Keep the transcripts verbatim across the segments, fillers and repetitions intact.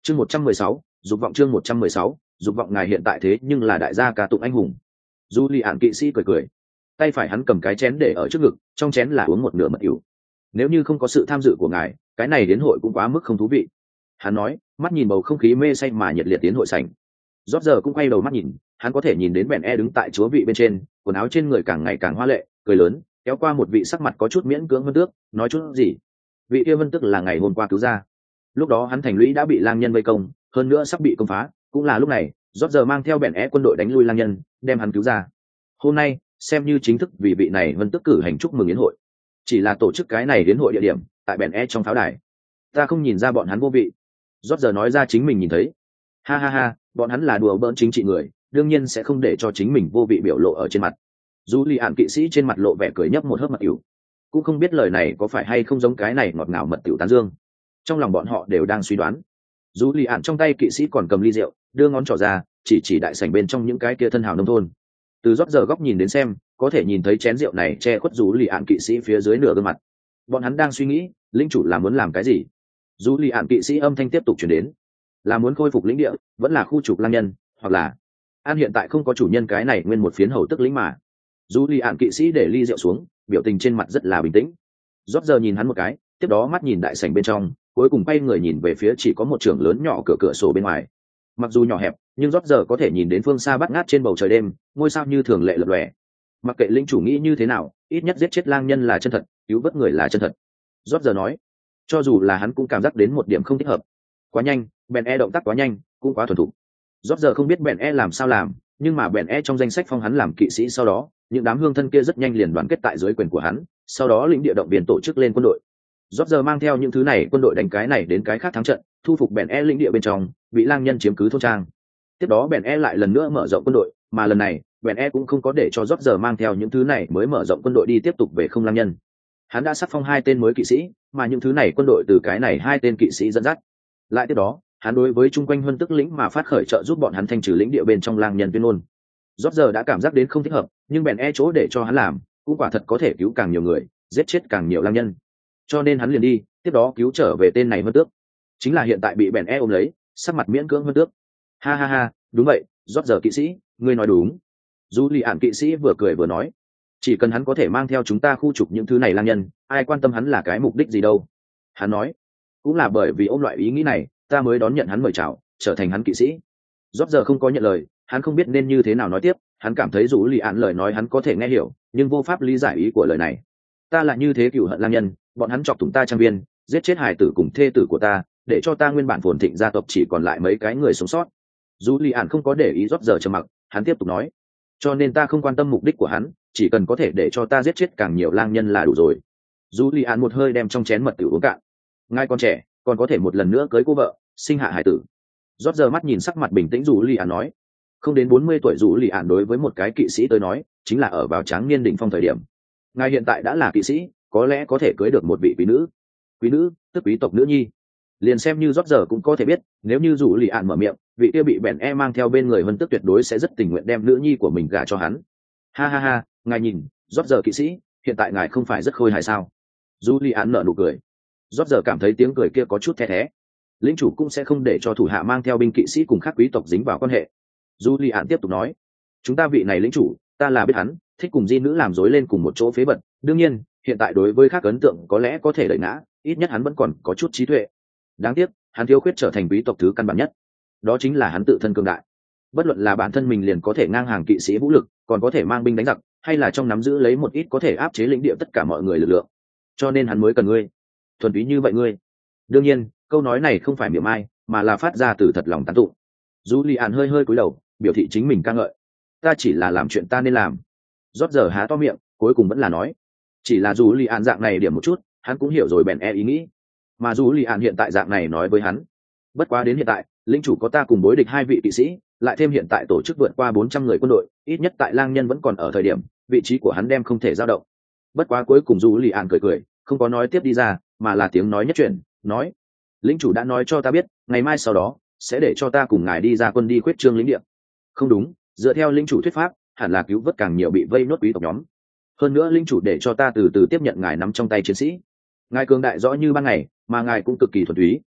chương một trăm mười sáu dục vọng chương một trăm mười sáu dục vọng ngài hiện tại thế nhưng là đại gia ca tụng anh hùng. Du li ạn kỵ sĩ cười cười, tay phải hắn cầm cái chén để ở trước ngực, trong chén là uống một nửa mật ỉu. Nếu như không có sự tham dự của ngài, cái này đến hội cũng quá mức không thú vị. Hắn nói, mắt nhìn bầu không khí mê say mà nhiệt liệt tiến hội sảnh. Rót giờ cũng quay đầu mắt nhìn, hắn có thể nhìn đến bèn e đứng tại chúa vị bên trên, quần áo trên người càng ngày càng hoa lệ, cười lớn, kéo qua một vị sắc mặt có chút miễn cưỡng vân tước, nói chút gì. Vị kia vân tước là ngày hôm qua cứu ra. Lúc đó hắn thành lũy đã bị lang nhân vây công, hơn nữa sắp bị công phá, cũng là lúc này, rót giờ mang theo bèn e quân đội đánh lui lang nhân, đem hắn cứu ra. Hôm nay, xem như chính thức vì vị này vân tước cử hành chúc mừng yến hội. Chỉ là tổ chức cái này đến hội địa điểm tại bèn e trong pháo đài. Ta không nhìn ra bọn hắn vô vị. Rót giờ nói ra chính mình nhìn thấy. Ha ha ha, bọn hắn là đùa bỡn chính trị người, đương nhiên sẽ không để cho chính mình vô vị biểu lộ ở trên mặt. Dù lì ạn kỵ sĩ trên mặt lộ vẻ cười nhấp một hớp mật ỉu, cũng không biết lời này có phải hay không giống cái này ngọt ngào mật tiểu tán dương. Trong lòng bọn họ đều đang suy đoán. Dù lì ạn trong tay kỵ sĩ còn cầm ly rượu, đưa ngón trỏ ra, chỉ chỉ đại sảnh bên trong những cái kia thân hào nông thôn. Từ rót giờ góc nhìn đến xem, có thể nhìn thấy chén rượu này che khuất dù lì ạn kỵ sĩ phía dưới nửa gương mặt. Bọn hắn đang suy nghĩ, lĩnh chủ là muốn làm cái gì? Dù lì ạn kỵ sĩ âm thanh tiếp tục chuyển đến, là muốn khôi phục lĩnh địa, vẫn là khu trục lang nhân, hoặc là an hiện tại không có chủ nhân cái này nguyên một phiến hầu tức lĩnh mà. Dù lì ạn kỵ sĩ để ly rượu xuống, biểu tình trên mặt rất là bình tĩnh. Rót giờ nhìn hắn một cái, tiếp đó mắt nhìn đại sảnh bên trong, cuối cùng quay người nhìn về phía chỉ có một trường lớn nhỏ cửa cửa sổ bên ngoài. Mặc dù nhỏ hẹp, nhưng rót giờ có thể nhìn đến phương xa bát ngát trên bầu trời đêm, ngôi sao như thường lệ lập lòe. Mặc kệ lĩnh chủ nghĩ như thế nào, ít nhất giết chết lang nhân là chân thật, cứu vớt người là chân thật. Rót giờ nói, cho dù là hắn cũng cảm giác đến một điểm không thích hợp. Quá nhanh, bèn e động tác quá nhanh, cũng quá thuần thục. Rót giờ không biết bèn e làm sao làm, nhưng mà bèn e trong danh sách phong hắn làm kỵ sĩ sau đó, những đám hương thân kia rất nhanh liền đoàn kết tại dưới quyền của hắn, sau đó lĩnh địa động viên tổ chức lên quân đội. Rót giờ mang theo những thứ này quân đội đánh cái này đến cái khác thắng trận, thu phục bèn e lĩnh địa bên trong, bị lang nhân chiếm cứ thôn trang. Tiếp đó bèn e lại lần nữa mở rộng quân đội, mà lần này bèn e cũng không có để cho rót giờ mang theo những thứ này mới mở rộng quân đội đi tiếp tục về không lang nhân. Hắn đã sắc phong hai tên mới kỵ sĩ, mà những thứ này quân đội từ cái này hai tên kỵ sĩ dẫn dắt. Lại tiếp đó, hắn đối với chung quanh huân tức lĩnh mà phát khởi trợ giúp bọn hắn thanh trừ lĩnh địa bên trong lang nhân tuyên ngôn. Rót giờ đã cảm giác đến không thích hợp, nhưng bèn e chỗ để cho hắn làm, cũng quả thật có thể cứu càng nhiều người, giết chết càng nhiều lang nhân. Cho nên hắn liền đi, tiếp đó cứu trở về tên này huân tước. Chính là hiện tại bị bèn e ôm lấy, sắc mặt miễn cưỡng huân tước. Ha ha ha, đúng vậy, rót giờ kỵ sĩ, ngươi nói đúng. Dù lì ạn kỵ sĩ vừa cười vừa nói, chỉ cần hắn có thể mang theo chúng ta khu trục những thứ này lang nhân, ai quan tâm hắn là cái mục đích gì đâu. Hắn nói, cũng là bởi vì ôm loại ý nghĩ này, ta mới đón nhận hắn mời chào, trở thành hắn kỵ sĩ. Rót giờ không có nhận lời, hắn không biết nên như thế nào nói tiếp, hắn cảm thấy dù lì ạn lời nói hắn có thể nghe hiểu, nhưng vô pháp lý giải ý của lời này. Ta là như thế cửu hận lang nhân, bọn hắn chọc thủng ta trang viên, giết chết hài tử cùng thê tử của ta, để cho ta nguyên bản phồn thịnh gia tộc chỉ còn lại mấy cái người sống sót. Dù lì ạn không có để ý rót giờ trầm mặc, hắn tiếp tục nói, cho nên ta không quan tâm mục đích của hắn, chỉ cần có thể để cho ta giết chết càng nhiều lang nhân là đủ rồi. Dù lì ạn một hơi đem trong chén mật tử uống cạn. Ngài còn trẻ, còn có thể một lần nữa cưới cô vợ, sinh hạ hải tử. Rót giờ mắt nhìn sắc mặt bình tĩnh dù lì ạn nói, không đến bốn mươi tuổi dù lì ạn đối với một cái kỵ sĩ tới nói, chính là ở vào tráng niên đỉnh phong thời điểm. Ngài hiện tại đã là kỵ sĩ, có lẽ có thể cưới được một vị quý nữ. Quý nữ, tức quý tộc nữ nhi. Liền xem như rót giờ cũng có thể biết, nếu như dù lì ạn mở miệng, vị kia bị bèn e mang theo bên người vân tức tuyệt đối sẽ rất tình nguyện đem nữ nhi của mình gả cho hắn. Ha ha ha, ngài nhìn, rót giờ kỵ sĩ, hiện tại ngài không phải rất khôi hài sao? Dù lì ạn nở nụ cười. Rót giờ cảm thấy tiếng cười kia có chút the thé. Lĩnh chủ cũng sẽ không để cho thủ hạ mang theo binh kỵ sĩ cùng các quý tộc dính vào quan hệ. Dù lì ạn tiếp tục nói, chúng ta vị này lĩnh chủ, ta là biết hắn thích cùng di nữ làm rối lên cùng một chỗ phế bật. Đương nhiên, hiện tại đối với khác ấn tượng có lẽ có thể đẩy ngã, ít nhất hắn vẫn còn có chút trí tuệ. Đáng tiếc, hắn thiếu khuyết trở thành quý tộc thứ căn bản nhất, đó chính là hắn tự thân cường đại. Bất luận là bản thân mình liền có thể ngang hàng kỵ sĩ vũ lực, còn có thể mang binh đánh giặc, hay là trong nắm giữ lấy một ít có thể áp chế lĩnh địa tất cả mọi người lực lượng. Cho nên hắn mới cần ngươi, thuần túy như vậy ngươi. Đương nhiên, câu nói này không phải miệng ai, mà là phát ra từ thật lòng tán tụng. Dù lì ạn hơi hơi cúi đầu, biểu thị chính mình ca ngợi. Ta chỉ là làm chuyện ta nên làm. Rót giờ há to miệng, cuối cùng vẫn là nói, chỉ là dù lì ạn dạng này điểm một chút, hắn cũng hiểu rồi bèn e ý nghĩ. Mà dù lì ạn hiện tại dạng này nói với hắn, bất quá đến hiện tại, lĩnh chủ có ta cùng đối địch hai vị kỵ sĩ, lại thêm hiện tại tổ chức vượt qua bốn trăm người quân đội, ít nhất tại lang nhân vẫn còn ở thời điểm, vị trí của hắn đem không thể dao động. Bất quá cuối cùng dù lì ạn cười cười, không có nói tiếp đi ra, mà là tiếng nói nhất chuyển, nói, lĩnh chủ đã nói cho ta biết, ngày mai sau đó sẽ để cho ta cùng ngài đi ra quân đi khuyết trương lĩnh địa. Không đúng, dựa theo lĩnh chủ thuyết pháp, hẳn là cứu vớt càng nhiều bị vây nốt quý tộc nhóm. Hơn nữa lĩnh chủ để cho ta từ từ tiếp nhận ngài nắm trong tay chiến sĩ. Ngài cường đại rõ như ban ngày, mà ngài cũng cực kỳ thuần túy,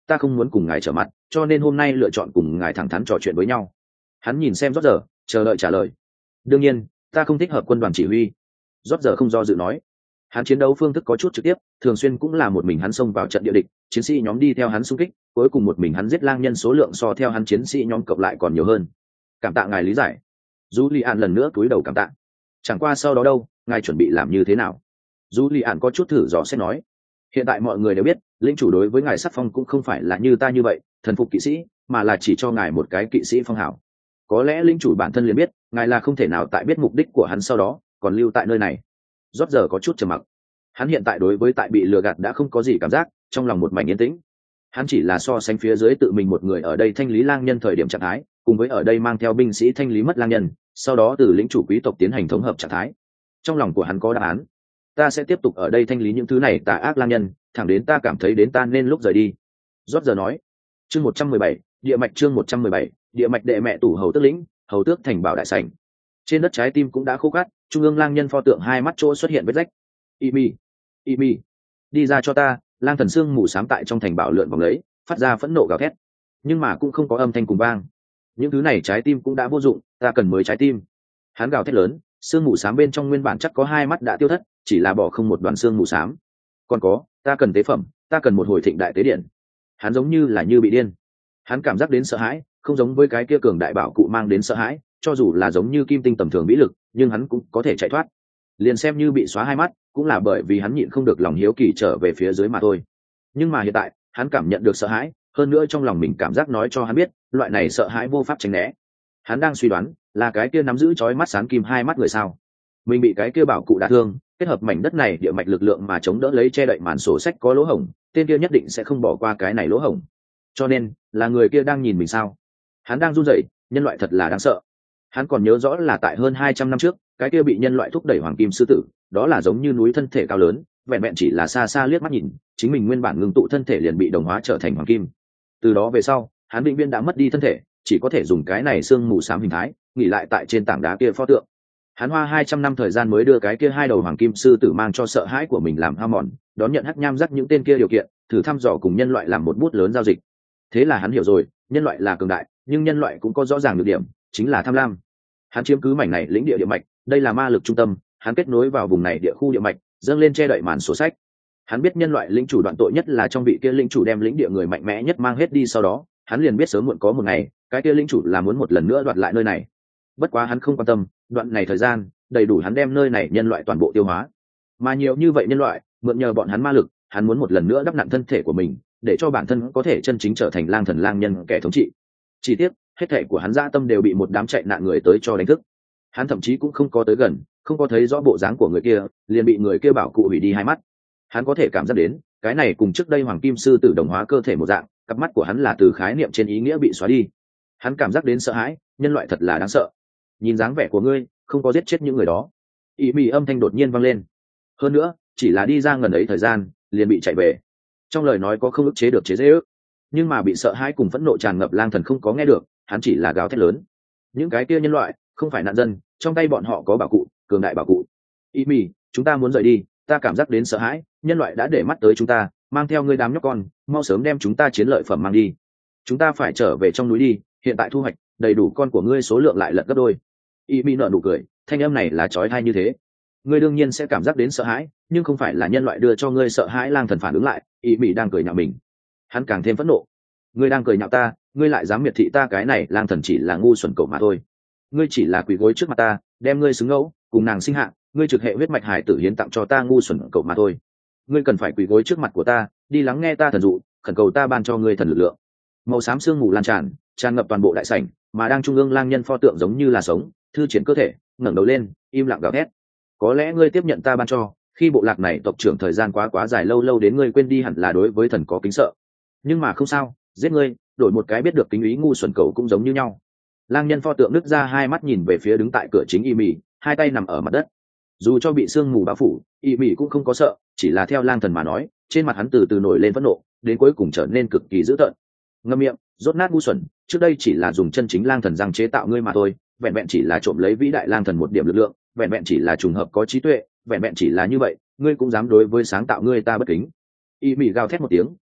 ta không muốn cùng ngài trở mặt, cho nên hôm nay lựa chọn cùng ngài thẳng thắn trò chuyện với nhau. Hắn nhìn xem rót giờ, chờ đợi trả lời. Đương nhiên ta không thích hợp quân đoàn chỉ huy. Rót giờ không do dự nói. Hắn chiến đấu phương thức có chút trực tiếp, thường xuyên cũng là một mình hắn xông vào trận địa địch, chiến sĩ nhóm đi theo hắn xung kích, cuối cùng một mình hắn giết lang nhân số lượng so theo hắn chiến sĩ nhóm cộng lại còn nhiều hơn. Cảm tạ ngài lý giải. Julian lần nữa cúi đầu cảm tạ. Chẳng qua sau đó đâu, ngài chuẩn bị làm như thế nào? Julian có chút thử dò xét nói. Hiện tại mọi người đều biết, lĩnh chủ đối với ngài sắc phong cũng không phải là như ta như vậy, thần phục kỵ sĩ, mà là chỉ cho ngài một cái kỵ sĩ phong hảo. Có lẽ lĩnh chủ bản thân liền biết, ngài là không thể nào tại biết mục đích của hắn sau đó, còn lưu tại nơi này. Rót giờ có chút trầm mặc. Hắn hiện tại đối với tại bị lừa gạt đã không có gì cảm giác, trong lòng một mảnh yên tĩnh. Hắn chỉ là so sánh phía dưới tự mình một người ở đây thanh lý lang nhân thời điểm trạng thái, cùng với ở đây mang theo binh sĩ thanh lý mất lang nhân, sau đó từ lĩnh chủ quý tộc tiến hành thống hợp trạng thái. Trong lòng của hắn có đáp án. Ta sẽ tiếp tục ở đây thanh lý những thứ này tà ác lang nhân, thẳng đến ta cảm thấy đến ta nên lúc rời đi. Rót giờ nói. Chương một trăm mười bảy, địa mạch chương một trăm mười bảy, địa mạch đệ mẹ tủ hầu tước lĩnh, hầu tước thành bảo đại sảnh. Trên đất trái tim cũng đã khô cát, trung ương lang nhân pho tượng hai mắt chỗ xuất hiện vết rách. Imi, Imi, đi ra cho ta! Lang thần xương mù xám tại trong thành bảo lượn vòng lấy, phát ra phẫn nộ gào thét, nhưng mà cũng không có âm thanh cùng vang. Những thứ này trái tim cũng đã vô dụng, ta cần mới trái tim. Hắn gào thét lớn, xương mù xám bên trong nguyên bản chắc có hai mắt đã tiêu thất, chỉ là bỏ không một đoàn xương mù xám. Còn có, ta cần tế phẩm, ta cần một hồi thịnh đại tế điện. Hắn giống như là như bị điên. Hắn cảm giác đến sợ hãi, không giống với cái kia cường đại bảo cụ mang đến sợ hãi, cho dù là giống như kim tinh tầm thường vĩ lực, nhưng hắn cũng có thể chạy thoát. Liền xem như bị xóa hai mắt, cũng là bởi vì hắn nhịn không được lòng hiếu kỳ trở về phía dưới mà thôi. Nhưng mà hiện tại, hắn cảm nhận được sợ hãi, hơn nữa trong lòng mình cảm giác nói cho hắn biết, loại này sợ hãi vô pháp tránh né. Hắn đang suy đoán, là cái kia nắm giữ chói mắt sáng kim hai mắt người sao? Mình bị cái kia bảo cụ đả thương, kết hợp mảnh đất này địa mạch lực lượng mà chống đỡ lấy che đậy màn sổ sách có lỗ hổng, tên kia nhất định sẽ không bỏ qua cái này lỗ hổng. Cho nên, là người kia đang nhìn mình sao? Hắn đang run rẩy, nhân loại thật là đáng sợ. Hắn còn nhớ rõ là tại hơn hai trăm năm trước, cái kia bị nhân loại thúc đẩy hoàng kim sư tử, đó là giống như núi thân thể cao lớn, vẹn vẹn chỉ là xa xa liếc mắt nhìn, chính mình nguyên bản ngưng tụ thân thể liền bị đồng hóa trở thành hoàng kim. Từ đó về sau, hắn định viên đã mất đi thân thể, chỉ có thể dùng cái này xương mù xám hình thái, nghỉ lại tại trên tảng đá kia pho tượng. Hắn hoa hai trăm năm thời gian mới đưa cái kia hai đầu hoàng kim sư tử mang cho sợ hãi của mình làm hao mòn, đón nhận hắc nham rắc những tên kia điều kiện, thử thăm dò cùng nhân loại làm một bút lớn giao dịch. Thế là hắn hiểu rồi, nhân loại là cường đại, nhưng nhân loại cũng có rõ ràng nhược điểm, chính là tham lam. Hắn chiếm cứ mảnh này lĩnh địa địa mạch, đây là ma lực trung tâm, hắn kết nối vào vùng này địa khu địa mạch, dâng lên che đậy màn sổ sách. Hắn biết nhân loại lĩnh chủ đoạn tội nhất là trong vị kia lĩnh chủ đem lĩnh địa người mạnh mẽ nhất mang hết đi, sau đó hắn liền biết sớm muộn có một ngày cái kia lĩnh chủ là muốn một lần nữa đoạt lại nơi này. Bất quá hắn không quan tâm, đoạn này thời gian đầy đủ hắn đem nơi này nhân loại toàn bộ tiêu hóa. Mà nhiều như vậy nhân loại mượn nhờ bọn hắn ma lực, hắn muốn một lần nữa đắp nặn thân thể của mình, để cho bản thân có thể chân chính trở thành lang thần lang nhân kẻ thống trị. Chỉ tiếc hết thể của hắn dã tâm đều bị một đám chạy nạn người tới cho đánh thức. Hắn thậm chí cũng không có tới gần, không có thấy rõ bộ dáng của người kia, liền bị người kia bảo cụ hủy đi hai mắt. Hắn có thể cảm giác đến, cái này cùng trước đây hoàng kim sư tử đồng hóa cơ thể một dạng, cặp mắt của hắn là từ khái niệm trên ý nghĩa bị xóa đi. Hắn cảm giác đến sợ hãi, nhân loại thật là đáng sợ. Nhìn dáng vẻ của ngươi, không có giết chết những người đó. Ý mì âm thanh đột nhiên vang lên. Hơn nữa, chỉ là đi ra ngần ấy thời gian, liền bị chạy về. Trong lời nói có không ức chế được chế giễu, nhưng mà bị sợ hãi cùng phẫn nộ tràn ngập lang thần không có nghe được, hắn chỉ là gào thét lớn. Những cái kia nhân loại không phải nạn dân, trong tay bọn họ có bảo cụ, cường đại bảo cụ. Ý mì, chúng ta muốn rời đi, ta cảm giác đến sợ hãi, nhân loại đã để mắt tới chúng ta, mang theo ngươi đám nhóc con, mau sớm đem chúng ta chiến lợi phẩm mang đi. Chúng ta phải trở về trong núi đi, hiện tại thu hoạch đầy đủ, con của ngươi số lượng lại lật gấp đôi. Ý mì nở nụ cười, thanh âm này là chói tai như thế. Ngươi đương nhiên sẽ cảm giác đến sợ hãi, nhưng không phải là nhân loại đưa cho ngươi sợ hãi. Lang thần phản ứng lại, Ý mì đang cười nhạo mình. Hắn càng thêm phẫn nộ. Ngươi đang cười nhạo ta, ngươi lại dám miệt thị ta, cái này lang thần chỉ là ngu xuẩn cậu mà thôi. Ngươi chỉ là quỳ gối trước mặt ta, đem ngươi xứng ngẫu cùng nàng sinh hạ, ngươi trực hệ huyết mạch hải tử hiến tặng cho ta, ngu xuẩn cậu mà thôi. Ngươi cần phải quỳ gối trước mặt của ta, đi lắng nghe ta thần dụ, khẩn cầu ta ban cho ngươi thần lực lượng. Màu xám sương mù lan tràn, tràn ngập toàn bộ đại sảnh, mà đang trung ương lang nhân pho tượng giống như là sống, thư triển cơ thể, ngẩng đầu lên, im lặng gào thét. Có lẽ ngươi tiếp nhận ta ban cho, khi bộ lạc này tộc trưởng thời gian quá quá dài, lâu lâu đến ngươi quên đi hẳn là đối với thần có kính sợ. Nhưng mà không sao, giết ngươi, đổi một cái biết được kính ý ngu xuẩn cầu cũng giống như nhau. Lang nhân pho tượng nứt ra hai mắt nhìn về phía đứng tại cửa chính Y Mị, hai tay nằm ở mặt đất. Dù cho bị sương mù bao phủ, Y Mị cũng không có sợ, chỉ là theo lang thần mà nói, trên mặt hắn từ từ nổi lên phẫn nộ, đến cuối cùng trở nên cực kỳ dữ tợn. Ngậm miệng, rốt nát ngu xuẩn, trước đây chỉ là dùng chân chính lang thần răng chế tạo ngươi mà thôi, vẹn vẹn chỉ là trộm lấy vĩ đại lang thần một điểm lực lượng, vẹn vẹn chỉ là trùng hợp có trí tuệ, vẹn vẹn chỉ là như vậy, ngươi cũng dám đối với sáng tạo ngươi ta bất kính. Y Mị gào thét một tiếng,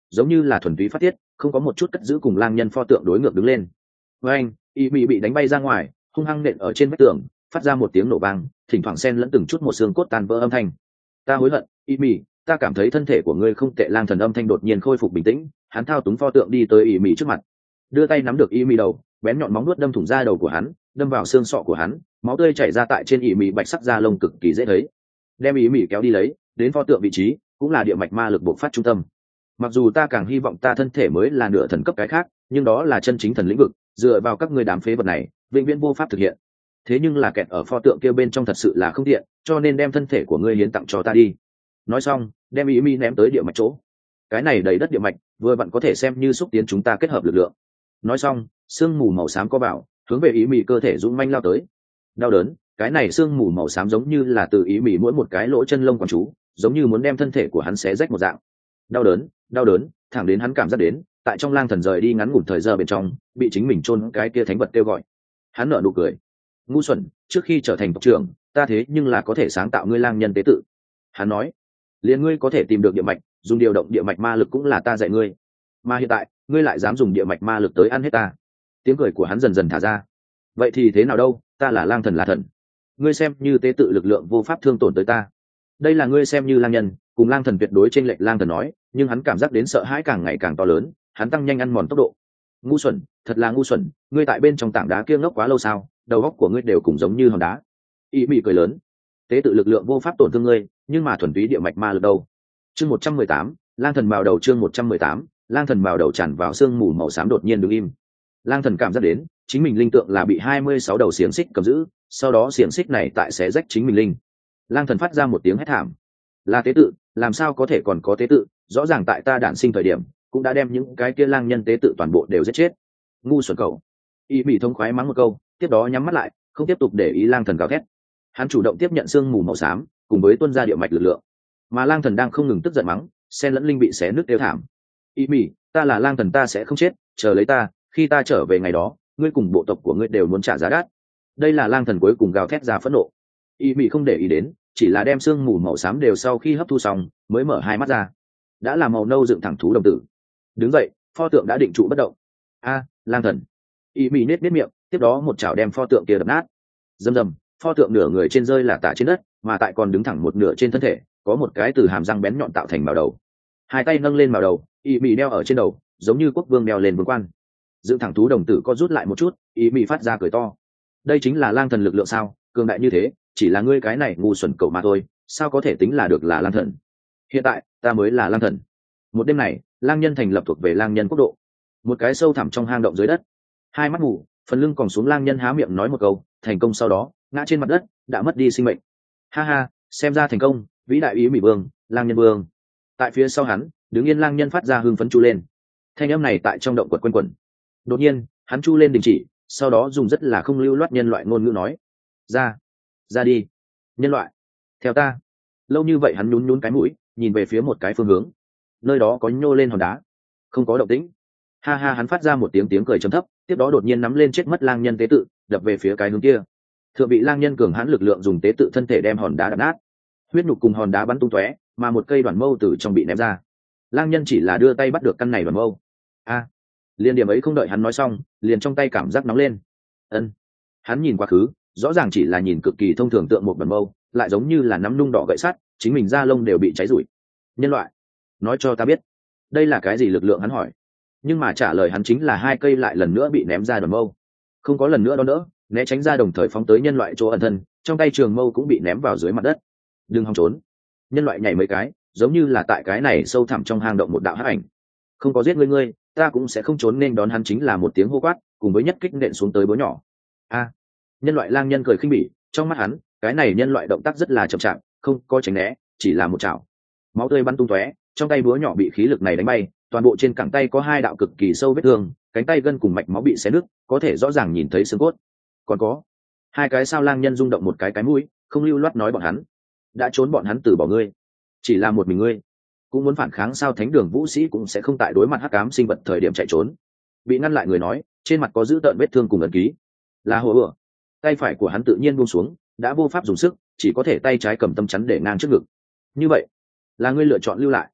giống như là thuần túy phát tiết, không có một chút cất giữ cùng lang nhân pho tượng đối ngược đứng lên. Với anh, y mị bị đánh bay ra ngoài, hung hăng nện ở trên vách tường, phát ra một tiếng nổ vang, thỉnh thoảng xen lẫn từng chút một xương cốt tan vỡ âm thanh. Ta hối hận, y mị, ta cảm thấy thân thể của ngươi không tệ. Lang thần âm thanh đột nhiên khôi phục bình tĩnh, hắn thao túng pho tượng đi tới y mị trước mặt, đưa tay nắm được y mị đầu, bén nhọn móng nuốt đâm thủng da đầu của hắn, đâm vào xương sọ của hắn, máu tươi chảy ra tại trên y mị bạch sắc da lông cực kỳ dễ thấy. Đem y mị kéo đi lấy, đến pho tượng vị trí, cũng là địa mạch ma lực bộc phát trung tâm. Mặc dù ta càng hy vọng ta thân thể mới là nửa thần cấp cái khác, nhưng đó là chân chính thần lĩnh vực, dựa vào các ngươi đám phế vật này, vĩnh viễn vô pháp thực hiện. Thế nhưng là kẹt ở pho tượng kia bên trong thật sự là không tiện, cho nên đem thân thể của ngươi hiến tặng cho ta đi. Nói xong, đem ý mi ném tới địa mạch chỗ. Cái này đầy đất địa mạch, vừa vặn có thể xem như xúc tiến chúng ta kết hợp lực lượng. Nói xong, sương mù màu xám có vào, hướng về ý mì cơ thể dũng manh lao tới. Đau đớn, cái này sương mù màu xám giống như là từ ý mì mỗi một cái lỗ chân lông quán chú, giống như muốn đem thân thể của hắn xé rách một dạng. Đau đớn, đau đớn, thẳng đến hắn cảm giác đến, tại trong lang thần rời đi ngắn ngủn thời giờ bên trong, bị chính mình chôn cái kia thánh vật kêu gọi. Hắn nở nụ cười. Ngu xuẩn, trước khi trở thành tộc trưởng, ta thế nhưng là có thể sáng tạo ngươi lang nhân tế tự. Hắn nói, liền ngươi có thể tìm được địa mạch, dùng điều động địa mạch ma lực cũng là ta dạy ngươi. Mà hiện tại, ngươi lại dám dùng địa mạch ma lực tới ăn hết ta. Tiếng cười của hắn dần dần thả ra. Vậy thì thế nào đâu, ta là lang thần là thần. Ngươi xem như tế tự lực lượng vô pháp thương tổn tới ta. Đây là ngươi xem như lang nhân, cùng lang thần tuyệt đối trên lệch. Lang thần nói, nhưng hắn cảm giác đến sợ hãi càng ngày càng to lớn, hắn tăng nhanh ăn mòn tốc độ. Ngu xuẩn, thật là ngu xuẩn, ngươi tại bên trong tảng đá kia ngốc quá lâu sao? Đầu óc của ngươi đều cùng giống như hòn đá. Y mị cười lớn. Tế tự lực lượng vô pháp tổn thương ngươi, nhưng mà thuần túy địa mạch ma lực đâu? Chương một trăm mười tám, lang thần màu đầu. Chương một trăm mười tám, lang thần màu đầu tràn vào sương mù màu xám đột nhiên đứng im. Lang thần cảm giác đến, chính mình linh tượng là bị hai mươi sáu đầu xiềng xích cầm giữ, sau đó xiềng xích này tại xé rách chính mình linh. Lang thần phát ra một tiếng hét thảm. Là tế tự, làm sao có thể còn có tế tự? Rõ ràng tại ta đản sinh thời điểm, cũng đã đem những cái kia lang nhân tế tự toàn bộ đều giết chết. Ngu xuẩn cậu. Y bị thông khoái mắng một câu, tiếp đó nhắm mắt lại, không tiếp tục để ý lang thần gào thét. Hắn chủ động tiếp nhận sương mù màu xám, cùng với tuôn ra địa mạch lực lượng. Mà lang thần đang không ngừng tức giận mắng, xen lẫn linh bị xé nứt đều thảm. Y mỉ, ta là lang thần, ta sẽ không chết, chờ lấy ta, khi ta trở về ngày đó, ngươi cùng bộ tộc của ngươi đều muốn trả giá đắt. Đây là lang thần cuối cùng gào thét ra phẫn nộ. Y mỉ không để ý đến, chỉ là đem sương mù màu xám đều sau khi hấp thu xong, mới mở hai mắt ra. Đã là màu nâu dựng thẳng thú đồng tử. Đứng dậy, pho tượng đã định trụ bất động. A, lang thần. Y mỉ nết nết miệng, tiếp đó một chảo đem pho tượng kia đập nát. Rầm rầm, pho tượng nửa người trên rơi là tả trên đất, mà tại còn đứng thẳng một nửa trên thân thể, có một cái từ hàm răng bén nhọn tạo thành màu đầu. Hai tay nâng lên màu đầu, y mỉ đeo ở trên đầu, giống như quốc vương đeo lên vương quan. Dựng thẳng thú đồng tử co rút lại một chút, y mỉ phát ra cười to. Đây chính là lang thần lực lượng sao? Cường đại như thế, chỉ là ngươi cái này ngu xuẩn cậu mà thôi, sao có thể tính là được là lang thần? Hiện tại, ta mới là lang thần. Một đêm này, lang nhân thành lập thuộc về lang nhân quốc độ. Một cái sâu thẳm trong hang động dưới đất, hai mắt mù, phần lưng còn xuống lang nhân há miệng nói một câu, thành công sau đó, ngã trên mặt đất, đã mất đi sinh mệnh. Ha ha, xem ra thành công, vĩ đại ý mỹ vương, lang nhân vương. Tại phía sau hắn, đứng yên lang nhân phát ra hưng phấn chu lên. Thanh âm này tại trong động quật quanh quẩn. Đột nhiên, hắn chu lên đình chỉ, sau đó dùng rất là không lưu loát nhân loại ngôn ngữ nói: ra, ra đi, nhân loại, theo ta. Lâu như vậy hắn nhún nhún cái mũi, nhìn về phía một cái phương hướng. Nơi đó có nhô lên hòn đá, không có động tĩnh. Ha ha, hắn phát ra một tiếng tiếng cười trầm thấp, tiếp đó đột nhiên nắm lên chết mất lang nhân tế tự, đập về phía cái hướng kia. Thượng vị lang nhân cường hãn lực lượng dùng tế tự thân thể đem hòn đá đập nát, huyết nhục cùng hòn đá bắn tung tóe, mà một cây đoàn mâu từ trong bị ném ra. Lang nhân chỉ là đưa tay bắt được căn này đoàn mâu. A, liền điểm ấy không đợi hắn nói xong, liền trong tay cảm giác nóng lên. Ân. Hắn nhìn quá khứ, rõ ràng chỉ là nhìn cực kỳ thông thường tượng một đoàn mâu, lại giống như là nắm nung đỏ gậy sắt, chính mình da lông đều bị cháy rụi. Nhân loại, nói cho ta biết, đây là cái gì lực lượng? Hắn hỏi. Nhưng mà trả lời hắn chính là hai cây lại lần nữa bị ném ra đoàn mâu. Không có lần nữa đó nữa, né tránh ra đồng thời phóng tới nhân loại chỗ ẩn thân, trong tay trường mâu cũng bị ném vào dưới mặt đất. Đừng hòng trốn. Nhân loại nhảy mấy cái, giống như là tại cái này sâu thẳm trong hang động một đạo hắc ảnh. Không có giết ngươi ngươi, ta cũng sẽ không trốn, nên đón hắn chính là một tiếng hô quát, cùng với nhất kích nện xuống tới búa nhỏ. A, nhân loại lang nhân cười khinh bỉ, trong mắt hắn, cái này nhân loại động tác rất là chậm chạp, không có tránh né, chỉ là một chảo. Máu tươi bắn tung tóe, trong tay búa nhỏ bị khí lực này đánh bay, toàn bộ trên cẳng tay có hai đạo cực kỳ sâu vết thương, cánh tay gân cùng mạch máu bị xé nứt, có thể rõ ràng nhìn thấy xương cốt. Còn có hai cái sao lang nhân rung động một cái cái mũi, không lưu loát nói bọn hắn đã trốn, bọn hắn từ bỏ ngươi, chỉ là một mình ngươi cũng muốn phản kháng sao? Thánh đường vũ sĩ cũng sẽ không tại đối mặt hắc ám sinh vật thời điểm chạy trốn. Bị ngăn lại người nói, trên mặt có dữ tợn vết thương cùng ấn ký, là hồ ửa. Tay phải của hắn tự nhiên buông xuống, đã vô pháp dùng sức, chỉ có thể tay trái cầm tâm chắn để ngang trước ngực. Như vậy là ngươi lựa chọn lưu lại.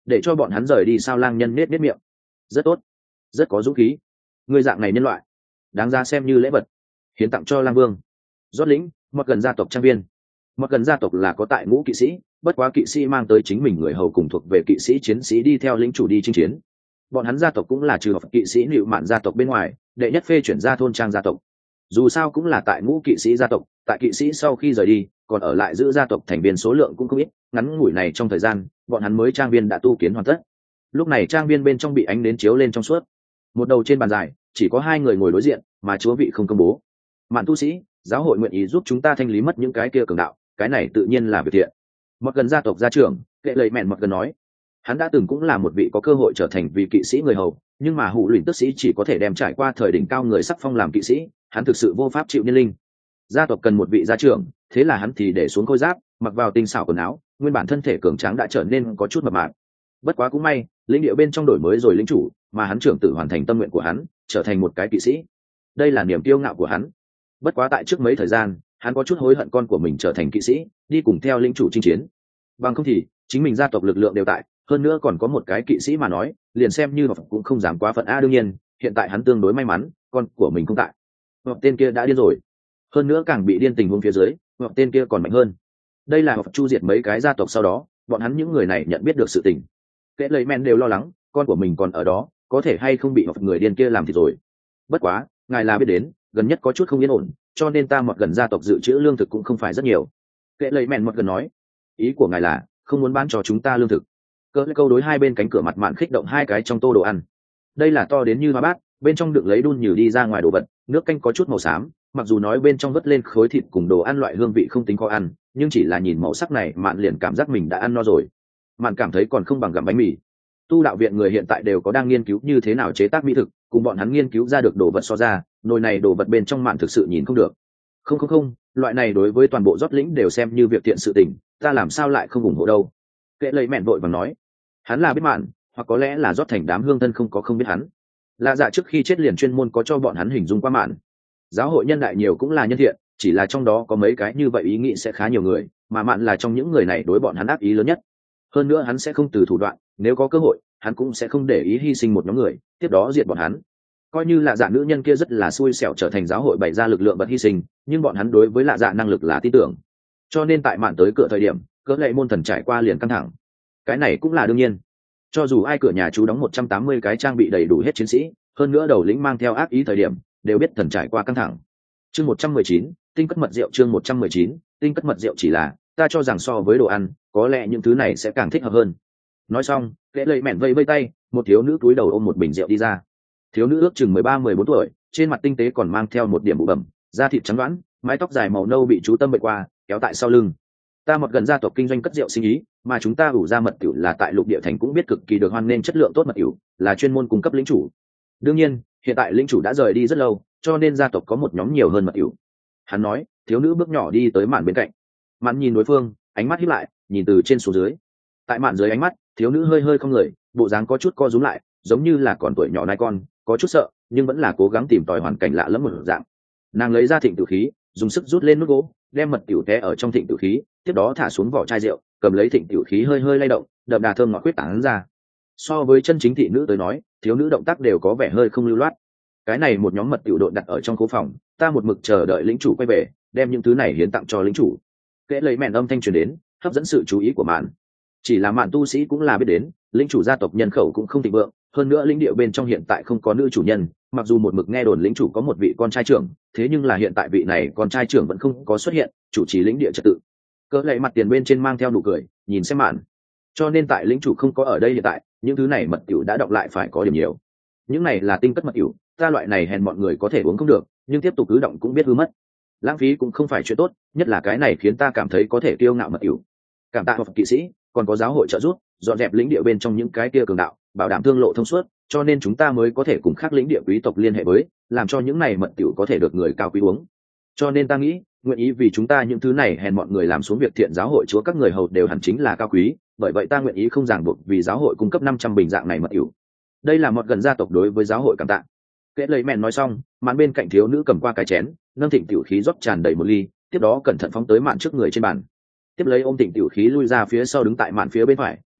để cho bọn hắn rời đi sao lang nhân nết nết miệng. Rất tốt, rất có dũng khí, người dạng này nhân loại đáng ra xem như lễ vật hiến tặng cho lang vương. Rót lĩnh mặc gần gia tộc trang viên. Mặc gần gia tộc là có tại ngũ kỵ sĩ, bất quá kỵ sĩ mang tới chính mình người hầu cùng thuộc về kỵ sĩ chiến sĩ đi theo lĩnh chủ đi chinh chiến. Bọn hắn gia tộc cũng là trừ học kỵ sĩ nịu mạn gia tộc bên ngoài đệ nhất phê chuyển ra thôn trang gia tộc. Dù sao cũng là tại ngũ kỵ sĩ gia tộc, tại kỵ sĩ sau khi rời đi còn ở lại giữ gia tộc thành viên số lượng cũng không ít. Ngắn ngủi này trong thời gian bọn hắn mới trang viên đã tu kiến hoàn tất. Lúc này trang viên bên trong bị ánh nến chiếu lên trong suốt. Một đầu trên bàn dài chỉ có hai người ngồi đối diện mà chúa vị không công bố. Mạn tu sĩ, giáo hội nguyện ý giúp chúng ta thanh lý mất những cái kia cường đạo, cái này tự nhiên là việc thiện. Mặc gần gia tộc gia trưởng kệ lầy mẹn mặc gần nói, hắn đã từng cũng là một vị có cơ hội trở thành vị kỵ sĩ người hầu, nhưng mà hủ luyện tức sĩ chỉ có thể đem trải qua thời đỉnh cao người sắc phong làm kỵ sĩ, hắn thực sự vô pháp chịu niên linh. Gia tộc cần một vị gia trưởng, thế là hắn thì để xuống khôi giáp, mặc vào tinh xảo quần áo, nguyên bản thân thể cường tráng đã trở nên có chút mập mạp. Bất quá cũng may, lĩnh địa bên trong đổi mới rồi lĩnh chủ, mà hắn trưởng tử hoàn thành tâm nguyện của hắn, trở thành một cái kỵ sĩ. Đây là niềm kiêu ngạo của hắn. Bất quá tại trước mấy thời gian, hắn có chút hối hận con của mình trở thành kỵ sĩ, đi cùng theo lĩnh chủ chinh chiến. Bằng không thì, chính mình gia tộc lực lượng đều tại, hơn nữa còn có một cái kỵ sĩ mà nói, liền xem như cũng không dám quá phận a. Đương nhiên, hiện tại hắn tương đối may mắn, con của mình không tại. Hoặc tên kia đã điên rồi. Hơn nữa càng bị điên tình huống phía dưới, hoặc tên kia còn mạnh hơn. Đây là hoặc chu diệt mấy cái gia tộc sau đó, bọn hắn những người này nhận biết được sự tình. Kệ lấy men đều lo lắng, con của mình còn ở đó, có thể hay không bị hoặc người điên kia làm thì rồi. Bất quá, ngài là biết đến, gần nhất có chút không yên ổn, cho nên ta một gần gia tộc dự trữ lương thực cũng không phải rất nhiều. Kệ lấy men một gần nói, ý của ngài là không muốn bán cho chúng ta lương thực. Cỡ câu đối hai bên cánh cửa mặt mạn khích động hai cái trong tô đồ ăn. Đây là to đến như hoa bát, bên trong đựng lấy đun nhừ đi ra ngoài đồ vật, nước canh có chút màu xám, mặc dù nói bên trong vớt lên khối thịt cùng đồ ăn loại hương vị không tính khó ăn, nhưng chỉ là nhìn màu sắc này mạn liền cảm giác mình đã ăn no rồi. Mạn cảm thấy còn không bằng gặm bánh mì. Tu đạo viện người hiện tại đều có đang nghiên cứu như thế nào chế tác mỹ thực, cùng bọn hắn nghiên cứu ra được đồ vật so ra, nồi này đồ vật bên trong mạn thực sự nhìn không được. Không không không, loại này đối với toàn bộ rót lĩnh đều xem như việc thiện sự tình, ta làm sao lại không ủng hộ đâu. Kệ lấy mẹn vội và nói, hắn là biết mạn, hoặc có lẽ là rót thành đám hương thân không có không biết hắn. Lạ dạ trước khi chết liền chuyên môn có cho bọn hắn hình dung qua mạn. Giáo hội nhân đại nhiều cũng là nhân thiện, chỉ là trong đó có mấy cái như vậy ý nghĩ sẽ khá nhiều người, mà mạn là trong những người này đối bọn hắn ác ý lớn nhất. Hơn nữa hắn sẽ không từ thủ đoạn, nếu có cơ hội hắn cũng sẽ không để ý hy sinh một nhóm người tiếp đó diệt bọn hắn. Coi như lạ dạ nữ nhân kia rất là xui xẻo trở thành giáo hội bày ra lực lượng vật hy sinh, nhưng bọn hắn đối với lạ dạ năng lực là tin tưởng, cho nên tại mạn tới cửa thời điểm cỡ lệ môn thần trải qua liền căng thẳng. Cái này cũng là đương nhiên, cho dù ai cửa nhà chú đóng một trăm tám mươi cái trang bị đầy đủ hết chiến sĩ, hơn nữa đầu lĩnh mang theo ác ý thời điểm đều biết thần trải qua căng thẳng. Chương một trăm mười chín, tinh cất mật rượu. Chương một trăm mười chín, tinh cất mật rượu. Chỉ là ta cho rằng so với đồ ăn, có lẽ những thứ này sẽ càng thích hợp hơn. Nói xong, kệ lệ mẹn vây vây tay, một thiếu nữ túi đầu ôm một bình rượu đi ra. Thiếu nữ ước chừng mười ba mười bốn tuổi, trên mặt tinh tế còn mang theo một điểm bụ bẩm, da thịt trắng đoán, mái tóc dài màu nâu bị chú tâm bậy qua kéo tại sau lưng. Ta một gần gia tộc kinh doanh cất rượu sinh ý, mà chúng ta ủ ra mật tiểu là tại lục địa thành cũng biết cực kỳ được hoan nên chất lượng tốt mật tiểu, là chuyên môn cung cấp lĩnh chủ. Đương nhiên, hiện tại lĩnh chủ đã rời đi rất lâu, cho nên gia tộc có một nhóm nhiều hơn mật tiểu. Hắn nói, thiếu nữ bước nhỏ đi tới mạn bên cạnh. Mạn nhìn đối phương, ánh mắt híp lại, nhìn từ trên xuống dưới. Tại mạn dưới ánh mắt, thiếu nữ hơi hơi không người, bộ dáng có chút co rúm lại, giống như là còn tuổi nhỏ nai con, có chút sợ, nhưng vẫn là cố gắng tìm tòi hoàn cảnh lạ lẫm một dạng. Nàng lấy ra thịnh tử khí, dùng sức rút lên nút gỗ, đem mật tiểu té ở trong thịnh tử khí, tiếp đó thả xuống vỏ chai rượu, cầm lấy thịnh tiểu khí hơi hơi lay động, đậm đà thơm ngọt quyết tán ra. So với chân chính thị nữ tới nói, thiếu nữ động tác đều có vẻ hơi không lưu loát. Cái này một nhóm mật tiểu độn đặt ở trong cố phòng, ta một mực chờ đợi lĩnh chủ quay về, đem những thứ này hiến tặng cho lĩnh chủ. Kệ lấy mẹn âm thanh truyền đến, hấp dẫn sự chú ý của mạn. Chỉ là mạn tu sĩ cũng là biết đến, lĩnh chủ gia tộc nhân khẩu cũng không thịnh vượng, hơn nữa lĩnh địa bên trong hiện tại không có nữ chủ nhân, mặc dù một mực nghe đồn lĩnh chủ có một vị con trai trưởng, thế nhưng là hiện tại vị này con trai trưởng vẫn không có xuất hiện, chủ trì lĩnh địa trật tự. Cỡ lệ mặt tiền bên trên mang theo nụ cười, nhìn xem mạn. Cho nên tại lĩnh chủ không có ở đây hiện tại, những thứ này mật tiểu đã đọng lại phải có điểm nhiều. Những này là tinh cất mật tiểu, ta loại này hèn mọi người có thể uống không được, nhưng tiếp tục cứ động cũng biết hư mất. Lãng phí cũng không phải chuyện tốt, nhất là cái này khiến ta cảm thấy có thể kiêu ngạo mật tiểu. Cảm tạ Phật kỵ sĩ, còn có giáo hội trợ giúp, dọn dẹp lĩnh địa bên trong những cái kia cường đạo, bảo đảm thương lộ thông suốt, cho nên chúng ta mới có thể cùng khác lĩnh địa quý tộc liên hệ với, làm cho những này mật tiểu có thể được người cao quý uống. Cho nên ta nghĩ, nguyện ý vì chúng ta những thứ này hèn mọi người làm xuống việc thiện giáo hội chúa các người hầu đều hẳn chính là cao quý, bởi vậy ta nguyện ý không ràng buộc vì giáo hội cung cấp năm trăm bình dạng này mật tiểu. Đây là một gần gia tộc đối với giáo hội cảm tạ. Kệ lấy mẹn nói xong, màn bên cạnh thiếu nữ cầm qua cái chén, nâng thịnh tiểu khí rót tràn đầy một ly, tiếp đó cẩn thận phóng tới mạn trước người trên bàn. Tiếp lấy ôm thịnh tiểu khí lui ra phía sau đứng tại mạn phía bên phải,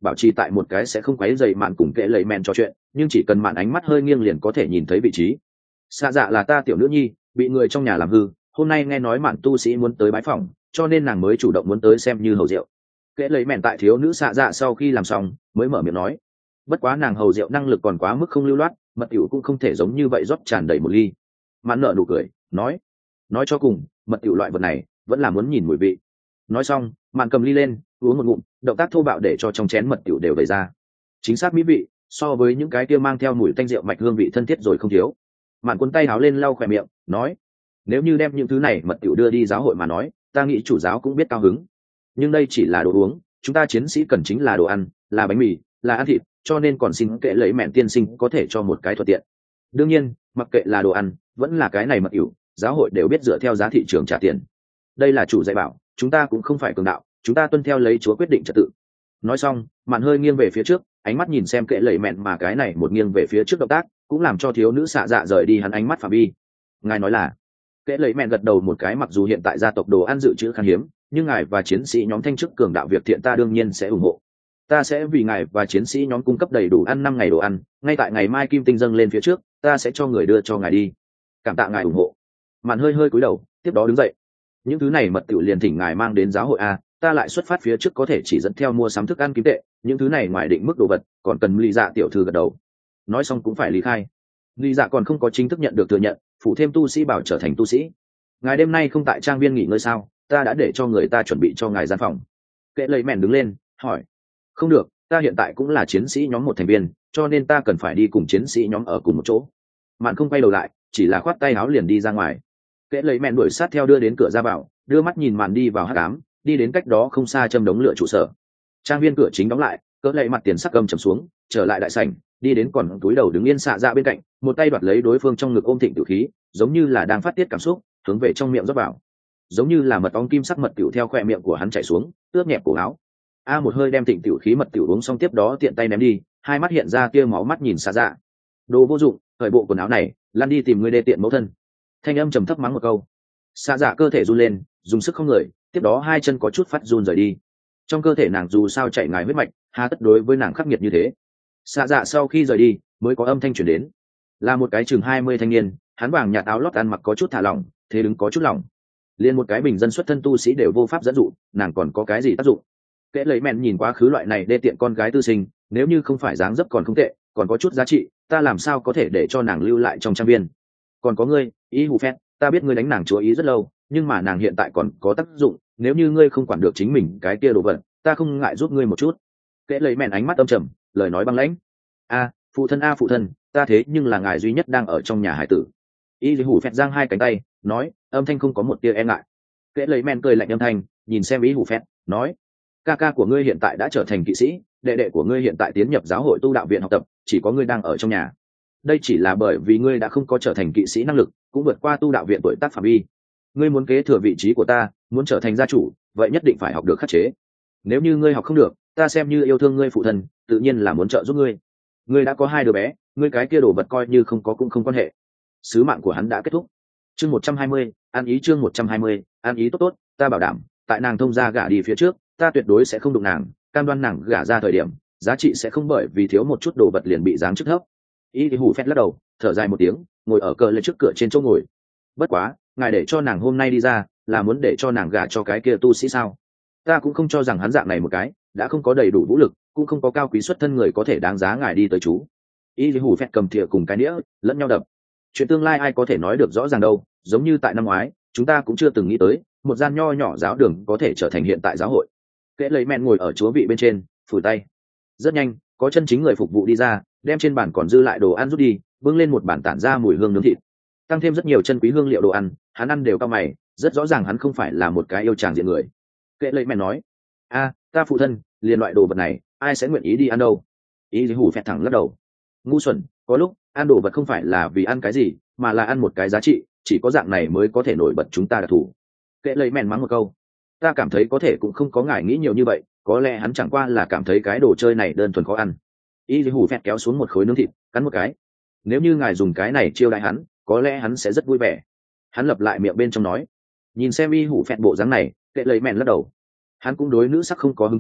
bảo trì tại một cái sẽ không quấy dày mạn cùng kệ lầy mẹn trò chuyện, nhưng chỉ cần mạn ánh mắt hơi nghiêng liền có thể nhìn thấy vị trí. Xạ dạ là ta tiểu nữ nhi, bị người trong nhà làm hư, hôm nay nghe nói mạn tu sĩ muốn tới bái phòng, cho nên nàng mới chủ động muốn tới xem như hầu rượu. Kệ lầy mẹn tại thiếu nữ xạ dạ sau khi làm xong mới mở miệng nói, bất quá nàng hầu rượu năng lực còn quá mức không lưu loát, mật tiểu cũng không thể giống như vậy rót tràn đầy một ly. Mạn nở nụ cười nói, nói cho cùng mật tiểu loại vật này vẫn là muốn nhìn mùi vị. Nói xong mạn cầm ly lên uống một ngụm, động tác thô bạo để cho trong chén mật tiểu đều vẩy ra. Chính xác mỹ vị, so với những cái kia mang theo mùi tanh rượu mạch hương vị thân thiết rồi không thiếu. Mạn cuốn tay háo lên lau khỏe miệng nói, nếu như đem những thứ này mật tiểu đưa đi giáo hội mà nói, ta nghĩ chủ giáo cũng biết cao hứng. Nhưng đây chỉ là đồ uống, chúng ta chiến sĩ cần chính là đồ ăn, là bánh mì, là ăn thịt, cho nên còn xin kệ lấy mẹn tiên sinh có thể cho một cái thuận tiện. Đương nhiên mặc kệ là đồ ăn vẫn là cái này mật ỉu, giáo hội đều biết dựa theo giá thị trường trả tiền. Đây là chủ dạy bảo, chúng ta cũng không phải cường đạo, chúng ta tuân theo lấy chúa quyết định trật tự. Nói xong mạn hơi nghiêng về phía trước, ánh mắt nhìn xem kệ lầy mẹn, mà cái này một nghiêng về phía trước động tác cũng làm cho thiếu nữ xạ dạ rời đi hắn ánh mắt phạm vi. Ngài nói là? Kệ lầy mẹn gật đầu một cái, mặc dù hiện tại gia tộc đồ ăn dự trữ khan hiếm, nhưng ngài và chiến sĩ nhóm thanh chức cường đạo việc thiện ta đương nhiên sẽ ủng hộ. Ta sẽ vì ngài và chiến sĩ nhóm cung cấp đầy đủ ăn năm ngày đồ ăn, ngay tại ngày mai kim tinh dâng lên phía trước ta sẽ cho người đưa cho ngài đi. Cảm tạ ngài ủng hộ. Mạn hơi hơi cúi đầu, tiếp đó đứng dậy. Những thứ này mật tiểu liền thỉnh ngài mang đến giáo hội a, ta lại xuất phát phía trước có thể chỉ dẫn theo mua sắm thức ăn kiếm tệ, những thứ này ngoài định mức đồ vật còn cần lý dạ tiểu thư gật đầu. Nói xong cũng phải lý khai. Lý dạ còn không có chính thức nhận được thừa nhận, phụ thêm tu sĩ bảo trở thành tu sĩ. Ngài đêm nay không tại trang viên nghỉ ngơi sao? Ta đã để cho người ta chuẩn bị cho ngài gian phòng. Kệ lầy mèn đứng lên hỏi, không được, ta hiện tại cũng là chiến sĩ nhóm một thành viên, cho nên ta cần phải đi cùng chiến sĩ nhóm ở cùng một chỗ. Mạn không quay đầu lại, chỉ là khoát tay áo liền đi ra ngoài. Kệ lầy mèn đuổi sát theo đưa đến cửa ra vào, đưa mắt nhìn Mạn đi vào hắc ám, đi đến cách đó không xa châm đống lửa trụ sở. Trang viên cửa chính đóng lại, cỡ lầy mặt tiền sắc gầm trầm xuống, trở lại đại sảnh, đi đến còn túi đầu đứng yên xạ dạ bên cạnh, một tay đoạt lấy đối phương trong ngực ôm thịnh tử khí, giống như là đang phát tiết cảm xúc, hướng về trong miệng rót vào, giống như là mật ong kim sắc mật tiểu theo khoe miệng của hắn chảy xuống, ướt nhẹp cổ áo. A một hơi đem thịnh tiểu khí mật tiểu uống xong, tiếp đó tiện tay ném đi, hai mắt hiện ra tia máu mắt nhìn xạ dạ, đồ vô dụng, cởi bộ quần áo này, lăn đi tìm người đê tiện mẫu thân. Thanh âm trầm thấp mắng một câu, xạ dạ cơ thể run lên, dùng sức không người, tiếp đó hai chân có chút phát run rời đi. Trong cơ thể nàng dù sao chạy ngài huyết mạch, hà tất đối với nàng khắc nghiệt như thế. Xạ dạ sau khi rời đi mới có âm thanh chuyển đến, là một cái chừng hai mươi thanh niên, hắn vàng nhạt áo lót ăn mặc có chút thả lỏng, thế đứng có chút lỏng, liền một cái bình dân xuất thân tu sĩ đều vô pháp dẫn dụ, nàng còn có cái gì tác dụng? Kệ lấy mẹn nhìn quá khứ, loại này đê tiện con gái tư sinh, nếu như không phải dáng dấp còn không tệ, còn có chút giá trị, ta làm sao có thể để cho nàng lưu lại trong trang viên? Còn có ngươi, ý hù phét, ta biết ngươi đánh nàng chúa ý rất lâu, nhưng mà nàng hiện tại còn có tác dụng, nếu như ngươi không quản được chính mình cái kia đồ vật, ta không ngại giúp ngươi một chút. Kệ lấy mẹn ánh mắt âm trầm, lời nói băng lãnh. A, phụ thân a phụ thân, ta thế nhưng là ngài duy nhất đang ở trong nhà hải tử. Ý hù phét giang hai cánh tay, nói, âm thanh không có một tia e ngại. Kệ lấy mẹn cười lạnh âm thanh, nhìn xem ý hù phét, nói, ca ca của ngươi hiện tại đã trở thành kỵ sĩ, đệ đệ của ngươi hiện tại tiến nhập giáo hội tu đạo viện học tập, chỉ có ngươi đang ở trong nhà. Đây chỉ là bởi vì ngươi đã không có trở thành kỵ sĩ năng lực, cũng vượt qua tu đạo viện tuổi tác phạm vi. Ngươi muốn kế thừa vị trí của ta, muốn trở thành gia chủ, vậy nhất định phải học được khắc chế. Nếu như ngươi học không được, ta xem như yêu thương ngươi phụ thân, tự nhiên là muốn trợ giúp ngươi. Ngươi đã có hai đứa bé, ngươi cái kia đồ vật coi như không có cũng không quan hệ. Sứ mạng của hắn đã kết thúc. Chương một trăm hai mươi, an ý chương một trăm hai mươi, an ý tốt tốt, ta bảo đảm, tại nàng thông gia gả đi phía trước, ta tuyệt đối sẽ không đụng nàng, cam đoan nàng gả ra thời điểm, giá trị sẽ không bởi vì thiếu một chút đồ vật liền bị giáng chức thấp. Y thì hủ phét lắc đầu, thở dài một tiếng, ngồi ở cờ lên trước cửa trên chỗ ngồi. Bất quá, ngài để cho nàng hôm nay đi ra, là muốn để cho nàng gả cho cái kia tu sĩ sao? Ta cũng không cho rằng hắn dạng này một cái, đã không có đầy đủ vũ lực, cũng không có cao quý xuất thân người có thể đáng giá ngài đi tới chú. Y thì hủ phét cầm thìa cùng cái đĩa, lẫn nhau đập. Chuyện tương lai ai có thể nói được rõ ràng đâu, giống như tại năm ngoái, chúng ta cũng chưa từng nghĩ tới, một gian nho nhỏ giáo đường có thể trở thành hiện tại giáo hội. Kệ lấy mẹn ngồi ở chúa vị bên trên, phủi tay. Rất nhanh, có chân chính người phục vụ đi ra, đem trên bàn còn dư lại đồ ăn rút đi, bưng lên một bàn tản ra mùi hương nướng thịt, tăng thêm rất nhiều chân quý hương liệu đồ ăn. Hắn ăn đều cao mày, rất rõ ràng hắn không phải là một cái yêu chàng diện người. Kệ lấy mẹn nói, a, ta phụ thân, liền loại đồ vật này, ai sẽ nguyện ý đi ăn đâu? Ý hủ phẹt thẳng lắc đầu, ngu xuẩn, có lúc ăn đồ vật không phải là vì ăn cái gì, mà là ăn một cái giá trị, chỉ có dạng này mới có thể nổi bật chúng ta đặc thù. Kệ lấy mẹn mắng một câu, ta cảm thấy có thể cũng không có ngài nghĩ nhiều như vậy, có lẽ hắn chẳng qua là cảm thấy cái đồ chơi này đơn thuần khó ăn. Y hủ phẹt kéo xuống một khối nướng thịt, cắn một cái. Nếu như ngài dùng cái này chiêu đãi hắn, có lẽ hắn sẽ rất vui vẻ. Hắn lập lại miệng bên trong nói. Nhìn xem y hủ phẹt bộ dáng này, Kệ lấy mẹn lắc đầu. Hắn cũng đối nữ sắc không có hứng thú,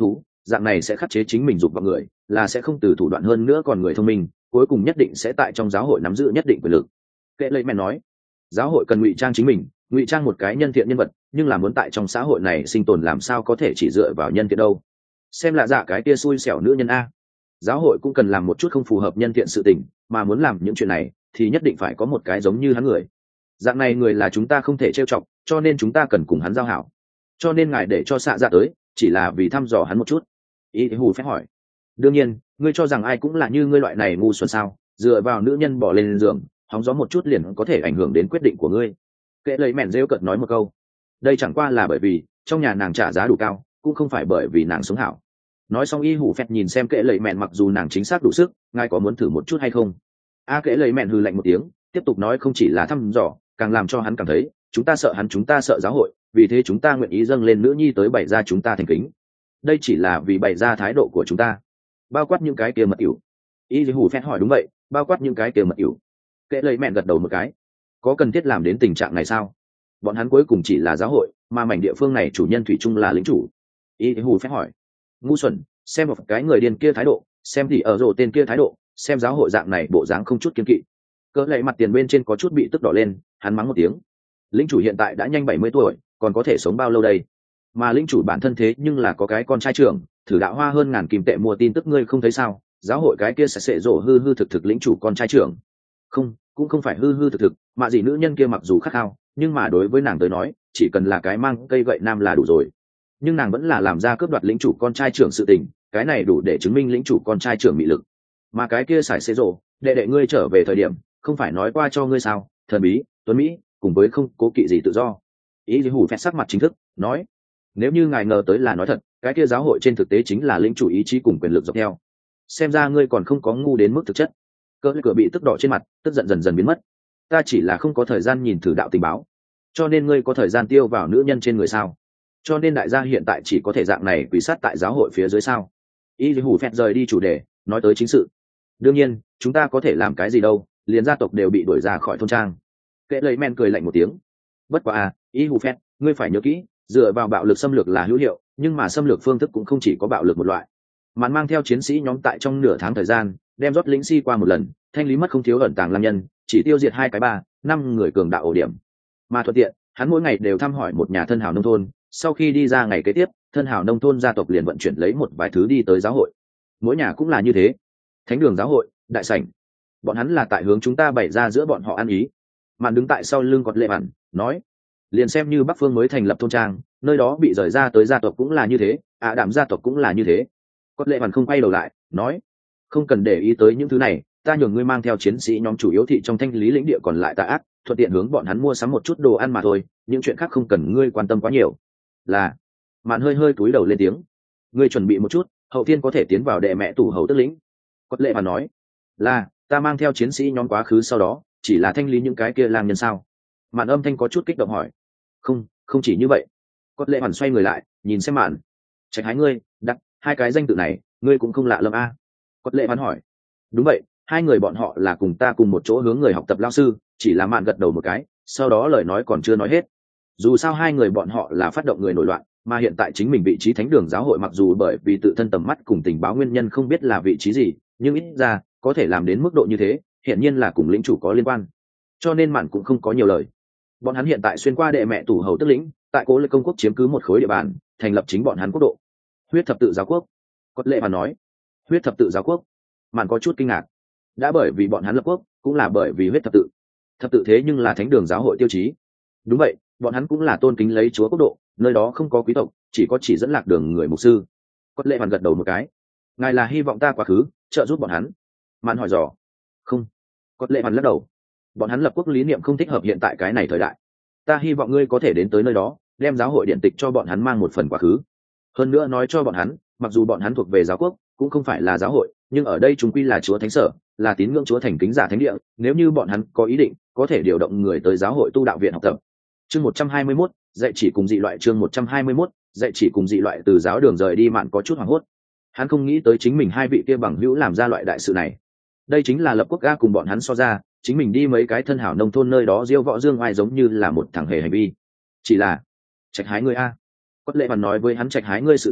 dạng này sẽ khắc chế chính mình dục vào người, là sẽ không từ thủ đoạn hơn nữa còn người thông minh, cuối cùng nhất định sẽ tại trong giáo hội nắm giữ nhất định quyền lực. Kệ lấy mẹ nói, giáo hội cần ngụy trang chính mình, ngụy trang một cái nhân thiện nhân vật, nhưng là muốn tại trong xã hội này sinh tồn làm sao có thể chỉ dựa vào nhân thiện đâu. Xem lạ dạ cái kia xui xẻo nữ nhân a, giáo hội cũng cần làm một chút không phù hợp nhân thiện sự tình, mà muốn làm những chuyện này thì nhất định phải có một cái giống như hắn người. Dạng này người là chúng ta không thể trêu chọc, cho nên chúng ta cần cùng hắn giao hảo. Cho nên ngài để cho xạ dạ tới chỉ là vì thăm dò hắn một chút. Ý hù phép hỏi, đương nhiên ngươi cho rằng ai cũng là như ngươi loại này ngu xuẩn sao, dựa vào nữ nhân bỏ lên giường hóng gió một chút liền có thể ảnh hưởng đến quyết định của ngươi. Kệ lấy mẹn rêu cợt nói một câu, đây chẳng qua là bởi vì trong nhà nàng trả giá đủ cao, cũng không phải bởi vì nàng sống hảo. Nói xong y hủ phẹt nhìn xem kệ lầy mẹn, mặc dù nàng chính xác đủ sức, ngài có muốn thử một chút hay không? A kệ lầy mẹn hừ lạnh một tiếng, tiếp tục nói, không chỉ là thăm dò, càng làm cho hắn cảm thấy chúng ta sợ hắn, chúng ta sợ giáo hội, vì thế chúng ta nguyện ý dâng lên nữ nhi tới bày ra chúng ta thành kính. Đây chỉ là vì bày ra thái độ của chúng ta, bao quát những cái kia mật ỉu. Y hủ phẹt hỏi, đúng vậy, bao quát những cái kia mật ỉu. Kệ lầy mẹn gật đầu một cái, có cần thiết làm đến tình trạng này sao? Bọn hắn cuối cùng chỉ là giáo hội, mà mảnh địa phương này chủ nhân thủy chung là lính chủ. Y hủ phẹt hỏi, ngu xuẩn, xem một cái người điên kia thái độ, xem thì ở rổ tên kia thái độ, xem giáo hội dạng này bộ dáng không chút kiên kỵ. Cỡ lệ mặt tiền bên trên có chút bị tức đỏ lên, hắn mắng một tiếng. Lĩnh chủ hiện tại đã nhanh bảy mươi tuổi, còn có thể sống bao lâu đây? Mà lĩnh chủ bản thân thế nhưng là có cái con trai trưởng, thử đạo hoa hơn ngàn kim tệ mua tin tức, ngươi không thấy sao? Giáo hội cái kia sẽ sệ rổ hư hư thực thực lĩnh chủ con trai trưởng. Không, cũng không phải hư hư thực thực, mà gì nữ nhân kia mặc dù khát khao, nhưng mà đối với nàng tới nói, chỉ cần là cái mang cây gậy nam là đủ rồi. Nhưng nàng vẫn là làm ra cướp đoạt lĩnh chủ con trai trưởng sự tình, cái này đủ để chứng minh lĩnh chủ con trai trưởng mị lực. Mà cái kia sải xế rộ, đệ đệ ngươi trở về thời điểm không phải nói qua cho ngươi sao, thần bí tuấn mỹ cùng với không cố kỵ gì tự do. Ý gì hủ phép sắc mặt chính thức nói, nếu như ngài ngờ tới là nói thật, cái kia giáo hội trên thực tế chính là lĩnh chủ ý chí cùng quyền lực dọc theo. Xem ra ngươi còn không có ngu đến mức thực chất. Cỡ cửa bị tức đỏ trên mặt, tức giận dần dần biến mất. Ta chỉ là không có thời gian nhìn thử đạo tình báo, cho nên ngươi có thời gian tiêu vào nữ nhân trên người sao? Cho nên đại gia hiện tại chỉ có thể dạng này quỷ sát tại giáo hội phía dưới sao? Y hủ phẹt rời đi chủ đề, nói tới chính sự. Đương nhiên chúng ta có thể làm cái gì đâu, liền gia tộc đều bị đuổi ra khỏi thôn trang. Kệ lấy men cười lạnh một tiếng, bất quá à, Y hủ phẹt, ngươi phải nhớ kỹ, dựa vào bạo lực xâm lược là hữu hiệu, nhưng mà xâm lược phương thức cũng không chỉ có bạo lực một loại. Màn mang theo chiến sĩ nhóm tại trong nửa tháng thời gian đem rót lĩnh si qua một lần, thanh lý mất không thiếu ẩn tàng lam nhân, chỉ tiêu diệt hai cái ba năm người cường đạo ổ điểm. Mà thuận tiện hắn mỗi ngày đều thăm hỏi một nhà thân hảo nông thôn, sau khi đi ra ngày kế tiếp thân hảo nông thôn gia tộc liền vận chuyển lấy một vài thứ đi tới giáo hội. Mỗi nhà cũng là như thế. Thánh đường giáo hội đại sảnh, bọn hắn là tại hướng chúng ta bày ra giữa bọn họ ăn ý. Màn đứng tại sau lưng Cọt Lệ Bản nói, liền xem như Bắc Phương mới thành lập thôn trang, nơi đó bị rời ra tới gia tộc cũng là như thế, ạ à, đảm gia tộc cũng là như thế. Cọt Lệ Bản không quay đầu lại nói, không cần để ý tới những thứ này, ta nhường ngươi mang theo chiến sĩ nhóm chủ yếu thị trong thanh lý lĩnh địa còn lại tà ác, thuận tiện hướng bọn hắn mua sắm một chút đồ ăn mà thôi, những chuyện khác không cần ngươi quan tâm quá nhiều. Là. Mạn hơi hơi cúi đầu lên tiếng, ngươi chuẩn bị một chút, hậu thiên có thể tiến vào đệ mẹ tủ hầu tức lĩnh. Cọt Lệ Bản nói, là, ta mang theo chiến sĩ nhóm quá khứ, sau đó chỉ là thanh lý những cái kia làm nhân sao? Mạn âm thanh có chút kích động hỏi. Không, không chỉ như vậy. Cọt Lệ Bản xoay người lại nhìn xem Mạn, tránh hái ngươi đặt hai cái danh tự này ngươi cũng không lạ lẫm a à? Cọt Lệ Bản hỏi. Đúng vậy, hai người bọn họ là cùng ta cùng một chỗ hướng người học tập lao sư. Chỉ là Mạn gật đầu một cái, sau đó lời nói còn chưa nói hết. Dù sao hai người bọn họ là phát động người nổi loạn, mà hiện tại chính mình vị trí thánh đường giáo hội mặc dù bởi vì tự thân tầm mắt cùng tình báo nguyên nhân không biết là vị trí gì, nhưng ít ra có thể làm đến mức độ như thế, hiện nhiên là cùng lĩnh chủ có liên quan. Cho nên Mạn cũng không có nhiều lời. Bọn hắn hiện tại xuyên qua đệ mẹ tủ hầu tức lĩnh, tại Cố Lệ công quốc chiếm cứ một khối địa bàn, thành lập chính bọn hắn quốc độ, huyết thập tự giáo quốc. Cọt Lệ Bản nói, huyết thập tự giáo quốc. Mạn có chút kinh ngạc, đã bởi vì bọn hắn lập quốc, cũng là bởi vì huyết thập tự. Thập tự thế nhưng là thánh đường giáo hội tiêu chí. Đúng vậy, bọn hắn cũng là tôn kính lấy chúa quốc độ, nơi đó không có quý tộc, chỉ có chỉ dẫn lạc đường người mục sư. Cọt Lệ Bản gật đầu một cái, ngài là hy vọng ta quá khứ trợ giúp bọn hắn? Mạn hỏi dò. Không. Cọt Lệ Bản lắc đầu, bọn hắn lập quốc lý niệm không thích hợp hiện tại cái này thời đại. Ta hy vọng ngươi có thể đến tới nơi đó, đem giáo hội điện tịch cho bọn hắn mang một phần quá khứ. Hơn nữa nói cho bọn hắn, mặc dù bọn hắn thuộc về giáo quốc, cũng không phải là giáo hội, nhưng ở đây chúng quy là chúa thánh sở, là tín ngưỡng chúa thành kính giả thánh địa. Nếu như bọn hắn có ý định, có thể điều động người tới giáo hội tu đạo viện học tập. Chương một trăm hai mươi mốt, dạy chỉ cùng dị loại. Chương một trăm hai mươi mốt, dạy chỉ cùng dị loại. Từ giáo đường rời đi, Mạn có chút hoảng hốt. Hắn không nghĩ tới chính mình hai vị kia bằng hữu làm ra loại đại sự này. Đây chính là lập quốc ga cùng bọn hắn so ra, chính mình đi mấy cái thân hảo nông thôn nơi đó diêu võ dương ai giống như là một thằng hề hành vi. Chỉ là trạch hái ngươi a. Cọt Lệ Bản nói với hắn trạch hái ngươi sự tình,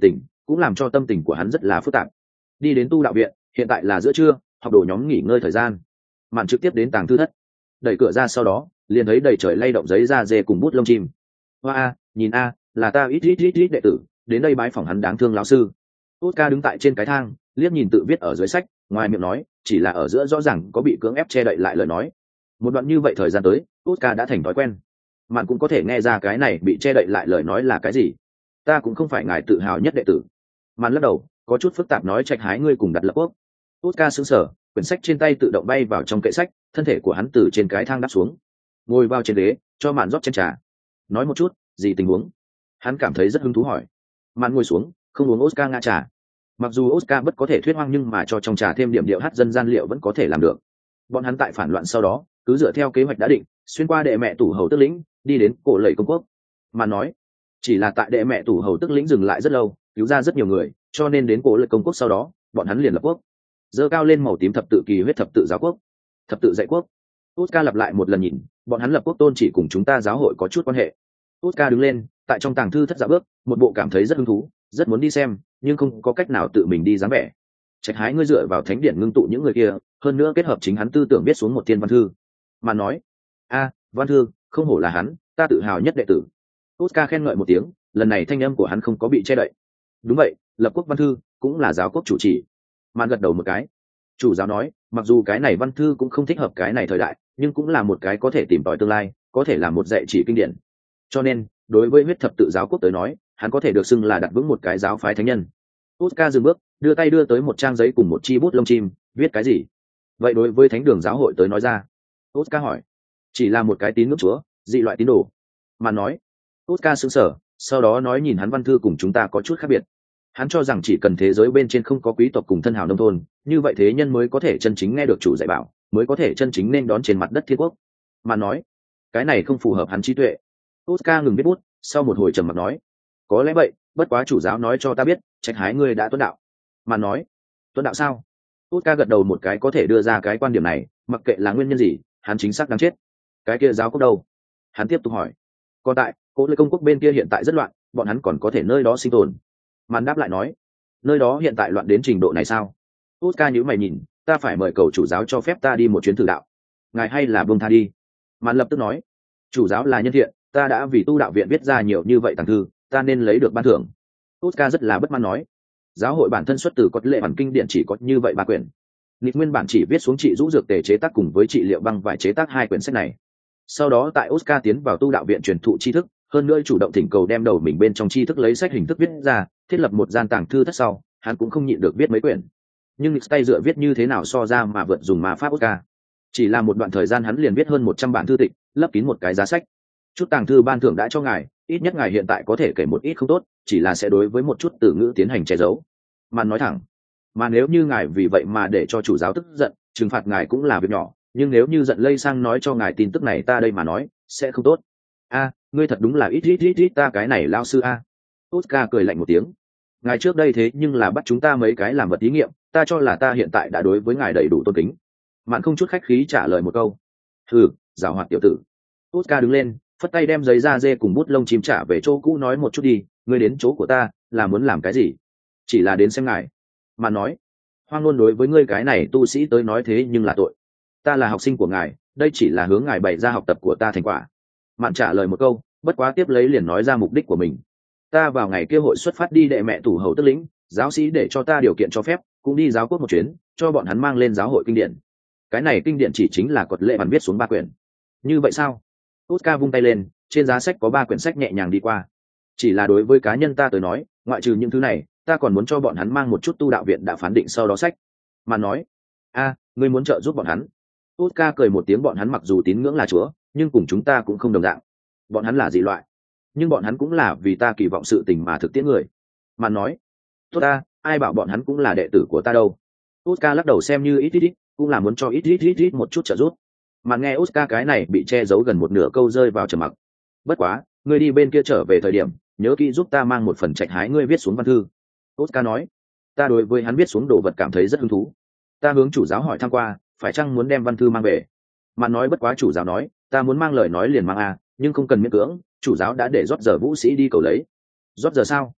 cũng làm cho tâm tình của hắn rất là phức tạp. Đi đến tu đạo viện, hiện tại là giữa trưa, học đồ nhóm nghỉ ngơi thời gian. Mạn trực tiếp đến tàng thư thất, đẩy cửa ra sau đó liền thấy đầy trời lay động giấy da dê cùng bút lông chim. Hoa a, nhìn a, là ta ít ít ít ít đệ tử đến đây bái phỏng hắn đáng thương lão sư. Oscar đứng tại trên cái thang, liếc nhìn tự viết ở dưới sách, ngoài miệng nói, chỉ là ở giữa rõ ràng có bị cưỡng ép che đậy lại lời nói. Một đoạn như vậy thời gian tới, Oscar đã thành thói quen. Mạn cũng có thể nghe ra cái này bị che đậy lại lời nói là cái gì. Ta cũng không phải ngài tự hào nhất đệ tử. Mạn lắc đầu, có chút phức tạp nói, Trạch Hái ngươi cùng đặt lập quốc. Oscar sững sờ, quyển sách trên tay tự động bay vào trong kệ sách, thân thể của hắn từ trên cái thang đáp xuống, ngồi vào trên ghế, cho Mạn rót chén trà. Nói một chút, gì tình huống? Hắn cảm thấy rất hứng thú hỏi. Mạn ngồi xuống, không uống Oscar ngã trà. Mặc dù Oscar bất có thể thuyết hoang nhưng mà cho trong trà thêm điểm điệu hát dân gian liệu vẫn có thể làm được. Bọn hắn tại phản loạn sau đó, cứ dựa theo kế hoạch đã định, xuyên qua đệ mẹ tủ hầu tức lĩnh, đi đến cổ lầy công quốc. Mạn nói, chỉ là tại đệ mẹ tủ hầu tức lĩnh dừng lại rất lâu, cứu ra rất nhiều người, cho nên đến cổ lầy công quốc sau đó, bọn hắn liền lập quốc. Giơ cao lên màu tím thập tự kỳ huyết thập tự giáo quốc, thập tự dạy quốc. Oscar lặp lại một lần nhìn, bọn hắn lập quốc tôn chỉ cùng chúng ta giáo hội có chút quan hệ. Oscar đứng lên, tại trong tàng thư thất dạo bước, một bộ cảm thấy rất hứng thú, rất muốn đi xem, nhưng không có cách nào tự mình đi dáng vẻ. Trạch Hái ngươi dựa vào thánh điển ngưng tụ những người kia, hơn nữa kết hợp chính hắn tư tưởng viết xuống một tiên văn thư. Mà nói, a, văn thư, không hổ là hắn, ta tự hào nhất đệ tử. Oscar khen ngợi một tiếng, lần này thanh âm của hắn không có bị che đậy. Đúng vậy, lập quốc văn thư cũng là giáo quốc chủ chỉ. Mạn gật đầu một cái. Chủ giáo nói, mặc dù cái này văn thư cũng không thích hợp cái này thời đại, nhưng cũng là một cái có thể tìm tòi tương lai, có thể là một dạy chỉ kinh điển. Cho nên, đối với huyết thập tự giáo quốc tới nói, hắn có thể được xưng là đặt vững một cái giáo phái thánh nhân. Oscar dừng bước, đưa tay đưa tới một trang giấy cùng một chi bút lông chim, viết cái gì? Vậy đối với thánh đường giáo hội tới nói ra. Oscar hỏi. Chỉ là một cái tín ngưỡng chúa, dị loại tín đồ. Mà nói. Oscar sững sờ, sau đó nói nhìn hắn văn thư cùng chúng ta có chút khác biệt. Hắn cho rằng chỉ cần thế giới bên trên không có quý tộc cùng thân hào nông thôn, như vậy thế nhân mới có thể chân chính nghe được chủ dạy bảo, mới có thể chân chính nên đón trên mặt đất thiên quốc. Mà nói, cái này không phù hợp hắn trí tuệ. Oscar ngừng viết bút, sau một hồi trầm mặc nói, có lẽ vậy, bất quá chủ giáo nói cho ta biết, Trạch Hái ngươi đã tuân đạo. Mà nói, tuân đạo sao? Oscar gật đầu một cái, có thể đưa ra cái quan điểm này, mặc kệ là nguyên nhân gì, hắn chính xác đáng chết. Cái kia giáo quốc đâu? Hắn tiếp tục hỏi. Còn tại, Cố Lê công quốc bên kia hiện tại rất loạn, bọn hắn còn có thể nơi đó sinh tồn. Màn đáp lại nói, nơi đó hiện tại loạn đến trình độ này sao? Oscar nhíu mày nhìn, ta phải mời cầu chủ giáo cho phép ta đi một chuyến thử đạo. Ngài hay là buông tha đi. Màn lập tức nói, chủ giáo là nhân thiện, ta đã vì tu đạo viện viết ra nhiều như vậy tàng thư, ta nên lấy được ban thưởng. Oscar rất là bất mãn nói, giáo hội bản thân xuất từ Cốt Lệ bản kinh điển chỉ có như vậy ba quyển. Nịch nguyên bản chỉ viết xuống trị rũ dược tề chế tác cùng với trị liệu băng vải chế tác hai quyển sách này. Sau đó tại Oscar tiến vào tu đạo viện truyền thụ tri thức, hơn nữa chủ động thỉnh cầu đem đầu mình bên trong tri thức lấy sách hình thức viết ra, thiết lập một gian tàng thư thất sau, hắn cũng không nhịn được viết mấy quyển. Nhưng Nịch tay dựa viết như thế nào so ra mà vượt dùng ma pháp Oscar. Chỉ là một đoạn thời gian hắn liền viết hơn một trăm bản thư tịch, lấp kín một cái giá sách. Chút tàng thư ban thưởng đã cho ngài, ít nhất ngài hiện tại có thể kể một ít không tốt, chỉ là sẽ đối với một chút từ ngữ tiến hành che giấu. Màn nói thẳng, mà nếu như ngài vì vậy mà để cho chủ giáo tức giận, trừng phạt ngài cũng là việc nhỏ, nhưng nếu như giận lây sang nói cho ngài tin tức này ta đây mà nói, sẽ không tốt. A, ngươi thật đúng là ít ít ít ít ta cái này lao sư a. Oscar cười lạnh một tiếng. Ngài trước đây thế nhưng là bắt chúng ta mấy cái làm vật thí nghiệm, ta cho là ta hiện tại đã đối với ngài đầy đủ tôn kính. Mạn không chút khách khí trả lời một câu. Hừ, giảo hoạt tiểu tử. Oscar đứng lên, phất tay đem giấy da dê cùng bút lông chim trả về chỗ cũ, nói một chút đi, ngươi đến chỗ của ta là muốn làm cái gì? Chỉ là đến xem ngài. Mạn nói, hoang ngôn đối với ngươi cái này tu sĩ tới nói thế nhưng là tội. Ta là học sinh của ngài, đây chỉ là hướng ngài bày ra học tập của ta thành quả. Mạn trả lời một câu, bất quá tiếp lấy liền nói ra mục đích của mình. Ta vào ngày kia hội xuất phát đi đệ mẹ tủ hầu tức lĩnh, giáo sĩ để cho ta điều kiện cho phép, cũng đi giáo quốc một chuyến, cho bọn hắn mang lên giáo hội kinh điển. Cái này kinh điển chỉ chính là Cốt Lệ bản viết xuống ba quyển. Như vậy sao? Oscar vung tay lên, trên giá sách có ba quyển sách nhẹ nhàng đi qua. Chỉ là đối với cá nhân ta tới nói, ngoại trừ những thứ này, ta còn muốn cho bọn hắn mang một chút tu đạo viện đã phán định sau đó sách. Mà nói, a, ngươi muốn trợ giúp bọn hắn? Oscar cười một tiếng, bọn hắn mặc dù tín ngưỡng là Chúa, nhưng cùng chúng ta cũng không đồng dạng. Bọn hắn là dị loại, nhưng bọn hắn cũng là vì ta kỳ vọng sự tình mà thực tiễn người. Mà nói, tốt ta, ai bảo bọn hắn cũng là đệ tử của ta đâu. Oscar lắc đầu, xem như ít ít ít, cũng là muốn cho ít ít ít ít một chút trợ giúp. Mà nghe Oscar cái này bị che giấu gần một nửa câu rơi vào trầm mặc. Bất quá, ngươi đi bên kia trở về thời điểm, nhớ kỹ giúp ta mang một phần Trạch Hái ngươi viết xuống văn thư. Oscar nói, ta đối với hắn viết xuống đồ vật cảm thấy rất hứng thú. Ta hướng chủ giáo hỏi thăm qua, phải chăng muốn đem văn thư mang về. Mà nói, bất quá chủ giáo nói, ta muốn mang lời nói liền mang a, nhưng không cần miễn cưỡng, chủ giáo đã để rót giờ vũ sĩ đi cầu lấy. Rót giờ sao?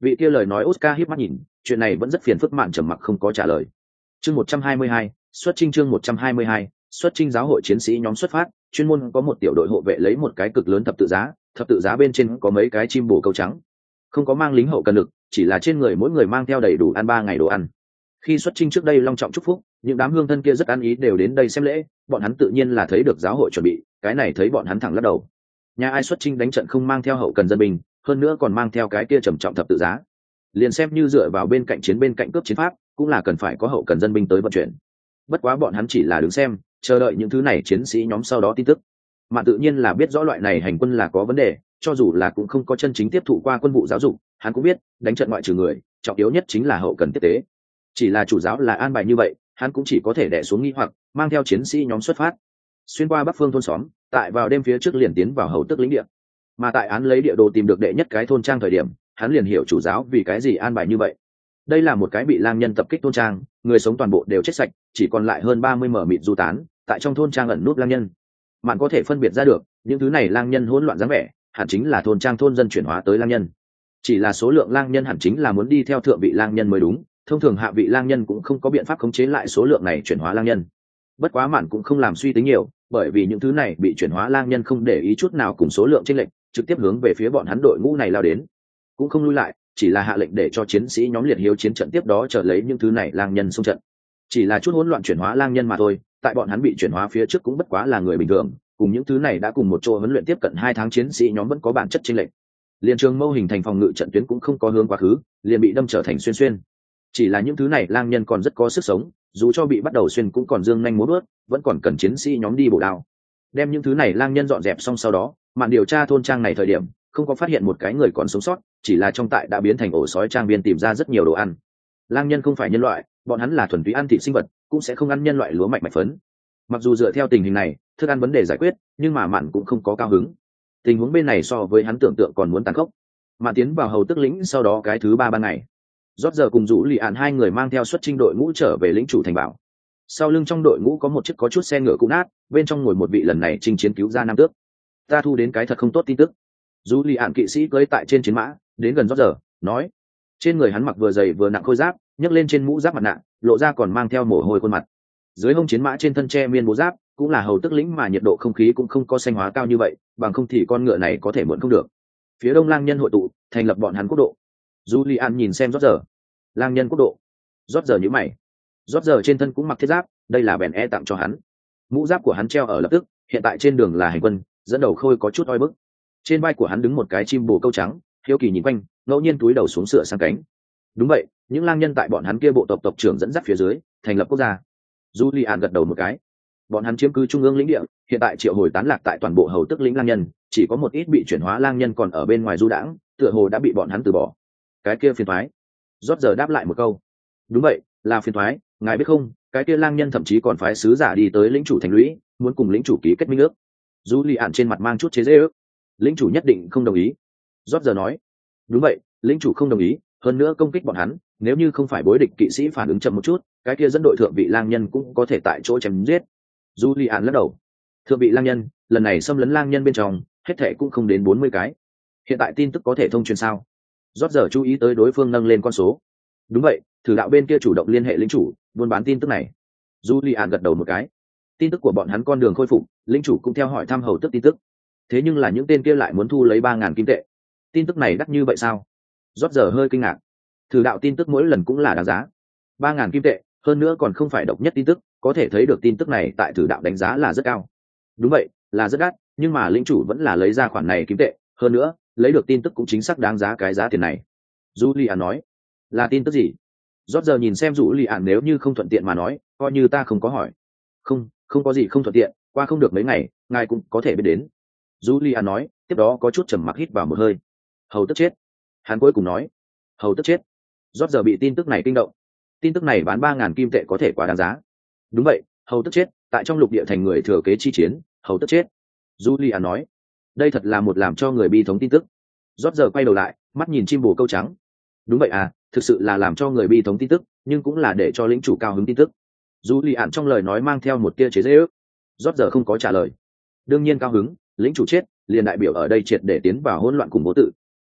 Vị kia lời nói Oscar híp mắt nhìn, chuyện này vẫn rất phiền phức, Mạn trầm mặc không có trả lời. Chương một trăm hai mươi hai, xuất chinh chương một trăm hai mươi hai, xuất chinh giáo hội chiến sĩ nhóm xuất phát, chuyên môn có một tiểu đội hộ vệ lấy một cái cực lớn thập tự giá, thập tự giá bên trên có mấy cái chim bồ câu trắng. Không có mang lính hậu cần lực, chỉ là trên người mỗi người mang theo đầy đủ ăn ba ngày đồ ăn. Khi xuất chinh trước đây long trọng chúc phúc, những đám hương thân kia rất ăn ý đều đến đây xem lễ, bọn hắn tự nhiên là thấy được giáo hội chuẩn bị, cái này thấy bọn hắn thẳng lắc đầu. Nhà ai xuất chinh đánh trận không mang theo hậu cần dân binh, hơn nữa còn mang theo cái kia trầm trọng thập tự giá, liền xem như dựa vào bên cạnh chiến bên cạnh cướp chiến pháp, cũng là cần phải có hậu cần dân binh tới vận chuyển. Bất quá bọn hắn chỉ là đứng xem, chờ đợi những thứ này chiến sĩ nhóm sau đó tin tức. Mà tự nhiên là biết rõ loại này hành quân là có vấn đề, cho dù là cũng không có chân chính tiếp thụ qua quân vụ giáo dục, hắn cũng biết đánh trận ngoại trừ người, trọng yếu nhất chính là hậu cần tiếp tế. Chỉ là chủ giáo là an bài như vậy, hắn cũng chỉ có thể đè xuống nghi hoặc, mang theo chiến sĩ nhóm xuất phát, xuyên qua bắc phương thôn xóm, tại vào đêm phía trước liền tiến vào hầu tức lĩnh địa. Mà tại án lấy địa đồ tìm được đệ nhất cái thôn trang thời điểm, hắn liền hiểu chủ giáo vì cái gì an bài như vậy. Đây là một cái bị lang nhân tập kích thôn trang, người sống toàn bộ đều chết sạch, chỉ còn lại hơn ba mươi mở mịt du tán, tại trong thôn trang ẩn nút lang nhân. Mạn có thể phân biệt ra được, những thứ này lang nhân hỗn loạn dáng vẻ, hẳn chính là thôn trang thôn dân chuyển hóa tới lang nhân. Chỉ là số lượng lang nhân hẳn chính là muốn đi theo thượng vị lang nhân mới đúng, thông thường hạ vị lang nhân cũng không có biện pháp khống chế lại số lượng này chuyển hóa lang nhân. Bất quá Mạn cũng không làm suy tính nhiều, bởi vì những thứ này bị chuyển hóa lang nhân không để ý chút nào cùng số lượng chênh lệch, trực tiếp hướng về phía bọn hắn đội ngũ này lao đến, cũng không lui lại, chỉ là hạ lệnh để cho chiến sĩ nhóm liệt hiếu chiến trận tiếp đó chờ lấy những thứ này lang nhân xung trận. Chỉ là chút hỗn loạn chuyển hóa lang nhân mà thôi, tại bọn hắn bị chuyển hóa phía trước cũng bất quá là người bình thường, cùng những thứ này đã cùng một chỗ huấn luyện tiếp cận hai tháng chiến sĩ nhóm vẫn có bản chất chênh lệch. Liên trường mâu hình thành phòng ngự trận tuyến cũng không có hướng quá khứ, liền bị đâm trở thành xuyên xuyên. Chỉ là những thứ này lang nhân còn rất có sức sống, dù cho bị bắt đầu xuyên cũng còn dương nhanh múa bước, vẫn còn cần chiến sĩ nhóm đi bổ đao. Đem những thứ này lang nhân dọn dẹp xong sau đó, Mạn điều tra thôn trang này thời điểm, không có phát hiện một cái người còn sống sót, chỉ là trong tại đã biến thành ổ sói trang viên tìm ra rất nhiều đồ ăn. Lang nhân không phải nhân loại, bọn hắn là thuần túy ăn thịt sinh vật, cũng sẽ không ăn nhân loại lúa mạch mạch phấn. Mặc dù dựa theo tình hình này, thức ăn vấn đề giải quyết, nhưng mà Mạn cũng không có cao hứng. Tình huống bên này so với hắn tưởng tượng còn muốn tàn khốc. Mạn tiến vào hầu tức lĩnh sau đó cái thứ ba ban ngày, rót giờ cùng Dũ Lì Ản hai người mang theo xuất chinh đội ngũ trở về lĩnh chủ thành bảo. Sau lưng trong đội ngũ có một chiếc có chút xe ngựa cũ nát, bên trong ngồi một vị lần này chinh chiến cứu ra nam tước. Ta thu đến cái thật không tốt tin tức. Dũ Lì Ản kỵ sĩ cưỡi tại trên chiến mã, đến gần rót giờ, nói: trên người hắn mặc vừa dày vừa nặng khôi giáp, nhấc lên trên mũ giáp mặt nạ, lộ ra còn mang theo mồ hôi khuôn mặt. Dưới hông chiến mã trên thân tre miên bố giáp, cũng là hầu tức lĩnh mà nhiệt độ không khí cũng không có xanh hóa cao như vậy, bằng không thì con ngựa này có thể mượn không được. Phía đông lang nhân hội tụ, thành lập bọn hắn quốc độ. Julian nhìn xem rót giờ. Lang nhân quốc độ. Rót giờ nhíu mày. Rót giờ trên thân cũng mặc thiết giáp, đây là bèn e tặng cho hắn. Mũ giáp của hắn treo ở lập tức, hiện tại trên đường là hành quân, dẫn đầu khôi có chút oi bức. Trên vai của hắn đứng một cái chim bồ câu trắng, hiếu kỳ nhìn quanh, ngẫu nhiên túi đầu xuống sửa sang cánh. Đúng vậy, những lang nhân tại bọn hắn kia bộ tộc tộc trưởng dẫn dắt phía dưới, thành lập quốc gia. Julian gật đầu một cái. Bọn hắn chiếm cứ trung ương lĩnh địa, hiện tại triệu hồi tán lạc tại toàn bộ hầu tức lĩnh lang nhân, chỉ có một ít bị chuyển hóa lang nhân còn ở bên ngoài du đãng, tựa hồ đã bị bọn hắn từ bỏ. Cái kia phiền toái. Rót giờ đáp lại một câu. Đúng vậy, là phiền toái, ngài biết không, cái kia lang nhân thậm chí còn phái sứ giả đi tới lĩnh chủ thành lũy, muốn cùng lĩnh chủ ký kết minh ước. Julian trên mặt mang chút chế giễu. Lĩnh chủ nhất định không đồng ý. Rót giờ nói. Đúng vậy, lĩnh chủ không đồng ý, hơn nữa công kích bọn hắn, nếu như không phải bối địch kỵ sĩ phản ứng chậm một chút, cái kia dẫn đội thượng vị lang nhân cũng có thể tại chỗ chém giết. Julian lắc đầu. Thượng vị lang nhân, lần này xâm lấn lang nhân bên trong, hết thảy cũng không đến bốn mươi cái. Hiện tại tin tức có thể thông truyền sao? Rót giờ chú ý tới đối phương nâng lên con số. Đúng vậy, thử đạo bên kia chủ động liên hệ lĩnh chủ, buôn bán tin tức này. Julian gật đầu một cái. Tin tức của bọn hắn con đường khôi phục, lĩnh chủ cũng theo hỏi thăm hầu tức tin tức. Thế nhưng là những tên kia lại muốn thu lấy ba ngàn kim tệ. Tin tức này đắt như vậy sao? Rót giờ hơi kinh ngạc. Thử đạo tin tức mỗi lần cũng là đáng giá. Ba ngàn kim tệ, hơn nữa còn không phải độc nhất tin tức, có thể thấy được tin tức này tại thử đạo đánh giá là rất cao. Đúng vậy, là rất đắt, nhưng mà lĩnh chủ vẫn là lấy ra khoản này kim tệ, hơn nữa, lấy được tin tức cũng chính xác đáng giá cái giá tiền này. Julian nói. Là tin tức gì? Rót giờ nhìn xem Julian, nếu như không thuận tiện mà nói, coi như ta không có hỏi. Không, không có gì không thuận tiện, qua không được mấy ngày, ngài cũng có thể biết đến. Julian nói, tiếp đó có chút trầm mặc hít vào một hơi. Hầu tức chết. Hắn cuối cùng nói. Hầu tức chết. Rót giờ bị tin tức này kinh động. Tin tức này bán ba ngàn kim tệ có thể quá đáng giá. Đúng vậy, hầu tức chết, tại trong lục địa thành người thừa kế chi chiến, hầu tức chết. Julian nói. Đây thật là một làm cho người bi thống tin tức. Rót giờ quay đầu lại, mắt nhìn chim bồ câu trắng. Đúng vậy à, thực sự là làm cho người bi thống tin tức, nhưng cũng là để cho lĩnh chủ cao hứng tin tức. Julian trong lời nói mang theo một tia chế giễu. Rót giờ không có trả lời. Đương nhiên cao hứng, lĩnh chủ chết, liền đại biểu ở đây triệt để tiến vào hỗn loạn cùng bố tự.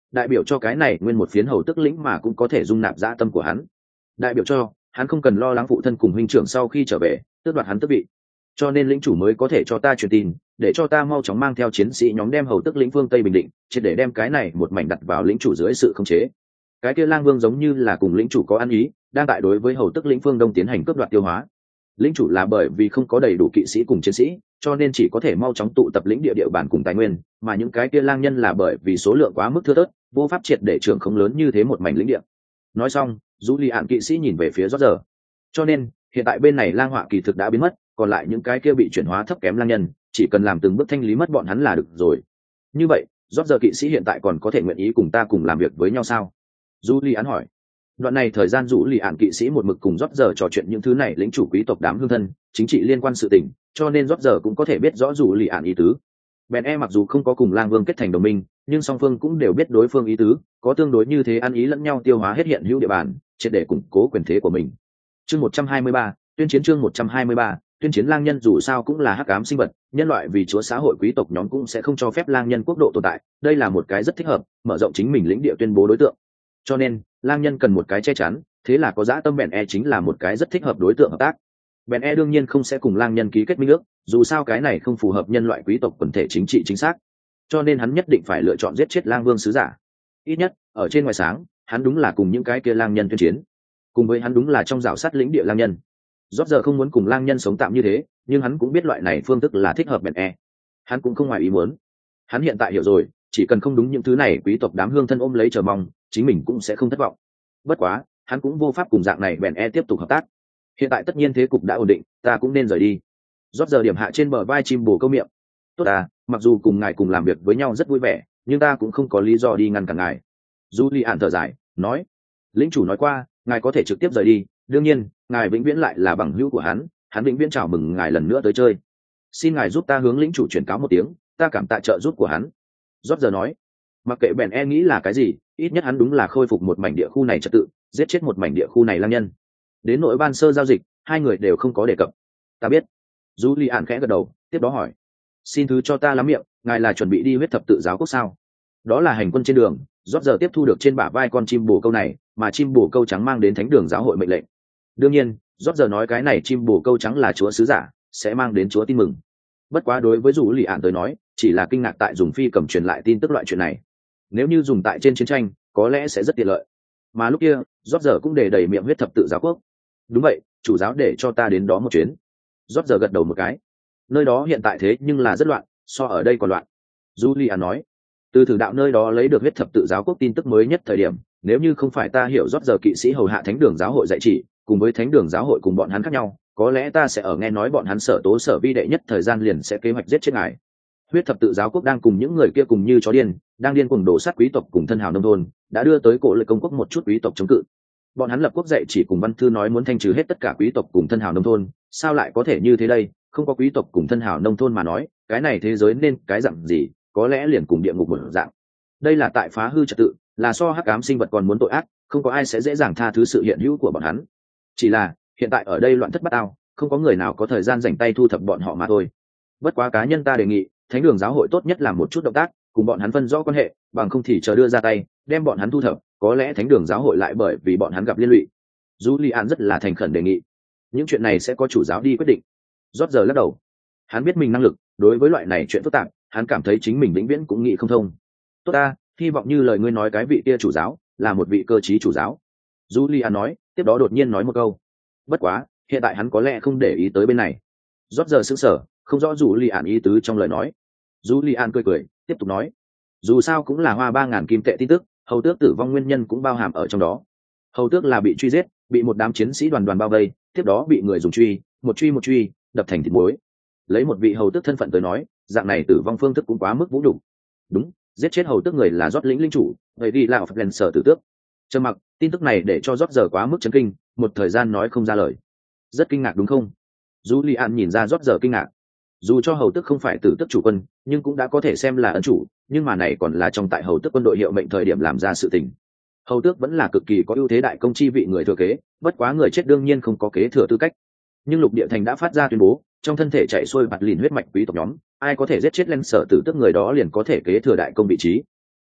đại biểu cho cái này nguyên một phiến hầu tức lĩnh mà cũng có thể dung nạp dã tâm của hắn, đại biểu cho hắn không cần lo lắng phụ thân cùng huynh trưởng sau khi trở về tước đoạt hắn tước vị. Cho nên lĩnh chủ mới có thể cho ta truyền tin, để cho ta mau chóng mang theo chiến sĩ nhóm đem hầu tức lĩnh phương Tây bình định, triệt để đem cái này một mảnh đặt vào lĩnh chủ dưới sự khống chế. Cái kia lang vương giống như là cùng lĩnh chủ có ăn ý, đang tại đối với hầu tức lĩnh phương Đông tiến hành cướp đoạt tiêu hóa. Lĩnh chủ là bởi vì không có đầy đủ kỵ sĩ cùng chiến sĩ, cho nên chỉ có thể mau chóng tụ tập lĩnh địa địa bàn cùng tài nguyên, mà những cái kia lang nhân là bởi vì số lượng quá mức thưa thớt, vô pháp triệt để trưởng khống lớn như thế một mảnh lĩnh địa. Nói xong, Dụ Lì Ạn kỵ sĩ nhìn về phía Roger. Cho nên, hiện tại bên này lang họa kỳ thực đã biến mất, còn lại những cái kia bị chuyển hóa thấp kém lang nhân, chỉ cần làm từng bước thanh lý mất bọn hắn là được rồi. Như vậy, Roger kỵ sĩ hiện tại còn có thể nguyện ý cùng ta cùng làm việc với nhau sao? Dụ Lì Ạn hỏi. Đoạn này thời gian Dụ Lì Ạn kỵ sĩ một mực cùng Roger trò chuyện những thứ này lĩnh chủ quý tộc đám hương thân, chính trị liên quan sự tình, cho nên Roger cũng có thể biết rõ Dụ Lì Ạn ý tứ. Ben E mặc dù không có cùng lang vương kết thành đồng minh, nhưng song phương cũng đều biết đối phương ý tứ, có tương đối như thế ăn ý lẫn nhau tiêu hóa hết hiện hữu địa bàn, triệt để củng cố quyền thế của mình. Chương một trăm hai mươi ba, tuyên chiến chương một trăm hai mươi ba, tuyên chiến lang nhân dù sao cũng là hắc ám sinh vật, nhân loại vì chúa xã hội quý tộc nhóm cũng sẽ không cho phép lang nhân quốc độ tồn tại, đây là một cái rất thích hợp, mở rộng chính mình lĩnh địa tuyên bố đối tượng. Cho nên, lang nhân cần một cái che chắn, thế là có dã tâm Ben E chính là một cái rất thích hợp đối tượng hợp tác. Ben E đương nhiên không sẽ cùng lang nhân ký kết minh ước, dù sao cái này không phù hợp nhân loại quý tộc quần thể chính trị chính xác, cho nên hắn nhất định phải lựa chọn giết chết lang vương sứ giả. Ít nhất ở trên ngoài sáng, hắn đúng là cùng những cái kia lang nhân tuyên chiến, cùng với hắn đúng là trong rào sát lĩnh địa lang nhân. Rốt giờ không muốn cùng lang nhân sống tạm như thế, nhưng hắn cũng biết loại này phương thức là thích hợp Ben E. Hắn cũng không ngoài ý muốn. Hắn hiện tại hiểu rồi, chỉ cần không đúng những thứ này quý tộc đám hương thân ôm lấy chờ mong, chính mình cũng sẽ không thất vọng. Bất quá, hắn cũng vô pháp cùng dạng này Ben E tiếp tục hợp tác. Hiện tại tất nhiên thế cục đã ổn định, ta cũng nên rời đi. Rốt giờ điểm hạ trên bờ vai chim bồ câu miệng. Tốt à, mặc dù cùng ngài cùng làm việc với nhau rất vui vẻ, nhưng ta cũng không có lý do đi ngăn cản ngài. Julian thở dài, nói, lĩnh chủ nói qua, ngài có thể trực tiếp rời đi, đương nhiên, ngài vĩnh viễn lại là bằng hữu của hắn, hắn vĩnh viễn chào mừng ngài lần nữa tới chơi. Xin ngài giúp ta hướng lĩnh chủ truyền cáo một tiếng, ta cảm tạ trợ giúp của hắn. Rốt giờ nói, mặc kệ Ben E nghĩ là cái gì, ít nhất hắn đúng là khôi phục một mảnh địa khu này trật tự, giết chết một mảnh địa khu này lang nhân. Đến nội ban sơ giao dịch, hai người đều không có đề cập. Ta biết. Julian khẽ gật đầu, tiếp đó hỏi, xin thứ cho ta lắm miệng, ngài là chuẩn bị đi huyết thập tự giáo quốc sao? Đó là hành quân trên đường, Rốt giờ tiếp thu được trên bả vai con chim bồ câu này, mà chim bồ câu trắng mang đến thánh đường giáo hội mệnh lệnh. Đương nhiên, Rốt giờ nói cái này chim bồ câu trắng là chúa sứ giả, sẽ mang đến chúa tin mừng. Bất quá đối với Dụ Lì Ạn tới nói, chỉ là kinh ngạc tại dùng phi cầm truyền lại tin tức loại chuyện này. Nếu như dùng tại trên chiến tranh, có lẽ sẽ rất tiện lợi. Mà lúc kia, Rốt giờ cũng để đẩy miệng huyết thập tự giáo quốc. Đúng vậy, chủ giáo để cho ta đến đó một chuyến. Rốt giờ gật đầu một cái. Nơi đó hiện tại thế nhưng là rất loạn, so ở đây còn loạn. Julia nói, từ thử đạo nơi đó lấy được huyết thập tự giáo quốc tin tức mới nhất thời điểm, nếu như không phải ta hiểu Rốt giờ kỵ sĩ hầu hạ thánh đường giáo hội dạy chỉ, cùng với thánh đường giáo hội cùng bọn hắn khác nhau, có lẽ ta sẽ ở nghe nói bọn hắn sở tố sở vi đệ nhất thời gian liền sẽ kế hoạch giết chết ngài. Huyết thập tự giáo quốc đang cùng những người kia cùng như chó điên, đang điên cuồng đổ sát quý tộc cùng thân hào nông thôn, đã đưa tới cổ lợi công quốc một chút quý tộc chống cự. Bọn hắn lập quốc dạy chỉ cùng văn thư nói muốn thanh trừ hết tất cả quý tộc cùng thân hào nông thôn, sao lại có thể như thế đây? Không có quý tộc cùng thân hào nông thôn mà nói, cái này thế giới nên cái dạng gì, có lẽ liền cùng địa ngục một dạng. Đây là tại phá hư trật tự, là so hắc ám sinh vật còn muốn tội ác, không có ai sẽ dễ dàng tha thứ sự hiện hữu của bọn hắn. Chỉ là hiện tại ở đây loạn thất bát ao, không có người nào có thời gian rảnh tay thu thập bọn họ mà thôi. Bất quá cá nhân ta đề nghị, thánh đường giáo hội tốt nhất làm một chút động tác, cùng bọn hắn phân rõ quan hệ, bằng không thì chờ đưa ra tay, đem bọn hắn thu thập, có lẽ thánh đường giáo hội lại bởi vì bọn hắn gặp liên lụy. Julian rất là thành khẩn đề nghị, những chuyện này sẽ có chủ giáo đi quyết định. Rốt giờ lắc đầu, hắn biết mình năng lực, đối với loại này chuyện phức tạp, hắn cảm thấy chính mình vĩnh viễn cũng nghĩ không thông. Tốt ta, hy vọng như lời ngươi nói cái vị kia chủ giáo là một vị cơ trí chủ giáo. Julian nói, tiếp đó đột nhiên nói một câu, bất quá, hiện tại hắn có lẽ không để ý tới bên này. Rốt giờ sững sờ, không rõ Julian ý tứ trong lời nói. Julian cười cười, tiếp tục nói, dù sao cũng là hoa ba ngàn kim tệ tin tức, hầu tước tử vong nguyên nhân cũng bao hàm ở trong đó. Hầu tước là bị truy giết, bị một đám chiến sĩ đoàn đoàn bao vây, tiếp đó bị người dùng truy, một truy một truy, đập thành thịt muối. Lấy một vị hầu tước thân phận tới nói, dạng này tử vong phương thức cũng quá mức vũ nhục. Đúng, giết chết hầu tước người là Rốt lĩnh linh chủ, bởi vì là lần sở tử tước. Trầm mặc, tin tức này để cho Rốt giờ quá mức chấn kinh, một thời gian nói không ra lời. Rất kinh ngạc đúng không? Julian nhìn ra Rốt giờ kinh ngạc. Dù cho hầu tước không phải tử tước chủ quân, nhưng cũng đã có thể xem là ân chủ, nhưng mà này còn là trong tại hầu tước quân đội hiệu mệnh thời điểm làm ra sự tình. Hầu tước vẫn là cực kỳ có ưu thế đại công chi vị người thừa kế, bất quá người chết đương nhiên không có kế thừa tư cách. Nhưng lục địa thành đã phát ra tuyên bố, trong thân thể chạy xuôi bạt lìn huyết mạch quý tộc nhóm, ai có thể giết chết lên sở tử tước người đó liền có thể kế thừa đại công vị trí.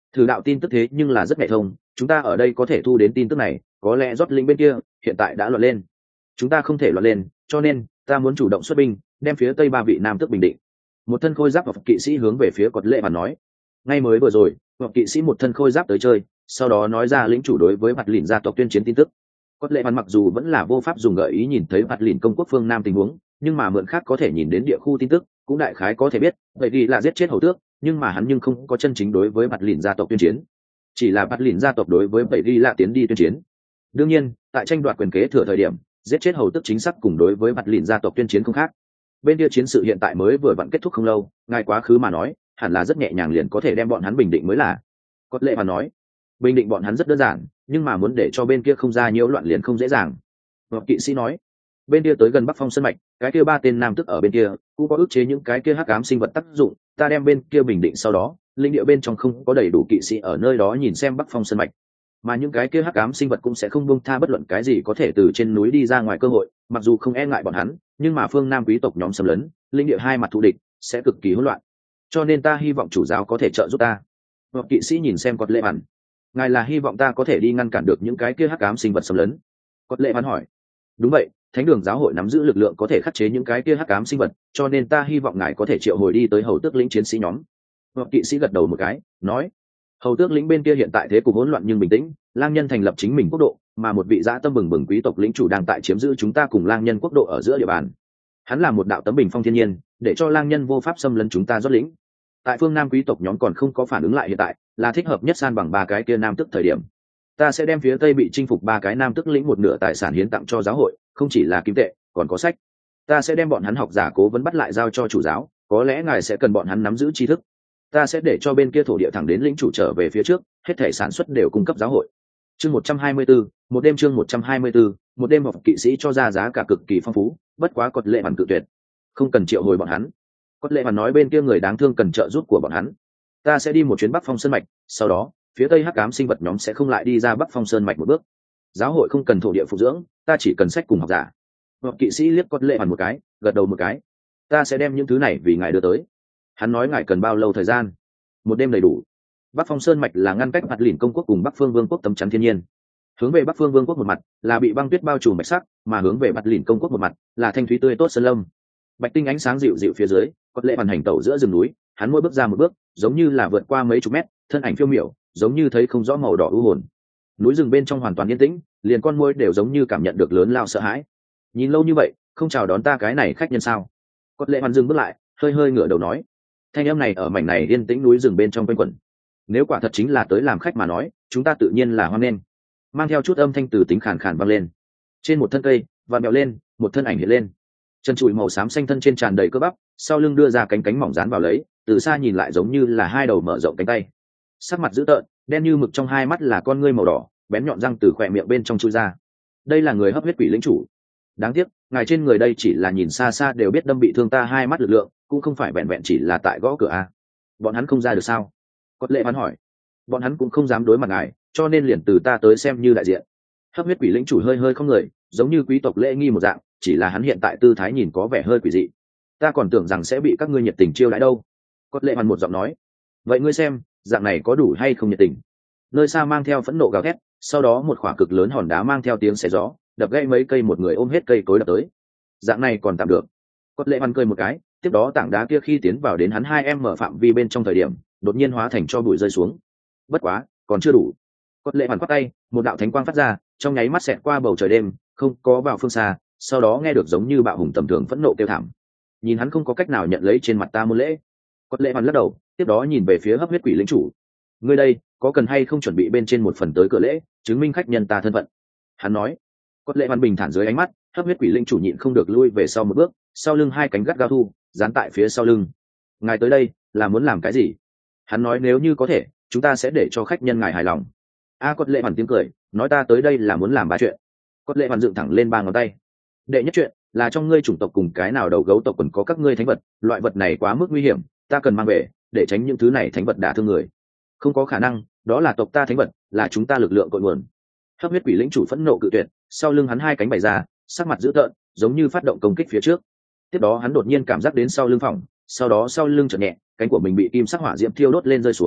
Thử đạo tin tức thế nhưng là rất nhạy thông, chúng ta ở đây có thể thu đến tin tức này, có lẽ rót lĩnh bên kia hiện tại đã loạn lên. Chúng ta không thể loạn lên, cho nên ta muốn chủ động xuất binh, đem phía tây ba vị nam tước bình định. Một thân khôi giáp và kỵ sĩ hướng về phía Quật Lệ Bản nói. Ngay mới vừa rồi, hoặc kỵ sĩ một thân khôi giáp tới chơi, sau đó nói ra lĩnh chủ đối với mặt lìn gia tộc tuyên chiến tin tức. Quật Lệ Bản mặc dù vẫn là vô pháp dùng gợi ý nhìn thấy mặt lìn công quốc phương nam tình huống, nhưng mà mượn khác có thể nhìn đến địa khu tin tức, cũng đại khái có thể biết, vậy vì là giết chết hầu tước, nhưng mà hắn nhưng không có chân chính đối với mặt lìn gia tộc tuyên chiến, chỉ là mặt lìn gia tộc đối với vậy đi là tiến đi tuyên chiến. Đương nhiên, tại tranh đoạt quyền kế thừa thời điểm, giết chết hầu tước chính xác cùng đối với mặt lìn gia tộc tuyên chiến không khác. Bên kia chiến sự hiện tại mới vừa vặn kết thúc không lâu, ngài quá khứ mà nói, hẳn là rất nhẹ nhàng liền có thể đem bọn hắn bình định mới là. Cốt Lệ mà nói, bình định bọn hắn rất đơn giản, nhưng mà muốn để cho bên kia không ra nhiễu loạn liền không dễ dàng. Ngọc kỵ sĩ nói, bên kia tới gần Bắc Phong Sơn mạch, cái kia ba tên nam tức ở bên kia cũng có ức chế những cái kia hắc ám sinh vật tác dụng, ta đem bên kia bình định sau đó, linh địa bên trong không có đầy đủ kỵ sĩ ở nơi đó nhìn xem Bắc Phong Sơn mạch, mà những cái kia hắc ám sinh vật cũng sẽ không buông tha bất luận cái gì có thể từ trên núi đi ra ngoài cơ hội, mặc dù không e ngại bọn hắn, nhưng mà phương Nam quý tộc nhóm xâm lấn, linh địa hai mặt thù địch sẽ cực kỳ hỗn loạn, cho nên ta hy vọng chủ giáo có thể trợ giúp ta. Ngọc kỵ sĩ nhìn xem Cốt Lệ Bản, ngài là hy vọng ta có thể đi ngăn cản được những cái kia hắc ám sinh vật xâm lấn? Cốt Lệ Bản hỏi. Đúng vậy, thánh đường giáo hội nắm giữ lực lượng có thể khắc chế những cái kia hắc ám sinh vật, cho nên ta hy vọng ngài có thể triệu hồi đi tới hầu tước lĩnh chiến sĩ nhóm. Ngọc kỵ sĩ gật đầu một cái, nói, hầu tước lĩnh bên kia hiện tại thế cục hỗn loạn nhưng bình tĩnh, lang nhân thành lập chính mình quốc độ, mà một vị dã tâm bừng bừng quý tộc lĩnh chủ đang tại chiếm giữ chúng ta cùng lang nhân quốc độ ở giữa địa bàn. Hắn là một đạo tấm bình phong thiên nhiên, để cho lang nhân vô pháp xâm lấn chúng ta rót lĩnh. Tại phương Nam quý tộc nhóm còn không có phản ứng lại hiện tại, là thích hợp nhất san bằng ba cái kia nam tức thời điểm. Ta sẽ đem phía tây bị chinh phục ba cái nam tức lĩnh một nửa tài sản hiến tặng cho giáo hội, không chỉ là kim tệ, còn có sách. Ta sẽ đem bọn hắn học giả cố vấn bắt lại giao cho chủ giáo, có lẽ ngài sẽ cần bọn hắn nắm giữ tri thức. Ta sẽ để cho bên kia thổ địa thẳng đến lĩnh chủ trở về phía trước, hết thể sản xuất đều cung cấp giáo hội. Chương một trăm hai mươi tư, một đêm chương một trăm hai mươi tư, một đêm học kỵ sĩ cho ra giá cả cực kỳ phong phú, bất quá Cốt Lệ Bản cự tuyệt. Không cần triệu hồi bọn hắn. Cốt Lệ Bản nói bên kia người đáng thương cần trợ giúp của bọn hắn. Ta sẽ đi một chuyến Bắc Phong Sơn mạch, sau đó, phía tây hắc ám sinh vật nhóm sẽ không lại đi ra Bắc Phong Sơn mạch một bước. Giáo hội không cần thổ địa phụ dưỡng, ta chỉ cần sách cùng học giả. Học kỵ sĩ liếc Cốt Lệ Bản một cái, gật đầu một cái. Ta sẽ đem những thứ này vì ngài đưa tới. Hắn nói ngài cần bao lâu thời gian? Một đêm đầy đủ. Bắc Phong Sơn mạch là ngăn cách mặt lìn công quốc cùng Bắc Phương Vương quốc tấm chắn thiên nhiên. Hướng về Bắc Phương Vương quốc một mặt là bị băng tuyết bao trùm bạch sắc, mà hướng về mặt lìn công quốc một mặt là thanh thúy tươi tốt sơn lâm. Bạch tinh ánh sáng dịu dịu phía dưới, Cốt Lệ Bản hành tẩu giữa rừng núi, hắn mỗi bước ra một bước, giống như là vượt qua mấy chục mét, thân ảnh phiêu miểu, giống như thấy không rõ màu đỏ u hồn. Núi rừng bên trong hoàn toàn yên tĩnh, liền con muỗi đều giống như cảm nhận được lớn lao sợ hãi. Nhìn lâu như vậy, không chào đón ta cái này khách nhân sao? Cốt Lệ Bản dừng bước lại, hơi hơi ngửa đầu nói. Thanh âm này ở mảnh này yên tĩnh núi rừng bên trong quanh quẩn. Nếu quả thật chính là tới làm khách mà nói, chúng ta tự nhiên là hoan nghênh. Mang theo chút âm thanh từ tính khàn khàn vang lên. Trên một thân cây, vặn vẹo lên, một thân ảnh hiện lên. Chân trụi màu xám xanh thân trên tràn đầy cơ bắp, sau lưng đưa ra cánh cánh mỏng dán vào lấy, từ xa nhìn lại giống như là hai đầu mở rộng cánh tay. Sắc mặt dữ tợn, đen như mực, trong hai mắt là con ngươi màu đỏ, bén nhọn răng từ khóe miệng bên trong chui ra. Đây là người hấp huyết quỷ lĩnh chủ. Đáng tiếc, ngài trên người đây chỉ là nhìn xa xa đều biết đâm bị thương ta hai mắt lực lượng, cũng không phải vẹn vẹn chỉ là tại gõ cửa a. Bọn hắn không ra được sao? Cốt Lệ Bản hỏi. Bọn hắn cũng không dám đối mặt ngài, cho nên liền từ ta tới xem như đại diện. Hấp huyết quỷ lĩnh chủ hơi hơi không người, giống như quý tộc lễ nghi một dạng, chỉ là hắn hiện tại tư thái nhìn có vẻ hơi quỷ dị. Ta còn tưởng rằng sẽ bị các ngươi nhiệt tình chiêu đãi đâu. Cốt Lệ Bản một giọng nói. Vậy ngươi xem, dạng này có đủ hay không nhiệt tình? Nơi xa mang theo phẫn nộ gào thét, sau đó một khỏa cực lớn hòn đá mang theo tiếng xé gió, đập gãy mấy cây, một người ôm hết cây cối đập tới. Dạng này còn tạm được. Cốt Lệ Bản cười một cái, tiếp đó tảng đá kia khi tiến vào đến hắn hai em mở phạm vi bên trong thời điểm, đột nhiên hóa thành cho bụi rơi xuống. Bất quá, còn chưa đủ. Cốt Lệ Bản quát tay, một đạo thánh quang phát ra, trong nháy mắt xẹt qua bầu trời đêm, không có vào phương xa, sau đó nghe được giống như bạo hùng tầm thường phẫn nộ kêu thảm. Nhìn hắn không có cách nào nhận lấy trên mặt ta môn lễ. Cốt Lệ Bản lắc đầu, tiếp đó nhìn về phía hấp huyết quỷ lĩnh chủ. Ngươi đây, có cần hay không chuẩn bị bên trên một phần tới cửa lễ, chứng minh khách nhân ta thân phận? Hắn nói. Cốt Lệ Bản bình thản dưới ánh mắt, hấp huyết quỷ lĩnh chủ nhịn không được lui về sau một bước, sau lưng hai cánh gắt gao thu, dán tại phía sau lưng. Ngài tới đây là muốn làm cái gì? Hắn nói nếu như có thể, chúng ta sẽ để cho khách nhân ngài hài lòng. A à, Cốt Lệ Bản tiếng cười, nói ta tới đây là muốn làm ba chuyện. Cốt Lệ Bản dựng thẳng lên ba ngón tay. Đệ nhất chuyện là trong ngươi chủng tộc cùng cái nào đầu gấu tộc còn có các ngươi thánh vật, loại vật này quá mức nguy hiểm, ta cần mang về để tránh những thứ này thánh vật đả thương người. Không có khả năng, đó là tộc ta thánh vật, là chúng ta lực lượng cội nguồn. Hấp huyết quỷ lĩnh chủ phẫn nộ cự tuyệt, sau lưng hắn hai cánh bày ra, sắc mặt dữ tợn, giống như phát động công kích phía trước. Tiếp đó hắn đột nhiên cảm giác đến sau lưng phòng, sau đó sau lưng chợt nhẹ, cánh của mình bị kim sắc hỏa diễm thiêu đốt lên rơi xuống,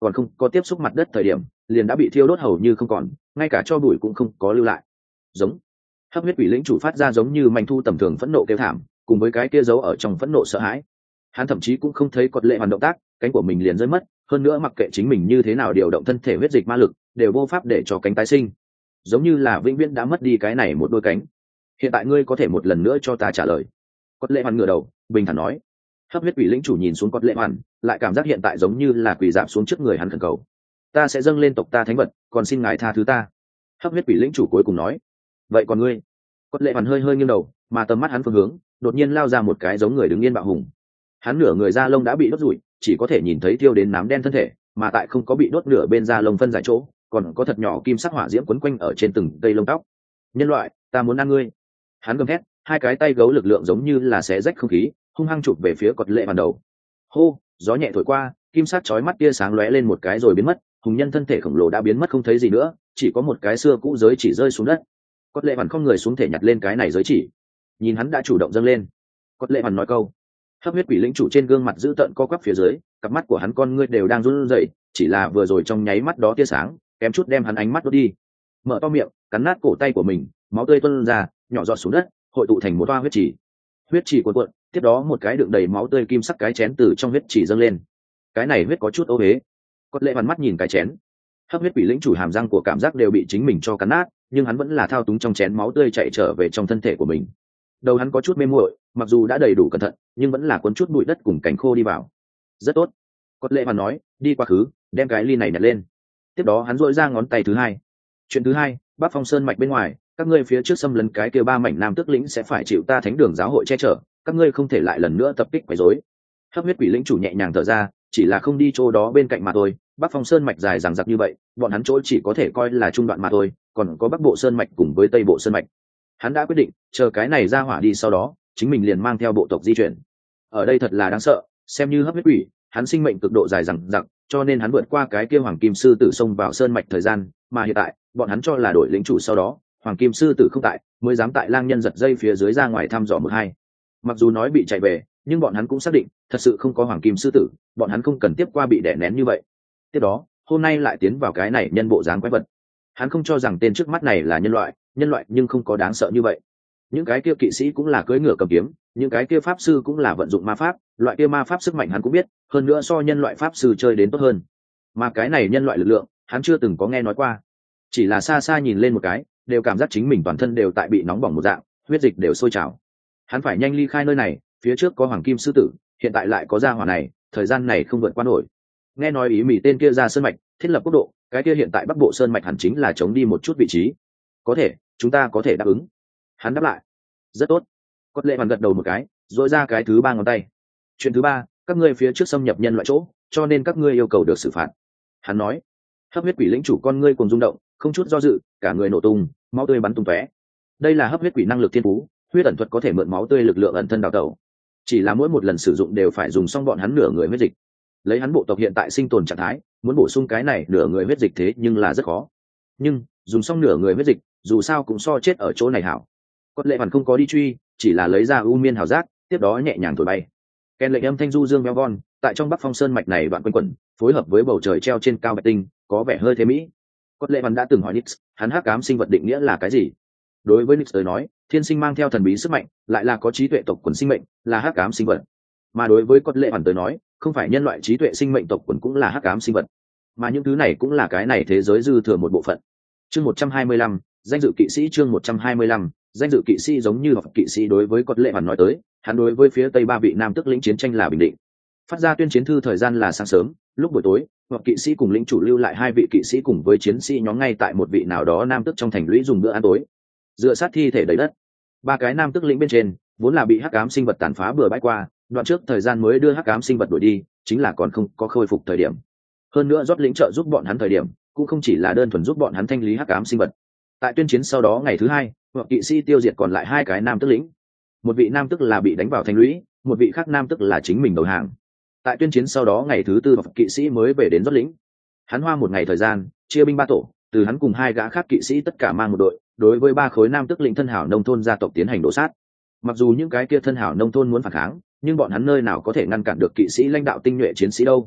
còn không có tiếp xúc mặt đất thời điểm liền đã bị thiêu đốt hầu như không còn, ngay cả cho bụi cũng không có lưu lại. Giống. Hấp huyết quỷ lĩnh chủ phát ra giống như manh thu tầm thường phẫn nộ kêu thảm, cùng với cái kia giấu ở trong phẫn nộ sợ hãi. Hắn thậm chí cũng không thấy cột lệ hoàn động tác, cánh của mình liền rơi mất, hơn nữa mặc kệ chính mình như thế nào điều động thân thể huyết dịch ma lực đều vô pháp để cho cánh tái sinh, giống như là vĩnh viễn đã mất đi cái này một đôi cánh. Hiện tại ngươi có thể một lần nữa cho ta trả lời? Cột lệ hoàn ngửa đầu bình thản nói. Hấp huyết quỷ lĩnh chủ nhìn xuống cột lệ hoàn, lại cảm giác hiện tại giống như là quỳ dạp xuống trước người hắn khẩn cầu. Ta sẽ dâng lên tộc ta thánh vật, còn xin ngài tha thứ ta. Hấp huyết quỷ lĩnh chủ cuối cùng nói. Vậy còn ngươi? Cột lệ hoàn hơi hơi nghiêng đầu, mà tầm mắt hắn phương hướng đột nhiên lao ra một cái giống người đứng yên bạo hùng. Hắn nửa người da lông đã bị đốt rụi, chỉ có thể nhìn thấy thiêu đến nám đen thân thể, mà tại không có bị đốt nửa bên da lông phân giải chỗ còn có thật nhỏ kim sắc hỏa diễm quấn quanh ở trên từng cây lông tóc. Nhân loại, ta muốn ăn ngươi! Hắn gầm thét, hai cái tay gấu lực lượng giống như là xé rách không khí, hung hăng chụp về phía cột lệ hoàn đầu. Hô, gió nhẹ thổi qua, kim sắc chói mắt tia sáng lóe lên một cái rồi biến mất, hùng nhân thân thể khổng lồ đã biến mất không thấy gì nữa, chỉ có một cái xưa cũ giới chỉ rơi xuống đất. Cột lệ hoàn không người xuống thể nhặt lên cái này giới chỉ, nhìn hắn đã chủ động dâng lên. Cột lệ hoàn nói câu. Hấp huyết quỷ lĩnh chủ trên gương mặt dữ tợn co quắp phía dưới, cặp mắt của hắn con ngươi đều đang run rẩy, chỉ là vừa rồi trong nháy mắt đó tia sáng kém chút đem hắn ánh mắt đốt đi. Mở to miệng, cắn nát cổ tay của mình, máu tươi tuôn ra, nhỏ giọt xuống đất, hội tụ thành một toa huyết chỉ. Huyết chỉ cuộn cuộn, tiếp đó một cái đựng đầy máu tươi kim sắc cái chén từ trong huyết chỉ dâng lên. Cái này huyết có chút ô uế. Cốt lệ hoàn mắt nhìn cái chén. Hấp huyết quỷ lĩnh chủ hàm răng của cảm giác đều bị chính mình cho cắn nát, nhưng hắn vẫn là thao túng trong chén máu tươi chạy trở về trong thân thể của mình. Đầu hắn có chút mê muội, mặc dù đã đầy đủ cẩn thận nhưng vẫn là cuốn chút bụi đất cùng cành khô đi vào. Rất tốt. Cốt lệ hoàn nói, đi quá khứ đem cái ly này nhặt lên. Tiếp đó hắn duỗi ra ngón tay thứ hai. Chuyện thứ hai, Bắc Phong Sơn mạch bên ngoài, các ngươi phía trước xâm lấn cái kia ba mảnh nam tước lĩnh sẽ phải chịu ta thánh đường giáo hội che chở, các ngươi không thể lại lần nữa tập kích quấy rối. Hấp huyết quỷ lĩnh chủ nhẹ nhàng thở ra, chỉ là không đi chỗ đó bên cạnh mà thôi. Bắc Phong Sơn mạch dài dằng dặc như vậy, bọn hắn chỗ chỉ có thể coi là trung đoạn mà thôi, còn có Bắc Bộ Sơn mạch cùng với Tây Bộ Sơn mạch. Hắn đã quyết định, chờ cái này ra hỏa đi sau đó, chính mình liền mang theo bộ tộc di chuyển. Ở đây thật là đáng sợ, xem như hấp huyết quỷ, hắn sinh mệnh cực độ dài dằng dặc, cho nên hắn vượt qua cái kia hoàng kim sư tử xông vào sơn mạch thời gian, mà hiện tại, bọn hắn cho là đổi lĩnh chủ sau đó, hoàng kim sư tử không tại, mới dám tại lang nhân giật dây phía dưới ra ngoài thăm dò một hai. Mặc dù nói bị chạy về, nhưng bọn hắn cũng xác định, thật sự không có hoàng kim sư tử, bọn hắn không cần tiếp qua bị đè nén như vậy. Tiếp đó, hôm nay lại tiến vào cái này nhân bộ dáng quái vật. Hắn không cho rằng tên trước mắt này là nhân loại, nhân loại nhưng không có đáng sợ như vậy. Những cái kia kỵ sĩ cũng là cưỡi ngựa cầm kiếm, những cái kia pháp sư cũng là vận dụng ma pháp, loại kia ma pháp sức mạnh hắn cũng biết, hơn nữa so nhân loại pháp sư chơi đến tốt hơn. Mà cái này nhân loại lực lượng, hắn chưa từng có nghe nói qua. Chỉ là xa xa nhìn lên một cái, đều cảm giác chính mình toàn thân đều tại bị nóng bỏng một dạng, huyết dịch đều sôi trào. Hắn phải nhanh ly khai nơi này, phía trước có hoàng kim sư tử, hiện tại lại có gia hỏa này, thời gian này không vượt qua nổi. Nghe nói ý mỉ tên kia ra sơn mạch, thiết lập quốc độ, cái kia hiện tại Bắc Bộ Sơn mạch hẳn chính là chống đi một chút vị trí. Có thể, chúng ta có thể đáp ứng. Hắn đáp lại. Rất tốt. Cốt lệ hoàn gật đầu một cái, dội ra cái thứ ba ngón tay. Chuyện thứ ba, các ngươi phía trước xâm nhập nhân loại chỗ, cho nên các ngươi yêu cầu được xử phạt. Hắn nói. Hấp huyết quỷ lĩnh chủ con ngươi cùng rung động, không chút do dự, cả người nổ tung, máu tươi bắn tung tóe. Đây là hấp huyết quỷ năng lực thiên phú, huyết ẩn thuật có thể mượn máu tươi lực lượng ẩn thân đào tẩu. Chỉ là mỗi một lần sử dụng đều phải dùng xong bọn hắn nửa người huyết dịch. Lấy hắn bộ tộc hiện tại sinh tồn trạng thái, muốn bổ sung cái này nửa người huyết dịch thế nhưng là rất khó. Nhưng dùng xong nửa người huyết dịch, dù sao cũng so chết ở chỗ này hảo. Cốt lệ hoàn không có đi truy, chỉ là lấy ra u miên hào giác, tiếp đó nhẹ nhàng thổi bay. Ken lệnh âm thanh du dương veo von, tại trong Bắc Phong Sơn mạch này đoạn quanh quẩn, phối hợp với bầu trời treo trên cao bạch tinh, có vẻ hơi thế mỹ. Cốt lệ hoàn đã từng hỏi Nix, hắn hắc ám sinh vật định nghĩa là cái gì? Đối với Nix tới nói, thiên sinh mang theo thần bí sức mạnh, lại là có trí tuệ tộc quần sinh mệnh, là hắc ám sinh vật. Mà đối với Cốt lệ hoàn tới nói, không phải nhân loại trí tuệ sinh mệnh tộc quần cũng là hắc ám sinh vật, mà những thứ này cũng là cái này thế giới dư thừa một bộ phận. Chương một trăm hai mươi lăm, danh dự kỵ sĩ. Chương một trăm hai mươi lăm, danh dự kỵ sĩ. Giống như học kỵ sĩ đối với Cốt lệ hoàn nói tới, hắn đối với phía tây ba vị nam tước lĩnh chiến tranh là bình định. Phát ra tuyên chiến thư thời gian là sáng sớm, lúc buổi tối, hoặc kỵ sĩ cùng lĩnh chủ lưu lại hai vị kỵ sĩ cùng với chiến sĩ nhóm ngay tại một vị nào đó nam tước trong thành lũy dùng bữa ăn tối. Dựa sát thi thể đầy đất, ba cái nam tước lĩnh bên trên vốn là bị hắc ám sinh vật tàn phá bừa bãi qua, đoạn trước thời gian mới đưa hắc ám sinh vật đuổi đi, chính là còn không có khôi phục thời điểm. Hơn nữa rót lĩnh trợ giúp bọn hắn thời điểm, cũng không chỉ là đơn thuần giúp bọn hắn thanh lý hắc ám sinh vật. Tại tuyên chiến sau đó ngày thứ hai, hoặc kỵ sĩ tiêu diệt còn lại hai cái nam tước lĩnh. Một vị nam tước là bị đánh vào thành lũy, một vị khác nam tước là chính mình đầu hàng. Tại tuyên chiến sau đó ngày thứ tư, hoặc kỵ sĩ mới về đến rót lĩnh. Hắn hoa một ngày thời gian, chia binh ba tổ, từ hắn cùng hai gã khác kỵ sĩ tất cả mang một đội, đối với ba khối nam tước lĩnh thân hảo nông thôn gia tộc tiến hành đổ sát. Mặc dù những cái kia thân hảo nông thôn muốn phản kháng, nhưng bọn hắn nơi nào có thể ngăn cản được kỵ sĩ lãnh đạo tinh nhuệ chiến sĩ đâu.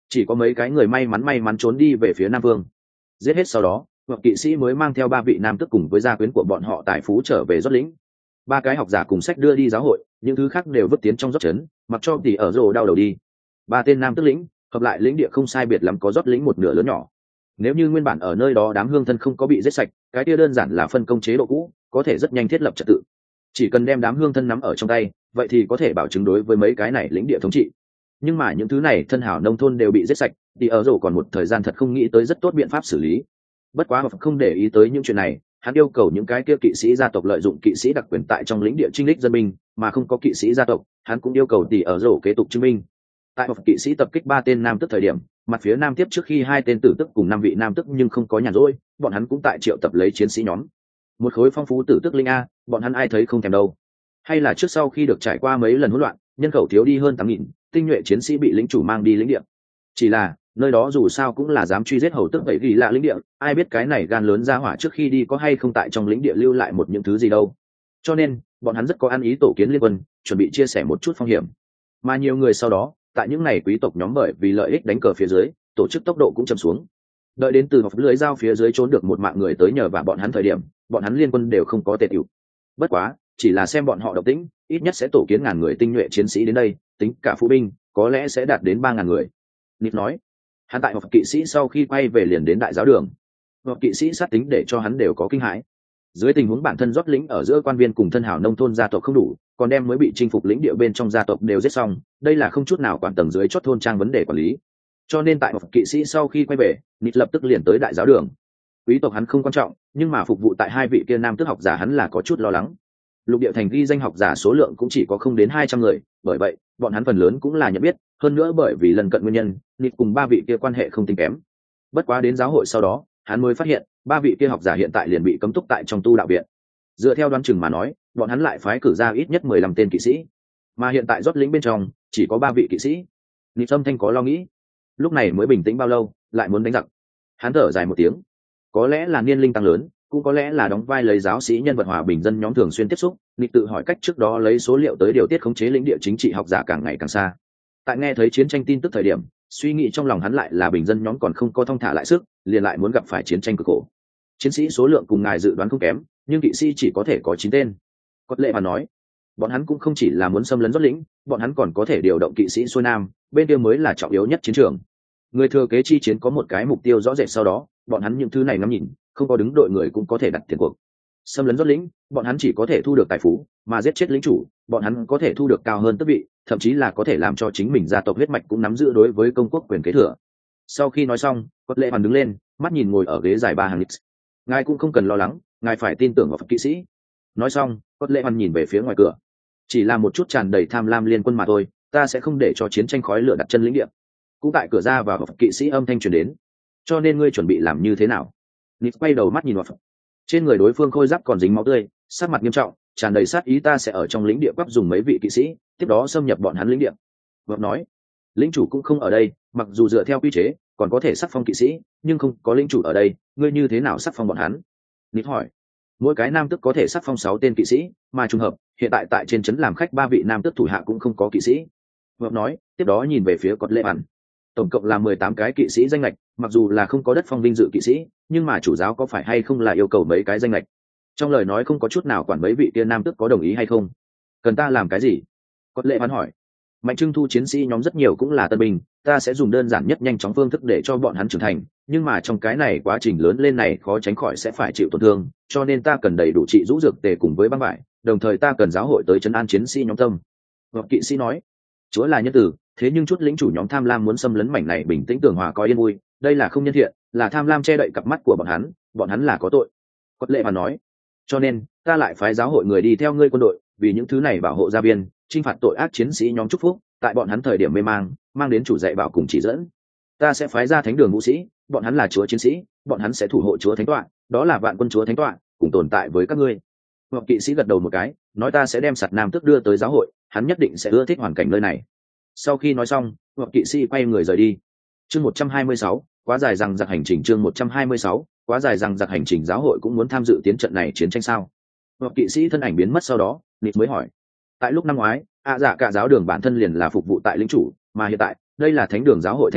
chỉ có mấy cái người may mắn may mắn trốn đi về phía nam vương. Giết hết sau đó, hoặc kỵ sĩ mới mang theo ba vị nam tước cùng với gia quyến của bọn họ tài phú trở về rót lĩnh. Ba cái học giả cùng sách đưa đi giáo hội, những thứ khác đều vứt tiến trong rót trấn, mặc cho tỷ ở rồ đau đầu đi. Ba tên nam tước lĩnh hợp lại lĩnh địa không sai biệt lắm có rót lĩnh một nửa lớn nhỏ. Nếu như nguyên bản ở nơi đó đám hương thân không có bị giết sạch, cái kia đơn giản là phân công chế độ cũ, có thể rất nhanh thiết lập trật tự. Chỉ cần đem đám hương thân nắm ở trong tay, vậy thì có thể bảo chứng đối với mấy cái này lĩnh địa thống trị. Nhưng mà những thứ này thân hảo nông thôn đều bị giết sạch, thì ở rổ còn một thời gian thật không nghĩ tới rất tốt biện pháp xử lý. Bất quá mà không để ý tới những chuyện này, hắn yêu cầu những cái kia kỵ sĩ gia tộc lợi dụng kỵ sĩ đặc quyền tại trong lĩnh địa chinh lích dân binh, mà không có kỵ sĩ gia tộc, hắn cũng yêu cầu tỷ ở rổ kế tục chứng minh. Tại một kỵ sĩ tập kích ba tên nam tức thời điểm, mặt phía nam tiếp trước khi hai tên tử tức cùng năm vị nam tức nhưng không có nhàn rỗi, bọn hắn cũng tại triệu tập lấy chiến sĩ nhóm. Một khối phong phú tử tức linh a, bọn hắn ai thấy không thèm đâu. Hay là trước sau khi được trải qua mấy lần hỗn loạn, nhân khẩu thiếu đi hơn tám nghìn, tinh nhuệ chiến sĩ bị lính chủ mang đi lĩnh địa. Chỉ là nơi đó dù sao cũng là dám truy giết hầu tức vậy, vì là lĩnh địa, ai biết cái này gan lớn ra hỏa trước khi đi có hay không tại trong lĩnh địa lưu lại một những thứ gì đâu. Cho nên bọn hắn rất có ăn ý tổ kiến liên quân, chuẩn bị chia sẻ một chút phong hiểm. Mà nhiều người sau đó, tại những này quý tộc nhóm bởi vì lợi ích đánh cờ phía dưới, tổ chức tốc độ cũng chậm xuống. Đợi đến từ học lưới dao phía dưới trốn được một mạng người tới nhờ và bọn hắn thời điểm, bọn hắn liên quân đều không có tệ tiểu. Bất quá, chỉ là xem bọn họ độc tĩnh, ít nhất sẽ tổ kiến ngàn người tinh nhuệ chiến sĩ đến đây, tính cả phụ binh, có lẽ sẽ đạt đến ba ngàn người. Nịp nói, hắn tại học kỵ sĩ sau khi quay về liền đến đại giáo đường. Học kỵ sĩ sát tính để cho hắn đều có kinh hãi. Dưới tình huống bản thân rót lĩnh ở giữa quan viên cùng thân hảo nông thôn gia tộc không đủ, còn đem mới bị chinh phục lĩnh địa bên trong gia tộc đều giết xong, đây là không chút nào quản tầng dưới chót thôn trang vấn đề quản lý. Cho nên tại một kỵ sĩ sau khi quay về, nịt lập tức liền tới đại giáo đường. Quý tộc hắn không quan trọng, nhưng mà phục vụ tại hai vị kia nam tước học giả hắn là có chút lo lắng. Lục địa thành ghi danh học giả số lượng cũng chỉ có không đến hai trăm người, bởi vậy bọn hắn phần lớn cũng là nhận biết, hơn nữa bởi vì lần cận nguyên nhân, nịt cùng ba vị kia quan hệ không tính kém. Bất quá đến giáo hội sau đó, hắn mới phát hiện ba vị kia học giả hiện tại liền bị cấm túc tại trong tu đạo viện. Dựa theo đoán chừng mà nói, bọn hắn lại phái cử ra ít nhất mười lăm tên kỵ sĩ, mà hiện tại rót lĩnh bên trong chỉ có ba vị kỵ sĩ. Nịt âm thanh có lo nghĩ, lúc này mới bình tĩnh bao lâu, lại muốn đánh giặc. Hắn thở dài một tiếng, có lẽ là niên linh tăng lớn, cũng có lẽ là đóng vai lấy giáo sĩ nhân vật hòa bình dân nhóm thường xuyên tiếp xúc. Nịt tự hỏi cách trước đó lấy số liệu tới điều tiết khống chế lĩnh địa chính trị học giả càng ngày càng xa. Tại nghe thấy chiến tranh tin tức thời điểm, suy nghĩ trong lòng hắn lại là bình dân nhóm còn không có thong thả lại sức, liền lại muốn gặp phải chiến tranh cực khổ. Chiến sĩ số lượng cùng ngài dự đoán không kém, nhưng kỵ sĩ chỉ có thể có chín tên. Cốt lệ mà nói, bọn hắn cũng không chỉ là muốn xâm lấn rót lĩnh, bọn hắn còn có thể điều động kỵ sĩ xuôi nam, bên kia mới là trọng yếu nhất chiến trường. Người thừa kế chi chiến có một cái mục tiêu rõ rệt, sau đó bọn hắn những thứ này ngắm nhìn, không có đứng đội người cũng có thể đặt tiền cuộc. Xâm lấn rót lĩnh, bọn hắn chỉ có thể thu được tài phú, mà giết chết lính chủ, bọn hắn có thể thu được cao hơn tước vị, thậm chí là có thể làm cho chính mình gia tộc huyết mạch cũng nắm giữ đối với công quốc quyền kế thừa. Sau khi nói xong, Cốt lệ hoàn đứng lên, mắt nhìn ngồi ở ghế dài ba hàng lịch. Ngài cũng không cần lo lắng, ngài phải tin tưởng vào Phật kỵ sĩ. Nói xong, Cốt lệ hoàn nhìn về phía ngoài cửa. Chỉ là một chút tràn đầy tham lam liên quân mà thôi, ta sẽ không để cho chiến tranh khói lửa đặt chân lĩnh địa. Cũng tại cửa ra vào Phật kỵ sĩ âm thanh truyền đến. Cho nên ngươi chuẩn bị làm như thế nào? Nít quay đầu mắt nhìn vào Phật. Trên người đối phương khôi giáp còn dính máu tươi, sắc mặt nghiêm trọng, tràn đầy sát ý. Ta sẽ ở trong lĩnh địa quắp dùng mấy vị kỵ sĩ, tiếp đó xâm nhập bọn hắn lĩnh địa. Vợ nói, lĩnh chủ cũng không ở đây, mặc dù dựa theo quy chế còn có thể sắc phong kỵ sĩ, nhưng không có lĩnh chủ ở đây, ngươi như thế nào sắc phong bọn hắn? Nít hỏi. Mỗi cái nam tước có thể sắc phong sáu tên kỵ sĩ, mà trùng hợp hiện tại tại trên trấn làm khách ba vị nam tước thủ hạ cũng không có kỵ sĩ. Vợ nói, tiếp đó nhìn về phía Cốt lệ hoàn. Tổng cộng là mười tám cái kỵ sĩ danh lệch, mặc dù là không có đất phong vinh dự kỵ sĩ, nhưng mà chủ giáo có phải hay không là yêu cầu mấy cái danh lệch. Trong lời nói không có chút nào quản mấy vị kia nam tước có đồng ý hay không. Cần ta làm cái gì? Cốt lệ hoàn hỏi. Mạnh trưng thu chiến sĩ nhóm rất nhiều cũng là tân binh, ta sẽ dùng đơn giản nhất nhanh chóng phương thức để cho bọn hắn trưởng thành, nhưng mà trong cái này quá trình lớn lên này khó tránh khỏi sẽ phải chịu tổn thương, cho nên ta cần đầy đủ trị rũ dược tề cùng với băng vải, đồng thời ta cần giáo hội tới trấn an chiến sĩ nhóm tâm. Hoặc kỵ sĩ nói, chúa là nhân tử, thế nhưng chút lĩnh chủ nhóm tham lam muốn xâm lấn mảnh này bình tĩnh tường hòa coi yên vui, đây là không nhân thiện, là tham lam che đậy cặp mắt của bọn hắn, bọn hắn là có tội. Cốt lệ mà nói, cho nên ta lại phái giáo hội người đi theo ngươi quân đội, vì những thứ này bảo hộ gia viên, chinh phạt tội ác chiến sĩ nhóm chúc phúc, tại bọn hắn thời điểm mê mang, mang đến chủ dạy bảo cùng chỉ dẫn. Ta sẽ phái ra thánh đường vũ sĩ, bọn hắn là chúa chiến sĩ, bọn hắn sẽ thủ hộ chúa thánh tọa, đó là vạn quân chúa thánh tọa, cùng tồn tại với các ngươi. Hoặc kỵ sĩ gật đầu một cái, nói ta sẽ đem sạt nam tước đưa tới giáo hội, hắn nhất định sẽ ưa thích hoàn cảnh nơi này. Sau khi nói xong, hoặc kỵ sĩ quay người rời đi. Chương một trăm hai mươi sáu, quá dài rằng giặc hành trình. Chương một trăm hai mươi sáu, quá dài rằng giặc hành trình. Giáo hội cũng muốn tham dự tiến trận này chiến tranh sao? Hoặc kỵ sĩ thân ảnh biến mất sau đó, Nịt mới hỏi. Tại lúc năm ngoái, ạ dạ cả giáo đường bản thân liền là phục vụ tại lĩnh chủ, mà hiện tại đây là thánh đường giáo hội thánh sở,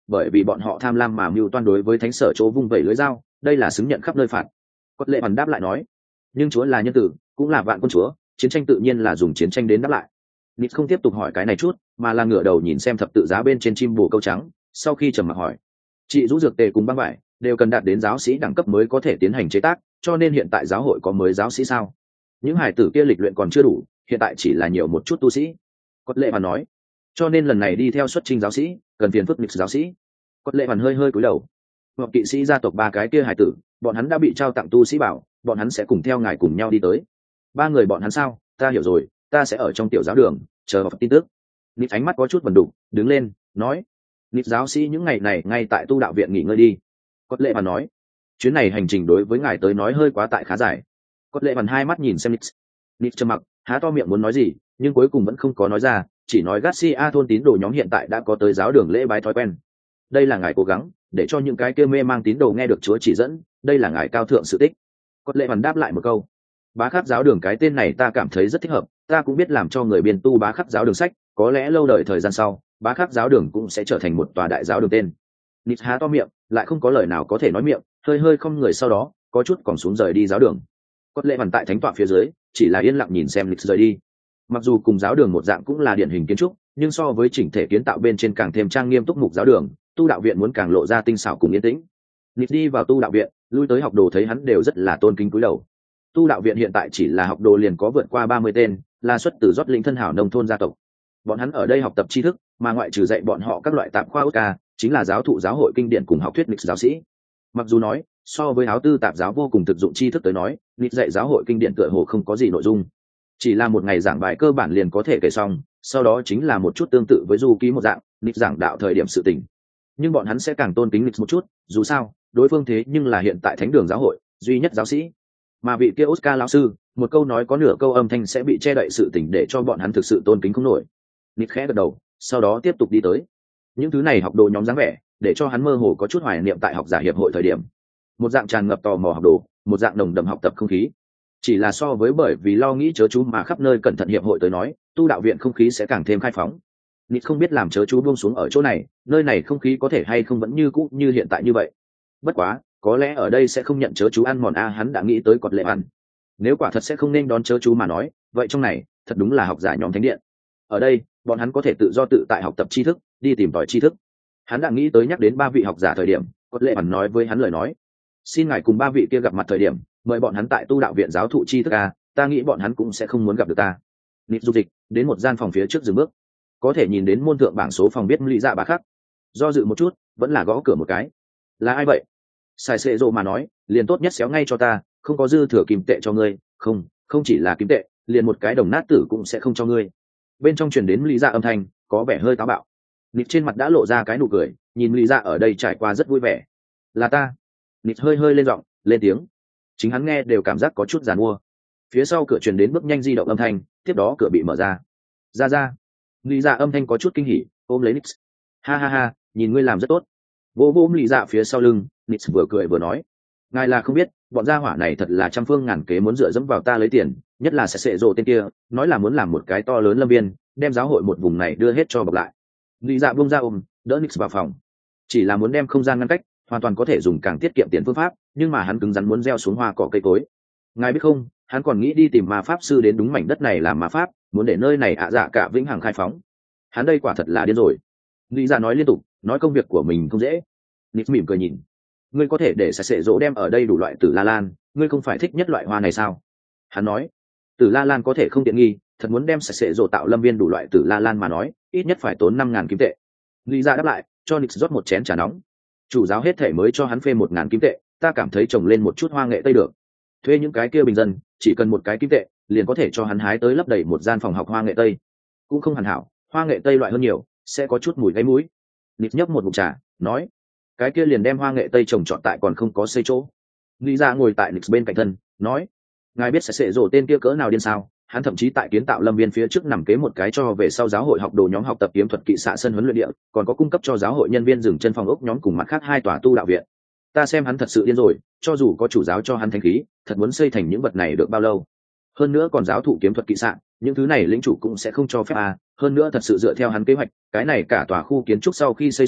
bởi vì bọn họ tham lam mà mưu toan đối với thánh sở chỗ vung vẩy lưới dao, đây là xứng nhận khắp nơi phạt. Cốt lệ hoàn đáp lại nói, nhưng chúa là nhân tử, cũng là vạn quân chúa, chiến tranh tự nhiên là dùng chiến tranh đến đáp lại. Nít không tiếp tục hỏi cái này chút, mà là ngửa đầu nhìn xem thập tự giá bên trên chim bồ câu trắng, sau khi trầm mặc hỏi, chị rũ dược tề cùng băng vải đều cần đạt đến giáo sĩ đẳng cấp mới có thể tiến hành chế tác, cho nên hiện tại giáo hội có mới giáo sĩ sao? Những hải tử kia lịch luyện còn chưa đủ, hiện tại chỉ là nhiều một chút tu sĩ. Cốt lệ hoàn nói, cho nên lần này đi theo xuất trình giáo sĩ cần phiền phức lịch giáo sĩ. Cốt lệ hoàn hơi hơi cúi đầu. Hoặc kỵ sĩ gia tộc ba cái kia hải tử, bọn hắn đã bị trao tặng tu sĩ bảo, bọn hắn sẽ cùng theo ngài cùng nhau đi tới. Ba người bọn hắn sao? Ta hiểu rồi, ta sẽ ở trong tiểu giáo đường chờ vào tin tức. Nít ánh mắt có chút vần đục, đứng lên nói, Nít giáo sĩ những ngày này ngay tại tu đạo viện nghỉ ngơi đi. Cốt lệ hoàn nói, chuyến này hành trình đối với ngài tới nói hơi quá tại khá dài. Cốt lệ hoàn hai mắt nhìn xem Nít. Nít trầm mặc, há to miệng muốn nói gì, nhưng cuối cùng vẫn không có nói ra, chỉ nói Garcia thôn tín đồ nhóm hiện tại đã có tới giáo đường lễ bái thói quen. Đây là ngài cố gắng để cho những cái kia mê mang tín đồ nghe được Chúa chỉ dẫn, đây là ngài cao thượng sự tích. Cốt lệ hoàn đáp lại một câu, bá khắc giáo đường cái tên này ta cảm thấy rất thích hợp, ta cũng biết làm cho người biên tu bá khắc giáo đường sách, có lẽ lâu đời thời gian sau bá khắc giáo đường cũng sẽ trở thành một tòa đại giáo đường tên. Nít há to miệng, lại không có lời nào có thể nói miệng, hơi hơi không người sau đó có chút còn xuống rời đi giáo đường. Cốt lệ hoàn tại thánh tọa phía dưới chỉ là yên lặng nhìn xem Nít rời đi. Mặc dù cùng giáo đường một dạng cũng là điển hình kiến trúc, nhưng so với chỉnh thể kiến tạo bên trên càng thêm trang nghiêm túc mục giáo đường, tu đạo viện muốn càng lộ ra tinh xảo cùng yên tĩnh. Nít đi vào tu đạo viện, lui tới học đồ thấy hắn đều rất là tôn kính cúi đầu. Tu đạo viện hiện tại chỉ là học đồ liền có vượt qua ba mươi tên, là xuất từ rót lĩnh thân hảo nông thôn gia tộc. Bọn hắn ở đây học tập tri thức, mà ngoại trừ dạy bọn họ các loại tạp khoa Oscar, chính là giáo thụ giáo hội kinh điển cùng học thuyết lịch giáo sĩ. Mặc dù nói, so với áo tư tạp giáo vô cùng thực dụng tri thức tới nói, lịch dạy giáo hội kinh điển tựa hồ không có gì nội dung. Chỉ là một ngày giảng bài cơ bản liền có thể kể xong, sau đó chính là một chút tương tự với du ký một dạng, lịch giảng đạo thời điểm sự tình. Nhưng bọn hắn sẽ càng tôn kính lịch một chút, dù sao, đối phương thế nhưng là hiện tại thánh đường giáo hội duy nhất giáo sĩ. Mà vị kia Oscar lão sư, một câu nói có nửa câu âm thanh sẽ bị che đậy sự tình để cho bọn hắn thực sự tôn kính không nổi. Nít khẽ gật đầu, sau đó tiếp tục đi tới. Những thứ này học đồ nhóm dáng vẻ, để cho hắn mơ hồ có chút hoài niệm tại học giả hiệp hội thời điểm. Một dạng tràn ngập tò mò học đồ, một dạng nồng đậm học tập không khí. Chỉ là so với bởi vì lo nghĩ chớ chú mà khắp nơi cẩn thận hiệp hội tới nói, tu đạo viện không khí sẽ càng thêm khai phóng. Nít không biết làm chớ chú buông xuống ở chỗ này, nơi này không khí có thể hay không vẫn như cũ như hiện tại như vậy. Bất quá, có lẽ ở đây sẽ không nhận chớ chú ăn mòn a, hắn đã nghĩ tới Cốt lệ hoàn. Nếu quả thật sẽ không nên đón chớ chú mà nói, vậy trong này thật đúng là học giả nhóm thánh điện. Ở đây, bọn hắn có thể tự do tự tại học tập tri thức, đi tìm tòi tri thức. Hắn đã nghĩ tới nhắc đến ba vị học giả thời điểm, Cốt lệ hoàn nói với hắn lời nói, xin ngài cùng ba vị kia gặp mặt thời điểm, mời bọn hắn tại tu đạo viện giáo thụ tri thức a, ta nghĩ bọn hắn cũng sẽ không muốn gặp được ta. Nít du dịch đến một gian phòng phía trước dừng bước, có thể nhìn đến môn thượng bảng số phòng biết lý dạ bá khắc. Do dự một chút, vẫn là gõ cửa một cái. Là ai vậy? Sai xệ rộ mà nói, liền tốt nhất xéo ngay cho ta, không có dư thừa kim tệ cho ngươi, không, không chỉ là kim tệ, liền một cái đồng nát tử cũng sẽ không cho ngươi. Bên trong truyền đến lý dạ âm thanh, có vẻ hơi táo bạo. Nít trên mặt đã lộ ra cái nụ cười, nhìn lý dạ ở đây trải qua rất vui vẻ. Là ta. Nít hơi hơi lên giọng, lên tiếng. Chính hắn nghe đều cảm giác có chút giàn mua. Phía sau cửa truyền đến bước nhanh di động âm thanh, tiếp đó cửa bị mở ra. Ra ra. Lý dạ âm thanh có chút kinh hỉ, ôm lấy Nít. Ha ha ha, nhìn ngươi làm rất tốt. Vô vô ôm lý dạ phía sau lưng, Nít vừa cười vừa nói, ngài là không biết, bọn gia hỏa này thật là trăm phương ngàn kế muốn dựa dẫm vào ta lấy tiền, nhất là sẽ sệ rồ tên kia, nói là muốn làm một cái to lớn lâm viên, đem giáo hội một vùng này đưa hết cho bọc lại. Lý dạ buông ra ôm, đỡ Nix vào phòng, chỉ là muốn đem không gian ngăn cách, hoàn toàn có thể dùng càng tiết kiệm tiền phương pháp, nhưng mà hắn cứng rắn muốn gieo xuống hoa cỏ cây cối. Ngài biết không, hắn còn nghĩ đi tìm ma pháp sư đến đúng mảnh đất này làm ma pháp, muốn để nơi này ạ dạ cả vĩnh hằng khai phóng. Hắn đây quả thật là điên rồi. Lý dạ nói liên tục, nói công việc của mình không dễ. Nix mỉm cười nhìn, ngươi có thể để sạch sệ rỗ đem ở đây đủ loại tử la lan, ngươi không phải thích nhất loại hoa này sao? Hắn nói, tử la lan có thể không tiện nghi, thật muốn đem sạch sệ rỗ tạo lâm viên đủ loại tử la lan mà nói, ít nhất phải tốn năm ngàn kim tệ. Lý ra đáp lại, cho Nix rót một chén trà nóng. Chủ giáo hết thể mới cho hắn phê một ngàn kim tệ, ta cảm thấy trồng lên một chút hoa nghệ tây được. Thuê những cái kia bình dân, chỉ cần một cái kim tệ, liền có thể cho hắn hái tới lấp đầy một gian phòng học hoa nghệ tây. Cũng không hẳn hảo, hoa nghệ tây loại hơn nhiều, sẽ có chút mùi gáy mũi. Nix nhấp một ngụm trà, nói, cái kia liền đem hoa nghệ tây trồng trọt tại còn không có xây chỗ. Lý ra ngồi tại Nix bên cạnh thân, nói, ngài biết sẽ sệ rổ tên kia cỡ nào điên sao? Hắn thậm chí tại kiến tạo lâm viên phía trước nằm kế một cái cho về sau giáo hội học đồ nhóm học tập kiếm thuật kỵ xạ sân huấn luyện địa, còn có cung cấp cho giáo hội nhân viên dừng chân phòng ốc nhóm cùng mặt khác hai tòa tu đạo viện. Ta xem hắn thật sự điên rồi, cho dù có chủ giáo cho hắn thánh khí, thật muốn xây thành những vật này được bao lâu? Hơn nữa còn giáo thụ kiếm thuật kỵ xạ, những thứ này lĩnh chủ cũng sẽ không cho phép à? Hơn nữa thật sự dựa theo hắn kế hoạch, cái này cả tòa khu kiến trúc sau khi xây xong,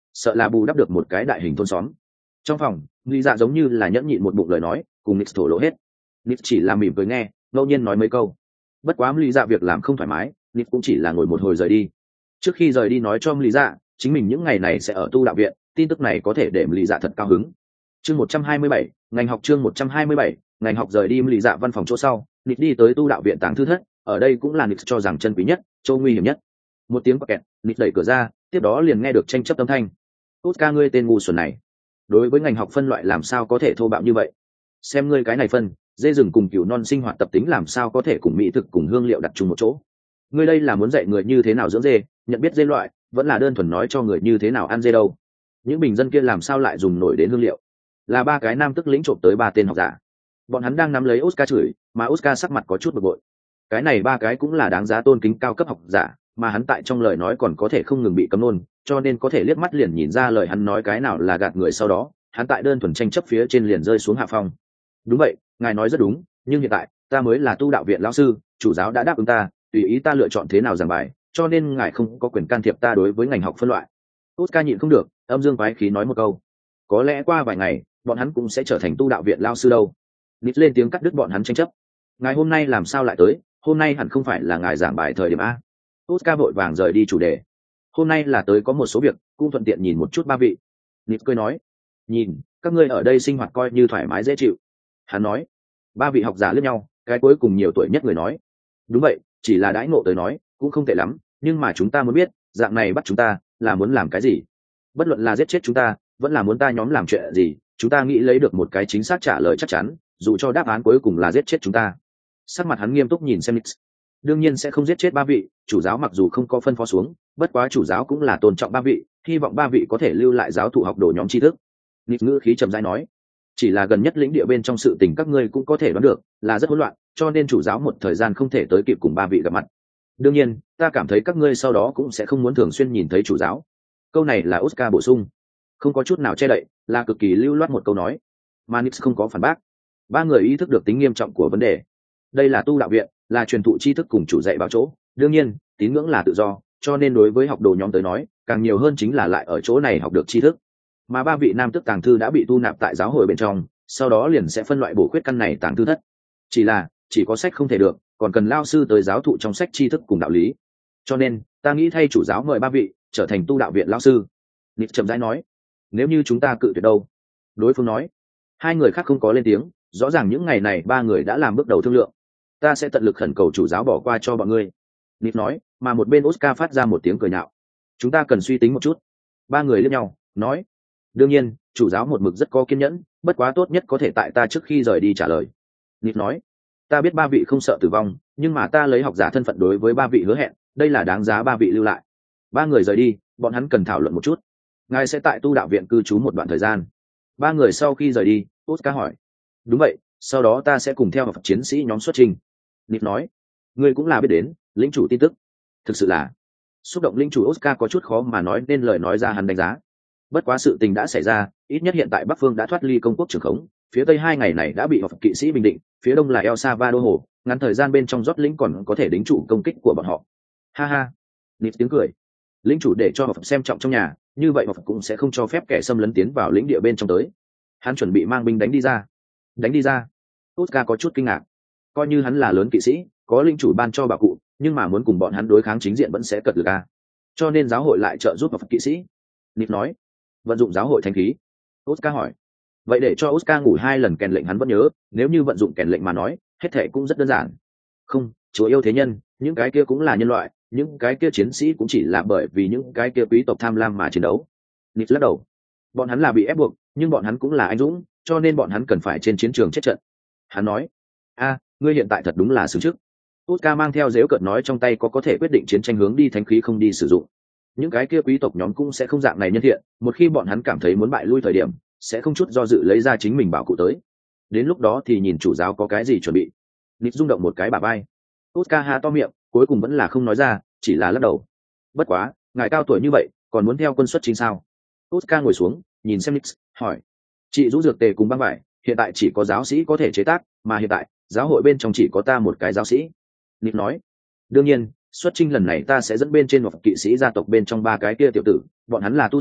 sợ là bù đắp được một cái đại hình thôn xóm. Trong phòng, lý dạ giống như là nhẫn nhịn một bụng lời nói, cùng Nix thổ lộ hết. Nix chỉ là mỉm cười nghe, ngẫu nhiên nói mấy câu. Bất quá lý dạ việc làm không thoải mái, Nix cũng chỉ là ngồi một hồi rời đi. Trước khi rời đi nói cho lý dạ, chính mình những ngày này sẽ ở tu đạo viện, tin tức này có thể để lý dạ thật cao hứng. Chương một trăm hai mươi bảy, ngành học chương một trăm hai mươi bảy, ngành học rời đi lý dạ văn phòng chỗ sau, Nix đi tới tu đạo viện tàng thư thất, ở đây cũng là Nix cho rằng chân quý nhất, chỗ nguy hiểm nhất. Một tiếng kẹt, Nix đẩy cửa ra, tiếp đó liền nghe được tranh chấp âm thanh. Oscar, ngươi tên ngu xuẩn này, đối với ngành học phân loại làm sao có thể thô bạo như vậy? Xem ngươi cái này phân, dê rừng cùng cừu non sinh hoạt tập tính làm sao có thể cùng mỹ thực cùng hương liệu đặt chung một chỗ? Ngươi đây là muốn dạy người như thế nào dưỡng dê, nhận biết dê loại, vẫn là đơn thuần nói cho người như thế nào ăn dê đâu? Những bình dân kia làm sao lại dùng nổi đến hương liệu? Là ba cái nam tức lĩnh trộm tới ba tên học giả, bọn hắn đang nắm lấy Oscar chửi, mà Oscar sắc mặt có chút bực bội. Cái này ba cái cũng là đáng giá tôn kính cao cấp học giả, mà hắn tại trong lời nói còn có thể không ngừng bị cấm nôn, cho nên có thể liếc mắt liền nhìn ra lời hắn nói cái nào là gạt người. Sau đó hắn tại đơn thuần tranh chấp phía trên liền rơi xuống hạ phong. Đúng vậy, ngài nói rất đúng, nhưng hiện tại ta mới là tu đạo viện lão sư, chủ giáo đã đáp ứng ta, tùy ý ta lựa chọn thế nào giảng bài, cho nên ngài không có quyền can thiệp ta đối với ngành học phân loại. Oscar nhịn không được, âm dương quái khí nói một câu. Có lẽ qua vài ngày bọn hắn cũng sẽ trở thành tu đạo viện lão sư đâu. Nít lên tiếng cắt đứt bọn hắn tranh chấp. Ngài hôm nay làm sao lại tới? Hôm nay hẳn không phải là ngài giảng bài thời điểm a? Oscar vội vàng rời đi chủ đề. Hôm nay là tới có một số việc, cũng thuận tiện nhìn một chút ba vị. Nít cười nói, nhìn các ngươi ở đây sinh hoạt coi như thoải mái dễ chịu. Hắn nói. Ba vị học giả liếc nhau, cái cuối cùng nhiều tuổi nhất người nói, đúng vậy, chỉ là đãi ngộ tới nói cũng không tệ lắm, nhưng mà chúng ta muốn biết dạng này bắt chúng ta là muốn làm cái gì? Bất luận là giết chết chúng ta vẫn là muốn ta nhóm làm chuyện gì, chúng ta nghĩ lấy được một cái chính xác trả lời chắc chắn, dù cho đáp án cuối cùng là giết chết chúng ta. Sắc mặt hắn nghiêm túc nhìn xem Nix. Đương nhiên sẽ không giết chết ba vị, chủ giáo mặc dù không có phân phó xuống, bất quá chủ giáo cũng là tôn trọng ba vị, hy vọng ba vị có thể lưu lại giáo thụ học đồ nhóm tri thức. Nix ngữ khí trầm rãi nói, chỉ là gần nhất lĩnh địa bên trong sự tình các ngươi cũng có thể đoán được là rất hỗn loạn, cho nên chủ giáo một thời gian không thể tới kịp cùng ba vị gặp mặt. Đương nhiên ta cảm thấy các ngươi sau đó cũng sẽ không muốn thường xuyên nhìn thấy chủ giáo. Câu này là Oscar bổ sung, không có chút nào che đậy, là cực kỳ lưu loát một câu nói, mà Nix không có phản bác. Ba người ý thức được tính nghiêm trọng của vấn đề. Đây là tu đạo viện, là truyền thụ tri thức cùng chủ dạy vào chỗ, đương nhiên tín ngưỡng là tự do, cho nên đối với học đồ nhóm tới nói càng nhiều hơn chính là lại ở chỗ này học được tri thức. Mà ba vị nam tức tàng thư đã bị tu nạp tại giáo hội bên trong, sau đó liền sẽ phân loại bổ khuyết căn này tàng thư thất. Chỉ là chỉ có sách không thể được, còn cần lao sư tới giáo thụ trong sách tri thức cùng đạo lý, cho nên ta nghĩ thay chủ giáo mời ba vị trở thành tu đạo viện lao sư. Nít chậm rãi nói, nếu như chúng ta cự tuyệt đâu? Đối phương nói. Hai người khác không có lên tiếng, rõ ràng những ngày này ba người đã làm bước đầu thương lượng. Ta sẽ tận lực khẩn cầu chủ giáo bỏ qua cho bọn ngươi. Nít nói, mà một bên Oscar phát ra một tiếng cười nhạo. Chúng ta cần suy tính một chút. Ba người liếc nhau, nói, đương nhiên chủ giáo một mực rất có kiên nhẫn, bất quá tốt nhất có thể tại ta trước khi rời đi trả lời. Nít nói, ta biết ba vị không sợ tử vong, nhưng mà ta lấy học giả thân phận đối với ba vị hứa hẹn, đây là đáng giá ba vị lưu lại. Ba người rời đi, bọn hắn cần thảo luận một chút. Ngài sẽ tại tu đạo viện cư trú một đoạn thời gian. Ba người sau khi rời đi, Oscar hỏi, đúng vậy, sau đó ta sẽ cùng theo học chiến sĩ nhóm xuất trình. Nít nói, ngươi cũng là biết đến lĩnh chủ tin tức. Thực sự là xúc động, lĩnh chủ Oscar có chút khó mà nói nên lời nói ra hắn đánh giá. Bất quá sự tình đã xảy ra, ít nhất hiện tại Bắc Phương đã thoát ly công quốc trưởng khống, phía tây hai ngày này đã bị học kỵ sĩ bình định, phía đông là El Salvador hồ, ngắn thời gian bên trong rót lĩnh còn có thể đính trụ công kích của bọn họ. Ha ha, Nít tiếng cười. Lĩnh chủ để cho học xem trọng trong nhà, như vậy học cũng sẽ không cho phép kẻ xâm lấn tiến vào lĩnh địa bên trong tới. Hắn chuẩn bị mang binh đánh đi ra. Đánh đi ra? Oscar có chút kinh ngạc. Coi như hắn là lớn kỵ sĩ, có lĩnh chủ ban cho bảo cụ, nhưng mà muốn cùng bọn hắn đối kháng chính diện vẫn sẽ cật lực a. Cho nên giáo hội lại trợ giúp học kỵ sĩ. Nít nói, vận dụng giáo hội thánh khí. Oscar hỏi, vậy để cho Oscar ngủ hai lần kèn lệnh hắn vẫn nhớ, nếu như vận dụng kèn lệnh mà nói, hết thể cũng rất đơn giản. Không, chúa yêu thế nhân, những cái kia cũng là nhân loại, những cái kia chiến sĩ cũng chỉ là bởi vì những cái kia quý tộc tham lam mà chiến đấu. Nít lắc đầu, bọn hắn là bị ép buộc, nhưng bọn hắn cũng là anh dũng, cho nên bọn hắn cần phải trên chiến trường chết trận. Hắn nói, a, ngươi hiện tại thật đúng là xứng trước. Oscar mang theo dễu cợt nói trong tay có có thể quyết định chiến tranh hướng đi thánh khí không đi sử dụng. Những cái kia quý tộc nhóm cũng sẽ không dạng này nhân thiện, một khi bọn hắn cảm thấy muốn bại lui thời điểm, sẽ không chút do dự lấy ra chính mình bảo cụ tới. Đến lúc đó thì nhìn chủ giáo có cái gì chuẩn bị. Nít rung động một cái bả vai. Oscar há to miệng, cuối cùng vẫn là không nói ra, chỉ là lắc đầu. Bất quá, ngài cao tuổi như vậy, còn muốn theo quân xuất chính sao? Oscar ngồi xuống, nhìn xem Nix, hỏi. Chị rũ dược tề cùng băng vải, hiện tại chỉ có giáo sĩ có thể chế tác, mà hiện tại giáo hội bên trong chỉ có ta một cái giáo sĩ. Nix nói. Đương nhiên, xuất chinh lần này ta sẽ dẫn bên trên một kỵ sĩ gia tộc bên trong ba cái kia tiểu tử, bọn hắn là tu sĩ,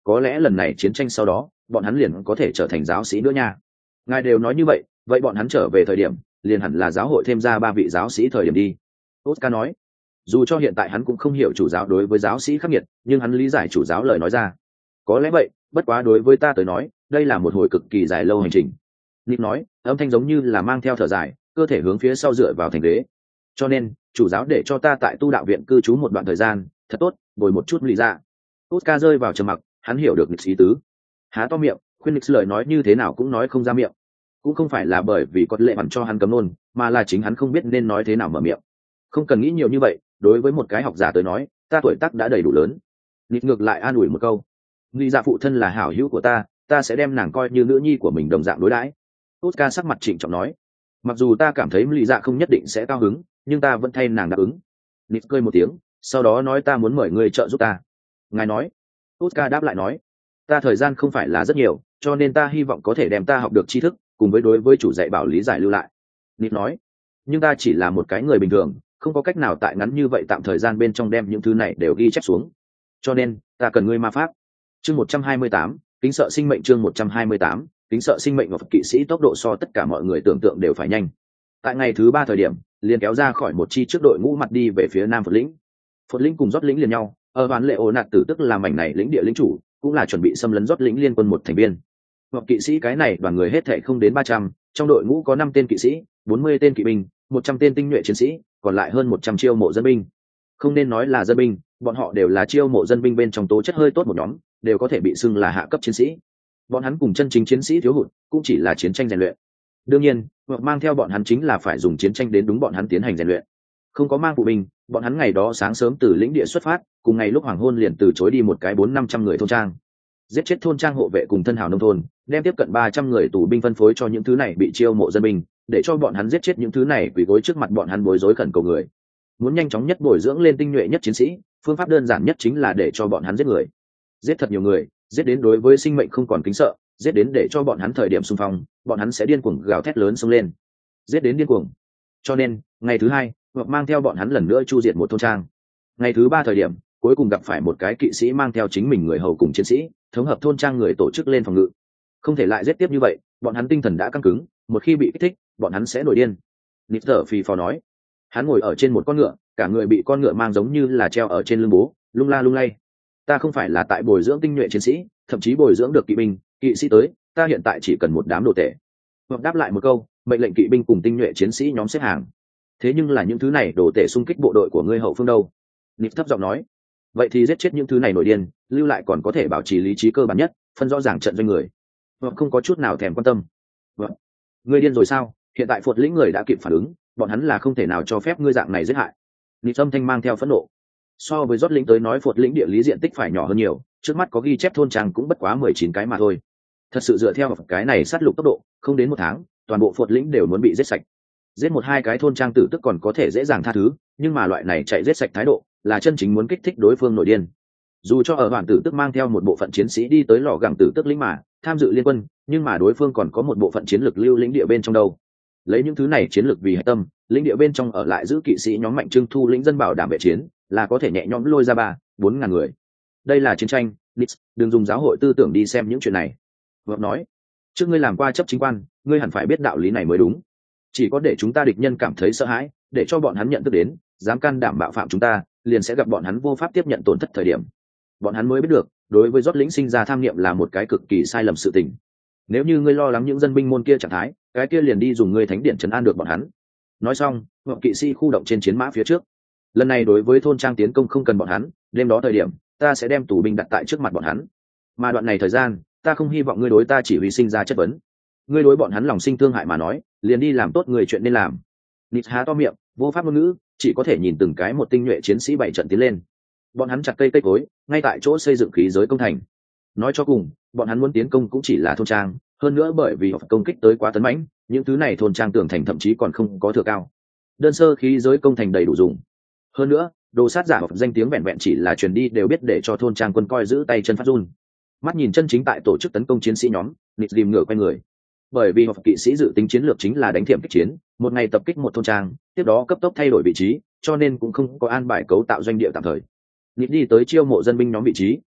có lẽ lần này chiến tranh sau đó bọn hắn liền có thể trở thành giáo sĩ nữa nha. Ngài đều nói như vậy, vậy bọn hắn trở về thời điểm liền hẳn là giáo hội thêm ra ba vị giáo sĩ thời điểm đi. Oscar nói, dù cho hiện tại hắn cũng không hiểu chủ giáo đối với giáo sĩ khắc nghiệt, nhưng hắn lý giải chủ giáo lời nói ra. Có lẽ vậy, bất quá đối với ta tới nói đây là một hồi cực kỳ dài lâu hành trình. Nịp nói, âm thanh giống như là mang theo thở dài, cơ thể hướng phía sau dựa vào thành ghế. Cho nên chủ giáo để cho ta tại tu đạo viện cư trú một đoạn thời gian, thật tốt, bồi một chút lý ra. Oscar rơi vào trầm mặc, hắn hiểu được Nịp ý tứ. Há to miệng, khuyên Nịp lời nói như thế nào cũng nói không ra miệng. Cũng không phải là bởi vì có lệ hẳn cho hắn cấm nôn, mà là chính hắn không biết nên nói thế nào mở miệng. Không cần nghĩ nhiều như vậy, đối với một cái học giả tới nói, ta tuổi tác đã đầy đủ lớn. Nịp ngược lại an ủi một câu, lý dạ phụ thân là hảo hữu của ta, ta sẽ đem nàng coi như nữ nhi của mình đồng dạng đối đãi. Oscar sắc mặt trịnh trọng nói, mặc dù ta cảm thấy lý dạ không nhất định sẽ cao hứng, nhưng ta vẫn thay nàng đáp ứng. Nịp cười một tiếng, sau đó nói, ta muốn mời người trợ giúp ta. Ngài nói. Oscar đáp lại nói, ta thời gian không phải là rất nhiều, cho nên ta hy vọng có thể đem ta học được tri thức cùng với đối với chủ dạy bảo lý giải lưu lại. Nịp nói, nhưng ta chỉ là một cái người bình thường, không có cách nào tại ngắn như vậy tạm thời gian bên trong đem những thứ này đều ghi chép xuống, cho nên ta cần ngươi ma pháp. Chương một trăm hai mươi tám, kính sợ sinh mệnh. Chương một trăm hai mươi tám, kính sợ sinh mệnh. Và kỵ sĩ tốc độ so tất cả mọi người tưởng tượng đều phải nhanh. Tại ngày thứ ba thời điểm liền kéo ra khỏi một chi trước đội ngũ mặt đi về phía nam Phật lĩnh. Phật lĩnh cùng rót lĩnh liền nhau, ở hoàn lệ ổ nạt tử tức là mảnh này lĩnh địa lĩnh chủ, cũng là chuẩn bị xâm lấn rót lĩnh liên quân một thành viên. Và kỵ sĩ cái này đoàn người hết thảy không đến ba trăm, trong đội ngũ có năm tên kỵ sĩ, bốn mươi tên kỵ binh, một trăm tên tinh nhuệ chiến sĩ, còn lại hơn một trăm chiêu mộ dân binh. Không nên nói là dân binh, bọn họ đều là chiêu mộ dân binh bên trong tố chất hơi tốt một nhóm, đều có thể bị xưng là hạ cấp chiến sĩ. Bọn hắn cùng chân chính chiến sĩ thiếu hụt cũng chỉ là chiến tranh rèn luyện. Đương nhiên, hoặc mang theo bọn hắn chính là phải dùng chiến tranh đến đúng bọn hắn tiến hành rèn luyện. Không có mang phụ binh, bọn hắn ngày đó sáng sớm từ lĩnh địa xuất phát, cùng ngày lúc hoàng hôn liền từ chối đi một cái bốn năm trăm người thôn trang, giết chết thôn trang hộ vệ cùng thân hào nông thôn, đem tiếp cận ba trăm người tù binh phân phối cho những thứ này bị chiêu mộ dân binh, để cho bọn hắn giết chết những thứ này quỳ gối trước mặt bọn hắn bối rối khẩn cầu người. Muốn nhanh chóng nhất bồi dưỡng lên tinh nhuệ nhất chiến sĩ, phương pháp đơn giản nhất chính là để cho bọn hắn giết người, giết thật nhiều người, giết đến đối với sinh mệnh không còn kính sợ, giết đến để cho bọn hắn thời điểm xung phong bọn hắn sẽ điên cuồng gào thét lớn xông lên, giết đến điên cuồng. Cho nên ngày thứ hai hoặc mang theo bọn hắn lần nữa chu diệt một thôn trang. Ngày thứ ba thời điểm cuối cùng gặp phải một cái kỵ sĩ mang theo chính mình người hầu cùng chiến sĩ thống hợp thôn trang người tổ chức lên phòng ngự. Không thể lại giết tiếp như vậy, bọn hắn tinh thần đã căng cứng, một khi bị kích thích bọn hắn sẽ nổi điên. Nít thở phì phò nói, hắn ngồi ở trên một con ngựa, cả người bị con ngựa mang giống như là treo ở trên lưng bố, lung la lung lay. Ta không phải là tại bồi dưỡng tinh nhuệ chiến sĩ, thậm chí bồi dưỡng được kỵ binh, kỵ sĩ tới, ta hiện tại chỉ cần một đám đồ tể. Hoặc đáp lại một câu, mệnh lệnh kỵ binh cùng tinh nhuệ chiến sĩ nhóm xếp hàng. Thế nhưng là những thứ này đồ tể xung kích bộ đội của ngươi hậu phương đâu? Nít thấp giọng nói, vậy thì giết chết những thứ này nổi điên, lưu lại còn có thể bảo trì lý trí cơ bản nhất, phân rõ ràng trận doanh người. Hoặc không có chút nào thèm quan tâm. Vậy, ngươi điên rồi sao? Hiện tại Phột lĩnh người đã kịp phản ứng, bọn hắn là không thể nào cho phép ngươi dạng này giết hại. Nít âm thanh mang theo phẫn nộ. So với rót lĩnh tới nói, Phột lĩnh địa lý diện tích phải nhỏ hơn nhiều, trước mắt có ghi chép thôn trang cũng bất quá mười chín cái mà thôi. Thật sự dựa theo cái này sát lục tốc độ, không đến một tháng, toàn bộ Phột lĩnh đều muốn bị giết sạch. Giết một hai cái thôn trang tử tức còn có thể dễ dàng tha thứ, nhưng mà loại này chạy giết sạch thái độ, là chân chính muốn kích thích đối phương nổi điên. Dù cho ở bản tử tức mang theo một bộ phận chiến sĩ đi tới lò gẳng tử tức lĩnh mà tham dự liên quân, nhưng mà đối phương còn có một bộ phận chiến lược lưu lĩnh địa bên trong đâu. Lấy những thứ này chiến lược vì hệ tâm, lĩnh địa bên trong ở lại giữ kỵ sĩ nhóm mạnh trưng thu lĩnh dân bảo đảm vệ chiến, là có thể nhẹ nhõm lôi ra ba bốn ngàn người. Đây là chiến tranh, Nix, đừng dùng giáo hội tư tưởng đi xem những chuyện này. Vợ nói, trước ngươi làm qua chấp chính quan, ngươi hẳn phải biết đạo lý này mới đúng. Chỉ có để chúng ta địch nhân cảm thấy sợ hãi, để cho bọn hắn nhận thức đến, dám can đảm bạo phạm chúng ta, liền sẽ gặp bọn hắn vô pháp tiếp nhận tổn thất thời điểm. Bọn hắn mới biết được, đối với rót lĩnh sinh ra tham niệm là một cái cực kỳ sai lầm sự tình. Nếu như ngươi lo lắng những dân binh môn kia trạng thái, cái kia liền đi dùng ngươi thánh điện trấn an được bọn hắn. Nói xong, ngọc kỵ sĩ khu động trên chiến mã phía trước. Lần này đối với thôn trang tiến công không cần bọn hắn, đêm đó thời điểm, ta sẽ đem tù binh đặt tại trước mặt bọn hắn. Mà đoạn này thời gian, ta không hy vọng ngươi đối ta chỉ huy sinh ra chất vấn. Ngươi đối bọn hắn lòng sinh thương hại mà nói, liền đi làm tốt người chuyện nên làm. Nít há to miệng, vô pháp ngôn ngữ, chỉ có thể nhìn từng cái một tinh nhuệ chiến sĩ bảy trận tiến lên. Bọn hắn chặt cây cây cối, ngay tại chỗ xây dựng khí giới công thành. Nói cho cùng, bọn hắn muốn tiến công cũng chỉ là thôn trang, hơn nữa bởi vì họ công kích tới quá tấn mãnh, những thứ này thôn trang tường thành thậm chí còn không có thừa cao. Đơn sơ khí giới công thành đầy đủ dùng. Hơn nữa, đồ sát giả hoặc danh tiếng vẹn vẹn chỉ là truyền đi đều biết để cho thôn trang quân coi giữ tay chân phát run. Mắt nhìn chân chính tại tổ chức tấn công chiến sĩ nhóm, Nít ghim ngửa quay người. Bởi vì học kỵ sĩ dự tính chiến lược chính là đánh thiểm kích chiến, một ngày tập kích một thôn trang, tiếp đó cấp tốc thay đổi vị trí, cho nên cũng không có an bài cấu tạo doanh địa tạm thời. Nít đi tới chiêu mộ dân binh nhóm vị trí,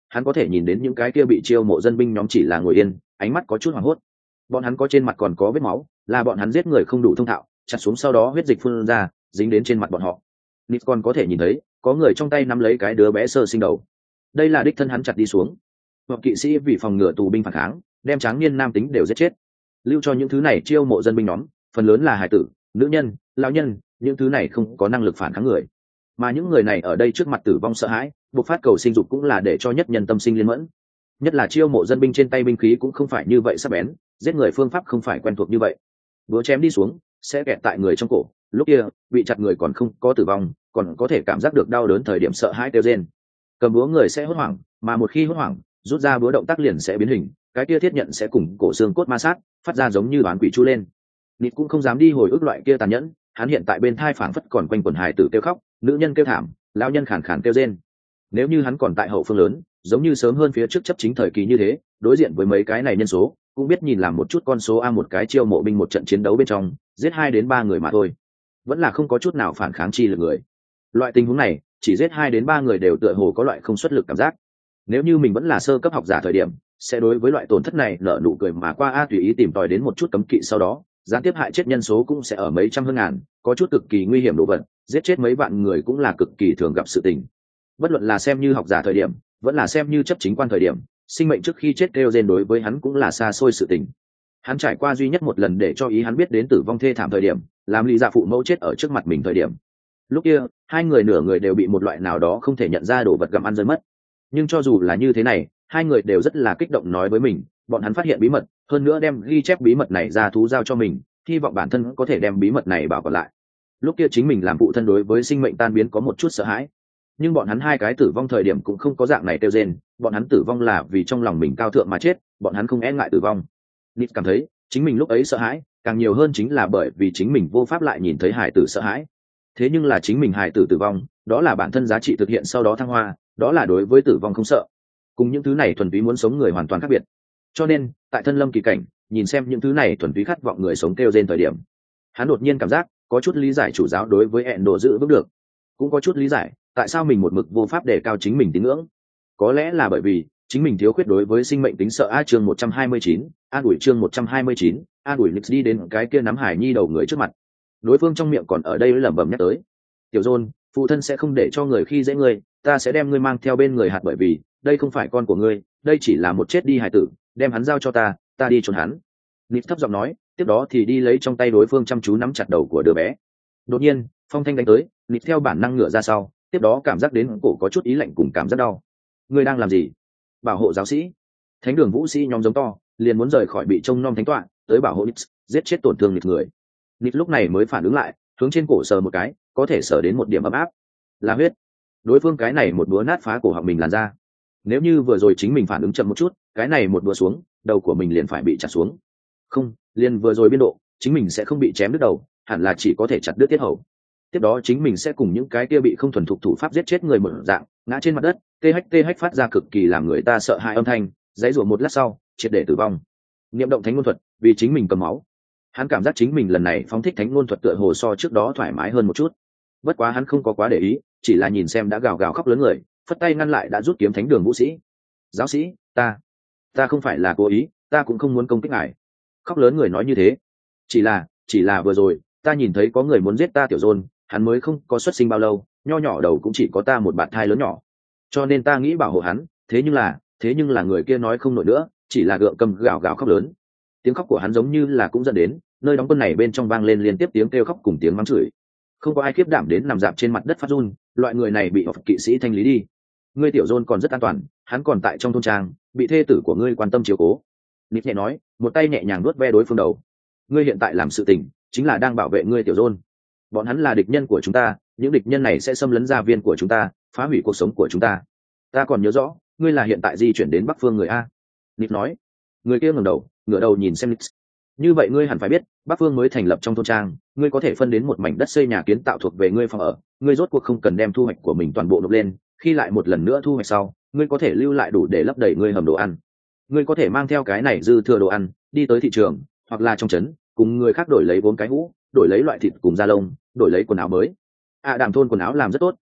hắn có thể nhìn đến những cái kia bị chiêu mộ dân binh nhóm chỉ là ngồi yên, ánh mắt có chút hoảng hốt. Bọn hắn có trên mặt còn có vết máu, là bọn hắn giết người không đủ thông thạo, chặt xuống sau đó huyết dịch phun ra, dính đến trên mặt bọn họ. Nít còn có thể nhìn thấy, có người trong tay nắm lấy cái đứa bé sơ sinh đầu. Đây là đích thân hắn chặt đi xuống. Hoặc kỵ sĩ vì phòng ngừa tù binh phản kháng, đem tráng niên nam tính đều giết chết. Lưu cho những thứ này chiêu mộ dân binh nhóm, phần lớn là hài tử, nữ nhân, lão nhân, những thứ này không có năng lực phản kháng người. Mà những người này ở đây trước mặt tử vong sợ hãi, buộc phát cầu sinh dục cũng là để cho nhất nhân tâm sinh liên mẫn. Nhất là chiêu mộ dân binh trên tay binh khí cũng không phải như vậy sắc bén, giết người phương pháp không phải quen thuộc như vậy. Búa chém đi xuống, sẽ kẹt tại người trong cổ, lúc kia, bị chặt người còn không có tử vong, còn có thể cảm giác được đau đớn thời điểm sợ hãi kêu rên. Cầm búa người sẽ hốt hoảng, mà một khi hốt hoảng, rút ra búa động tác liền sẽ biến hình, cái kia thiết nhận sẽ cùng cổ xương cốt ma sát, phát ra giống như đoán quỷ chu lên. Nịt cũng không dám đi hồi ức loại kia tàn nhẫn, hắn hiện tại bên thai phảng phất còn quanh quần hài tử kêu khóc, nữ nhân kêu thảm, lão nhân khàn khàn kêu rên. Nếu như hắn còn tại hậu phương lớn, giống như sớm hơn phía trước chấp chính thời kỳ như thế, đối diện với mấy cái này nhân số, cũng biết nhìn làm một chút con số a một cái chiêu mộ binh một trận chiến đấu bên trong, giết hai đến ba người mà thôi, vẫn là không có chút nào phản kháng chi lực người. Loại tình huống này, chỉ giết hai đến ba người đều tựa hồ có loại không xuất lực cảm giác. Nếu như mình vẫn là sơ cấp học giả thời điểm, sẽ đối với loại tổn thất này nở nụ cười mà qua a tùy ý tìm tòi đến một chút cấm kỵ, sau đó gián tiếp hại chết nhân số cũng sẽ ở mấy trăm hơn ngàn, có chút cực kỳ nguy hiểm đồ vật, giết chết mấy vạn người cũng là cực kỳ thường gặp sự tình. Bất luận là xem như học giả thời điểm, vẫn là xem như chấp chính quan thời điểm, sinh mệnh trước khi chết kêu rên đối với hắn cũng là xa xôi sự tình. Hắn trải qua duy nhất một lần để cho ý hắn biết đến tử vong thê thảm thời điểm, làm lý dạ phụ mẫu chết ở trước mặt mình thời điểm. Lúc kia, hai người nửa người đều bị một loại nào đó không thể nhận ra đồ vật gặm ăn rơi mất. Nhưng cho dù là như thế này, hai người đều rất là kích động nói với mình, bọn hắn phát hiện bí mật, hơn nữa đem ghi chép bí mật này ra thú giao cho mình, hy vọng bản thân có thể đem bí mật này bảo quản lại. Lúc kia chính mình làm phụ thân đối với sinh mệnh tan biến có một chút sợ hãi, nhưng bọn hắn hai cái tử vong thời điểm cũng không có dạng này kêu rên, bọn hắn tử vong là vì trong lòng mình cao thượng mà chết, bọn hắn không e ngại tử vong. Nít cảm thấy chính mình lúc ấy sợ hãi càng nhiều hơn chính là bởi vì chính mình vô pháp lại nhìn thấy hải tử sợ hãi. Thế nhưng là chính mình hải tử tử vong, đó là bản thân giá trị thực hiện sau đó thăng hoa, đó là đối với tử vong không sợ. Cùng những thứ này thuần túy muốn sống người hoàn toàn khác biệt. Cho nên tại thân lâm kỳ cảnh, nhìn xem những thứ này thuần túy khát vọng người sống kêu rên thời điểm, hắn đột nhiên cảm giác có chút lý giải chủ giáo đối với hẹn đồ giữ vững được, cũng có chút lý giải tại sao mình một mực vô pháp để cao chính mình tín ngưỡng. Có lẽ là bởi vì chính mình thiếu khuyết đối với sinh mệnh tính sợ. A chương một trăm hai mươi chín, an ủi chương một trăm hai mươi chín, an ủi Nix đi đến cái kia nắm hải nhi đầu người trước mặt. Đối phương trong miệng còn ở đây lẩm bẩm nhắc tới, tiểu John, phụ thân sẽ không để cho người khi dễ ngươi, ta sẽ đem ngươi mang theo bên người hạt, bởi vì đây không phải con của ngươi, đây chỉ là một chết đi hải tử, đem hắn giao cho ta, ta đi chôn hắn. Nix thấp giọng nói, tiếp đó thì đi lấy trong tay đối phương chăm chú nắm chặt đầu của đứa bé. Đột nhiên phong thanh đánh tới, Nix theo bản năng ngửa ra sau, tiếp đó cảm giác đến cổ có chút ý lạnh cùng cảm giác đau. Ngươi đang làm gì? Bảo hộ giáo sĩ. Thánh đường vũ sĩ nhóm giống to, liền muốn rời khỏi bị trông nom thánh tọa, tới bảo hộ Nix, giết chết tổn thương Nix người. Nix lúc này mới phản ứng lại, hướng trên cổ sờ một cái, có thể sờ đến một điểm ấm áp, là huyết. Đối phương cái này một búa nát phá cổ họng mình làn ra. Nếu như vừa rồi chính mình phản ứng chậm một chút, cái này một búa xuống, đầu của mình liền phải bị chặt xuống. Không, liền vừa rồi biên độ, chính mình sẽ không bị chém đứt đầu, hẳn là chỉ có thể chặt đứt tiết hầu. Tiếp đó chính mình sẽ cùng những cái kia bị không thuần thục thủ pháp giết chết người một dạng, ngã trên mặt đất, tê hách tê hách phát ra cực kỳ làm người ta sợ hãi âm thanh, dãy rủa một lát sau, triệt để tử vong. Niệm động thánh ngôn thuật, vì chính mình cầm máu. Hắn cảm giác chính mình lần này phóng thích thánh ngôn thuật tựa hồ so trước đó thoải mái hơn một chút. Bất quá hắn không có quá để ý, chỉ là nhìn xem đã gào gào khóc lớn người, phất tay ngăn lại đã rút kiếm thánh đường vũ sĩ. Giáo sĩ, ta, ta không phải là cố ý, ta cũng không muốn công kích ngài. Khóc lớn người nói như thế, chỉ là, chỉ là vừa rồi, ta nhìn thấy có người muốn giết ta tiểu John, hắn mới không có xuất sinh bao lâu, nho nhỏ đầu cũng chỉ có ta một bạt thai lớn nhỏ, cho nên ta nghĩ bảo hộ hắn. Thế nhưng là, thế nhưng là người kia nói không nổi nữa, chỉ là gượng cầm gào gào khóc lớn. Tiếng khóc của hắn giống như là cũng dẫn đến nơi đóng quân này bên trong vang lên liên tiếp tiếng kêu khóc cùng tiếng mắng chửi. Không có ai khiếp đảm đến nằm dạp trên mặt đất phát run, loại người này bị kỵ sĩ thanh lý đi. Ngươi tiểu John còn rất an toàn, hắn còn tại trong thôn trang, bị thê tử của ngươi quan tâm chiếu cố. Nít nhẹ nói, một tay nhẹ nhàng nuốt ve đối phương đầu. Ngươi hiện tại làm sự tình chính là đang bảo vệ ngươi tiểu John. Bọn hắn là địch nhân của chúng ta, những địch nhân này sẽ xâm lấn gia viên của chúng ta, phá hủy cuộc sống của chúng ta. Ta còn nhớ rõ, ngươi là hiện tại di chuyển đến Bắc Phương người a. Nít nói. Người kia ngẩng đầu, ngửa đầu nhìn xem Nít. Như vậy ngươi hẳn phải biết, Bắc Phương mới thành lập trong thôn trang, ngươi có thể phân đến một mảnh đất xây nhà kiến tạo thuộc về ngươi phòng ở, ngươi rốt cuộc không cần đem thu hoạch của mình toàn bộ nộp lên, khi lại một lần nữa thu hoạch sau, ngươi có thể lưu lại đủ để lấp đầy ngươi hầm đồ ăn. Ngươi có thể mang theo cái này dư thừa đồ ăn, đi tới thị trường, hoặc là trong trấn, cùng người khác đổi lấy vốn cái hũ, đổi lấy loại thịt cùng da lông, đổi lấy quần áo mới. À, đàm thôn quần áo làm rất tốt,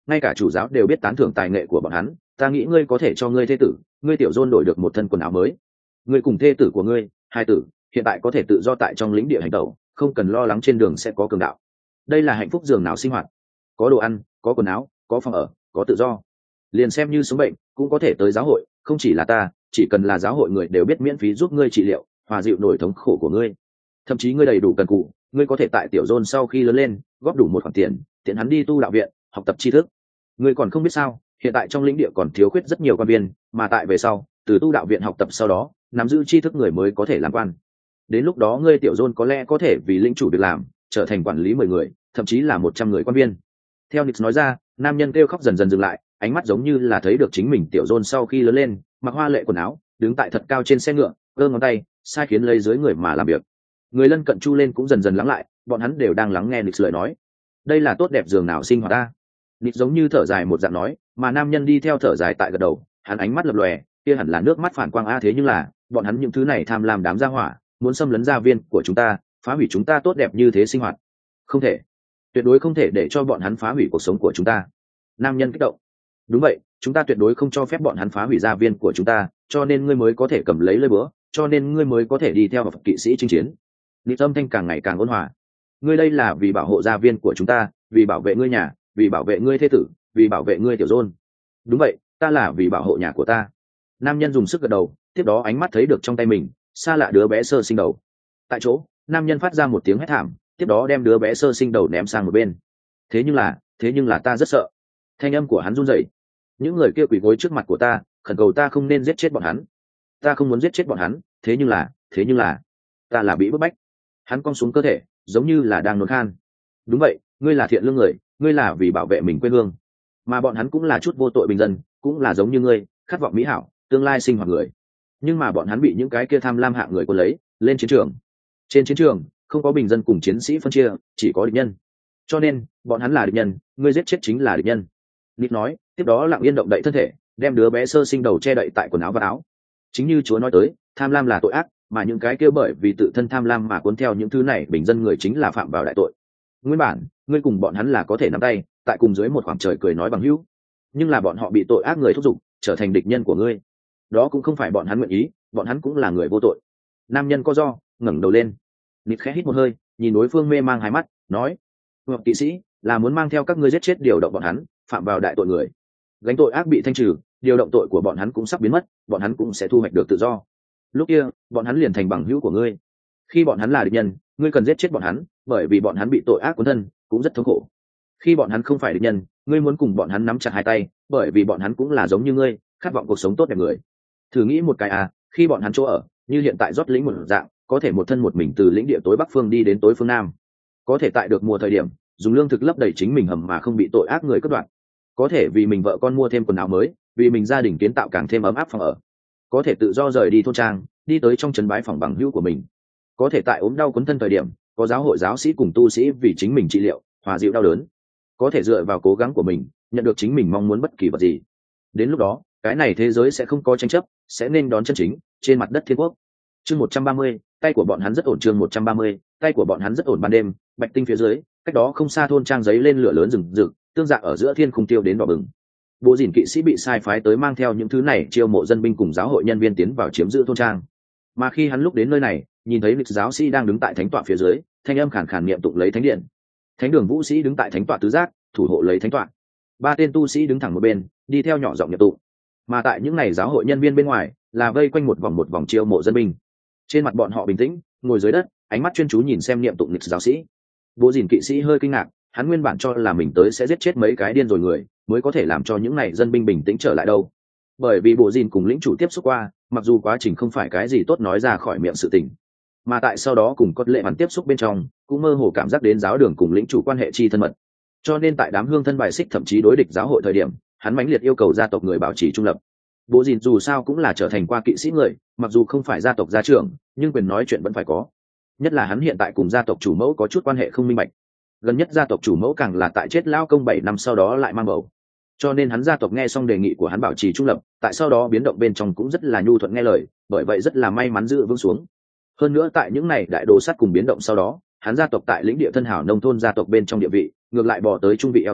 ngay cả chủ giáo đều biết tán thưởng tài nghệ của bọn hắn. Ta nghĩ ngươi có thể cho ngươi thê tử, ngươi tiểu dôn đổi được một thân quần áo mới. Ngươi cùng thê tử của ngươi, hai tử, hiện tại có thể tự do tại trong lĩnh địa hành tẩu, không cần lo lắng trên đường sẽ có cường đạo. Đây là hạnh phúc giường nào sinh hoạt, có đồ ăn, có quần áo, có phòng ở, có tự do. Liền xem như sống bệnh cũng có thể tới giáo hội, không chỉ là ta, chỉ cần là giáo hội người đều biết miễn phí giúp ngươi trị liệu, hòa dịu nỗi thống khổ của ngươi. Thậm chí ngươi đầy đủ cần cù, ngươi có thể tại tiểu dôn sau khi lớn lên góp đủ một khoản tiền, tiện hắn đi tu đạo viện học tập tri thức. Ngươi còn không biết sao, hiện tại trong lĩnh địa còn thiếu khuyết rất nhiều quan viên, mà tại về sau từ tu đạo viện học tập sau đó nắm giữ tri thức người mới có thể làm quan. Đến lúc đó ngươi tiểu dôn có lẽ có thể vì lĩnh chủ việc làm trở thành quản lý mười người, thậm chí là một trăm người quan viên. Theo Nix nói ra, nam nhân kêu khóc dần dần dừng lại, ánh mắt giống như là thấy được chính mình tiểu dôn sau khi lớn lên mặc hoa lệ quần áo, đứng tại thật cao trên xe ngựa, cơ ngón tay sai khiến lấy dưới người mà làm việc. Người lân cận chu lên cũng dần dần lắng lại, bọn hắn đều đang lắng nghe Nix lời nói. Đây là tốt đẹp giường nào sinh hoạt ta. Nix giống như thở dài một dạng nói, mà nam nhân đi theo thở dài tại gật đầu, hắn ánh mắt lập lòe, kia hẳn là nước mắt phản quang a. Thế nhưng là bọn hắn những thứ này tham lam đám gia hỏa, muốn xâm lấn gia viên của chúng ta, phá hủy chúng ta tốt đẹp như thế sinh hoạt. Không thể, tuyệt đối không thể để cho bọn hắn phá hủy cuộc sống của chúng ta. Nam nhân kích động. Đúng vậy, chúng ta tuyệt đối không cho phép bọn hắn phá hủy gia viên của chúng ta, cho nên ngươi mới có thể cầm lấy lơi búa, cho nên ngươi mới có thể đi theo Phật kỵ sĩ chinh chiến. Nix âm thanh càng ngày càng ôn hòa. Ngươi đây là vì bảo hộ gia viên của chúng ta, vì bảo vệ ngươi nhà, vì bảo vệ ngươi thê tử, vì bảo vệ ngươi tiểu dôn. Đúng vậy, ta là vì bảo hộ nhà của ta. Nam nhân dùng sức gật đầu, tiếp đó ánh mắt thấy được trong tay mình xa lạ đứa bé sơ sinh đầu. Tại chỗ, nam nhân phát ra một tiếng hét thảm, tiếp đó đem đứa bé sơ sinh đầu ném sang một bên. Thế nhưng là, thế nhưng là ta rất sợ. Thanh âm của hắn run rẩy. Những người kia quỳ gối trước mặt của ta, khẩn cầu ta không nên giết chết bọn hắn. Ta không muốn giết chết bọn hắn, thế nhưng là, thế nhưng là, ta là bị bức bách. Hắn cong xuống cơ thể, giống như là đang nôn khan. Đúng vậy, ngươi là thiện lương người, ngươi là vì bảo vệ mình quê hương, mà bọn hắn cũng là chút vô tội bình dân, cũng là giống như ngươi, khát vọng mỹ hảo, tương lai sinh hoạt người. Nhưng mà bọn hắn bị những cái kia tham lam hạng người quân lấy lên chiến trường. Trên chiến trường không có bình dân cùng chiến sĩ phân chia, chỉ có địch nhân. Cho nên bọn hắn là địch nhân, ngươi giết chết chính là địch nhân. Nít nói, tiếp đó lặng yên động đậy thân thể, đem đứa bé sơ sinh đầu che đậy tại quần áo và áo. Chính như Chúa nói tới, tham lam là tội ác, mà những cái kia bởi vì tự thân tham lam mà cuốn theo những thứ này bình dân người chính là phạm vào đại tội. Nguyên bản ngươi cùng bọn hắn là có thể nắm tay tại cùng dưới một khoảng trời cười nói bằng hữu, nhưng là bọn họ bị tội ác người thúc giục trở thành địch nhân của ngươi. Đó cũng không phải bọn hắn nguyện ý, bọn hắn cũng là người vô tội. Nam nhân có do ngẩng đầu lên, Nít khẽ hít một hơi, nhìn đối phương mê mang hai mắt, nói: Ngọc kỵ sĩ là muốn mang theo các ngươi giết chết điều động bọn hắn phạm vào đại tội người, gánh tội ác bị thanh trừ, điều động tội của bọn hắn cũng sắp biến mất, bọn hắn cũng sẽ thu hoạch được tự do. Lúc kia bọn hắn liền thành bằng hữu của ngươi. Khi bọn hắn là địch nhân, ngươi cần giết chết bọn hắn, bởi vì bọn hắn bị tội ác cuốn thân, cũng rất thống khổ. Khi bọn hắn không phải địch nhân, ngươi muốn cùng bọn hắn nắm chặt hai tay, bởi vì bọn hắn cũng là giống như ngươi, khát vọng cuộc sống tốt đẹp người. Thử nghĩ một cái à, khi bọn hắn chỗ ở như hiện tại rót lĩnh một dạng, có thể một thân một mình từ lĩnh địa tối bắc phương đi đến tối phương nam, có thể tại được mùa thời điểm dùng lương thực lấp đầy chính mình hầm mà không bị tội ác người cướp đoạt, có thể vì mình vợ con mua thêm quần áo mới, vì mình gia đình kiến tạo càng thêm ấm áp phòng ở, có thể tự do rời đi thôn trang, đi tới trong trấn bái phòng bằng hữu của mình, có thể tại ốm đau quấn thân thời điểm có giáo hội giáo sĩ cùng tu sĩ vì chính mình trị liệu, hòa dịu đau đớn, có thể dựa vào cố gắng của mình nhận được chính mình mong muốn bất kỳ vật gì. Đến lúc đó cái này thế giới sẽ không có tranh chấp, sẽ nên đón chân chính trên mặt đất thiên quốc. Chương một trăm ba mươi, tay của bọn hắn rất ổn. Chương một trăm ba mươi, tay của bọn hắn rất ổn. Ban đêm, bạch tinh phía dưới, cách đó không xa thôn trang giấy lên lửa lớn rừng rực, tương dạ ở giữa thiên khung tiêu đến đỏ bừng. Bộ dìn kỵ sĩ bị sai phái tới mang theo những thứ này chiêu mộ dân binh cùng giáo hội nhân viên tiến vào chiếm giữ thôn trang. Mà khi hắn lúc đến nơi này, nhìn thấy lịch giáo sĩ đang đứng tại thánh tọa phía dưới, thanh âm khàn khàn niệm tụng lấy thánh điện. Thánh đường vũ sĩ đứng tại thánh tọa tứ giác, thủ hộ lấy thánh tọa. Ba tên tu sĩ đứng thẳng một bên, đi theo nhỏ giọng niệm tụng. Mà tại những này giáo hội nhân viên bên ngoài, là vây quanh một vòng một vòng chiêu mộ dân binh. Trên mặt bọn họ bình tĩnh, ngồi dưới đất, ánh mắt chuyên chú nhìn xem niệm tụng lịch giáo sĩ. Bộ dìn kỵ sĩ hơi kinh ngạc, hắn nguyên bản cho là mình tới sẽ giết chết mấy cái điên rồi người, mới có thể làm cho những này dân binh bình tĩnh trở lại đâu. Bởi vì bộ dìn cùng lĩnh chủ tiếp xúc qua, mặc dù quá trình không phải cái gì tốt nói ra khỏi miệng sự tình, mà tại sau đó cùng có lệ hắn tiếp xúc bên trong, cũng mơ hồ cảm giác đến giáo đường cùng lĩnh chủ quan hệ chi thân mật. Cho nên tại đám hương thân bài xích thậm chí đối địch giáo hội thời điểm, hắn mãnh liệt yêu cầu gia tộc người bảo trì trung lập. Bộ dìn dù sao cũng là trở thành qua kỵ sĩ người, mặc dù không phải gia tộc gia trưởng, nhưng quyền nói chuyện vẫn phải có. Nhất là hắn hiện tại cùng gia tộc chủ mẫu có chút quan hệ không minh bạch. Gần nhất gia tộc chủ mẫu càng là tại chết lao công bảy năm sau đó lại mang bầu, cho nên hắn gia tộc nghe xong đề nghị của hắn bảo trì trung lập, tại sau đó biến động bên trong cũng rất là nhu thuận nghe lời, bởi vậy rất là may mắn giữ vững xuống. Hơn nữa tại những này đại đồ sắt cùng biến động sau đó, hắn gia tộc tại lĩnh địa thân hảo nông thôn gia tộc bên trong địa vị ngược lại bò tới trung vị eo tuyến,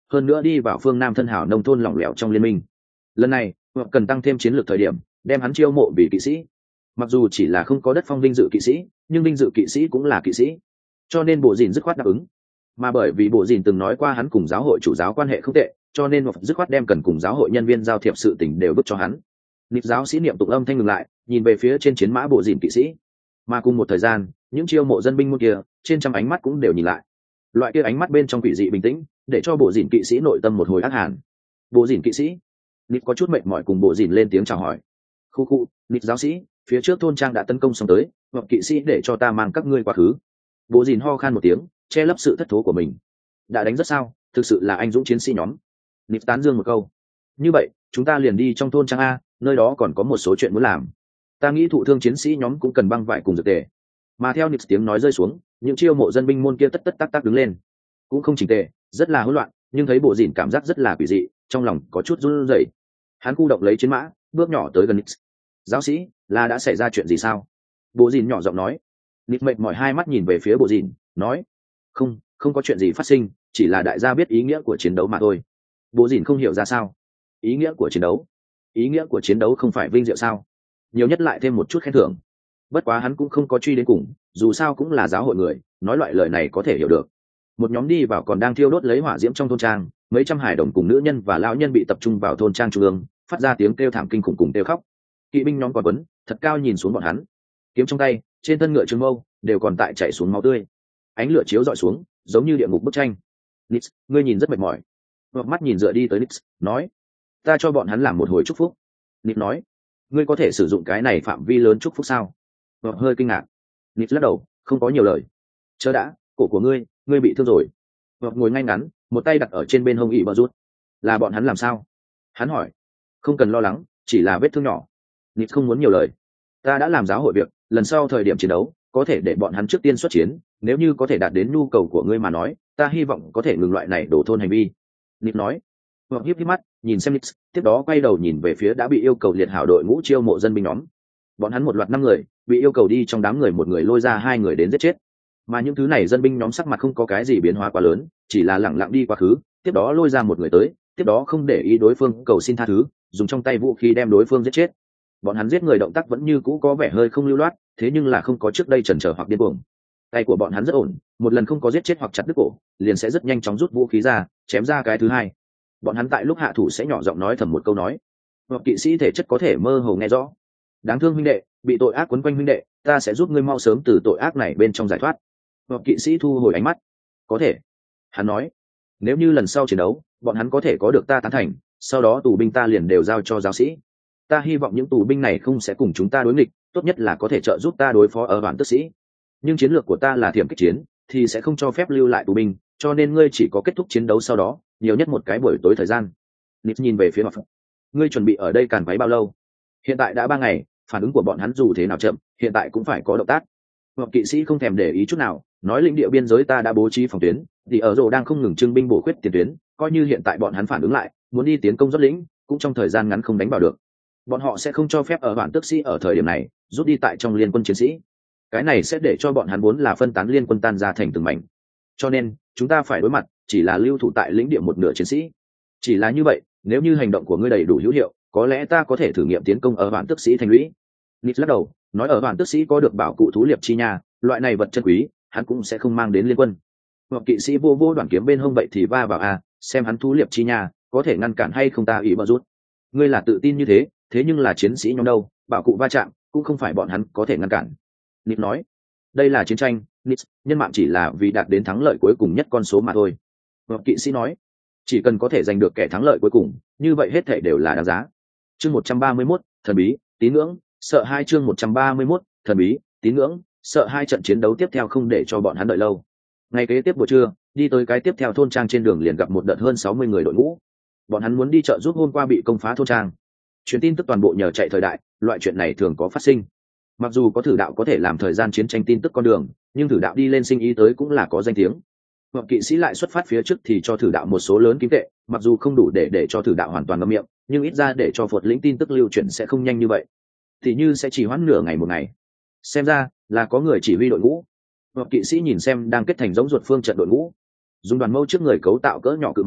hơn nữa đi vào phương nam thân hảo nông thôn lỏng lẻo trong liên minh. Lần này hoặc cần tăng thêm chiến lược thời điểm, đem hắn chiêu mộ vì kỵ sĩ. Mặc dù chỉ là không có đất phong vinh dự kỵ sĩ, nhưng vinh dự kỵ sĩ cũng là kỵ sĩ, cho nên bộ dìn dứt khoát đáp ứng. Mà bởi vì bộ dìn từng nói qua hắn cùng giáo hội chủ giáo quan hệ không tệ, cho nên hoặc dứt khoát đem cần cùng giáo hội nhân viên giao thiệp sự tình đều vứt cho hắn. Nịp giáo sĩ niệm tụng âm thanh ngừng lại, nhìn về phía trên chiến mã bộ dìn kỵ sĩ. Mà cùng một thời gian, những chiêu mộ dân binh môn kia trên trăm ánh mắt cũng đều nhìn lại. Loại kia ánh mắt bên trong quỷ dị bình tĩnh, để cho bộ dìn kỵ sĩ nội tâm một hồi ác hàn. Bộ dìn kỵ sĩ, Nịp có chút mệt mỏi cùng bộ dìn lên tiếng chào hỏi. Khu khu, Nịp giáo sĩ, phía trước thôn trang đã tấn công xong tới, hoặc kỵ sĩ để cho ta mang các ngươi qua khứ. Bộ dìn ho khan một tiếng, che lấp sự thất thố của mình. Đã đánh rất sao, thực sự là anh dũng chiến sĩ nhóm. Nịp tán dương một câu. Như vậy, chúng ta liền đi trong thôn trang a, nơi đó còn có một số chuyện muốn làm. Ta nghĩ thụ thương chiến sĩ nhóm cũng cần băng vải cùng dược tề. Mà theo Nịp tiếng nói rơi xuống, những chiêu mộ dân binh môn kia tất tất tắc tắc đứng lên, cũng không chỉnh tề, rất là hỗn loạn, nhưng thấy bộ dìn cảm giác rất là quỷ dị, trong lòng có chút run rẩy. Hắn cu động lấy chiến mã, bước nhỏ tới gần Nịp. Giáo sĩ, là đã xảy ra chuyện gì sao? Bộ dìn nhỏ giọng nói. Nịp mệt mỏi hai mắt nhìn về phía bộ dìn, nói: không, không có chuyện gì phát sinh, chỉ là đại gia biết ý nghĩa của chiến đấu mà thôi. Bộ dìn không hiểu ra sao. Ý nghĩa của chiến đấu? Ý nghĩa của chiến đấu không phải vinh diệu sao? Nhiều nhất lại thêm một chút khen thưởng. Bất quá hắn cũng không có truy đến cùng, dù sao cũng là giáo hội người, nói loại lời này có thể hiểu được. Một nhóm đi vào còn đang thiêu đốt lấy hỏa diễm trong thôn trang, mấy trăm hải đồng cùng nữ nhân và lão nhân bị tập trung vào thôn trang trung ương, phát ra tiếng kêu thảm kinh khủng cùng kêu khóc. Kỵ binh nhóm còn quấn thật cao nhìn xuống bọn hắn, kiếm trong tay, trên thân ngựa trường mâu đều còn tại chảy xuống máu tươi. Ánh lửa chiếu dọi xuống, giống như địa ngục bức tranh. Nix, ngươi nhìn rất mệt mỏi. Ngọc mắt nhìn dựa đi tới Nix, nói: ta cho bọn hắn làm một hồi chúc phúc. Nix nói: ngươi có thể sử dụng cái này phạm vi lớn chúc phúc sao? Ngọc hơi kinh ngạc. Nix lắc đầu, không có nhiều lời. Chờ đã, cổ của ngươi, ngươi bị thương rồi. Ngọc ngồi ngay ngắn, một tay đặt ở trên bên hông ỉ bờ rút. Là bọn hắn làm sao? Hắn hỏi. Không cần lo lắng, chỉ là vết thương nhỏ. Nix không muốn nhiều lời. Ta đã làm giáo hội việc, lần sau thời điểm chiến đấu có thể để bọn hắn trước tiên xuất chiến, nếu như có thể đạt đến nhu cầu của ngươi mà nói, ta hy vọng có thể ngừng loại này đổ thôn hành vi. Nịp nói. Ngọc hiếp hiếp mắt nhìn xem Nịp, tiếp đó quay đầu nhìn về phía đã bị yêu cầu liệt hảo đội ngũ chiêu mộ dân binh nhóm. Bọn hắn một loạt năm người bị yêu cầu đi trong đám người một người lôi ra hai người đến giết chết, mà những thứ này dân binh nhóm sắc mặt không có cái gì biến hóa quá lớn, chỉ là lẳng lặng đi quá khứ, tiếp đó lôi ra một người tới, tiếp đó không để ý đối phương cầu xin tha thứ, dùng trong tay vũ khí đem đối phương giết chết. Bọn hắn giết người động tác vẫn như cũ có vẻ hơi không lưu loát, thế nhưng là không có trước đây chần chờ hoặc điên cuồng. Tay của bọn hắn rất ổn, một lần không có giết chết hoặc chặt đứt cổ, liền sẽ rất nhanh chóng rút vũ khí ra, chém ra cái thứ hai. Bọn hắn tại lúc hạ thủ sẽ nhỏ giọng nói thầm một câu nói, hoặc kỵ sĩ thể chất có thể mơ hồ nghe rõ. Đáng thương huynh đệ, bị tội ác quấn quanh huynh đệ, ta sẽ giúp ngươi mau sớm từ tội ác này bên trong giải thoát. Hoặc kỵ sĩ thu hồi ánh mắt. Có thể. Hắn nói, nếu như lần sau chiến đấu, bọn hắn có thể có được ta tán thành, sau đó tù binh ta liền đều giao cho giáo sĩ. Ta hy vọng những tù binh này không sẽ cùng chúng ta đối nghịch, tốt nhất là có thể trợ giúp ta đối phó ở bản tức sĩ. Nhưng chiến lược của ta là thiểm kích chiến, thì sẽ không cho phép lưu lại tù binh, cho nên ngươi chỉ có kết thúc chiến đấu sau đó, nhiều nhất một cái buổi tối thời gian. Nịp nhìn về phía mặt phật. Ngươi chuẩn bị ở đây càn váy bao lâu? Hiện tại đã ba ngày, phản ứng của bọn hắn dù thế nào chậm, hiện tại cũng phải có động tác. Hoặc kỵ sĩ không thèm để ý chút nào, nói lĩnh địa biên giới ta đã bố trí phòng tuyến, thì ở rồ đang không ngừng trưng binh bổ khuyết tiền tuyến, coi như hiện tại bọn hắn phản ứng lại, muốn đi tiến công rốt lĩnh, cũng trong thời gian ngắn không đánh vào được. Bọn họ sẽ không cho phép ở bản tức sĩ ở thời điểm này rút đi tại trong liên quân chiến sĩ, cái này sẽ để cho bọn hắn vốn là phân tán liên quân tan ra thành từng mảnh. Cho nên chúng ta phải đối mặt chỉ là lưu thủ tại lĩnh địa một nửa chiến sĩ. Chỉ là như vậy, nếu như hành động của ngươi đầy đủ hữu hiệu, có lẽ ta có thể thử nghiệm tiến công ở bản tức sĩ thành lũy. Nít lắc đầu, nói ở bản tức sĩ có được bảo cụ thú liệp chi nha, loại này vật chân quý, hắn cũng sẽ không mang đến liên quân. Hoặc kỵ sĩ vô vô đoạn kiếm bên hông vậy thì va vào a, xem hắn thú liệp chi nha có thể ngăn cản hay không ta ủy bờ rút. Ngươi là tự tin như thế, thế nhưng là chiến sĩ nhóm đâu, bảo cụ va chạm cũng không phải bọn hắn có thể ngăn cản. Nít nói, đây là chiến tranh, Nít, nhân mạng chỉ là vì đạt đến thắng lợi cuối cùng nhất con số mà thôi. Hoặc kỵ sĩ nói, chỉ cần có thể giành được kẻ thắng lợi cuối cùng, như vậy hết thảy đều là đáng giá. Chương một trăm ba mươi mốt, thần bí, tín ngưỡng, sợ hai chương một trăm ba mươi mốt, thần bí, tín ngưỡng, sợ hai trận chiến đấu tiếp theo không để cho bọn hắn đợi lâu. Ngày kế tiếp buổi trưa, đi tới cái tiếp theo thôn trang trên đường liền gặp một đợt hơn sáu mươi người đội ngũ. Bọn hắn muốn đi chợ giúp hôm qua bị công phá thôn trang. Truyền tin tức toàn bộ nhờ chạy thời đại, loại chuyện này thường có phát sinh. Mặc dù có thử đạo có thể làm thời gian chiến tranh tin tức con đường, nhưng thử đạo đi lên sinh ý tới cũng là có danh tiếng. Hoặc kỵ sĩ lại xuất phát phía trước thì cho thử đạo một số lớn kim tệ, mặc dù không đủ để để cho thử đạo hoàn toàn ngậm miệng, nhưng ít ra để cho phột lĩnh tin tức lưu chuyển sẽ không nhanh như vậy, thì như sẽ chỉ hoãn nửa ngày một ngày. Xem ra là có người chỉ huy đội ngũ. Hoặc kỵ sĩ nhìn xem đang kết thành giống ruột phương trận đội ngũ, dùng đoàn mâu trước người cấu tạo cỡ nhỏ cự mã,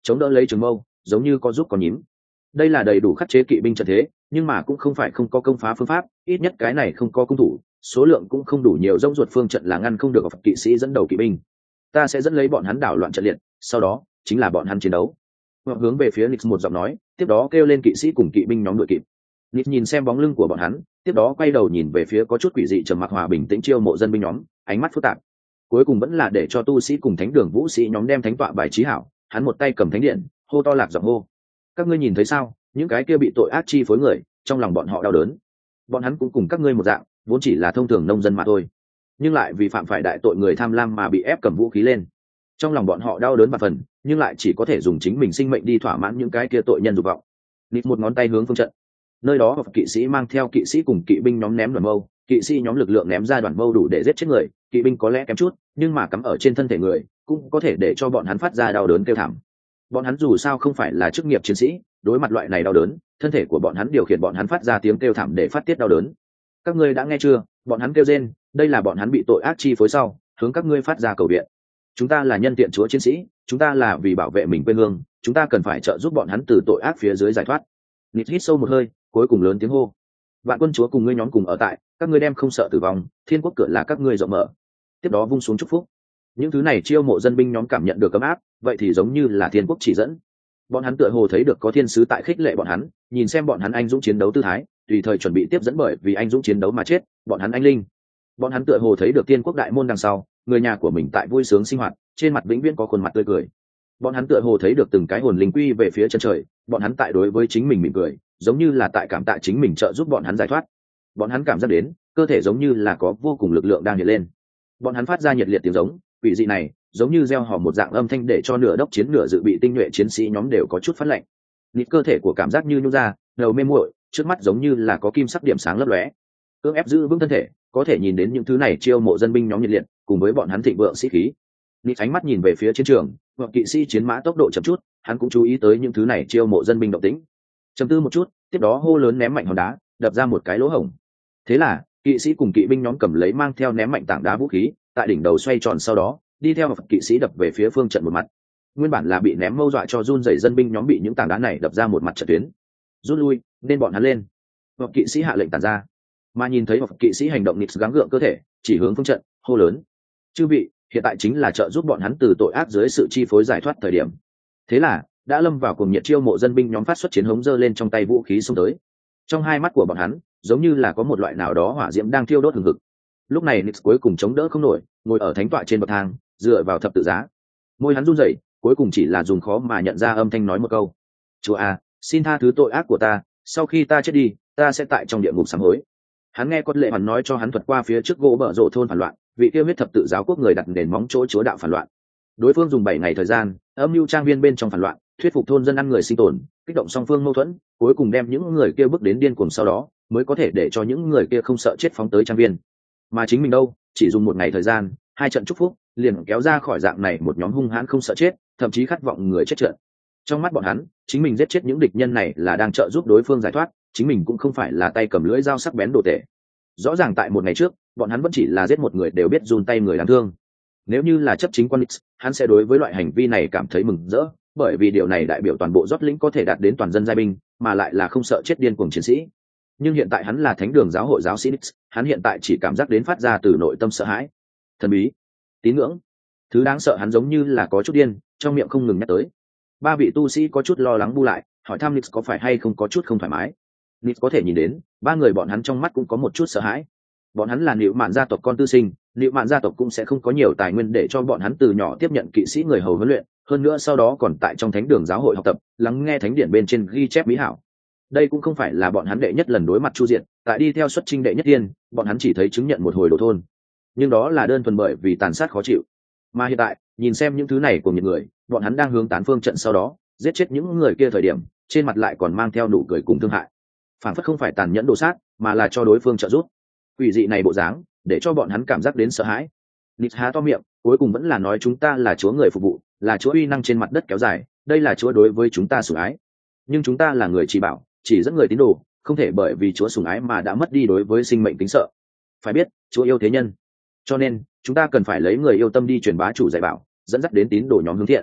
chống đỡ lấy trường mâu, giống như có giúp có nhím. Đây là đầy đủ khắc chế kỵ binh trận thế, nhưng mà cũng không phải không có công phá phương pháp, ít nhất cái này không có cung thủ, số lượng cũng không đủ nhiều, rông ruột phương trận là ngăn không được kỵ sĩ dẫn đầu kỵ binh. Ta sẽ dẫn lấy bọn hắn đảo loạn trận liệt, sau đó chính là bọn hắn chiến đấu. Hoặc hướng về phía Nix một giọng nói, tiếp đó kêu lên kỵ sĩ cùng kỵ binh nhóm đội kịp. Nix nhìn xem bóng lưng của bọn hắn, tiếp đó quay đầu nhìn về phía có chút quỷ dị trầm mặc hòa bình tĩnh chiêu mộ dân binh nhóm, ánh mắt phức tạp. Cuối cùng vẫn là để cho tu sĩ cùng thánh đường vũ sĩ nhóm đem thánh tọa bài trí hảo, hắn một tay cầm thánh điện, hô to lạc giọng hô. Các ngươi nhìn thấy sao, những cái kia bị tội ác chi phối người, trong lòng bọn họ đau đớn. Bọn hắn cũng cùng các ngươi một dạng, vốn chỉ là thông thường nông dân mà thôi, nhưng lại vì phạm phải đại tội người tham lam mà bị ép cầm vũ khí lên. Trong lòng bọn họ đau đớn và phần, nhưng lại chỉ có thể dùng chính mình sinh mệnh đi thỏa mãn những cái kia tội nhân dục vọng. Nít một ngón tay hướng phương trận, nơi đó gặp kỵ sĩ mang theo kỵ sĩ cùng kỵ binh nhóm ném đoàn mâu, kỵ sĩ nhóm lực lượng ném ra đoàn mâu đủ để giết chết người, kỵ binh có lẽ kém chút, nhưng mà cắm ở trên thân thể người cũng có thể để cho bọn hắn phát ra đau đớn kêu thảm. Bọn hắn dù sao không phải là chức nghiệp chiến sĩ, đối mặt loại này đau đớn, thân thể của bọn hắn điều khiển bọn hắn phát ra tiếng kêu thảm để phát tiết đau đớn. Các ngươi đã nghe chưa? Bọn hắn kêu rên, đây là bọn hắn bị tội ác chi phối sau, hướng các ngươi phát ra cầu viện. Chúng ta là nhân tiện chúa chiến sĩ, chúng ta là vì bảo vệ mình quê hương, chúng ta cần phải trợ giúp bọn hắn từ tội ác phía dưới giải thoát. Nít hít sâu một hơi, cuối cùng lớn tiếng hô. Vạn quân chúa cùng ngươi nhóm cùng ở tại, các ngươi đem không sợ tử vong, thiên quốc cửa là các ngươi rộng mở. Tiếp đó vung xuống chúc phúc. Những thứ này chiêu mộ dân binh nhóm cảm nhận được ấm áp, vậy thì giống như là thiên quốc chỉ dẫn. Bọn hắn tựa hồ thấy được có thiên sứ tại khích lệ bọn hắn, nhìn xem bọn hắn anh dũng chiến đấu tư thái, tùy thời chuẩn bị tiếp dẫn bởi vì anh dũng chiến đấu mà chết, bọn hắn anh linh. Bọn hắn tựa hồ thấy được thiên quốc đại môn đằng sau, người nhà của mình tại vui sướng sinh hoạt, trên mặt vĩnh viễn có khuôn mặt tươi cười. Bọn hắn tựa hồ thấy được từng cái hồn linh quy về phía chân trời, bọn hắn tại đối với chính mình mỉm cười, giống như là tại cảm tạ chính mình trợ giúp bọn hắn giải thoát. Bọn hắn cảm giác đến, cơ thể giống như là có vô cùng lực lượng đang hiện lên. Bọn hắn phát ra nhiệt liệt tiếng giống, quỷ dị này, giống như gieo hò một dạng âm thanh để cho nửa đốc chiến nửa dự bị tinh nhuệ chiến sĩ nhóm đều có chút phát lạnh. Nít cơ thể của cảm giác như nhũ ra, đầu mê muội, trước mắt giống như là có kim sắc điểm sáng lấp lóe. Cưỡng ép giữ vững thân thể, có thể nhìn đến những thứ này chiêu mộ dân binh nhóm nhiệt liệt, cùng với bọn hắn thịnh vượng sĩ khí. Nít ánh mắt nhìn về phía chiến trường, hoặc kỵ sĩ chiến mã tốc độ chậm chút, hắn cũng chú ý tới những thứ này chiêu mộ dân binh động tĩnh. Trầm tư một chút, tiếp đó hô lớn ném mạnh hòn đá, đập ra một cái lỗ hổng. Thế là, kỵ sĩ cùng kỵ binh nhóm cầm lấy mang theo ném mạnh tảng đá vũ khí, tại đỉnh đầu xoay tròn sau đó, đi theo kỵ sĩ đập về phía phương trận một mặt. Nguyên bản là bị ném mâu dọa cho run rẩy dân binh nhóm bị những tảng đá này đập ra một mặt trận tuyến. Rút lui, nên bọn hắn lên. Hoặc kỵ sĩ hạ lệnh tản ra. Mà nhìn thấy hoặc kỵ sĩ hành động nghịch gắng gượng cơ thể, chỉ hướng phương trận, hô lớn: "Chư vị, hiện tại chính là trợ giúp bọn hắn từ tội ác dưới sự chi phối giải thoát thời điểm." Thế là, đã lâm vào cùng nhiệt chiêu mộ dân binh nhóm phát xuất chiến hống giơ lên trong tay vũ khí xông tới. Trong hai mắt của bọn hắn, giống như là có một loại nào đó hỏa diễm đang thiêu đốt hừng hực. Lúc này Nix cuối cùng chống đỡ không nổi, ngồi ở thánh tọa trên bậc thang, dựa vào thập tự giá. Môi hắn run rẩy, cuối cùng chỉ là dùng khó mà nhận ra âm thanh nói một câu: "Chúa à, xin tha thứ tội ác của ta, sau khi ta chết đi, ta sẽ tại trong địa ngục sám hối." Hắn nghe con lệ hoàn nói cho hắn thuật qua phía trước gỗ bờ rộ thôn phản loạn, vị kia huyết thập tự giáo quốc người đặt nền móng chỗ chúa đạo phản loạn. Đối phương dùng bảy ngày thời gian, âm mưu trang viên bên trong phản loạn, thuyết phục thôn dân ăn người sinh tồn, kích động song phương mâu thuẫn, cuối cùng đem những người kia bước đến điên cuồng, sau đó mới có thể để cho những người kia không sợ chết phóng tới trang viên. Mà chính mình đâu, chỉ dùng một ngày thời gian, hai trận chúc phúc, liền kéo ra khỏi dạng này một nhóm hung hãn không sợ chết, thậm chí khát vọng người chết trận. Trong mắt bọn hắn, chính mình giết chết những địch nhân này là đang trợ giúp đối phương giải thoát, chính mình cũng không phải là tay cầm lưỡi dao sắc bén đồ tể. Rõ ràng tại một ngày trước, bọn hắn vẫn chỉ là giết một người đều biết run tay người đáng thương. Nếu như là chấp chính quan Nix, hắn sẽ đối với loại hành vi này cảm thấy mừng rỡ, bởi vì điều này đại biểu toàn bộ rót lĩnh có thể đạt đến toàn dân giai binh, mà lại là không sợ chết điên cuồng chiến sĩ. Nhưng hiện tại hắn là thánh đường giáo hội giáo sĩ Nix, hắn hiện tại chỉ cảm giác đến phát ra từ nội tâm sợ hãi, thần bí, tín ngưỡng. Thứ đáng sợ hắn giống như là có chút điên, trong miệng không ngừng nhắc tới. Ba vị tu sĩ có chút lo lắng bu lại, hỏi thăm Nix có phải hay không có chút không thoải mái. Nix có thể nhìn đến, ba người bọn hắn trong mắt cũng có một chút sợ hãi. Bọn hắn là Nịu Mạn gia tộc con tư sinh, Nịu Mạn gia tộc cũng sẽ không có nhiều tài nguyên để cho bọn hắn từ nhỏ tiếp nhận kỵ sĩ người hầu huấn luyện, hơn nữa sau đó còn tại trong thánh đường giáo hội học tập, lắng nghe thánh điển bên trên ghi chép mỹ hảo. Đây cũng không phải là bọn hắn đệ nhất lần đối mặt Chu Diện, tại đi theo xuất chinh đệ nhất tiên, bọn hắn chỉ thấy chứng nhận một hồi đồ thôn. Nhưng đó là đơn thuần bởi vì tàn sát khó chịu. Mà hiện tại, nhìn xem những thứ này của những người, bọn hắn đang hướng tán phương trận sau đó, giết chết những người kia thời điểm, trên mặt lại còn mang theo nụ cười cùng thương hại. Phản phất không phải tàn nhẫn đồ sát, mà là cho đối phương trợ giúp. Quỷ dị này bộ dáng, để cho bọn hắn cảm giác đến sợ hãi. Nít há to miệng, cuối cùng vẫn là nói chúng ta là chúa người phục vụ, là chúa uy năng trên mặt đất kéo dài, đây là chúa đối với chúng ta sủng ái. Nhưng chúng ta là người chỉ bảo, chỉ dẫn người tín đồ, không thể bởi vì chúa sủng ái mà đã mất đi đối với sinh mệnh tính sợ. Phải biết, chúa yêu thế nhân, cho nên chúng ta cần phải lấy người yêu tâm đi truyền bá chủ dạy bảo, dẫn dắt đến tín đồ nhóm hướng thiện.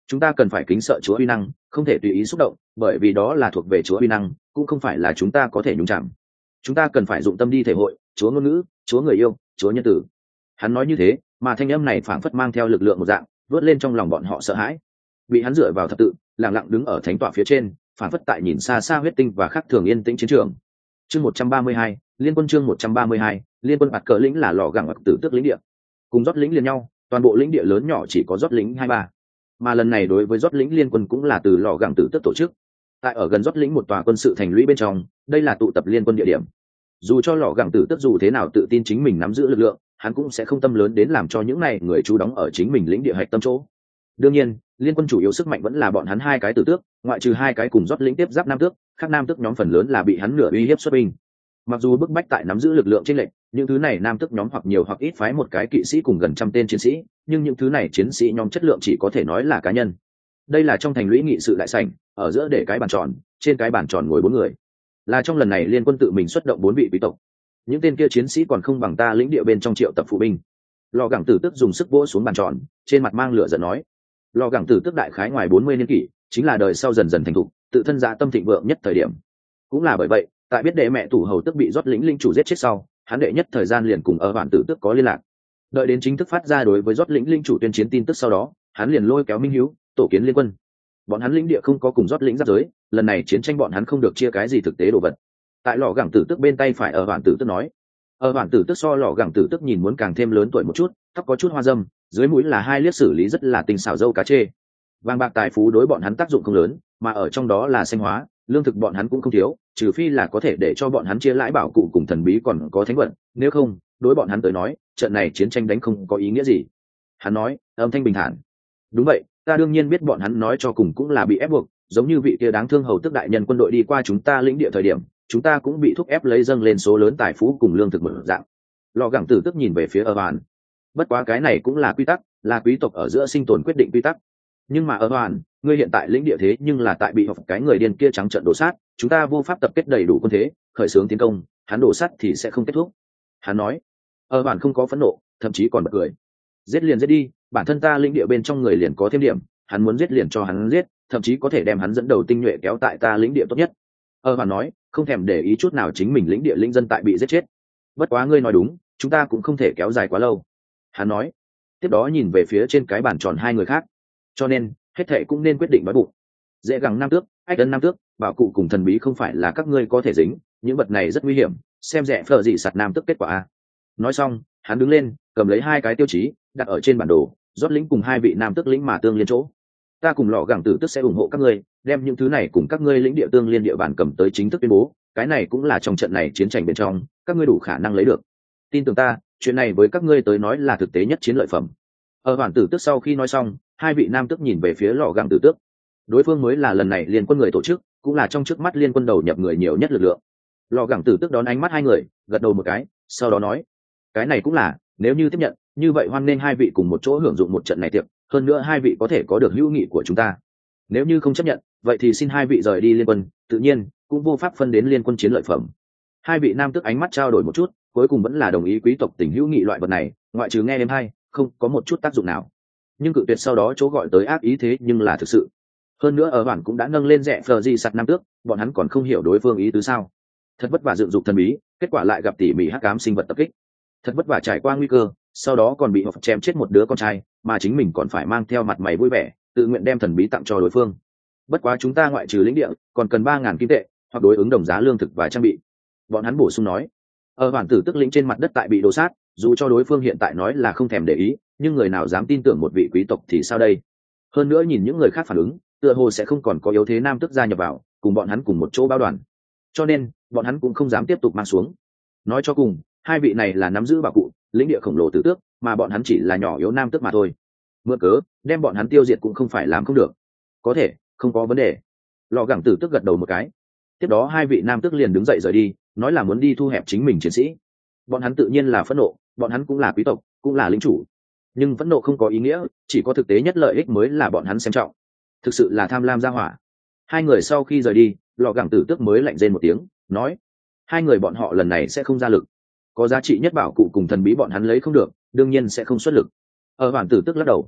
chúng ta cần phải kính sợ chúa uy năng, không thể tùy ý xúc động, bởi vì đó là thuộc về chúa uy năng, cũng không phải là chúng ta có thể nhúng chạm. Chúng ta cần phải dụng tâm đi thể hội chúa ngôn ngữ, chúa người yêu, chúa nhân tử. Hắn nói như thế, mà thanh âm này phảng phất mang theo lực lượng một dạng vớt lên trong lòng bọn họ sợ hãi. Bị hắn dựa vào thập tự, lặng lặng đứng ở thánh tọa phía trên, phảng phất tại nhìn xa xa huyết tinh và khắc thường yên tĩnh chiến trường. Chương một trăm ba mươi hai, liên quân chương một trăm ba mươi hai, liên quân bạt cờ lĩnh là lò gẳng ập tử tước lĩnh địa. Cùng rót lĩnh liền nhau, toàn bộ lĩnh địa lớn nhỏ chỉ có rót lĩnh hai ba. Mà lần này đối với rót lĩnh liên quân cũng là từ lò gẳng tử tước tổ chức. Tại ở gần rót lĩnh một tòa quân sự thành lũy bên trong, đây là tụ tập liên quân địa điểm. Dù cho lò gẳng tử tước dù thế nào tự tin chính mình nắm giữ lực lượng, hắn cũng sẽ không tâm lớn đến làm cho những này người trú đóng ở chính mình lĩnh địa hạch tâm chỗ. Đương nhiên, liên quân chủ yếu sức mạnh vẫn là bọn hắn hai cái tử tước, ngoại trừ hai cái cùng rót lĩnh tiếp giáp nam tước, khác nam tước nhóm phần lớn là bị hắn nửa uy hiếp xuất binh. Mặc dù bức bách tại nắm giữ lực lượng trên lệnh, những thứ này nam tước nhóm hoặc nhiều hoặc ít phái một cái kỵ sĩ cùng gần trăm tên chiến sĩ, nhưng những thứ này chiến sĩ nhóm chất lượng chỉ có thể nói là cá nhân. Đây là trong thành lũy nghị sự đại sảnh, ở giữa để cái bàn tròn, trên cái bàn tròn ngồi bốn người. Là trong lần này liên quân tự mình xuất động bốn vị quý tộc. Những tên kia chiến sĩ còn không bằng ta lĩnh địa bên trong triệu tập phụ binh. Lò gẳng tử tức dùng sức vỗ xuống bàn tròn, trên mặt mang lửa giận nói: lò gẳng tử tức đại khái ngoài bốn mươi niên kỷ, chính là đời sau dần dần thành thục, tự thân dạ tâm thịnh vượng nhất thời điểm. Cũng là bởi vậy, tại biết đệ mẹ tủ hầu tức bị rót lĩnh linh chủ giết chết sau, hắn đệ nhất thời gian liền cùng ở bản tử tức có liên lạc. Đợi đến chính thức phát ra đối với rót lĩnh linh chủ tuyên chiến tin tức sau đó, hắn liền lôi kéo Minh Hiếu, tổ kiến liên quân. Bọn hắn lĩnh địa không có cùng rót lĩnh giáp giới, lần này chiến tranh bọn hắn không được chia cái gì thực tế đồ vật. Tại lò gẳng tử tức bên tay phải ở bản tử tức nói, ở bản tử tức so lò gẳng tử tức nhìn muốn càng thêm lớn tuổi một chút, tóc có chút hoa dâm, dưới mũi là hai liếc xử lý rất là tinh xảo dâu cá chê. Vàng bạc tài phú đối bọn hắn tác dụng không lớn, mà ở trong đó là sinh hóa, lương thực bọn hắn cũng không thiếu, trừ phi là có thể để cho bọn hắn chia lãi bảo cụ cùng thần bí còn có thánh vận, nếu không, đối bọn hắn tới nói, trận này chiến tranh đánh không có ý nghĩa gì. Hắn nói, âm thanh bình thản. Đúng vậy, ta đương nhiên biết bọn hắn nói cho cùng cũng là bị ép buộc, giống như vị kia đáng thương hầu tức đại nhân quân đội đi qua chúng ta lĩnh địa thời điểm, chúng ta cũng bị thúc ép lấy dâng lên số lớn tài phú cùng lương thực mở dạng. Lò gẳng tử tức nhìn về phía ở bàn. Bất quá cái này cũng là quy tắc, là quý tộc ở giữa sinh tồn quyết định quy tắc. Nhưng mà ở bàn, ngươi hiện tại lĩnh địa thế nhưng là tại bị học cái người điên kia trắng trận đổ sát, chúng ta vô pháp tập kết đầy đủ quân thế, khởi xướng tiến công, hắn đổ sát thì sẽ không kết thúc. Hắn nói, ở bàn không có phẫn nộ, thậm chí còn bật cười. Giết liền giết đi, bản thân ta lĩnh địa bên trong người liền có thêm điểm, hắn muốn giết liền cho hắn giết, thậm chí có thể đem hắn dẫn đầu tinh nhuệ kéo tại ta lĩnh địa tốt nhất. Ở bàn nói, không thèm để ý chút nào chính mình lĩnh địa lĩnh dân tại bị giết chết. Bất quá ngươi nói đúng, chúng ta cũng không thể kéo dài quá lâu. Hắn nói, tiếp đó nhìn về phía trên cái bàn tròn hai người khác. Cho nên, hết thệ cũng nên quyết định nói bụng. Dễ gẳng nam tước, ách ân nam tước, bảo cụ cùng thần bí không phải là các ngươi có thể dính, những vật này rất nguy hiểm, xem rẻ phở gì sạt nam tước kết quả a. Nói xong, hắn đứng lên, cầm lấy hai cái tiêu chí, đặt ở trên bản đồ, rót lĩnh cùng hai vị nam tước lĩnh mà tương liên chỗ. Ta cùng lọ gẳng tử tước sẽ ủng hộ các ngươi, đem những thứ này cùng các ngươi lĩnh địa tương liên địa bàn cầm tới chính thức tuyên bố, cái này cũng là trong trận này chiến tranh bên trong, các ngươi đủ khả năng lấy được. Tin tưởng ta, chuyện này với các ngươi tới nói là thực tế nhất chiến lợi phẩm. Ở bản tử tước sau khi nói xong, hai vị nam tước nhìn về phía lọ gẳng tử tước. Đối phương mới là lần này liên quân người tổ chức, cũng là trong trước mắt liên quân đầu nhập người nhiều nhất lực lượng. Lọ gẳng tử tước đón ánh mắt hai người, gật đầu một cái, sau đó nói, cái này cũng là, nếu như tiếp nhận, như vậy hoan nên hai vị cùng một chỗ hưởng dụng một trận này tiệc, hơn nữa hai vị có thể có được hữu nghị của chúng ta. Nếu như không chấp nhận, vậy thì xin hai vị rời đi liên quân, tự nhiên cũng vô pháp phân đến liên quân chiến lợi phẩm. Hai vị nam tước ánh mắt trao đổi một chút, cuối cùng vẫn là đồng ý quý tộc tình hữu nghị loại vật này, ngoại trừ nghe êm hay, không có một chút tác dụng nào. Nhưng cự tuyệt sau đó chỗ gọi tới ác ý thế nhưng là thực sự. Hơn nữa ở bản cũng đã nâng lên rẻ phờ gì sạt nam tước, bọn hắn còn không hiểu đối phương ý tứ sao. Thật vất vả dựng dục thần bí, kết quả lại gặp tỉ mỉ hắc ám sinh vật tập kích. Thật vất vả trải qua nguy cơ, sau đó còn bị họ chém chết một đứa con trai, mà chính mình còn phải mang theo mặt mày vui vẻ, tự nguyện đem thần bí tặng cho đối phương. Bất quá chúng ta ngoại trừ lĩnh địa, còn cần ba ngàn kim tệ, hoặc đối ứng đồng giá lương thực và trang bị. Bọn hắn bổ sung nói. Ở bản tử tức lĩnh trên mặt đất tại bị đổ sát, dù cho đối phương hiện tại nói là không thèm để ý, nhưng người nào dám tin tưởng một vị quý tộc thì sao đây? Hơn nữa nhìn những người khác phản ứng, tựa hồ sẽ không còn có yếu thế nam tức gia nhập vào, cùng bọn hắn cùng một chỗ báo đoàn. Cho nên, bọn hắn cũng không dám tiếp tục mang xuống. Nói cho cùng, hai vị này là nắm giữ bảo cụ, lĩnh địa khổng lồ tử tước, mà bọn hắn chỉ là nhỏ yếu nam tước mà thôi. Mượn cớ, đem bọn hắn tiêu diệt cũng không phải làm không được. Có thể, không có vấn đề. Lọ gẳng tử tước gật đầu một cái. Tiếp đó hai vị nam tước liền đứng dậy rời đi, nói là muốn đi thu hẹp chính mình chiến sĩ. Bọn hắn tự nhiên là phẫn nộ, bọn hắn cũng là quý tộc, cũng là lính chủ. Nhưng phẫn nộ không có ý nghĩa, chỉ có thực tế nhất lợi ích mới là bọn hắn xem trọng. Thực sự là tham lam ra hỏa. Hai người sau khi rời đi, lọ gẳng tử tước mới lạnh rên một tiếng, nói: hai người bọn họ lần này sẽ không ra lực. Có giá trị nhất bảo cụ cùng thần bí bọn hắn lấy không được, đương nhiên sẽ không xuất lực. Ở bản tử tước lắc đầu.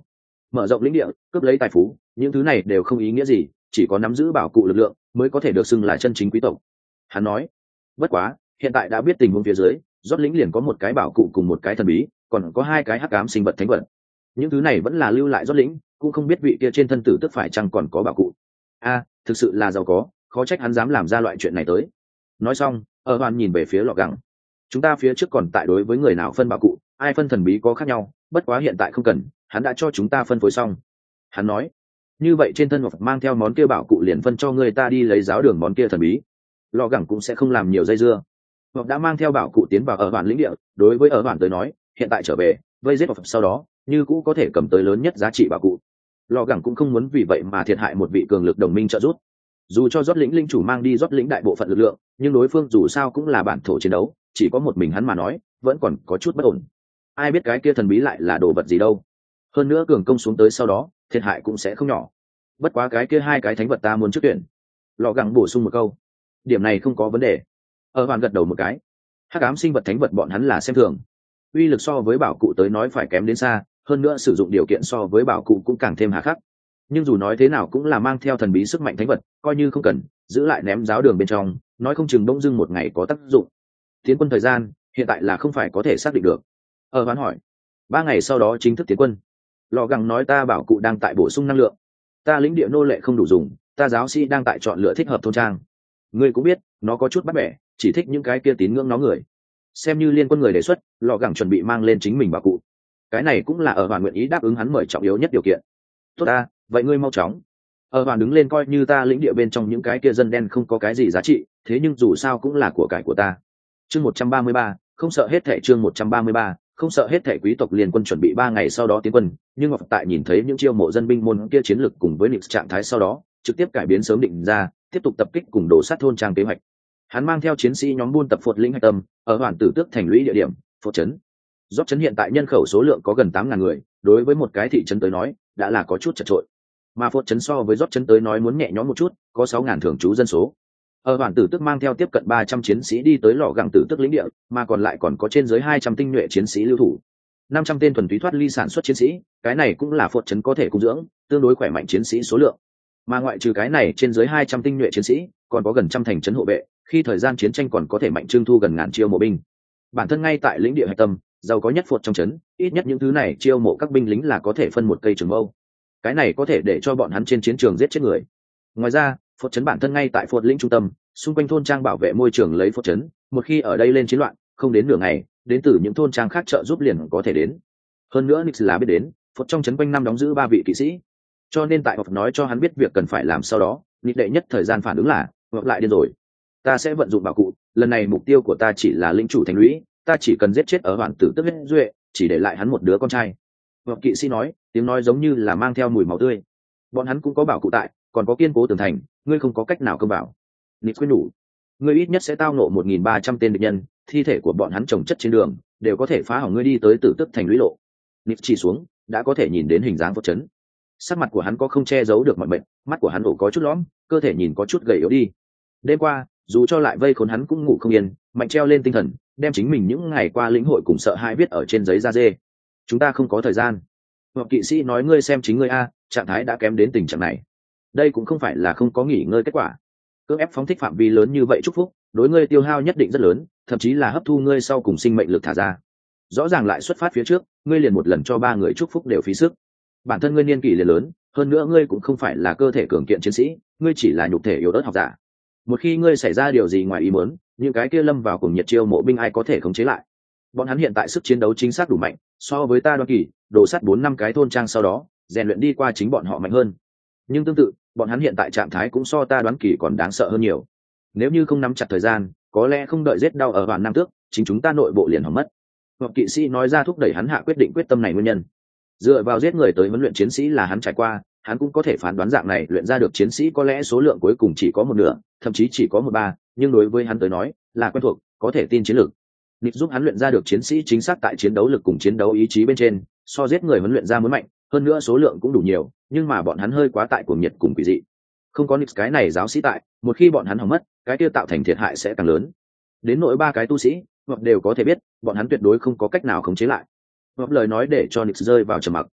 mở rộng lĩnh địa, cướp lấy tài phú, những thứ này đều không ý nghĩa gì, chỉ có nắm giữ bảo cụ lực lượng mới có thể được xưng là chân chính quý tộc. Hắn nói, bất quá hiện tại đã biết tình huống phía dưới, rót lĩnh liền có một cái bảo cụ cùng một cái thần bí, còn có hai cái hắc ám sinh vật thánh vật. Những thứ này vẫn là lưu lại rót lĩnh, cũng không biết vị kia trên thân tử tức phải chăng còn có bảo cụ. A, thực sự là giàu có, khó trách hắn dám làm ra loại chuyện này tới. Nói xong, ở hoàn nhìn về phía Lọ Gẳng. Chúng ta phía trước còn tại đối với người nào phân bảo cụ, ai phân thần bí có khác nhau, bất quá hiện tại không cần, hắn đã cho chúng ta phân phối xong. Hắn nói, như vậy trên thân Ngọc mang theo món kia bảo cụ liền phân cho người ta đi lấy giáo đường món kia thần bí. Lọ Gẳng cũng sẽ không làm nhiều dây dưa. Ngọc đã mang theo bảo cụ tiến vào ở hoàn lĩnh địa, đối với ở hoàn tới nói, hiện tại trở về, vây giết Ngọc sau đó, như cũ có thể cầm tới lớn nhất giá trị bảo cụ. Lọ Gẳng cũng không muốn vì vậy mà thiệt hại một vị cường lực đồng minh trợ giúp. Dù cho rót lĩnh linh chủ mang đi rót lĩnh đại bộ phận lực lượng, nhưng đối phương dù sao cũng là bản thổ chiến đấu, chỉ có một mình hắn mà nói, vẫn còn có chút bất ổn. Ai biết cái kia thần bí lại là đồ vật gì đâu. Hơn nữa cường công xuống tới sau đó, thiệt hại cũng sẽ không nhỏ. Bất quá cái kia hai cái thánh vật ta muốn trước tuyển. Lọ Gẳng bổ sung một câu. Điểm này không có vấn đề. Ở hoàn gật đầu một cái. Hắc ám sinh vật thánh vật bọn hắn là xem thường. Uy lực so với bảo cụ tới nói phải kém đến xa, hơn nữa sử dụng điều kiện so với bảo cụ cũng càng thêm hà khắc. Nhưng dù nói thế nào cũng là mang theo thần bí sức mạnh thánh vật, coi như không cần giữ lại ném giáo đường bên trong, nói không chừng bỗng dưng một ngày có tác dụng. Tiến quân thời gian hiện tại là không phải có thể xác định được. Ở hoán hỏi, ba ngày sau đó chính thức tiến quân. Lò Gẳng nói, ta bảo cụ đang tại bổ sung năng lượng, ta lĩnh địa nô lệ không đủ dùng, ta giáo sĩ đang tại chọn lựa thích hợp thôn trang. Ngươi cũng biết nó có chút bắt bẻ, chỉ thích những cái kia tín ngưỡng nó người. Xem như liên quân người đề xuất, Lò Gẳng chuẩn bị mang lên chính mình bảo cụ. Cái này cũng là ở hoàn nguyện ý đáp ứng hắn mời trọng yếu nhất điều kiện. Tốt ta, vậy ngươi mau chóng. Ở hoàn đứng lên, coi như ta lĩnh địa bên trong những cái kia dân đen không có cái gì giá trị, thế nhưng dù sao cũng là của cải của ta. Chương một trăm ba mươi ba, không sợ hết thảy. Chương một trăm ba mươi ba, không sợ hết thảy. Quý tộc liên quân chuẩn bị ba ngày sau đó tiến quân, nhưng Ngọc tại nhìn thấy những chiêu mộ dân binh môn kia chiến lực cùng với nịp trạng thái sau đó, trực tiếp cải biến sớm định ra, tiếp tục tập kích cùng đổ sát thôn trang kế hoạch. Hắn mang theo chiến sĩ nhóm buôn tập phột lĩnh hạch tâm, ở hoàn tử tước thành lũy địa điểm, phột trấn. Rót trấn hiện tại nhân khẩu số lượng có gần tám ngàn người, đối với một cái thị trấn tới nói, đã là có chút chật trội. Mà phột trấn so với rót trấn tới nói muốn nhẹ nhõm một chút, có sáu ngàn thường trú dân số. Ở hoàn tử tước mang theo tiếp cận ba trăm chiến sĩ đi tới Lọ Gẳng tử tước lĩnh địa, mà còn lại còn có trên dưới hai trăm tinh nhuệ chiến sĩ lưu thủ. năm trăm tên thuần túy thoát ly sản xuất chiến sĩ, cái này cũng là phột trấn có thể cung dưỡng, tương đối khỏe mạnh chiến sĩ số lượng. Mà ngoại trừ cái này, trên dưới hai trăm tinh nhuệ chiến sĩ, còn có gần trăm thành trấn hộ vệ, khi thời gian chiến tranh còn có thể mạnh trưng thu gần ngàn chiêu mộ binh. Bản thân ngay tại lĩnh địa hạch tâm, giàu có nhất phột trong trấn, ít nhất những thứ này chiêu mộ các binh lính là có thể phân một cây trường mâu. Cái này có thể để cho bọn hắn trên chiến trường giết chết người. Ngoài ra, phột trấn bản thân ngay tại phột lĩnh trung tâm, xung quanh thôn trang bảo vệ môi trường lấy phột trấn, một khi ở đây lên chiến loạn, không đến nửa ngày, đến từ những thôn trang khác trợ giúp liền có thể đến. Hơn nữa Nix là biết đến, phột trong trấn quanh năm đóng giữ ba vị kỵ sĩ, cho nên tại Ngọc nói cho hắn biết việc cần phải làm sau đó, Nix đệ nhất thời gian phản ứng là, Ngọc lại điên rồi. Ta sẽ vận dụng bảo cụ, lần này mục tiêu của ta chỉ là lĩnh chủ thành lũy, ta chỉ cần giết chết ở hoàn tử tức hết duệ, chỉ để lại hắn một đứa con trai. Ngọc kỵ sĩ nói, tiếng nói giống như là mang theo mùi máu tươi. Bọn hắn cũng có bảo cụ tại, còn có kiên cố tường thành, ngươi không có cách nào công bảo. Nix khuyên nhủ, ngươi ít nhất sẽ tao nộ một nghìn ba trăm tên địch nhân, thi thể của bọn hắn chồng chất trên đường, đều có thể phá hỏng ngươi đi tới tử tức thành lũy lộ. Nix chỉ xuống, đã có thể nhìn đến hình dáng phột trấn. Sắc mặt của hắn có không che giấu được mọi bệnh, mắt của hắn ổ có chút lõm, cơ thể nhìn có chút gầy yếu đi. Đêm qua, dù cho lại vây khốn hắn cũng ngủ không yên, mạnh treo lên tinh thần, đem chính mình những ngày qua lĩnh hội cùng sợ hãi viết ở trên giấy da dê. Chúng ta không có thời gian. Hoặc kỵ sĩ nói, ngươi xem chính ngươi a, trạng thái đã kém đến tình trạng này. Đây cũng không phải là không có nghỉ ngơi kết quả. Cưỡng ép phóng thích phạm vi lớn như vậy chúc phúc, đối ngươi tiêu hao nhất định rất lớn, thậm chí là hấp thu ngươi sau cùng sinh mệnh lực thả ra. Rõ ràng lại xuất phát phía trước, ngươi liền một lần cho ba người chúc phúc đều phí sức. Bản thân ngươi niên kỷ liền lớn, hơn nữa ngươi cũng không phải là cơ thể cường kiện chiến sĩ, ngươi chỉ là nhục thể yếu ớt học giả. Một khi ngươi xảy ra điều gì ngoài ý muốn, những cái kia lâm vào cùng nhiệt chiêu mộ binh ai có thể khống chế lại. Bọn hắn hiện tại sức chiến đấu chính xác đủ mạnh, so với ta Đoan Kỳ, đổ sắt bốn năm cái thôn trang sau đó, rèn luyện đi qua chính bọn họ mạnh hơn. Nhưng tương tự, bọn hắn hiện tại trạng thái cũng so ta Đoán Kỳ còn đáng sợ hơn nhiều. Nếu như không nắm chặt thời gian, có lẽ không đợi giết đau ở Hoàn Nam Tước, chính chúng ta nội bộ liền hỏng mất. Hoặc kỵ sĩ nói ra thúc đẩy hắn hạ quyết định quyết tâm này nguyên nhân. Dựa vào giết người tới huấn luyện chiến sĩ là hắn trải qua, hắn cũng có thể phán đoán dạng này luyện ra được chiến sĩ có lẽ số lượng cuối cùng chỉ có một nửa, thậm chí chỉ có một ba, nhưng đối với hắn tới nói là quen thuộc, có thể tin chiến lược. Nịch giúp hắn luyện ra được chiến sĩ chính xác tại chiến đấu lực cùng chiến đấu ý chí bên trên, so giết người huấn luyện ra muốn mạnh, hơn nữa số lượng cũng đủ nhiều, nhưng mà bọn hắn hơi quá tại cuồng nhiệt cùng quỷ dị. Không có Nịch cái này giáo sĩ tại, một khi bọn hắn hỏng mất, cái kia tạo thành thiệt hại sẽ càng lớn. Đến nỗi ba cái tu sĩ, hoặc đều có thể biết, bọn hắn tuyệt đối không có cách nào khống chế lại. Hoặc lời nói để cho Nịch rơi vào trầm mặc.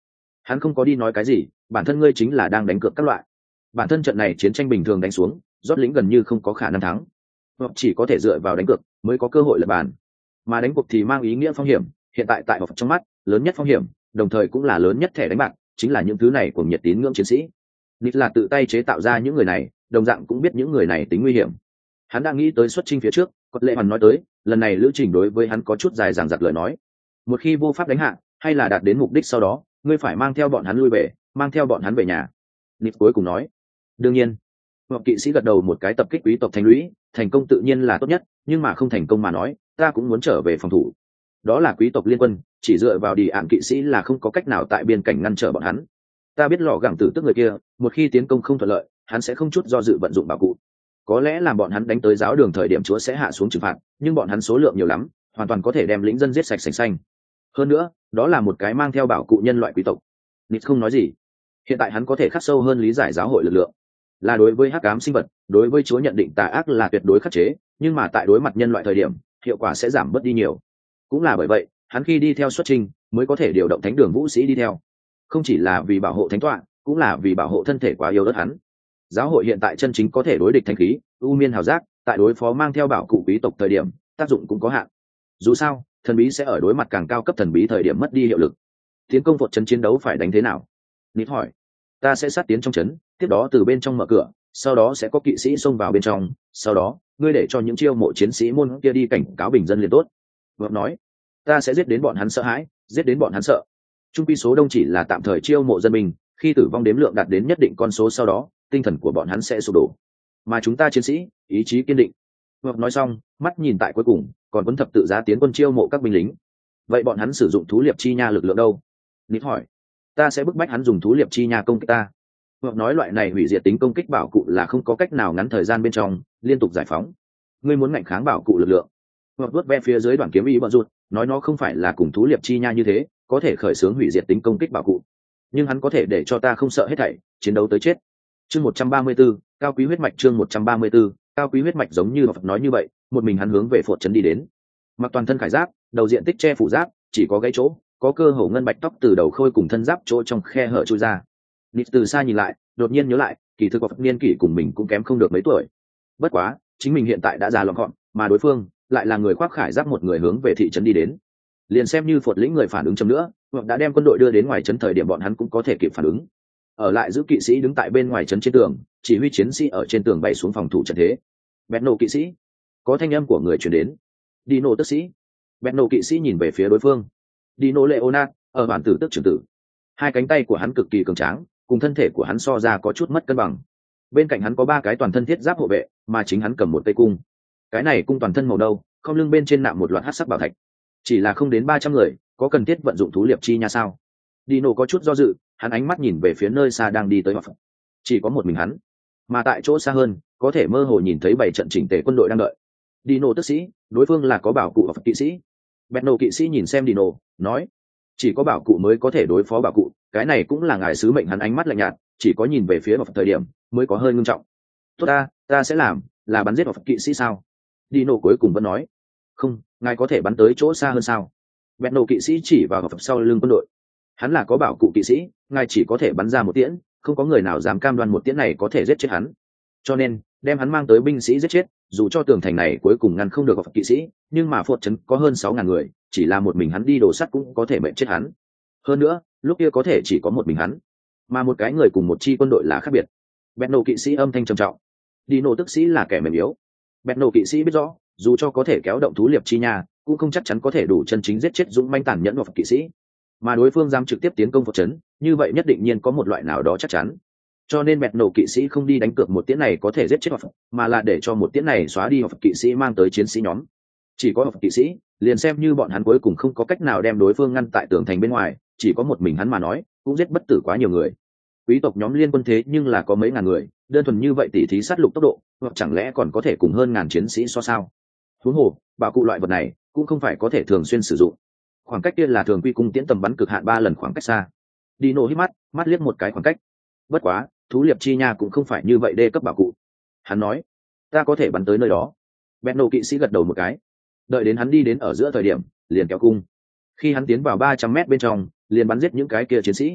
Hắn không có đi nói cái gì, bản thân ngươi chính là đang đánh cược các loại. Bản thân trận này chiến tranh bình thường đánh xuống, rót lĩnh gần như không có khả năng thắng, hoặc chỉ có thể dựa vào đánh cược mới có cơ hội lật bàn. Mà đánh cuộc thì mang ý nghĩa phong hiểm, hiện tại tại hoặc trong mắt, lớn nhất phong hiểm, đồng thời cũng là lớn nhất thẻ đánh bạc, chính là những thứ này của nhiệt tín ngưỡng chiến sĩ. Nít là tự tay chế tạo ra những người này, đồng dạng cũng biết những người này tính nguy hiểm. Hắn đang nghĩ tới xuất chinh phía trước, Cốt Lệ Hoàn nói tới, lần này lữ trình đối với hắn có chút dài dằng dặc lời nói. Một khi vô pháp đánh hạ, hay là đạt đến mục đích sau đó, ngươi phải mang theo bọn hắn lui về, mang theo bọn hắn về nhà. Nít cuối cùng nói. Đương nhiên, hoặc kỵ sĩ gật đầu một cái, tập kích quý tộc thành lũy, thành công tự nhiên là tốt nhất, nhưng mà không thành công mà nói, ta cũng muốn trở về phòng thủ. Đó là quý tộc liên quân, chỉ dựa vào đi ạn kỵ sĩ là không có cách nào tại biên cảnh ngăn trở bọn hắn. Ta biết lò gẳng tử tức người kia, một khi tiến công không thuận lợi, hắn sẽ không chút do dự vận dụng bảo cụ. Có lẽ làm bọn hắn đánh tới giáo đường thời điểm chúa sẽ hạ xuống trừng phạt, nhưng bọn hắn số lượng nhiều lắm, hoàn toàn có thể đem lính dân giết sạch sành xanh. Hơn nữa, đó là một cái mang theo bảo cụ nhân loại quý tộc. Nít không nói gì. Hiện tại hắn có thể khắc sâu hơn lý giải giáo hội lực lượng. Là đối với hắc ám sinh vật, đối với chúa nhận định tà ác là tuyệt đối khắc chế, nhưng mà tại đối mặt nhân loại thời điểm, hiệu quả sẽ giảm bớt đi nhiều. Cũng là bởi vậy, hắn khi đi theo xuất trình, mới có thể điều động thánh đường vũ sĩ đi theo. Không chỉ là vì bảo hộ thánh tọa, cũng là vì bảo hộ thân thể quá yếu ớt hắn. Giáo hội hiện tại chân chính có thể đối địch thanh khí, u miên hào giác, tại đối phó mang theo bảo cụ quý tộc thời điểm, tác dụng cũng có hạn. Dù sao, thần bí sẽ ở đối mặt càng cao cấp thần bí thời điểm mất đi hiệu lực. Tiến công vượt trấn chiến đấu phải đánh thế nào? Nít hỏi. Ta sẽ sát tiến trong trấn, tiếp đó từ bên trong mở cửa, sau đó sẽ có kỵ sĩ xông vào bên trong, sau đó ngươi để cho những chiêu mộ chiến sĩ môn kia đi cảnh cáo bình dân liền tốt. Vợ nói. Ta sẽ giết đến bọn hắn sợ hãi, giết đến bọn hắn sợ. Trung quy số đông chỉ là tạm thời chiêu mộ dân mình, khi tử vong đếm lượng đạt đến nhất định con số sau đó, tinh thần của bọn hắn sẽ sụp đổ. Mà chúng ta chiến sĩ, ý chí kiên định. Vợ nói xong, mắt nhìn tại cuối cùng, còn quân thập tự giá tiến quân chiêu mộ các binh lính. Vậy bọn hắn sử dụng thú liệp chi nha lực lượng đâu? Nít hỏi. Ta sẽ bức bách hắn dùng thú liệp chi nha công kích ta. Vợ nói loại này hủy diệt tính công kích bảo cụ là không có cách nào ngắn thời gian bên trong liên tục giải phóng. Ngươi muốn ngạnh kháng bảo cụ lực lượng. Vợ vuốt ve phía dưới đoạn kiếm ý bận rụt, nói nó không phải là cùng thú liệp chi nha như thế, có thể khởi xướng hủy diệt tính công kích bảo cụ, nhưng hắn có thể để cho ta không sợ hết thảy, chiến đấu tới chết. Chương một trăm ba mươi 134, cao quý huyết mạch. Chương một trăm ba mươi 134, cao quý huyết mạch. Giống như Phật nói như vậy, một mình hắn hướng về phột trấn đi đến. Mặc toàn thân khải giáp, đầu diện tích che phủ giáp, chỉ có gãy chỗ, có cơ hồ ngân bạch tóc từ đầu khôi cùng thân giáp chỗ trong khe hở chui ra. Nít từ xa nhìn lại, đột nhiên nhớ lại, kỳ thực Phật niên kỷ cùng mình cũng kém không được mấy tuổi. Bất quá, chính mình hiện tại đã già lọn gọn, mà đối phương lại là người khoác khải giáp một người hướng về thị trấn đi đến. Liền xem như phột lĩnh người phản ứng chậm nữa, hoặc đã đem quân đội đưa đến ngoài trấn thời điểm bọn hắn cũng có thể kịp phản ứng. Ở lại giữ kỵ sĩ đứng tại bên ngoài trấn trên tường, chỉ huy chiến sĩ ở trên tường bay xuống phòng thủ trận thế. Bẹt nổ kỵ sĩ, có thanh âm của người truyền đến. Đi nổ tức sĩ. Bẹt nổ kỵ sĩ nhìn về phía đối phương. Đi nổ Leonard, ở bản tử tức trưởng tử. Hai cánh tay của hắn cực kỳ cường tráng, cùng thân thể của hắn so ra có chút mất cân bằng. Bên cạnh hắn có ba cái toàn thân thiết giáp hộ vệ, mà chính hắn cầm một cây cung. Cái này cung toàn thân màu nâu, không lưng bên trên nạm một loạt hắc sắc bảo thạch. Chỉ là không đến ba trăm người, có cần thiết vận dụng thú liệp chi nha sao? Dino có chút do dự, hắn ánh mắt nhìn về phía nơi xa đang đi tới họ. Chỉ có một mình hắn, mà tại chỗ xa hơn, có thể mơ hồ nhìn thấy bảy trận chỉnh tề quân đội đang đợi. Dino tức sĩ, đối phương là có bảo cụ hoặc kỵ sĩ. Bẹt kỵ sĩ nhìn xem Dino, nói: chỉ có bảo cụ mới có thể đối phó bảo cụ, cái này cũng là ngài sứ mệnh. Hắn ánh mắt lạnh nhạt, chỉ có nhìn về phía vào thời điểm mới có hơi ngưng trọng. Tốt ta, ta sẽ làm, là bắn giết hoặc kỵ sĩ sao? Dino cuối cùng vẫn nói: không, ngài có thể bắn tới chỗ xa hơn sao? Bẹt kỵ sĩ chỉ vào Phật sau lưng quân đội. Hắn là có bảo cụ kỵ sĩ, ngài chỉ có thể bắn ra một tiễn, không có người nào dám cam đoan một tiễn này có thể giết chết hắn. Cho nên, đem hắn mang tới binh sĩ giết chết, dù cho tường thành này cuối cùng ngăn không được Phật kỵ sĩ, nhưng mà phột trấn có hơn sáu ngàn người, chỉ là một mình hắn đi đổ sắt cũng có thể mệnh chết hắn. Hơn nữa, lúc kia có thể chỉ có một mình hắn, mà một cái người cùng một chi quân đội là khác biệt. Bẹt kỵ sĩ âm thanh trầm trọng. Dino tức sĩ là kẻ mềm yếu. Bẹt kỵ sĩ biết rõ, dù cho có thể kéo động thú liệp chi nha, cũng không chắc chắn có thể đủ chân chính giết chết dũng manh tàn nhẫn Phật kỵ sĩ. Mà đối phương dám trực tiếp tiến công phột trấn, như vậy nhất định nhiên có một loại nào đó chắc chắn. Cho nên bẹt nổ kỵ sĩ không đi đánh cược một tiễn này có thể giết chết Phật, mà là để cho một tiễn này xóa đi Phật kỵ sĩ mang tới chiến sĩ nhóm. Chỉ có Phật kỵ sĩ, liền xem như bọn hắn cuối cùng không có cách nào đem đối phương ngăn tại tường thành bên ngoài, chỉ có một mình hắn mà nói, cũng giết bất tử quá nhiều người. Quý tộc nhóm liên quân thế nhưng là có mấy ngàn người, đơn thuần như vậy tỉ thí sát lục tốc độ, hoặc chẳng lẽ còn có thể cùng hơn ngàn chiến sĩ so sao? Huống hồ, bảo cụ loại vật này cũng không phải có thể thường xuyên sử dụng. Khoảng cách kia là thường quy cung tiễn tầm bắn cực hạn ba lần khoảng cách xa. Dino hít mắt, mắt liếc một cái khoảng cách. Bất quá, thú liệp chi nha cũng không phải như vậy đê cấp bảo cụ. Hắn nói: ta có thể bắn tới nơi đó. Bẹt kỵ sĩ gật đầu một cái. Đợi đến hắn đi đến ở giữa thời điểm, liền kéo cung. Khi hắn tiến vào ba trăm mét bên trong, liền bắn giết những cái kia chiến sĩ.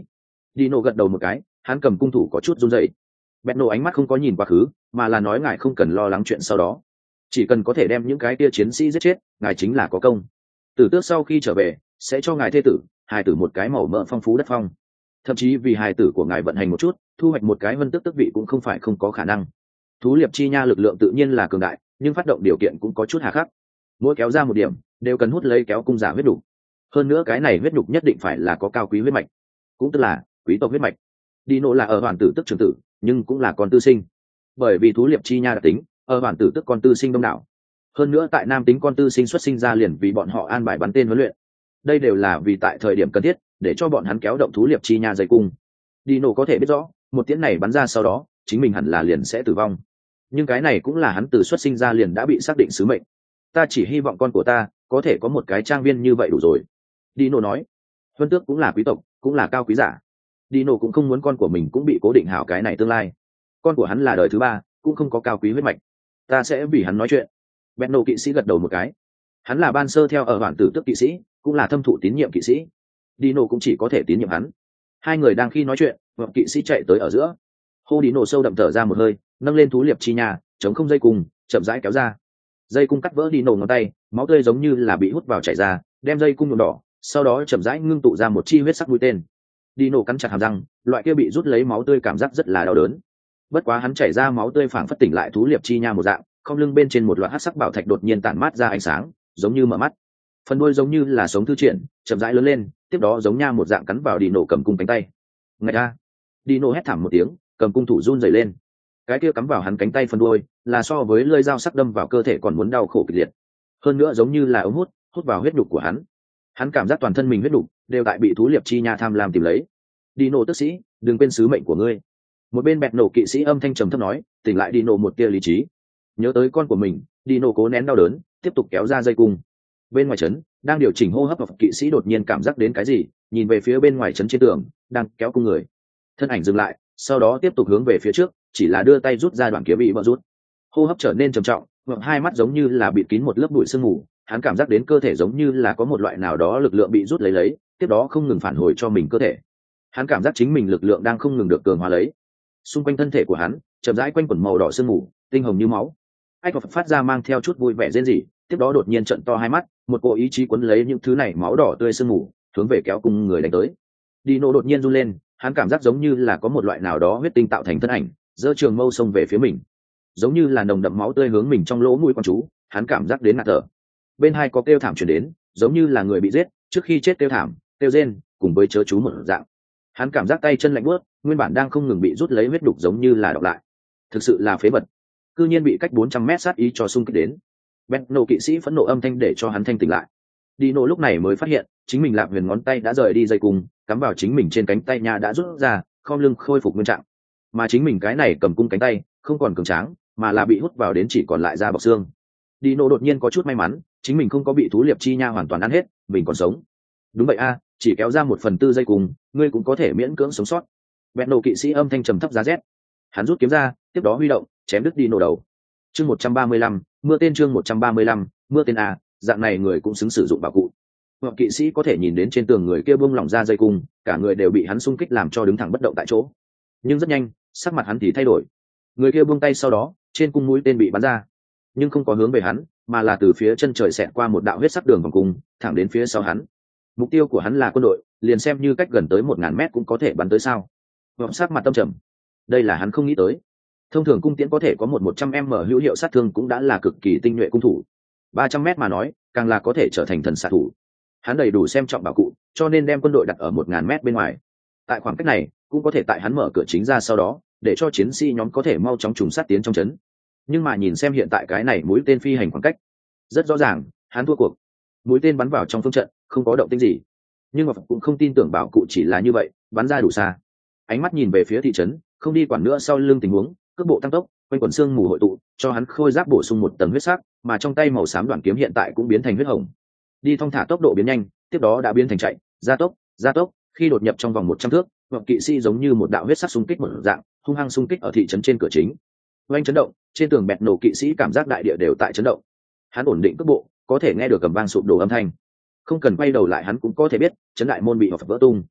Dino gật đầu một cái, hắn cầm cung thủ có chút run rẩy. Benno ánh mắt không có nhìn quá khứ, mà là nói ngài không cần lo lắng chuyện sau đó, chỉ cần có thể đem những cái kia chiến sĩ giết chết, ngài chính là có công. Tử tước sau khi trở về sẽ cho ngài thê tử, hài tử một cái màu mỡ phong phú đất phong, thậm chí vì hài tử của ngài vận hành một chút, thu hoạch một cái vân tước tước vị cũng không phải không có khả năng. Thú liệp chi nha lực lượng tự nhiên là cường đại, nhưng phát động điều kiện cũng có chút hà khắc. Mỗi kéo ra một điểm đều cần hút lấy kéo cung giả huyết đục, hơn nữa cái này huyết đục nhất định phải là có cao quý huyết mạch, cũng tức là quý tộc huyết mạch. Dino là ở hoàn tử tức trưởng tử, nhưng cũng là con tư sinh, bởi vì thú liệp chi nha đặc tính, ở hoàn tử tức con tư sinh đông đảo, hơn nữa tại nam tính con tư sinh xuất sinh ra liền vì bọn họ an bài bắn tên huấn luyện, đây đều là vì tại thời điểm cần thiết để cho bọn hắn kéo động thú liệp chi nha dây cung. Dino có thể biết rõ một tiếng này bắn ra sau đó chính mình hẳn là liền sẽ tử vong, nhưng cái này cũng là hắn từ xuất sinh ra liền đã bị xác định sứ mệnh. Ta chỉ hy vọng con của ta có thể có một cái trang viên như vậy đủ rồi, Dino nói. Huân tước cũng là quý tộc, cũng là cao quý giả. Dino cũng không muốn con của mình cũng bị cố định hảo cái này tương lai. Con của hắn là đời thứ ba, cũng không có cao quý huyết mạch. Ta sẽ vì hắn nói chuyện. Benno kỵ sĩ gật đầu một cái. Hắn là ban sơ theo ở bản tử tước kỵ sĩ, cũng là thâm thụ tín nhiệm kỵ sĩ. Dino cũng chỉ có thể tín nhiệm hắn. Hai người đang khi nói chuyện, một kỵ sĩ chạy tới ở giữa. Hô Dino sâu đậm thở ra một hơi, nâng lên thú liệp chi nhà, chống không dây cung, chậm rãi kéo ra. Dây cung cắt vỡ Dino ngón tay, máu tươi giống như là bị hút vào chảy ra, đem dây cung nhuộm đỏ, sau đó chậm rãi ngưng tụ ra một chi huyết sắc mũi tên. Dino cắn chặt hàm răng, loại kia bị rút lấy máu tươi cảm giác rất là đau đớn. Bất quá hắn chảy ra máu tươi phảng phất tỉnh lại thú liệp chi nha một dạng, không lưng bên trên một loạt hắc sắc bảo thạch đột nhiên tản mát ra ánh sáng, giống như mở mắt. Phần đuôi giống như là sống thư triển, chậm rãi lớn lên, tiếp đó giống nha một dạng cắn vào Dino cầm cung cánh tay. Ngạch a! Dino hét thảm một tiếng, cầm cung thủ run rẩy lên. Cái kia cắm vào hắn cánh tay phần đuôi, là so với lưỡi dao sắc đâm vào cơ thể còn muốn đau khổ kịch liệt. Hơn nữa giống như là ống hút, hút vào huyết nhục của hắn. Hắn cảm giác toàn thân mình huyết nhục đều tại bị thú liệp chi nha tham lam tìm lấy. Dino tức sĩ, đừng quên sứ mệnh của ngươi. Một bên bẹt nổ kỵ sĩ âm thanh trầm thấp nói, tỉnh lại Dino một tia lý trí. Nhớ tới con của mình, Dino cố nén đau đớn, tiếp tục kéo ra dây cung. Bên ngoài trấn, đang điều chỉnh hô hấp của kỵ sĩ đột nhiên cảm giác đến cái gì, nhìn về phía bên ngoài trấn trên tường, đang kéo cung người. Thân ảnh dừng lại, sau đó tiếp tục hướng về phía trước, chỉ là đưa tay rút ra đoạn kiếm bị bỡ rút. Hô hấp trở nên trầm trọng, ngậm hai mắt giống như là bịt kín một lớp bụi sương mù, hắn cảm giác đến cơ thể giống như là có một loại nào đó lực lượng bị rút lấy lấy, tiếp đó không ngừng phản hồi cho mình cơ thể. Hắn cảm giác chính mình lực lượng đang không ngừng được cường hóa lấy. Xung quanh thân thể của hắn chậm rãi quanh quẩn màu đỏ sương mù, tinh hồng như máu. Ách Phật phát ra mang theo chút vui vẻ rên rỉ, tiếp đó đột nhiên trợn to hai mắt, một cỗ ý chí cuốn lấy những thứ này máu đỏ tươi sương mù, hướng về kéo cung người đánh tới. Dino đột nhiên run lên, hắn cảm giác giống như là có một loại nào đó huyết tinh tạo thành thân ảnh, giơ trường mâu xông về phía mình, giống như là nồng đậm máu tươi hướng mình trong lỗ mũi quan chú. Hắn cảm giác đến ngạt thở. Bên hai có kêu thảm truyền đến, giống như là người bị giết trước khi chết kêu thảm, kêu rên, cùng với chớ chú một dạng. Hắn cảm giác tay chân lạnh buốt, nguyên bản đang không ngừng bị rút lấy huyết đục giống như là đọc lại. Thực sự là phế vật, cư nhiên bị cách bốn trăm mét sát ý cho xung kích đến. Benno kỵ sĩ phẫn nộ âm thanh để cho hắn thanh tỉnh lại. Dino lúc này mới phát hiện chính mình lạp huyền ngón tay đã rời đi dây cung, cắm vào chính mình trên cánh tay nha đã rút ra, khom lưng khôi phục nguyên trạng. Mà chính mình cái này cầm cung cánh tay không còn cường tráng, mà là bị hút vào đến chỉ còn lại da bọc xương. Dino đột nhiên có chút may mắn, chính mình không có bị thú liệp chi nha hoàn toàn ăn hết, mình còn sống. Đúng vậy a, chỉ kéo ra một phần tư dây cùng, ngươi cũng có thể miễn cưỡng sống sót. Benno kỵ sĩ âm thanh trầm thấp giá rét. Hắn rút kiếm ra, tiếp đó huy động, chém đứt Dino đầu. Chương một trăm ba mươi lăm, mưa tên chương một trăm ba mươi lăm, mưa tên a, dạng này người cũng xứng sử dụng bảo cụ. Hoặc kỵ sĩ có thể nhìn đến trên tường người kia buông lỏng ra dây cung, cả người đều bị hắn xung kích làm cho đứng thẳng bất động tại chỗ. Nhưng rất nhanh, sắc mặt hắn thì thay đổi. Người kia buông tay sau đó, trên cung mũi tên bị bắn ra, nhưng không có hướng về hắn, mà là từ phía chân trời xẹt qua một đạo huyết sắc đường vòng cung, thẳng đến phía sau hắn. Mục tiêu của hắn là quân đội, liền xem như cách gần tới một ngàn mét cũng có thể bắn tới sao? Vọng sắc mặt tâm trầm. Đây là hắn không nghĩ tới. Thông thường cung tiễn có thể có một một trăm m hữu hiệu sát thương cũng đã là cực kỳ tinh nhuệ cung thủ. ba trăm mét mà nói, càng là có thể trở thành thần xạ thủ. Hắn đầy đủ xem trọng bảo cụ, cho nên đem quân đội đặt ở một ngàn mét bên ngoài. Tại khoảng cách này, cũng có thể tại hắn mở cửa chính ra sau đó, để cho chiến sĩ nhóm có thể mau chóng trùng sát tiến trong trấn. Nhưng mà nhìn xem hiện tại cái này mũi tên phi hành khoảng cách, rất rõ ràng hắn thua cuộc. Mũi tên bắn vào trong phương trận, không có động tĩnh gì, nhưng mà cũng không tin tưởng bảo cụ chỉ là như vậy, bắn ra đủ xa. Ánh mắt nhìn về phía thị trấn, không đi quản nữa sau lưng tình huống, cước bộ tăng tốc, quanh quần xương mù hội tụ, cho hắn khôi giáp bổ sung một tầng huyết sắc, mà trong tay màu xám đoạn kiếm hiện tại cũng biến thành huyết hồng. Đi thong thả tốc độ biến nhanh, tiếp đó đã biến thành chạy, gia tốc, gia tốc, khi đột nhập trong vòng một trăm thước, Ngọc kỵ sĩ giống như một đạo huyết sắc xung kích một dạng, hung hăng xung kích ở thị trấn trên cửa chính. Oanh chấn động, trên tường bẹt nổ kỵ sĩ cảm giác đại địa đều tại chấn động. Hắn ổn định cước bộ, có thể nghe được cầm vang sụp đổ âm thanh. Không cần quay đầu lại hắn cũng có thể biết, chấn đại môn bị hoặc vỡ tung.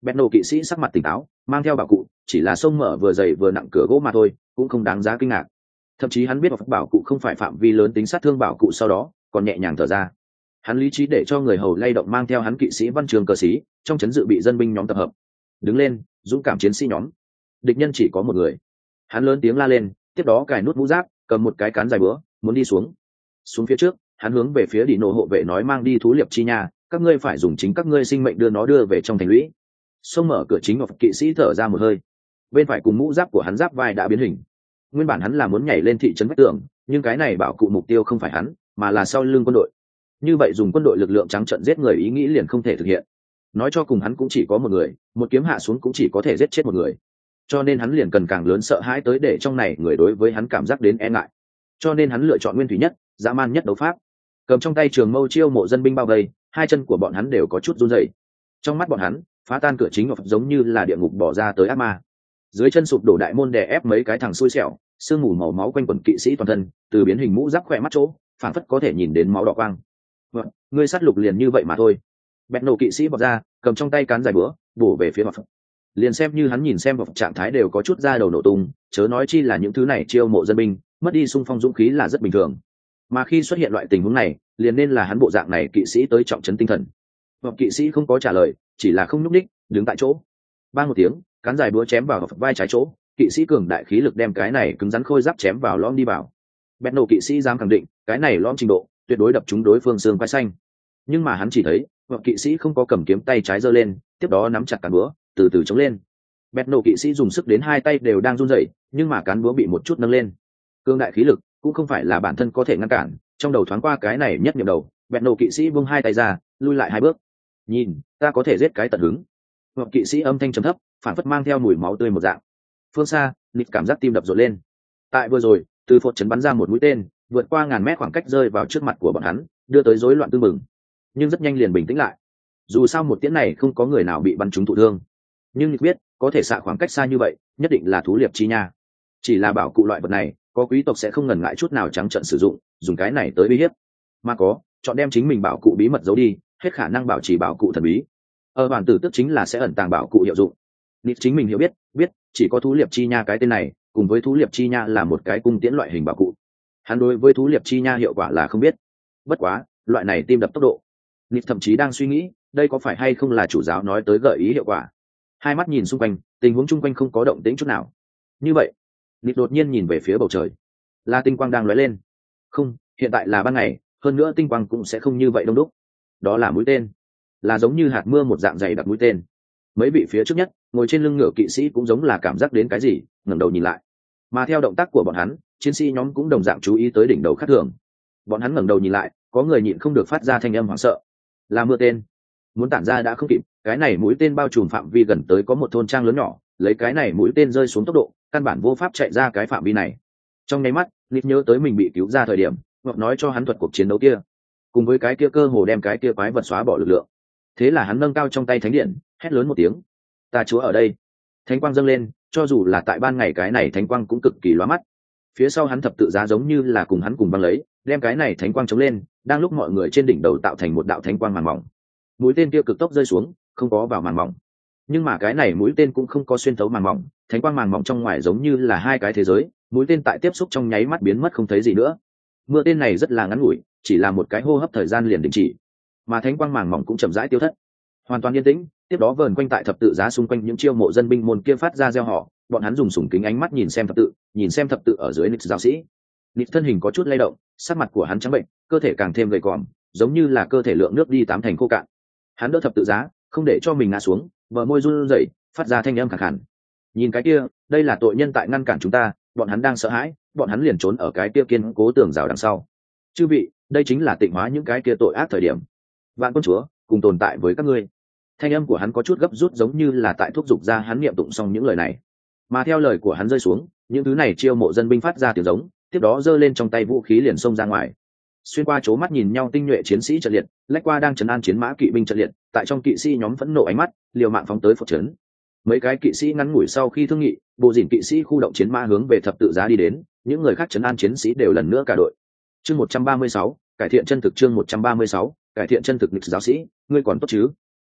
Bẹt nổ kỵ sĩ sắc mặt tỉnh táo, mang theo bảo cụ, chỉ là sông mở vừa dày vừa nặng cửa gỗ mà thôi, cũng không đáng giá kinh ngạc. Thậm chí hắn biết bảo cụ không phải phạm vi lớn tính sát thương bảo cụ, sau đó còn nhẹ nhàng thở ra. Hắn lý trí để cho người hầu lay động mang theo hắn kỵ sĩ văn trường cờ sĩ, trong trấn dự bị dân binh nhóm tập hợp. Đứng lên, dũng cảm chiến sĩ nhóm. Địch nhân chỉ có một người. Hắn lớn tiếng la lên, tiếp đó cài nút mũ giáp, cầm một cái cán dài búa, muốn đi xuống. Xuống phía trước, hắn hướng về phía đi nổ hộ vệ nói, mang đi thú liệp chi nha, các ngươi phải dùng chính các ngươi sinh mệnh đưa nó đưa về trong thành lũy. Xông mở cửa chính, ngọc kỵ sĩ thở ra một hơi. Bên phải cùng mũ giáp của hắn giáp vai đã biến hình. Nguyên bản hắn là muốn nhảy lên thị trấn vách tường, nhưng cái này bảo cụ mục tiêu không phải hắn, mà là sau lưng quân đội. Như vậy dùng quân đội lực lượng trắng trợn giết người ý nghĩ liền không thể thực hiện. Nói cho cùng hắn cũng chỉ có một người, một kiếm hạ xuống cũng chỉ có thể giết chết một người. Cho nên hắn liền cần càng lớn sợ hãi tới để trong này người đối với hắn cảm giác đến e ngại. Cho nên hắn lựa chọn nguyên thủy nhất, dã man nhất đấu pháp. Cầm trong tay trường mâu chiêu mộ dân binh bao vây, hai chân của bọn hắn đều có chút run rẩy. Trong mắt bọn hắn, phá tan cửa chính ngọc giống như là địa ngục bỏ ra tới ác ma. Dưới chân sụp đổ đại môn đè ép mấy cái thằng xui xẻo, sương mù màu máu quanh quần kỵ sĩ toàn thân, từ biến hình mũ giáp khỏe mắt chỗ, phản phất có thể nhìn đến máu đỏ quang. Vâng, ngươi sát lục liền như vậy mà thôi. Bẹt nổ kỵ sĩ bọc ra, cầm trong tay cán dài búa, bổ về phía mặt. Liền xem như hắn nhìn xem vào trạng thái đều có chút ra đầu nổ tung, chớ nói chi là những thứ này chiêu mộ dân binh, mất đi xung phong dũng khí là rất bình thường. Mà khi xuất hiện loại tình huống này, liền nên là hắn bộ dạng này kỵ sĩ tới trọng trấn tinh thần. Và kỵ sĩ không có trả lời, chỉ là không nhúc nhích, đứng tại chỗ. Ba một tiếng, cán dài búa chém vào vai trái chỗ, kỵ sĩ cường đại khí lực đem cái này cứng rắn khôi giáp chém vào lõm đi vào. Bẹt nổ kỵ sĩ dám khẳng định, cái này lõm trình độ tuyệt đối đập trúng đối phương xương vai xanh. Nhưng mà hắn chỉ thấy, và kỵ sĩ không có cầm kiếm tay trái giơ lên, tiếp đó nắm chặt cán búa, từ từ chống lên. Bẹt nổ kỵ sĩ dùng sức đến hai tay đều đang run rẩy, nhưng mà cán búa bị một chút nâng lên. Cương đại khí lực cũng không phải là bản thân có thể ngăn cản, trong đầu thoáng qua cái này nhất niệm đầu, bẹt nổ kỵ sĩ buông hai tay ra, lui lại hai bước. Nhìn, ta có thể giết cái tận hứng. Hoặc kỵ sĩ âm thanh trầm thấp, phản phất mang theo mùi máu tươi một dạng. Phương xa, nịt cảm giác tim đập rộn lên. Tại vừa rồi, từ phột chấn bắn ra một mũi tên, vượt qua ngàn mét khoảng cách rơi vào trước mặt của bọn hắn, đưa tới rối loạn tương mừng. Nhưng rất nhanh liền bình tĩnh lại. Dù sao một tiễn này không có người nào bị bắn trúng thụ thương, nhưng nịt biết, có thể xạ khoảng cách xa như vậy, nhất định là thú liệp chi nha. Chỉ là bảo cụ loại vật này, có quý tộc sẽ không ngần ngại chút nào trắng trợn sử dụng, dùng cái này tới uy hiếp. Mà có, chọn đem chính mình bảo cụ bí mật giấu đi, hết khả năng bảo trì bảo cụ thần bí. Ở bản tử tức chính là sẽ ẩn tàng bảo cụ hiệu dụng. Nịt chính mình hiểu biết, biết chỉ có thú liệp chi nha cái tên này, cùng với thú liệp chi nha là một cái cung tiễn loại hình bảo cụ. Hắn đối với thú liệp chi nha hiệu quả là không biết. Bất quá, loại này tim đập tốc độ. Nịt thậm chí đang suy nghĩ, đây có phải hay không là chủ giáo nói tới gợi ý hiệu quả. Hai mắt nhìn xung quanh, tình huống chung quanh không có động tĩnh chút nào. Như vậy, Nịt đột nhiên nhìn về phía bầu trời, là tinh quang đang lóe lên. Không, hiện tại là ban ngày, hơn nữa tinh quang cũng sẽ không như vậy đông đúc. Đó là mũi tên, là giống như hạt mưa một dạng dày đặc mũi tên. Mấy vị phía trước nhất, ngồi trên lưng ngựa kỵ sĩ cũng giống là cảm giác đến cái gì, ngẩng đầu nhìn lại. Mà theo động tác của bọn hắn, chiến sĩ nhóm cũng đồng dạng chú ý tới đỉnh đầu khác thường. Bọn hắn ngẩng đầu nhìn lại, có người nhịn không được phát ra thanh âm hoảng sợ. Là mưa tên. Muốn tản ra đã không kịp, cái này mũi tên bao trùm phạm vi gần tới có một thôn trang lớn nhỏ, lấy cái này mũi tên rơi xuống tốc độ, căn bản vô pháp chạy ra cái phạm vi này. Trong nháy mắt, Nịt nhớ tới mình bị cứu ra thời điểm, Ngọc nói cho hắn thuật cuộc chiến đấu kia, cùng với cái kia cơ hồ đem cái kia quái vật xóa bỏ lực lượng. Thế là hắn nâng cao trong tay thánh điện, hét lớn một tiếng: "Ta chúa ở đây!" Thánh quang dâng lên, cho dù là tại ban ngày cái này thánh quang cũng cực kỳ lóa mắt. Phía sau hắn thập tự giá giống như là cùng hắn cùng băng lấy, đem cái này thánh quang chống lên, đang lúc mọi người trên đỉnh đầu tạo thành một đạo thánh quang màn mỏng. Mũi tên kia cực tốc rơi xuống, không có vào màn mỏng. Nhưng mà cái này mũi tên cũng không có xuyên thấu màn mỏng, thánh quang màn mỏng trong ngoài giống như là hai cái thế giới, mũi tên tại tiếp xúc trong nháy mắt biến mất không thấy gì nữa. Mưa tên này rất là ngắn ngủi, chỉ là một cái hô hấp thời gian liền đình chỉ, mà thánh quang màn mỏng cũng chậm rãi tiêu thất, hoàn toàn yên tĩnh. Tiếp đó vờn quanh tại thập tự giá xung quanh những chiêu mộ dân binh môn kia phát ra reo họ, bọn hắn dùng sủng kính ánh mắt nhìn xem thập tự, nhìn xem thập tự ở dưới Nịt giáo sĩ. Nịt thân hình có chút lay động, sắc mặt của hắn trắng bệnh, cơ thể càng thêm gầy còm, giống như là cơ thể lượng nước đi tám thành khô cạn. Hắn đỡ thập tự giá, không để cho mình ngã xuống, bờ môi run rẩy, phát ra thanh âm khàn khàn. Nhìn cái kia, đây là tội nhân tại ngăn cản chúng ta, bọn hắn đang sợ hãi, bọn hắn liền trốn ở cái kia kiên cố tường rào đằng sau. Chư vị, đây chính là tịnh hóa những cái kia tội ác thời điểm. Vạn quân chúa cùng tồn tại với các ngươi. Thanh âm của hắn có chút gấp rút, giống như là tại thúc giục ra hắn niệm tụng xong những lời này. Mà theo lời của hắn rơi xuống, những thứ này chiêu mộ dân binh phát ra tiếng giống, tiếp đó giơ lên trong tay vũ khí liền xông ra ngoài. Xuyên qua chố mắt nhìn nhau tinh nhuệ chiến sĩ trận liệt, lách qua đang trấn an chiến mã kỵ binh trận liệt, tại trong kỵ sĩ nhóm phẫn nộ ánh mắt, liều mạng phóng tới phột trấn. Mấy cái kỵ sĩ ngắn ngủi sau khi thương nghị, bộ dỉn kỵ sĩ khu động chiến mã hướng về thập tự giá đi đến, những người khác trấn an chiến sĩ đều lần nữa cả đội. Chương một trăm ba mươi sáu, cải thiện chân thực chương một trăm ba mươi sáu, cải thiện chân thực. Lịch giáo sĩ, ngươi còn tốt chứ?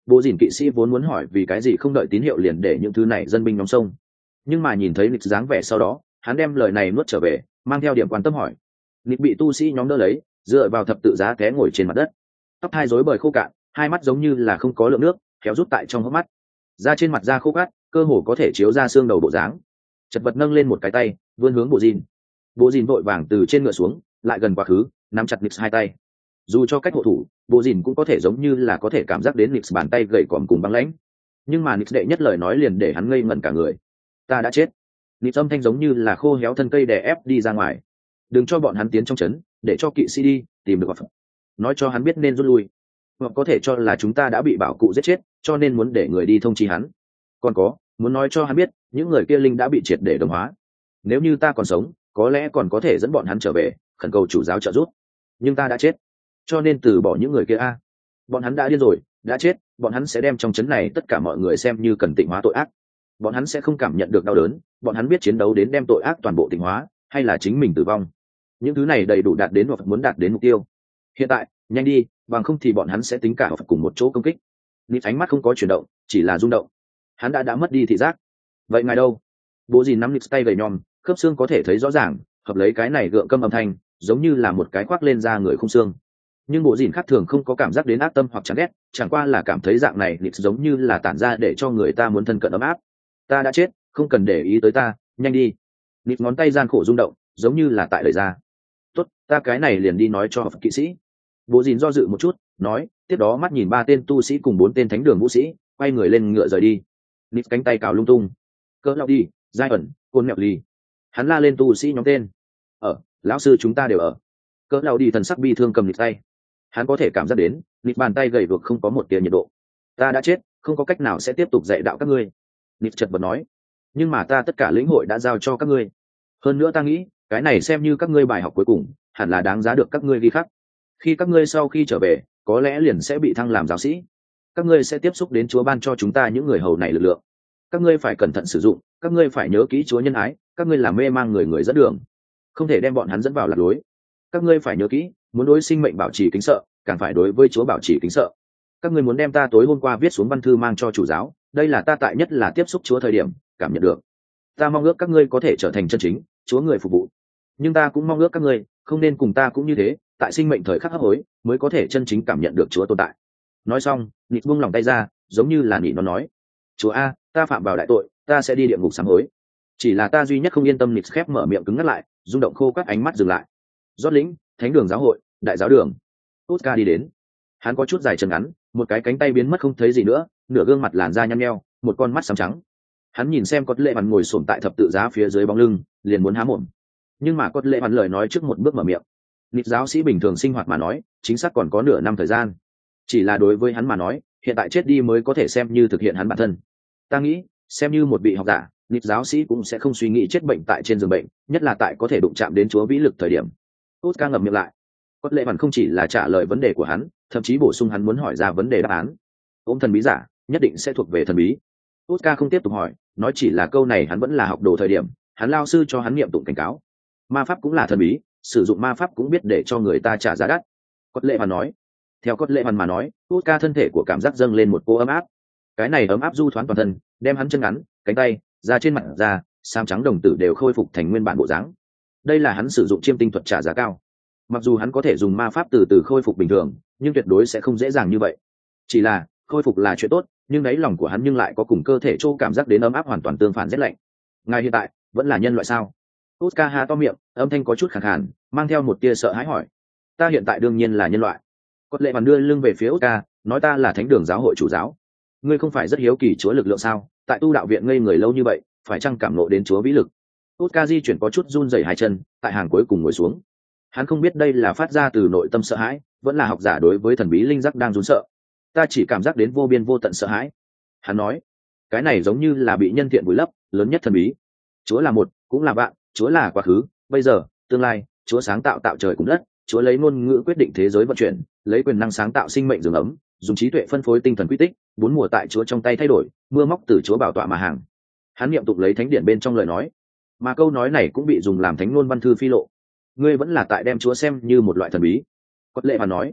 Bộ dìn kỵ sĩ vốn muốn hỏi vì cái gì không đợi tín hiệu liền để những thứ này dân binh nhóm sông, nhưng mà nhìn thấy Nix dáng vẻ sau đó, hắn đem lời này nuốt trở về, mang theo điểm quan tâm hỏi. Nix bị tu sĩ nhóm đỡ lấy, dựa vào thập tự giá té ngồi trên mặt đất, tóc hai rối bời khô cạn, hai mắt giống như là không có lượng nước, kéo rút tại trong hốc mắt, da trên mặt da khô cát, cơ hồ có thể chiếu ra xương đầu bộ dáng. Chật vật nâng lên một cái tay, vươn hướng Bộ dìn. Bộ dìn vội vàng từ trên ngựa xuống, lại gần quá khứ, nắm chặt Nix hai tay. Dù cho cách hộ thủ, Bộ dìn cũng có thể giống như là có thể cảm giác đến Nix bàn tay gầy còm cùng băng lãnh, nhưng mà Nix đệ nhất lời nói liền để hắn ngây ngẩn cả người. Ta đã chết. Nix âm thanh giống như là khô héo thân cây đè ép đi ra ngoài. Đừng cho bọn hắn tiến trong trấn, để cho kỵ sĩ đi tìm được Phật. Nói cho hắn biết nên rút lui, hoặc có thể cho là chúng ta đã bị bảo cụ giết chết, cho nên muốn để người đi thông chi hắn. Còn có, muốn nói cho hắn biết những người kia linh đã bị triệt để đồng hóa. Nếu như ta còn sống, có lẽ còn có thể dẫn bọn hắn trở về, khẩn cầu chủ giáo trợ giúp. Nhưng ta đã chết, cho nên từ bỏ những người kia a. Bọn hắn đã điên rồi, đã chết, bọn hắn sẽ đem trong trấn này tất cả mọi người xem như cần tịnh hóa tội ác. Bọn hắn sẽ không cảm nhận được đau đớn, bọn hắn biết chiến đấu đến đem tội ác toàn bộ tịnh hóa, hay là chính mình tử vong. Những thứ này đầy đủ đạt đến hoặc muốn đạt đến mục tiêu. Hiện tại, nhanh đi, bằng không thì bọn hắn sẽ tính cả cùng một chỗ công kích. Nít ánh mắt không có chuyển động, chỉ là rung động. Hắn đã đã mất đi thị giác. Vậy ngài đâu? Bố gì nắm Nít tay gầy nhom, khớp xương có thể thấy rõ ràng, hợp lấy cái này gượng câm âm thanh, giống như là một cái khoác lên da người khung xương. Nhưng bộ dìn khác thường không có cảm giác đến ác tâm hoặc chán ghét, chẳng qua là cảm thấy dạng này Nít giống như là tản ra để cho người ta muốn thân cận ấm áp. Ta đã chết, không cần để ý tới ta, nhanh đi. Nít ngón tay gian khổ rung động, giống như là tại lời ra. Tốt, ta cái này liền đi nói cho kỵ sĩ. Bộ dìn do dự một chút, nói, tiếp đó mắt nhìn ba tên tu sĩ cùng bốn tên thánh đường vũ sĩ, quay người lên ngựa rời đi. Nít cánh tay cào lung tung. Cỡ lao đi, giai ẩn, côn mẹo ly. Hắn la lên tu sĩ nhóm tên. Ở, lão sư chúng ta đều ở. Cỡ lao đi thần sắc bi thương cầm Nít tay. Hắn có thể cảm giác đến, Nít bàn tay gầy ruột không có một tia nhiệt độ. Ta đã chết, không có cách nào sẽ tiếp tục dạy đạo các ngươi. Nít chợt bật nói. Nhưng mà ta tất cả lĩnh hội đã giao cho các ngươi. Hơn nữa ta nghĩ, cái này xem như các ngươi bài học cuối cùng, hẳn là đáng giá được các ngươi ghi khắc. Khi các ngươi sau khi trở về, có lẽ liền sẽ bị thăng làm giáo sĩ. Các ngươi sẽ tiếp xúc đến Chúa ban cho chúng ta những người hầu này lực lượng. Các ngươi phải cẩn thận sử dụng, các ngươi phải nhớ kỹ Chúa nhân ái, các ngươi làm mê mang người người dẫn đường, không thể đem bọn hắn dẫn vào lạc lối. Các ngươi phải nhớ kỹ, muốn đối sinh mệnh bảo trì kính sợ, càng phải đối với Chúa bảo trì kính sợ. Các ngươi muốn đem ta tối hôm qua viết xuống văn thư mang cho chủ giáo, đây là ta tại nhất là tiếp xúc Chúa thời điểm cảm nhận được. Ta mong ước các ngươi có thể trở thành chân chính Chúa người phục vụ, nhưng ta cũng mong ước các ngươi không nên cùng ta cũng như thế, tại sinh mệnh thời khắc hấp hối mới có thể chân chính cảm nhận được Chúa tồn tại. Nói xong, Nịt buông lòng tay ra, giống như là nỉ nó nói, Chúa a, ta phạm vào đại tội, ta sẽ đi địa ngục sám hối. Chỉ là ta duy nhất không yên tâm. Nịt khép mở miệng cứng ngắt lại, rung động khô các ánh mắt dừng lại. Rót lĩnh, thánh đường giáo hội, đại giáo đường. Oscar đi đến, hắn có chút dài chân ngắn, một cái cánh tay biến mất không thấy gì nữa, nửa gương mặt làn da nhăn nheo, một con mắt xám trắng. Hắn nhìn xem Cốt Lệ Hoàn ngồi xổm tại thập tự giá phía dưới bóng lưng, liền muốn há mồm, nhưng mà Cốt Lệ Hoàn lời nói trước một bước mở miệng. Nịt giáo sĩ bình thường sinh hoạt mà nói, chính xác còn có nửa năm thời gian. Chỉ là đối với hắn mà nói, hiện tại chết đi mới có thể xem như thực hiện hắn bản thân. Ta nghĩ, xem như một vị học giả, Nịt giáo sĩ cũng sẽ không suy nghĩ chết bệnh tại trên giường bệnh, nhất là tại có thể đụng chạm đến Chúa vĩ lực thời điểm. Oscar ngậm miệng lại. Cốt Lệ Hoàn không chỉ là trả lời vấn đề của hắn, thậm chí bổ sung hắn muốn hỏi ra vấn đề đáp án. Ôm thần bí giả, nhất định sẽ thuộc về thần bí. Oscar không tiếp tục hỏi, nói chỉ là câu này hắn vẫn là học đồ thời điểm, hắn lao sư cho hắn niệm tụng cảnh cáo. Ma pháp cũng là thần bí, sử dụng ma pháp cũng biết để cho người ta trả giá đắt. Cốt Lệ Hoàn nói. Theo Cốt Lệ Hoàn mà nói, Oscar thân thể của cảm giác dâng lên một cô ấm áp. Cái này ấm áp du thoáng toàn thân, đem hắn chân ngắn, cánh tay, da trên mặt da, xám trắng đồng tử đều khôi phục thành nguyên bản bộ dáng. Đây là hắn sử dụng chiêm tinh thuật trả giá cao. Mặc dù hắn có thể dùng ma pháp từ từ khôi phục bình thường, nhưng tuyệt đối sẽ không dễ dàng như vậy. Chỉ là khôi phục là chuyện tốt, nhưng đáy lòng của hắn nhưng lại có cùng cơ thể chỗ cảm giác đến ấm áp hoàn toàn tương phản rét lạnh. Ngài hiện tại vẫn là nhân loại sao? Oscar há to miệng, âm thanh có chút khàn khàn, mang theo một tia sợ hãi hỏi. Ta hiện tại đương nhiên là nhân loại. Cốt Lệ Hoàn đưa lưng về phía Oscar, nói ta là thánh đường giáo hội chủ giáo. Ngươi không phải rất hiếu kỳ Chúa lực lượng sao? Tại tu đạo viện ngây người lâu như vậy, phải chăng cảm ngộ đến Chúa vĩ lực? Oscar di chuyển có chút run rẩy hai chân, tại hàng cuối cùng ngồi xuống. Hắn không biết đây là phát ra từ nội tâm sợ hãi, vẫn là học giả đối với thần bí linh giác đang run sợ. Ta chỉ cảm giác đến vô biên vô tận sợ hãi. Hắn nói, cái này giống như là bị nhân thiện vùi lấp, lớn nhất thần bí. Chúa là một, cũng là vạn, Chúa là quá khứ, bây giờ, tương lai, Chúa sáng tạo tạo trời cùng đất, Chúa lấy ngôn ngữ quyết định thế giới vận chuyển, lấy quyền năng sáng tạo sinh mệnh dưỡng ấm, dùng trí tuệ phân phối tinh thần quy tích, bốn mùa tại Chúa trong tay thay đổi, mưa móc từ Chúa bảo tọa mà hàng. Hắn niệm tụng lấy thánh điển bên trong lời nói, mà câu nói này cũng bị dùng làm thánh ngôn văn thư phi lộ. Ngươi vẫn là tại đem Chúa xem như một loại thần bí. Cốt Lệ Hoàn nói,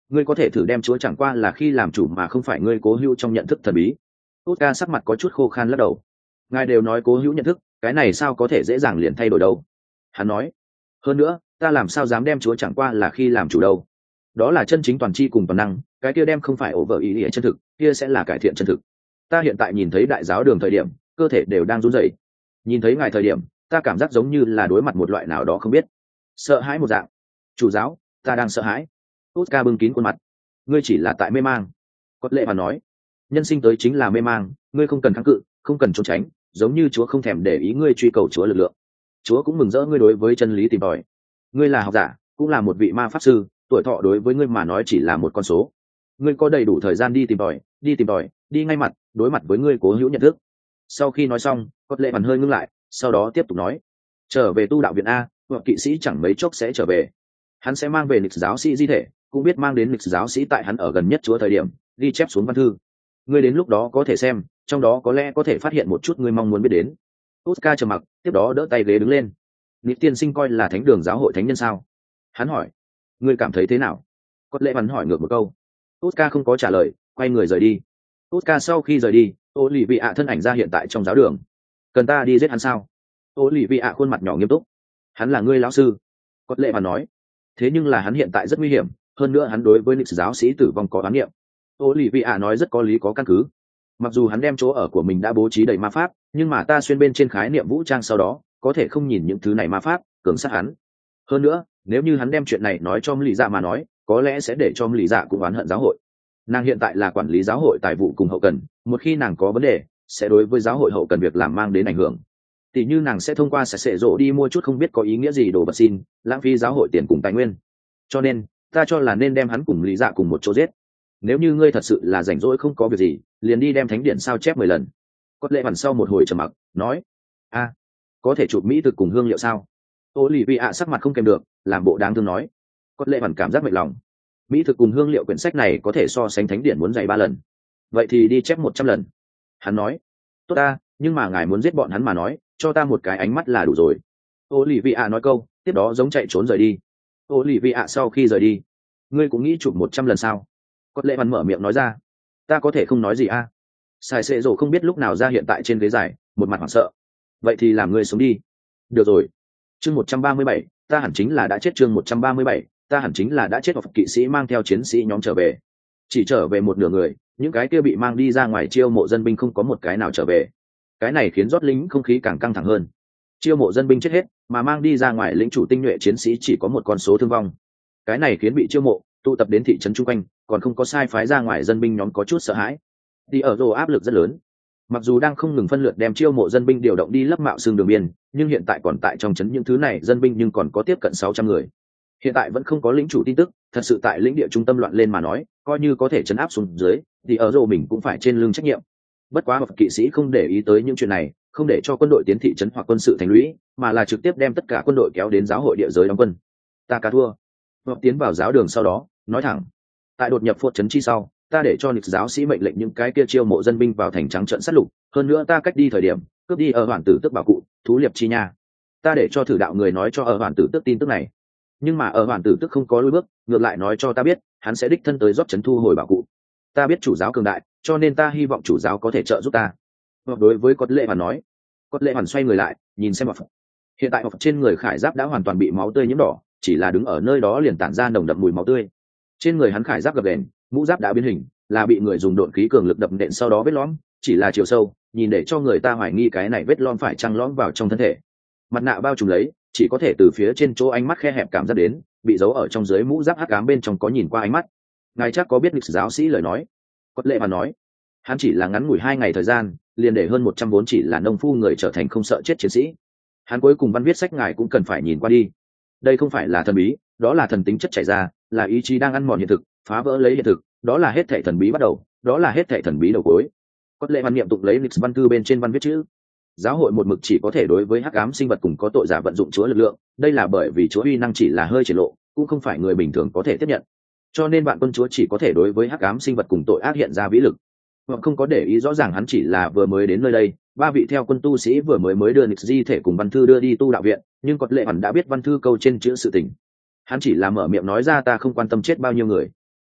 ngươi có thể thử đem chúa chẳng qua là khi làm chủ mà không phải ngươi cố hữu trong nhận thức thần bí. Oscar sắc mặt có chút khô khan lắc đầu. Ngài đều nói cố hữu nhận thức, cái này sao có thể dễ dàng liền thay đổi đâu? Hắn nói. Hơn nữa, ta làm sao dám đem chúa chẳng qua là khi làm chủ đâu? Đó là chân chính toàn chi cùng toàn năng, cái kia đem không phải ổ vợ ý nghĩa chân thực, kia sẽ là cải thiện chân thực. Ta hiện tại nhìn thấy đại giáo đường thời điểm, cơ thể đều đang run rẩy. Nhìn thấy ngài thời điểm, ta cảm giác giống như là đối mặt một loại nào đó không biết, sợ hãi một dạng. Chủ giáo, ta đang sợ hãi. Oscar bưng kín khuôn mặt. Ngươi chỉ là tại mê mang. Cốt lệ mà nói. Nhân sinh tới chính là mê mang, ngươi không cần kháng cự, không cần trốn tránh, giống như chúa không thèm để ý ngươi truy cầu chúa lực lượng. Chúa cũng mừng rỡ ngươi đối với chân lý tìm tòi. Ngươi là học giả, cũng là một vị ma pháp sư, tuổi thọ đối với ngươi mà nói chỉ là một con số. Ngươi có đầy đủ thời gian đi tìm tòi, đi tìm tòi, đi ngay mặt, đối mặt với ngươi cố hữu nhận thức. Sau khi nói xong, Cốt lệ bàn hơi ngưng lại, sau đó tiếp tục nói. Trở về tu đạo viện a, hoặc kỵ sĩ chẳng mấy chốc sẽ trở về. Hắn sẽ mang về lịch giáo sĩ di thể, cũng biết mang đến lịch giáo sĩ tại hắn ở gần nhất chúa thời điểm, ghi chép xuống văn thư. Ngươi đến lúc đó có thể xem, trong đó có lẽ có thể phát hiện một chút ngươi mong muốn biết đến. Oscar trầm mặc, tiếp đó đỡ tay ghế đứng lên. Nịp tiên sinh coi là thánh đường giáo hội thánh nhân sao? Hắn hỏi. Ngươi cảm thấy thế nào? Cốt lệ bắn hỏi ngược một câu. Oscar không có trả lời, quay người rời đi. Oscar sau khi rời đi, ô lì vị ạ thân ảnh ra hiện tại trong giáo đường. Cần ta đi giết hắn sao? Ô lì vị ạ khuôn mặt nhỏ nghiêm túc. Hắn là ngươi lão sư. Cốt lệ bắn nói. Thế nhưng là hắn hiện tại rất nguy hiểm, hơn nữa hắn đối với lịch giáo sĩ tử vong có oán niệm. Ô lì vị ạ nói rất có lý có căn cứ. Mặc dù hắn đem chỗ ở của mình đã bố trí đầy ma pháp, nhưng mà ta xuyên bên trên khái niệm vũ trang sau đó có thể không nhìn những thứ này ma pháp cường sát hắn. Hơn nữa, nếu như hắn đem chuyện này nói cho Lý Dạ mà nói, có lẽ sẽ để cho Lý Dạ cũng oán hận giáo hội. Nàng hiện tại là quản lý giáo hội tài vụ cùng hậu cần, một khi nàng có vấn đề sẽ đối với giáo hội hậu cần việc làm mang đến ảnh hưởng. Tỷ như nàng sẽ thông qua sẽ sệ rộ đi mua chút không biết có ý nghĩa gì đồ vật xin, lãng phí giáo hội tiền cùng tài nguyên. Cho nên ta cho là nên đem hắn cùng Lý Dạ cùng một chỗ giết. Nếu như ngươi thật sự là rảnh rỗi không có việc gì, liền đi đem thánh điện sao chép mười lần. Cốt lệ hẳn sau một hồi trầm mặc nói. A, có thể chụp mỹ thực cùng hương liệu sao? Ô lì vị ạ sắc mặt không kèm được, làm bộ đáng thương nói. Cốt lệ hẳn cảm giác mệt lòng. Mỹ thực cùng hương liệu quyển sách này có thể so sánh thánh điện muốn dày ba lần. Vậy thì đi chép một trăm lần. Hắn nói. Tốt ta, nhưng mà ngài muốn giết bọn hắn mà nói, cho ta một cái ánh mắt là đủ rồi. Ô lì vị ạ nói câu, tiếp đó giống chạy trốn rời đi. Ô lì vị ạ sau khi rời đi, ngươi cũng nghĩ chụp một trăm lần sao? Cốt lệ hẳn mở miệng nói ra. Ta có thể không nói gì a? À? Sài sệ rồ không biết lúc nào ra hiện tại trên ghế dài, một mặt hoảng sợ. Vậy thì làm ngươi sống đi. Được rồi. Chương một trăm ba mươi bảy, ta hẳn chính là đã chết. Chương một trăm ba mươi bảy, ta hẳn chính là đã chết. Hoặc kỵ sĩ mang theo chiến sĩ nhóm trở về. Chỉ trở về một nửa người, những cái kia bị mang đi ra ngoài chiêu mộ dân binh không có một cái nào trở về. Cái này khiến rót lính không khí càng căng thẳng hơn. Chiêu mộ dân binh chết hết, mà mang đi ra ngoài lĩnh chủ tinh nhuệ chiến sĩ chỉ có một con số thương vong. Cái này khiến bị chiêu mộ tụ tập đến thị trấn chung quanh, còn không có sai phái ra ngoài dân binh nhóm có chút sợ hãi. Đi ở rồ áp lực rất lớn. Mặc dù đang không ngừng phân lượt đem chiêu mộ dân binh điều động đi lấp mạo xương đường biên, nhưng hiện tại còn tại trong trấn những thứ này dân binh nhưng còn có tiếp cận sáu trăm người. Hiện tại vẫn không có lĩnh chủ tin tức, thật sự tại lĩnh địa trung tâm loạn lên mà nói, coi như có thể trấn áp xuống dưới, thì ở rồ mình cũng phải trên lưng trách nhiệm. Bất quá mà kỵ sĩ không để ý tới những chuyện này, không để cho quân đội tiến thị trấn hoặc quân sự thành lũy, mà là trực tiếp đem tất cả quân đội kéo đến giáo hội địa giới đóng quân. Ta cá thua. Hoặc tiến vào giáo đường sau đó, nói thẳng. Tại đột nhập phột trấn chi sau, ta để cho lịch giáo sĩ mệnh lệnh những cái kia chiêu mộ dân binh vào thành trắng trận sát lục, hơn nữa ta cách đi thời điểm cướp đi ở hoàn tử tức bảo cụ thú liệp chi nha. Ta để cho thử đạo người nói cho ở hoàn tử tức tin tức này, nhưng mà ở hoàn tử tức không có lùi bước, ngược lại nói cho ta biết hắn sẽ đích thân tới rót trấn thu hồi bảo cụ. Ta biết chủ giáo cường đại, cho nên ta hy vọng chủ giáo có thể trợ giúp ta. Hoặc đối với Cốt lệ hoàn nói. Cốt lệ hoàn xoay người lại nhìn xem Hoặc. Hiện tại Hoặc trên người khải giáp đã hoàn toàn bị máu tươi nhiễm đỏ, chỉ là đứng ở nơi đó liền tản ra nồng đậm mùi máu tươi. Trên người hắn khải giáp gập đèn, mũ giáp đã biến hình, là bị người dùng độn khí cường lực đập nện sau đó vết lõm, chỉ là chiều sâu, nhìn để cho người ta hoài nghi cái này vết lõm phải chăng lõm vào trong thân thể. Mặt nạ bao trùm lấy, chỉ có thể từ phía trên chỗ ánh mắt khe hẹp cảm giác đến, bị giấu ở trong dưới mũ giáp hắc ám bên trong có nhìn qua ánh mắt. Ngài chắc có biết lịch giáo sĩ lời nói. Cốt lệ mà nói, hắn chỉ là ngắn ngủi hai ngày thời gian, liền để hơn một trăm vốn chỉ là nông phu người trở thành không sợ chết chiến sĩ. Hắn cuối cùng văn viết sách ngài cũng cần phải nhìn qua đi. Đây không phải là thần bí, đó là thần tính chất chảy ra, là ý chí đang ăn mòn hiện thực, phá vỡ lấy hiện thực, đó là hết thảy thần bí bắt đầu, đó là hết thảy thần bí đầu cuối. Cốt lệ văn niệm tụng lấy lịch văn thư bên trên văn viết chữ. Giáo hội một mực chỉ có thể đối với hắc ám sinh vật cùng có tội giả vận dụng chúa lực lượng, đây là bởi vì chúa uy năng chỉ là hơi triển lộ, cũng không phải người bình thường có thể tiếp nhận. Cho nên bạn quân chúa chỉ có thể đối với hắc ám sinh vật cùng tội ác hiện ra vĩ lực. Hoặc không có để ý rõ ràng hắn chỉ là vừa mới đến nơi đây, ba vị theo quân tu sĩ vừa mới mới đưa lịch di thể cùng văn thư đưa đi tu đạo viện, nhưng Cốt lệ hoàn đã biết văn thư câu trên chữ sự tình. Hắn chỉ là mở miệng nói ra ta không quan tâm chết bao nhiêu người.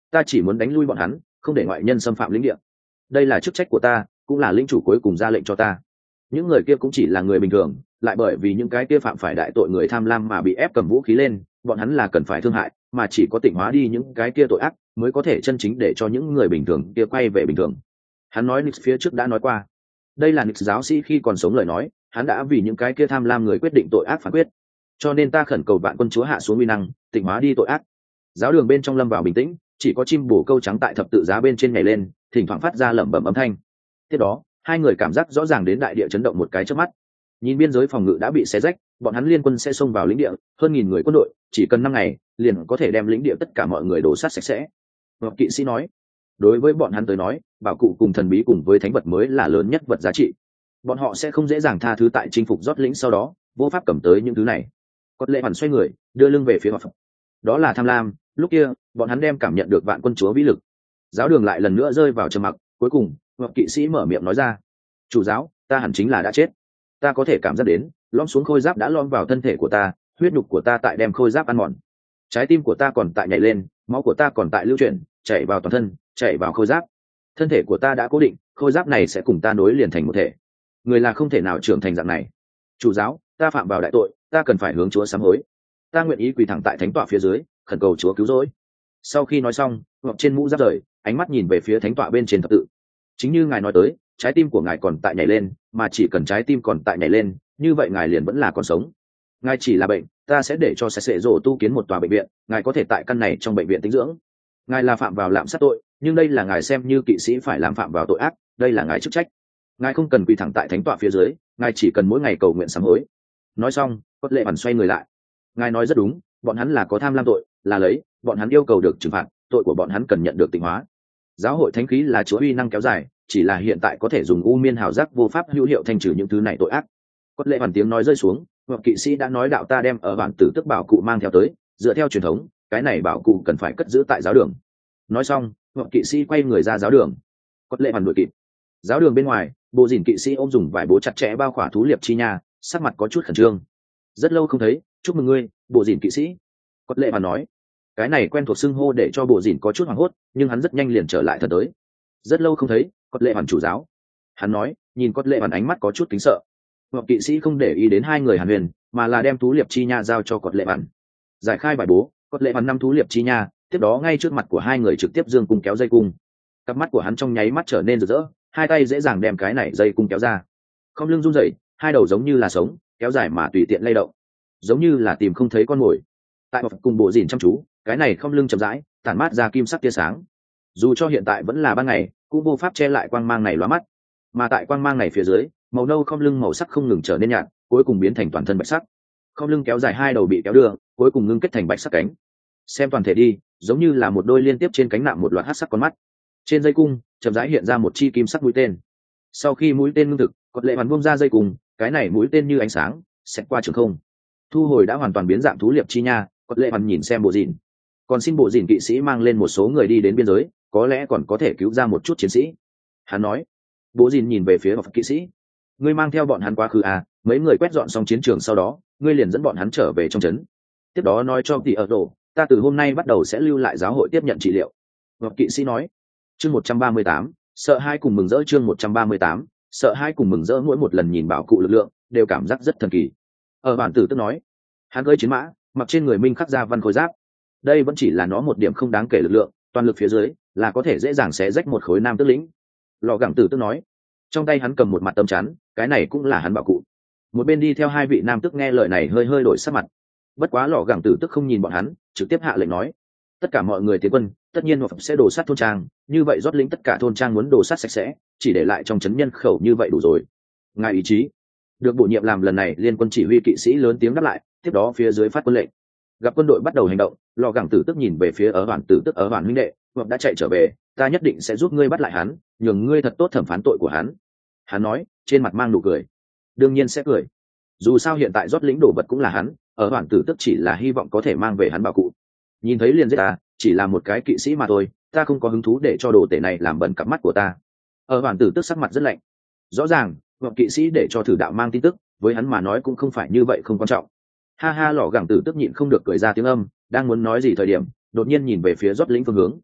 ta chỉ muốn đánh lui bọn hắn, không để ngoại nhân xâm phạm lĩnh địa. Đây là chức trách của ta, cũng là lĩnh chủ cuối cùng ra lệnh cho ta. Những người kia cũng chỉ là người bình thường, lại bởi vì những cái kia phạm phải đại tội người tham lam mà bị ép cầm vũ khí lên, bọn hắn là cần phải thương hại, mà chỉ có tịnh hóa đi những cái kia tội ác mới có thể chân chính để cho những người bình thường kia quay về bình thường. Hắn nói Nix phía trước đã nói qua, đây là Nix giáo sĩ khi còn sống lời nói, hắn đã vì những cái kia tham lam người quyết định tội ác phán quyết, cho nên ta khẩn cầu vạn quân chúa hạ xuống uy năng, tịnh hóa đi tội ác. Giáo đường bên trong lâm vào bình tĩnh, chỉ có chim bồ câu trắng tại thập tự giá bên trên nhảy lên, thỉnh thoảng phát ra lẩm bẩm âm thanh. Tiếp đó hai người cảm giác rõ ràng đến đại địa chấn động một cái chớp mắt. Nhìn biên giới phòng ngự đã bị xé rách, bọn hắn liên quân sẽ xông vào lĩnh địa, hơn nghìn người quân đội, chỉ cần năm ngày liền có thể đem lĩnh địa tất cả mọi người đổ sát sạch sẽ. Ngọc kỵ sĩ nói, đối với bọn hắn tới nói, bảo cụ cùng thần bí cùng với thánh vật mới là lớn nhất vật giá trị. Bọn họ sẽ không dễ dàng tha thứ tại chinh phục rót lĩnh sau đó vô pháp cầm tới những thứ này. Cốt lệ hoàn xoay người đưa lưng về phía họ. Đó là tham lam, lúc kia bọn hắn đem cảm nhận được vạn quân chúa vĩ lực. Giáo đường lại lần nữa rơi vào trầm mặc, cuối cùng Ngọc kỵ sĩ mở miệng nói ra, chủ giáo, ta hẳn chính là đã chết. Ta có thể cảm giác đến lõm xuống khôi giáp đã lom vào thân thể của ta, huyết nhục của ta tại đem khôi giáp ăn mòn, trái tim của ta còn tại nhảy lên, máu của ta còn tại lưu chuyển, chảy vào toàn thân, chảy vào khôi giáp. Thân thể của ta đã cố định, khôi giáp này sẽ cùng ta nối liền thành một thể. Người là không thể nào trưởng thành dạng này. Chủ giáo, ta phạm vào đại tội, ta cần phải hướng chúa sám hối. Ta nguyện ý quỳ thẳng tại thánh tọa phía dưới, khẩn cầu chúa cứu rỗi. Sau khi nói xong, ngọc trên mũ giáp rời, ánh mắt nhìn về phía thánh tọa bên trên thập tự. Chính như ngài nói tới, trái tim của ngài còn tại nhảy lên, mà chỉ cần trái tim còn tại nhảy lên, như vậy ngài liền vẫn là còn sống. Ngài chỉ là bệnh, ta sẽ để cho sẽ rổ tu kiến một tòa bệnh viện, ngài có thể tại căn này trong bệnh viện tĩnh dưỡng. Ngài là phạm vào lạm sát tội, nhưng đây là ngài xem như kỵ sĩ phải làm phạm vào tội ác, đây là ngài chức trách. Ngài không cần quỳ thẳng tại thánh tọa phía dưới, ngài chỉ cần mỗi ngày cầu nguyện sám hối. Nói xong, Cốt lệ hoàn xoay người lại. Ngài nói rất đúng, bọn hắn là có tham lam tội, là lấy, bọn hắn yêu cầu được trừng phạt, tội của bọn hắn cần nhận được tịnh hóa. Giáo hội thánh khí là chúa uy năng kéo dài, chỉ là hiện tại có thể dùng u miên hào giác vô pháp hữu hiệu thanh trừ những thứ này tội ác. Cốt lệ hoàn tiếng nói rơi xuống, Ngọc kỵ sĩ đã nói đạo ta đem ở bản tử tức bảo cụ mang theo tới, dựa theo truyền thống, cái này bảo cụ cần phải cất giữ tại giáo đường. Nói xong, Ngọc kỵ sĩ quay người ra giáo đường. Cốt lệ hoàn đuổi kịp. Giáo đường bên ngoài, bộ dìn kỵ sĩ ôm dùng vải bố chặt chẽ bao khỏa thú liệp chi nha, sắc mặt có chút khẩn trương. Rất lâu không thấy, chúc mừng ngươi, bộ dìn kỵ sĩ. Cốt lệ hoàn nói. Cái này quen thuộc xưng hô để cho bộ dìn có chút hoảng hốt, nhưng hắn rất nhanh liền trở lại thật tới. Rất lâu không thấy, Cốt lệ hoàn chủ giáo. Hắn nói, nhìn Cốt lệ hoàn ánh mắt có chút kính sợ. Ngọc kỵ sĩ không để ý đến hai người hàn huyền, mà là đem thú liệp chi nha giao cho Cốt lệ hoàn. Giải khai bài bố, Cốt lệ hoàn năm thú liệp chi nha, tiếp đó ngay trước mặt của hai người trực tiếp dương cung kéo dây cung. Cặp mắt của hắn trong nháy mắt trở nên rực rỡ, hai tay dễ dàng đem cái này dây cung kéo ra. Không lưng run rẩy, hai đầu giống như là sống, kéo dài mà tùy tiện lay động, giống như là tìm không thấy con mồi. Tại một cùng bộ dìn chăm chú, cái này không lưng chậm rãi, tản mát ra kim sắc tia sáng. Dù cho hiện tại vẫn là ban ngày, cũng vô pháp che lại quang mang này lóa mắt. Mà tại quang mang này phía dưới, màu nâu không lưng màu sắc không ngừng trở nên nhạt, cuối cùng biến thành toàn thân bạch sắc. Không lưng kéo dài hai đầu bị kéo đưa, cuối cùng ngưng kết thành bạch sắc cánh. Xem toàn thể đi, giống như là một đôi liên tiếp trên cánh nạm một loạt hắc sắc con mắt. Trên dây cung, chậm rãi hiện ra một chi kim sắc mũi tên. Sau khi mũi tên ngưng thực, Cốt lệ hoàn buông ra dây cung, cái này mũi tên như ánh sáng, xẹt qua trường không. Thu hồi đã hoàn toàn biến dạng thú liệp chi nha, Cốt lệ hoàn nhìn xem bộ dìn. Còn xin bộ dìn kỵ sĩ mang lên một số người đi đến biên giới, có lẽ còn có thể cứu ra một chút chiến sĩ. Hắn nói. Bộ dìn nhìn về phía kỵ sĩ. Ngươi mang theo bọn hắn quá khứ à, mấy người quét dọn xong chiến trường sau đó, ngươi liền dẫn bọn hắn trở về trong trấn. Tiếp đó nói cho tỷ ở đồ, ta từ hôm nay bắt đầu sẽ lưu lại giáo hội tiếp nhận trị liệu. Ngọc kỵ sĩ nói. Chương một trăm ba mươi tám, sợ hai cùng mừng rỡ chương một trăm ba mươi tám, sợ hai cùng mừng rỡ mỗi một lần nhìn bảo cụ lực lượng, đều cảm giác rất thần kỳ. Ở bản tử tức nói, hắn cưỡi chiến mã, mặc trên người minh khắc ra văn khôi giáp. Đây vẫn chỉ là nó một điểm không đáng kể lực lượng, toàn lực phía dưới là có thể dễ dàng xé rách một khối nam tước lĩnh. Lò gẳng tử tức nói, trong tay hắn cầm một mặt tấm chắn, cái này cũng là hắn bảo cụ. Một bên đi theo hai vị nam tước nghe lời này hơi hơi đổi sắc mặt. Bất quá lò gẳng tử tức không nhìn bọn hắn, trực tiếp hạ lệnh nói, tất cả mọi người tiến quân, tất nhiên họ sẽ đổ sát thôn trang, như vậy rót lĩnh tất cả thôn trang muốn đổ sát sạch sẽ, chỉ để lại trong trấn nhân khẩu như vậy đủ rồi. Ngài ý chí. Được bổ nhiệm làm lần này liên quân chỉ huy kỵ sĩ lớn tiếng đáp lại, tiếp đó phía dưới phát quân lệnh. Gặp quân đội bắt đầu hành động, lò gẳng tử tức nhìn về phía ở bản tử tức ở bản huynh đệ, hoặc đã chạy trở về, ta nhất định sẽ giúp ngươi bắt lại hắn, nhường ngươi thật tốt thẩm phán tội của hắn. Hắn nói, trên mặt mang nụ cười. Đương nhiên sẽ cười. Dù sao hiện tại rót lĩnh đổ vật cũng là hắn, ở bản tử tức chỉ là hy vọng có thể mang về hắn bảo cụ. Nhìn thấy liền giết ta, chỉ là một cái kỵ sĩ mà thôi, ta không có hứng thú để cho đồ tể này làm bẩn cặp mắt của ta. Ở bản tử tức sắc mặt rất lạnh. Rõ ràng, ngọc kỵ sĩ để cho thử đạo mang tin tức, với hắn mà nói cũng không phải như vậy không quan trọng. Ha ha, lò gẳng tử tức nhịn không được cười ra tiếng âm, đang muốn nói gì thời điểm, đột nhiên nhìn về phía rót lĩnh phương hướng.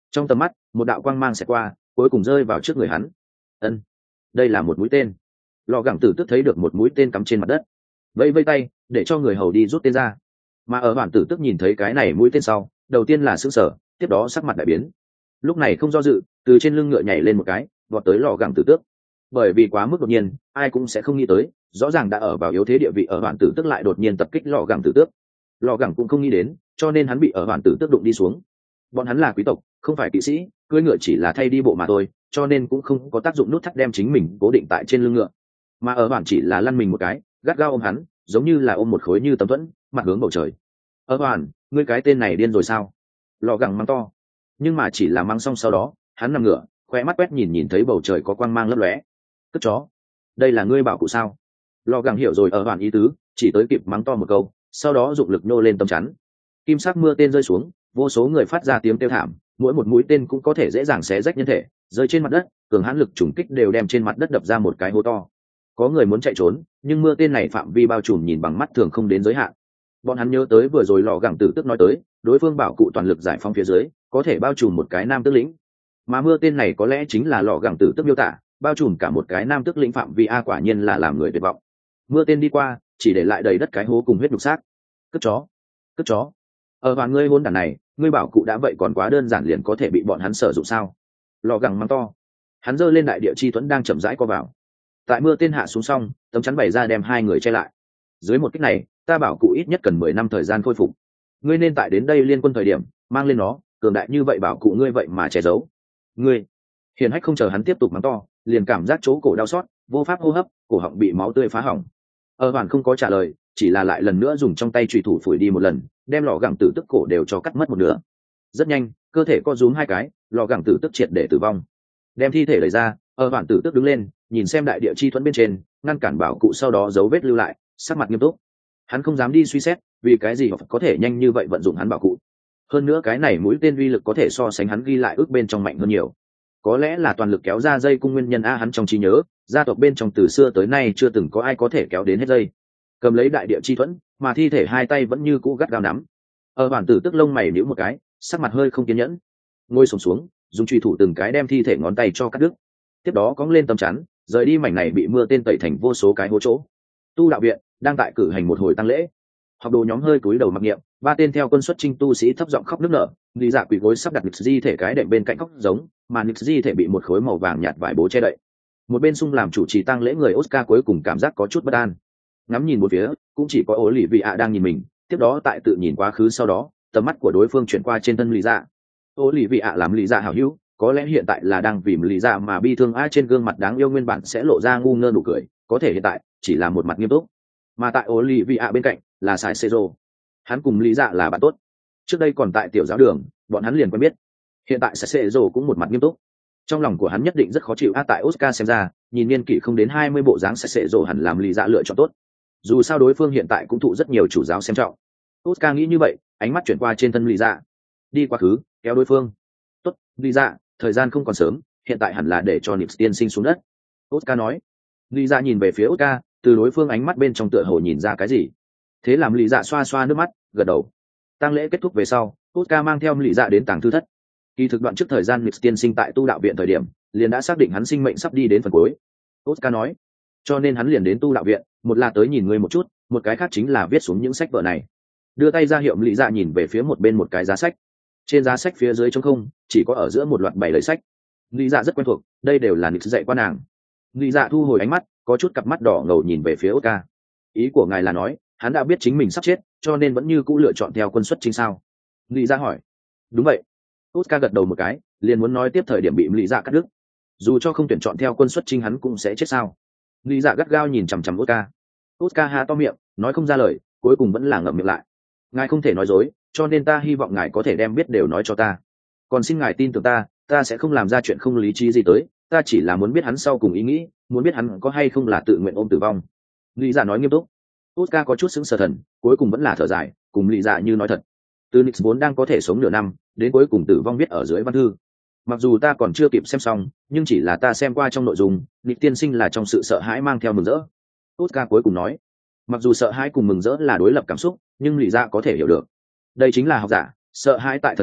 Trong tầm mắt một đạo quang mang xẹt qua, cuối cùng rơi vào trước người hắn. Ân, đây là một mũi tên. Lò gẳng tử tức thấy được một mũi tên cắm trên mặt đất, vẫy vây tay để cho người hầu đi rút tên ra. Mà ở bản tử tức nhìn thấy cái này mũi tên sau, đầu tiên là sững sờ, tiếp đó sắc mặt đại biến. Lúc này không do dự, từ trên lưng ngựa nhảy lên một cái, vọt tới lò gẳng tử tước. Bởi vì quá mức đột nhiên, ai cũng sẽ không nghĩ tới, rõ ràng đã ở vào yếu thế địa vị ở bản tử tức lại đột nhiên tập kích lò gẳng tử tước. Lò gẳng cũng không nghĩ đến, cho nên hắn bị ở bản tử tước đụng đi xuống. Bọn hắn là quý tộc, không phải kỵ sĩ, cưỡi ngựa chỉ là thay đi bộ mà thôi, cho nên cũng không có tác dụng nút thắt đem chính mình cố định tại trên lưng ngựa. Mà ở bản chỉ là lăn mình một cái, gắt gao ôm hắn, giống như là ôm một khối như tấm thuẫn, mặt hướng bầu trời. Ở bản, ngươi cái tên này điên rồi sao? Lò gẳng mắng to. Nhưng mà chỉ là mắng xong sau đó, hắn nằm ngửa, khoe mắt quét nhìn nhìn thấy bầu trời có quang mang lấp lóe. Cất chó, đây là ngươi bảo cụ sao? Lò gẳng hiểu rồi ở bản ý tứ, chỉ tới kịp mắng to một câu, sau đó dụng lực nô lên tấm chắn. Kim sắc mưa tên rơi xuống, vô số người phát ra tiếng kêu thảm, mỗi một mũi tên cũng có thể dễ dàng xé rách nhân thể, rơi trên mặt đất, cường hãn lực trùng kích đều đem trên mặt đất đập ra một cái hố to. Có người muốn chạy trốn, nhưng mưa tên này phạm vi bao trùm nhìn bằng mắt thường không đến giới hạn. Bọn hắn nhớ tới vừa rồi lò gẳng tử tức nói tới, đối phương bảo cụ toàn lực giải phóng phía dưới, có thể bao trùm một cái nam tước lĩnh. Mà mưa tên này có lẽ chính là lò gẳng tử tức miêu tả, bao trùm cả một cái nam tước lĩnh phạm vi a, quả nhiên là làm người tuyệt vọng. Mưa tên đi qua, chỉ để lại đầy đất cái hố cùng huyết nhục xác. Cất chó, cất chó. Ở hoàn ngươi hôn đản này, ngươi bảo cụ đã vậy còn quá đơn giản liền có thể bị bọn hắn sử dụng sao? Lò gẳng mắng to. Hắn giơ lên đại địa chi thuẫn đang chậm rãi co vào. Tại mưa tên hạ xuống xong, tấm chắn bày ra đem hai người che lại. Dưới một kích này, ta bảo cụ ít nhất cần mười năm thời gian khôi phục. Ngươi nên tại đến đây liên quân thời điểm, mang lên nó, cường đại như vậy bảo cụ ngươi vậy mà che giấu. Ngươi. Hiền Hách không chờ hắn tiếp tục mắng to, liền cảm giác chỗ cổ đau xót, vô pháp hô hấp, cổ họng bị máu tươi phá hỏng. Ở hoàn không có trả lời, chỉ là lại lần nữa dùng trong tay chùy thủ phủi đi một lần, đem lò gẳng tử tức cổ đều cho cắt mất một nửa. Rất nhanh, cơ thể co rúm hai cái, lò gẳng tử tức triệt để tử vong. Đem thi thể lấy ra, ở hoàn tử tức đứng lên, nhìn xem đại địa chi thuẫn bên trên, ngăn cản bảo cụ sau đó dấu vết lưu lại, sắc mặt nghiêm túc. Hắn không dám đi suy xét, vì cái gì có thể nhanh như vậy vận dụng hắn bảo cụ. Hơn nữa cái này mũi tên uy lực có thể so sánh hắn ghi lại ước bên trong mạnh hơn nhiều. Có lẽ là toàn lực kéo ra dây cung nguyên nhân a, hắn trong trí nhớ, gia tộc bên trong từ xưa tới nay chưa từng có ai có thể kéo đến hết dây. Cầm lấy đại địa chi thuẫn, mà thi thể hai tay vẫn như cũ gắt gao nắm. Ở bản tử tức lông mày nhíu một cái, sắc mặt hơi không kiên nhẫn. Ngồi xổm xuống, dùng chùy thủ từng cái đem thi thể ngón tay cho cắt đứt. Tiếp đó cõng lên tấm chắn, rời đi mảnh này bị mưa tên tẩy thành vô số cái hố chỗ. Tu đạo viện đang tại cử hành một hồi tăng lễ. Học đồ nhóm hơi cúi đầu mặc niệm, ba tên theo quân xuất chinh tu sĩ thấp giọng khóc nức nở, lý dạ quỳ gối sắp đặt nghịch di thể cái đệm bên cạnh khóc giống, mà nghịch di thể bị một khối màu vàng nhạt vải bố che đậy. Một bên sung làm chủ trì tang lễ người Oscar cuối cùng cảm giác có chút bất an. Ngắm nhìn một phía, cũng chỉ có ố lì vị ạ đang nhìn mình, tiếp đó tại tự nhìn quá khứ, sau đó tầm mắt của đối phương chuyển qua trên thân lý dạ. Ố lì vị ạ làm lý dạ hảo hữu, có lẽ hiện tại là đang vì lý dạ mà bi thương, a trên gương mặt đáng yêu nguyên bản sẽ lộ ra ngu ngơ nụ cười, có thể hiện tại chỉ là một mặt nghiêm túc. Mà tại ố lì vị ạ bên cạnh là Sải Xê Rô. Hắn cùng lý dạ là bạn tốt, trước đây còn tại tiểu giáo đường bọn hắn liền quen biết. Hiện tại Sải Xê Rô cũng một mặt nghiêm túc. Trong lòng của hắn nhất định rất khó chịu, a tại Oscar xem ra, nhìn niên kỷ không đến hai mươi bộ dáng Sải Xê Rô hẳn làm lý dạ lựa chọn tốt. Dù sao đối phương hiện tại cũng thụ rất nhiều chủ giáo xem trọng. Oscar nghĩ như vậy, ánh mắt chuyển qua trên thân lý dạ. Đi quá khứ kéo đối phương. Tốt, lý dạ, thời gian không còn sớm, hiện tại hẳn là để cho Nix tiên sinh xuống đất. Oscar nói. Lý dạ nhìn về phía Oscar, từ đối phương ánh mắt bên trong tựa hồ nhìn ra cái gì. Thế làm lý dạ xoa xoa nước mắt, gật đầu. Tang lễ kết thúc về sau, Oscar mang theo lý dạ đến tàng thư thất. Kỳ thực đoạn trước thời gian Nix tiên sinh tại tu đạo viện thời điểm, liền đã xác định hắn sinh mệnh sắp đi đến phần cuối. Oscar nói. Cho nên hắn liền đến tu đạo viện, một là tới nhìn ngươi một chút, một cái khác chính là viết xuống những sách vở này. Đưa tay ra hiệu lý dạ nhìn về phía một bên một cái giá sách. Trên giá sách phía dưới trống không, chỉ có ở giữa một loạt bảy lời sách. Lý dạ rất quen thuộc, đây đều là Nix dạy qua nàng. Lý dạ thu hồi ánh mắt, có chút cặp mắt đỏ ngầu nhìn về phía Oscar. Ý của ngài là nói, hắn đã biết chính mình sắp chết, cho nên vẫn như cũ lựa chọn theo quân xuất chính sao? Lý dạ hỏi. Đúng vậy. Oscar gật đầu một cái, liền muốn nói tiếp thời điểm bị Lý dạ cắt đứt. Dù cho không tuyển chọn theo quân xuất chinh hắn cũng sẽ chết sao? Lý dạ gắt gao nhìn chằm chằm Oscar. Oscar há to miệng, nói không ra lời, cuối cùng vẫn là ngậm miệng lại. Ngài không thể nói dối, cho nên ta hy vọng ngài có thể đem biết đều nói cho ta. Còn xin ngài tin tưởng ta, ta sẽ không làm ra chuyện không lý trí gì tới, ta chỉ là muốn biết hắn sau cùng ý nghĩ, muốn biết hắn có hay không là tự nguyện ôm tử vong. Lý dạ nói nghiêm túc. Oscar có chút sững sờ thần, cuối cùng vẫn là thở dài, cùng Lý dạ như nói thật. Từ Nix vốn đang có thể sống nửa năm, đến cuối cùng tử vong viết ở dưới văn thư. Mặc dù ta còn chưa kịp xem xong, nhưng chỉ là ta xem qua trong nội dung, Nix tiên sinh là trong sự sợ hãi mang theo mừng rỡ. Oscar cuối cùng nói. Mặc dù sợ hãi cùng mừng rỡ là đối lập cảm xúc, nhưng Lý dạ có thể hiểu được. Đây chính là học giả, sợ hãi tại thần bí,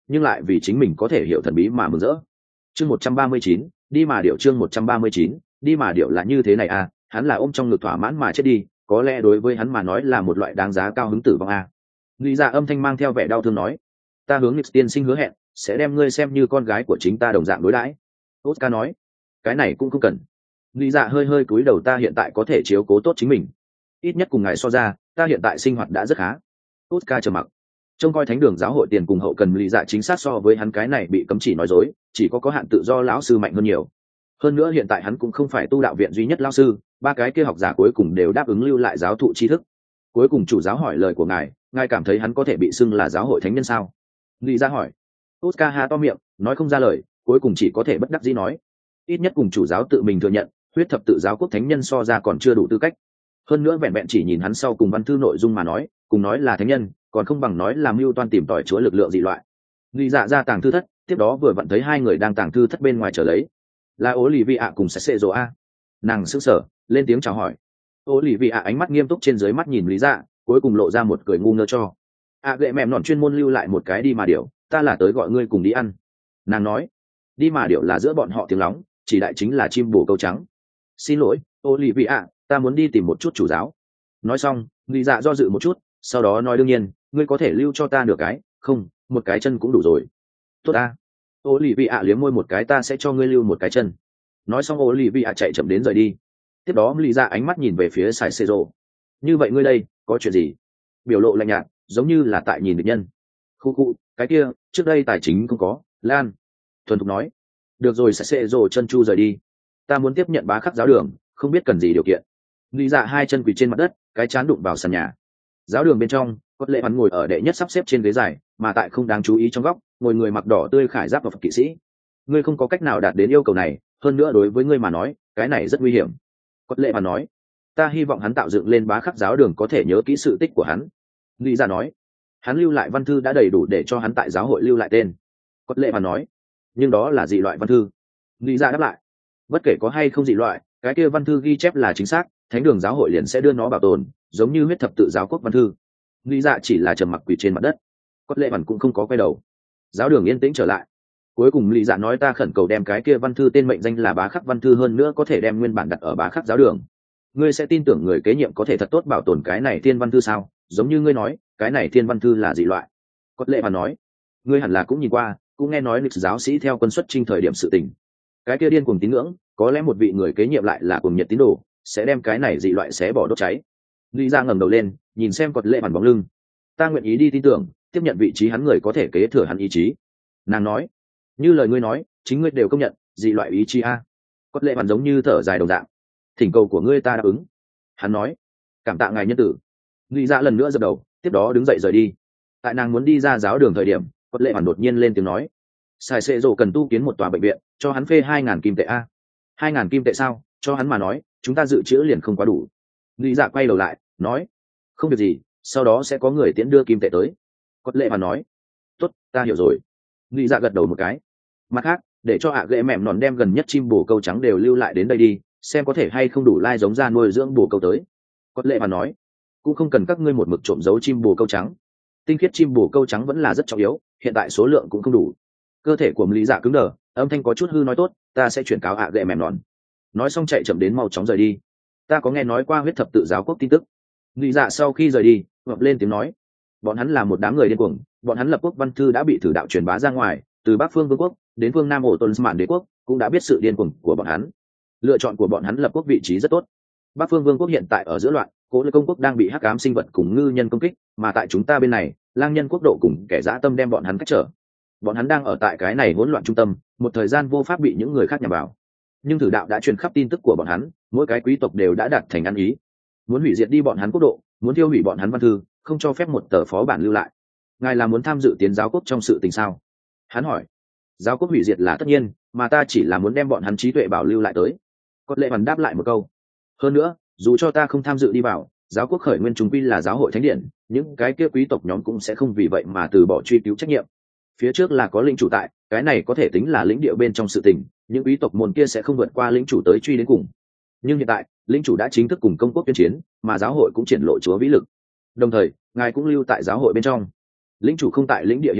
nhưng lại vì chính mình có thể hiểu thần bí mà mừng rỡ. Chương một trăm ba mươi chín, đi mà điệu chương một trăm ba mươi chín, đi mà điệu là như thế này à, hắn là ôm trong ngực thỏa mãn mà chết đi, có lẽ đối với hắn mà nói là một loại đáng giá cao hứng tử vong à. Lý Dạ âm thanh mang theo vẻ đau thương nói, ta hướng Nix tiên sinh hứa hẹn, sẽ đem ngươi xem như con gái của chính ta đồng dạng đối đãi. Oscar nói, cái này cũng không cần. Lý Dạ hơi hơi cúi đầu, ta hiện tại có thể chiếu cố tốt chính mình. Ít nhất cùng ngài so ra, ta hiện tại sinh hoạt đã rất khá. Oscar trầm mặc. Trông coi thánh đường giáo hội tiền cùng hậu cần Lý Dạ chính xác so với hắn cái này bị cấm chỉ nói dối, chỉ có có hạn tự do lão sư mạnh hơn nhiều. Hơn nữa hiện tại hắn cũng không phải tu đạo viện duy nhất lão sư, ba cái kia học giả cuối cùng đều đáp ứng lưu lại giáo thụ tri thức. Cuối cùng chủ giáo hỏi lời của ngài, ngài cảm thấy hắn có thể bị xưng là giáo hội thánh nhân sao? Lý Dạ hỏi. Oscar ha to miệng, nói không ra lời, cuối cùng chỉ có thể bất đắc dĩ nói, ít nhất cùng chủ giáo tự mình thừa nhận, huyết thập tự giáo quốc thánh nhân so ra còn chưa đủ tư cách. Hơn nữa vẹn vẹn chỉ nhìn hắn sau cùng văn thư nội dung mà nói, cùng nói là thánh nhân, còn không bằng nói là mưu toan tìm tòi chúa lực lượng dị loại. Lý Dạ ra tàng thư thất, tiếp đó vừa vặn thấy hai người đang tàng thư thất bên ngoài chờ lấy, là Ô Lì Vi ạ cùng Sệ Sệ Dỗ a. Nàng sững sờ, lên tiếng chào hỏi. Ô Lì Vi ạ ánh mắt nghiêm túc trên dưới mắt nhìn Lý Dạ, cuối cùng lộ ra một cười ngu ngơ cho. À gệ mềm nọn chuyên môn lưu lại một cái đi mà điệu, ta là tới gọi ngươi cùng đi ăn. Nàng nói, đi mà điệu là giữa bọn họ tiếng lóng, chỉ đại chính là chim bồ câu trắng. Xin lỗi, Ô Lì Vi ạ, ta muốn đi tìm một chút chủ giáo. Nói xong, Lý Dạ do dự một chút, sau đó nói đương nhiên, ngươi có thể lưu cho ta nửa cái, không, một cái chân cũng đủ rồi. Tốt ta. Ô Lì Vi ạ liếm môi một cái, ta sẽ cho ngươi lưu một cái chân. Nói xong Ô Lì Vi ạ chạy chậm đến rời đi. Tiếp đó Lý Dạ ánh mắt nhìn về phía Sải Xê Rô. Như vậy ngươi đây, có chuyện gì? Biểu lộ lạnh nhạt, giống như là tại nhìn địch nhân. Khu khu, cái kia, trước đây tài chính không có, Lan. Thuần thục nói. Được rồi, Sải Xê Rô chân chu rời đi. Ta muốn tiếp nhận bá khắc giáo đường, không biết cần gì điều kiện. Lý Dạ hai chân quỳ trên mặt đất, cái chán đụng vào sàn nhà. Giáo đường bên trong, Cốt Lệ hắn ngồi ở đệ nhất sắp xếp trên ghế dài, mà tại không đáng chú ý trong góc, ngồi người mặc đỏ tươi khải giáp và Phật kỵ sĩ. Ngươi không có cách nào đạt đến yêu cầu này, hơn nữa đối với ngươi mà nói, cái này rất nguy hiểm. Cốt Lệ hắn nói, ta hy vọng hắn tạo dựng lên bá khắc giáo đường có thể nhớ kỹ sự tích của hắn. Lý Dạ nói, hắn lưu lại văn thư đã đầy đủ để cho hắn tại giáo hội lưu lại tên. Cốt Lệ hắn nói, nhưng đó là dị loại văn thư. Lý Dạ đáp lại, bất kể có hay không dị loại, cái kia văn thư ghi chép là chính xác, thánh đường giáo hội liền sẽ đưa nó bảo tồn, giống như huyết thập tự giáo quốc văn thư. Lý Dạ chỉ là trầm mặc quỳ trên mặt đất. Cốt Lệ Văn cũng không có quay đầu. Giáo đường yên tĩnh trở lại. Cuối cùng Lý Dạ nói, ta khẩn cầu đem cái kia văn thư tên mệnh danh là bá khắc văn thư, hơn nữa có thể đem nguyên bản đặt ở bá khắc giáo đường. Ngươi sẽ tin tưởng người kế nhiệm có thể thật tốt bảo tồn cái này thiên văn thư sao? Giống như ngươi nói, cái này thiên văn thư là dị loại. Cốt Lệ Văn nói, ngươi hẳn là cũng nhìn qua, cũng nghe nói lịch giáo sĩ theo quân xuất chinh thời điểm sự tình. Cái kia điên cuồng tín ngưỡng, có lẽ một vị người kế nhiệm lại là cuồng nhiệt tín đồ, sẽ đem cái này dị loại xé bỏ đốt cháy. Lý Dạ ngẩng đầu lên, nhìn xem Cốt Lệ Văn bóng lưng. Ta nguyện ý đi tin tưởng, tiếp nhận vị trí hắn người có thể kế thừa hắn ý chí. Nàng nói, như lời ngươi nói, chính ngươi đều công nhận, dị loại ý chí a. Cốt Lệ Văn giống như thở dài đồng dạng. Thỉnh cầu của ngươi ta đáp ứng. Hắn nói, cảm tạ ngài nhân tử. Lý Dạ lần nữa dập đầu, tiếp đó đứng dậy rời đi. Tại nàng muốn đi ra giáo đường thời điểm, Cốt Lệ Văn đột nhiên lên tiếng nói, Sài Sệ Dỗ cần tu kiến một tòa bệnh viện, cho hắn phê hai ngàn kim tệ a. Hai ngàn kim tệ sao? Cho hắn mà nói, chúng ta dự trữ liền không quá đủ. Lý Dạ quay đầu lại, nói, không việc gì, sau đó sẽ có người tiễn đưa kim tệ tới. Cốt Lệ Văn nói, tốt, ta hiểu rồi. Lý Dạ gật đầu một cái. Mặt khác, để cho ạ ghệ mẻm nòn đem gần nhất chim bồ câu trắng đều lưu lại đến đây đi, xem có thể hay không đủ lai giống ra nuôi dưỡng bồ câu tới. Cốt Lệ Văn nói, cũng không cần các ngươi một mực trộm giấu chim bồ câu trắng. Tinh khiết chim bồ câu trắng vẫn là rất trọng yếu, hiện tại số lượng cũng không đủ. Cơ thể của Lý Dạ cứng đờ, âm thanh có chút hư nói, tốt, ta sẽ chuyển cáo ạ ghệ mẻm nòn. Nói xong chạy chậm đến mau chóng rời đi. Ta có nghe nói qua huyết thập tự giáo quốc tin tức. Lý Dạ sau khi rời đi, ngập lên tiếng nói, bọn hắn là một đám người điên cuồng, bọn hắn lập quốc văn thư đã bị thử đạo truyền bá ra ngoài, từ Bắc Phương Vương quốc đến phương Nam ổ Tôn Mạn Đế quốc cũng đã biết sự điên cuồng của bọn hắn. Lựa chọn của bọn hắn lập quốc vị trí rất tốt. Bắc Phương Vương quốc hiện tại ở giữa loạn, Cố Lê công quốc đang bị hắc ám sinh vật cùng ngư nhân công kích, mà tại chúng ta bên này, Lang Nhân quốc độ cùng kẻ dã tâm đem bọn hắn cách trở. Bọn hắn đang ở tại cái này hỗn loạn trung tâm, một thời gian vô pháp bị những người khác nhằm vào. Nhưng thử đạo đã truyền khắp tin tức của bọn hắn, mỗi cái quý tộc đều đã đạt thành ăn ý, muốn hủy diệt đi bọn hắn quốc độ, muốn tiêu hủy bọn hắn văn thư, không cho phép một tờ phó bản lưu lại. Ngài là muốn tham dự tiến giáo quốc trong sự tình sao? Hắn hỏi. Giáo quốc hủy diệt là tất nhiên, mà ta chỉ là muốn đem bọn hắn trí tuệ bảo lưu lại tới. Cốt Lệ Văn đáp lại một câu. Hơn nữa, dù cho ta không tham dự đi vào, giáo quốc khởi nguyên trung quy là giáo hội thánh điện, những cái kia quý tộc nhóm cũng sẽ không vì vậy mà từ bỏ truy cứu trách nhiệm. Phía trước là có lĩnh chủ tại, cái này có thể tính là lĩnh địa bên trong sự tình, những quý tộc môn kia sẽ không vượt qua lĩnh chủ tới truy đến cùng. Nhưng hiện tại, lĩnh chủ đã chính thức cùng công quốc tuyên chiến, mà giáo hội cũng triển lộ chúa vĩ lực. Đồng thời, ngài cũng lưu tại giáo hội bên trong. Lĩnh chủ không tại lĩnh địa hiện tại,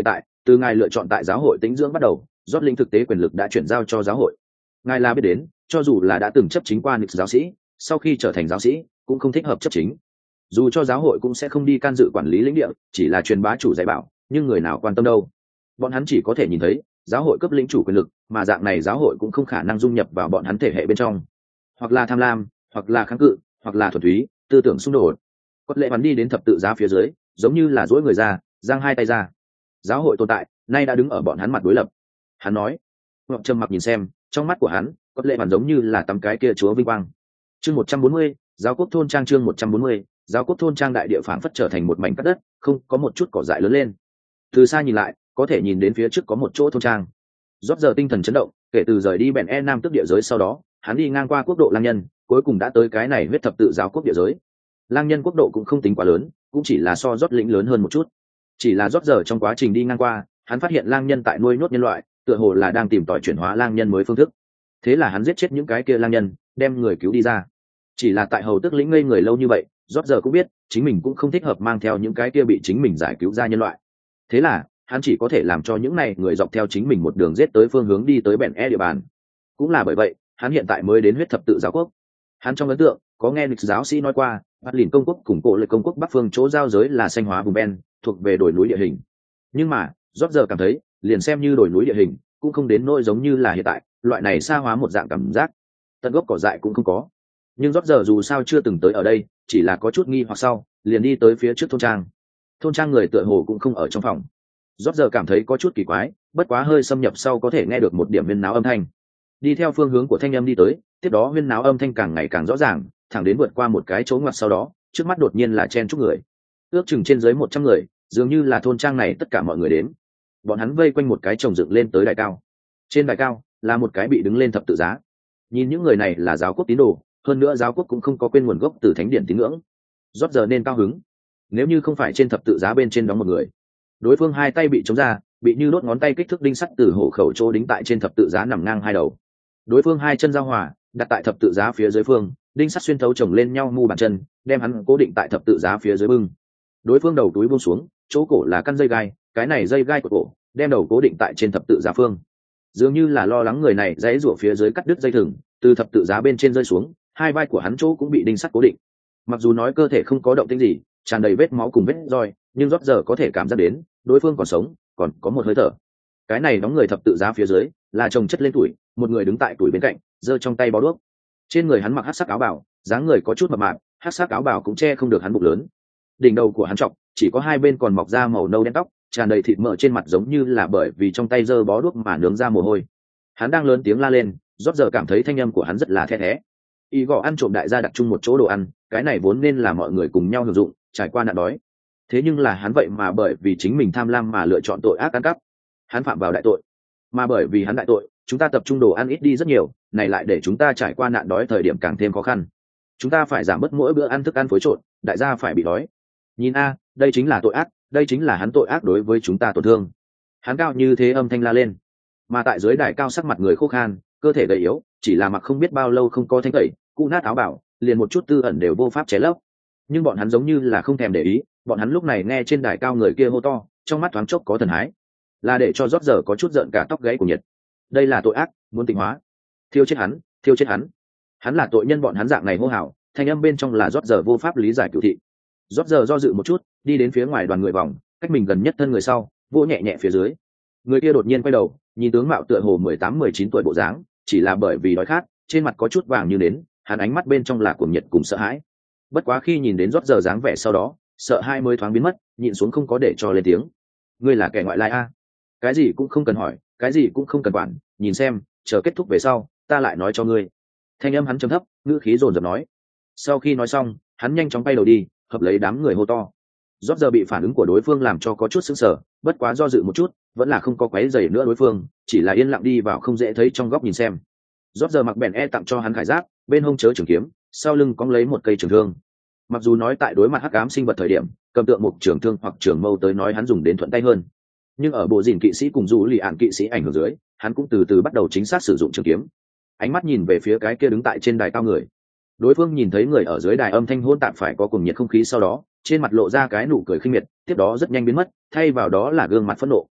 từ ngài lựa chọn tại giáo hội tĩnh dưỡng bắt đầu, rót linh thực tế quyền lực đã chuyển giao cho giáo hội. Ngài là biết đến, cho dù là đã từng chấp chính qua nix giáo sĩ, sau khi trở thành giáo sĩ cũng không thích hợp chấp chính. Dù cho giáo hội cũng sẽ không đi can dự quản lý lĩnh địa, chỉ là truyền bá chủ dạy bảo, nhưng người nào quan tâm đâu. Bọn hắn chỉ có thể nhìn thấy giáo hội cấp lĩnh chủ quyền lực, mà dạng này giáo hội cũng không khả năng dung nhập vào bọn hắn thể hệ bên trong, hoặc là tham lam, hoặc là kháng cự, hoặc là thuần túy tư tưởng xung đột. Quất lệ bắn đi đến thập tự giá phía dưới, giống như là duỗi người ra, giang hai tay ra. Giáo hội tồn tại nay đã đứng ở bọn hắn mặt đối lập. Hắn nói. Ngọc Trầm mặc nhìn xem, trong mắt của hắn Quất lệ bắn giống như là tấm cái kia chúa vinh quang. Chương một trăm bốn mươi, giáo quốc thôn trang. Chương một trăm bốn mươi, giáo quốc thôn trang. Đại địa phảng phất trở thành một mảnh cát đất, không có một chút cỏ dại lớn lên. Từ xa nhìn lại, có thể nhìn đến phía trước có một chỗ thôn trang. Rót giờ tinh thần chấn động, kể từ rời đi bèn e nam tức địa giới sau đó, hắn đi ngang qua quốc độ lang nhân, cuối cùng đã tới cái này huyết thập tự giáo quốc địa giới. Lang nhân quốc độ cũng không tính quá lớn, cũng chỉ là so rót lĩnh lớn hơn một chút. Chỉ là rót giờ trong quá trình đi ngang qua, hắn phát hiện lang nhân tại nuôi nhốt nhân loại, tựa hồ là đang tìm tòi chuyển hóa lang nhân mới phương thức. Thế là hắn giết chết những cái kia lang nhân, đem người cứu đi ra. Chỉ là tại hầu tức lĩnh ngây người lâu như vậy, rót giờ cũng biết chính mình cũng không thích hợp mang theo những cái kia bị chính mình giải cứu ra nhân loại. Thế là hắn chỉ có thể làm cho những này người dọc theo chính mình một đường giết tới phương hướng đi tới bèn e địa bàn. Cũng là bởi vậy hắn hiện tại mới đến huyết thập tự giáo quốc. Hắn trong ấn tượng có nghe lịch giáo sĩ nói qua, bắt lìn công quốc cùng cổ lệ công quốc bắc phương chỗ giao giới là xanh hóa vùng ben, thuộc về đồi núi địa hình. Nhưng mà rót giờ cảm thấy liền xem như đồi núi địa hình cũng không đến nỗi giống như là hiện tại loại này xa hóa một dạng cảm giác, tận gốc cỏ dại cũng không có. Nhưng rót giờ dù sao chưa từng tới ở đây, chỉ là có chút nghi hoặc sau liền đi tới phía trước thôn trang. Thôn trang người tựa hồ cũng không ở trong phòng. Rót giờ cảm thấy có chút kỳ quái, bất quá hơi xâm nhập sau có thể nghe được một điểm huyên náo âm thanh. Đi theo phương hướng của thanh âm đi tới, tiếp đó huyên náo âm thanh càng ngày càng rõ ràng, thẳng đến vượt qua một cái chỗ ngoặt, sau đó trước mắt đột nhiên là chen chúc người, ước chừng trên dưới một trăm người, dường như là thôn trang này tất cả mọi người đến. Bọn hắn vây quanh một cái trồng dựng lên tới đài cao. Trên đài cao là một cái bị đứng lên thập tự giá. Nhìn những người này là giáo quốc tín đồ, hơn nữa giáo quốc cũng không có quên nguồn gốc từ thánh điện tín ngưỡng. Rót giờ nên cao hứng. Nếu như không phải trên thập tự giá bên trên đóng một người, đối phương hai tay bị chống ra, bị như đốt ngón tay kích thước đinh sắt từ hổ khẩu chỗ đính tại trên thập tự giá nằm ngang hai đầu. Đối phương hai chân giao hòa đặt tại thập tự giá phía dưới phương, đinh sắt xuyên thấu chồng lên nhau mu bàn chân, đem hắn cố định tại thập tự giá phía dưới bưng. Đối phương đầu túi buông xuống, chỗ cổ là căn dây gai, cái này dây gai của cổ đem đầu cố định tại trên thập tự giá phương. Dường như là lo lắng người này dãy rủa phía dưới cắt đứt dây thừng, từ thập tự giá bên trên rơi xuống, hai vai của hắn chỗ cũng bị đinh sắt cố định. Mặc dù nói cơ thể không có động tĩnh gì, tràn đầy vết máu cùng vết roi, nhưng rót giờ có thể cảm giác đến đối phương còn sống, còn có một hơi thở. Cái này đóng người thập tự giá phía dưới là chồng chất lên tuổi, một người đứng tại tuổi bên cạnh, giơ trong tay bó đuốc. Trên người hắn mặc hắc sắc áo bào, dáng người có chút mập mạp, hắc sắc áo bào cũng che không được hắn bụng lớn. Đỉnh đầu của hắn trọc, chỉ có hai bên còn mọc ra màu nâu đen tóc, tràn đầy thịt mỡ trên mặt, giống như là bởi vì trong tay giơ bó đuốc mà nướng ra mồ hôi. Hắn đang lớn tiếng la lên, rót giờ cảm thấy thanh âm của hắn rất là the thé. Y gò ăn trộm đại gia đặt chung một chỗ đồ ăn, cái này vốn nên là mọi người cùng nhau hưởng dụng, trải qua nạn đói. Thế nhưng là hắn vậy mà bởi vì chính mình tham lam mà lựa chọn tội ác ăn cắp. Hắn phạm vào đại tội, mà bởi vì hắn đại tội, chúng ta tập trung đồ ăn ít đi rất nhiều, này lại để chúng ta trải qua nạn đói thời điểm càng thêm khó khăn. Chúng ta phải giảm bớt mỗi bữa ăn thức ăn phối trộn, đại gia phải bị đói. Nhìn a, đây chính là tội ác, đây chính là hắn tội ác đối với chúng ta tổn thương. Hắn cao như thế âm thanh la lên, mà tại dưới đài cao sắc mặt người khô khan, cơ thể gầy yếu, chỉ là mặc không biết bao lâu không có thanh tẩy, cũ nát áo bảo, liền một chút tư ẩn đều vô pháp che lấp. Nhưng bọn hắn giống như là không thèm để ý, bọn hắn lúc này nghe trên đài cao người kia hô to, trong mắt thoáng chốc có thần hái, là để cho rót giờ có chút giận cả tóc gáy của nhiệt. Đây là tội ác, muốn tịnh hóa, thiêu chết hắn, thiêu chết hắn. Hắn là tội nhân, bọn hắn dạng này hô hào, thanh âm bên trong là rót giờ vô pháp lý giải cửu thị. Rót giờ do dự một chút, đi đến phía ngoài đoàn người vòng, cách mình gần nhất thân người sau, vỗ nhẹ nhẹ phía dưới. Người kia đột nhiên quay đầu, nhìn tướng mạo tựa hồ mười tám mười chín tuổi bộ dáng, chỉ là bởi vì đói khát, trên mặt có chút vàng như nến, hắn ánh mắt bên trong là cuồng nhiệt cùng sợ hãi. Bất quá khi nhìn đến rót giờ dáng vẻ sau đó, sợ hãi mới thoáng biến mất, nhịn xuống không có để cho lên tiếng. Ngươi là kẻ ngoại lai a? Cái gì cũng không cần hỏi, cái gì cũng không cần quản, nhìn xem, chờ kết thúc về sau, ta lại nói cho ngươi. Thanh âm hắn trầm thấp, ngữ khí dồn dập nói. Sau khi nói xong, hắn nhanh chóng bay đầu đi, hợp lấy đám người hô to. Rót giờ bị phản ứng của đối phương làm cho có chút sững sờ, bất quá do dự một chút, vẫn là không có quấy rầy nữa đối phương, chỉ là yên lặng đi vào không dễ thấy trong góc nhìn xem. Rót giờ mặc bèn e tặng cho hắn khải giáp, bên hông chớ trường kiếm, sau lưng cóng lấy một cây trường thương. Mặc dù nói tại đối mặt hắc ám sinh vật thời điểm, cầm tượng một trường thương hoặc trường mâu tới nói hắn dùng đến thuận tay hơn, nhưng ở bộ dìn kỵ sĩ cùng dù lì ạn kỵ sĩ ảnh hưởng dưới, hắn cũng từ từ bắt đầu chính xác sử dụng trường kiếm. Ánh mắt nhìn về phía cái kia đứng tại trên đài cao người. Đối phương nhìn thấy người ở dưới đài âm thanh hỗn tạp phải có cùng nhiệt không khí, sau đó trên mặt lộ ra cái nụ cười khinh miệt, tiếp đó rất nhanh biến mất, thay vào đó là gương mặt phẫn nộ.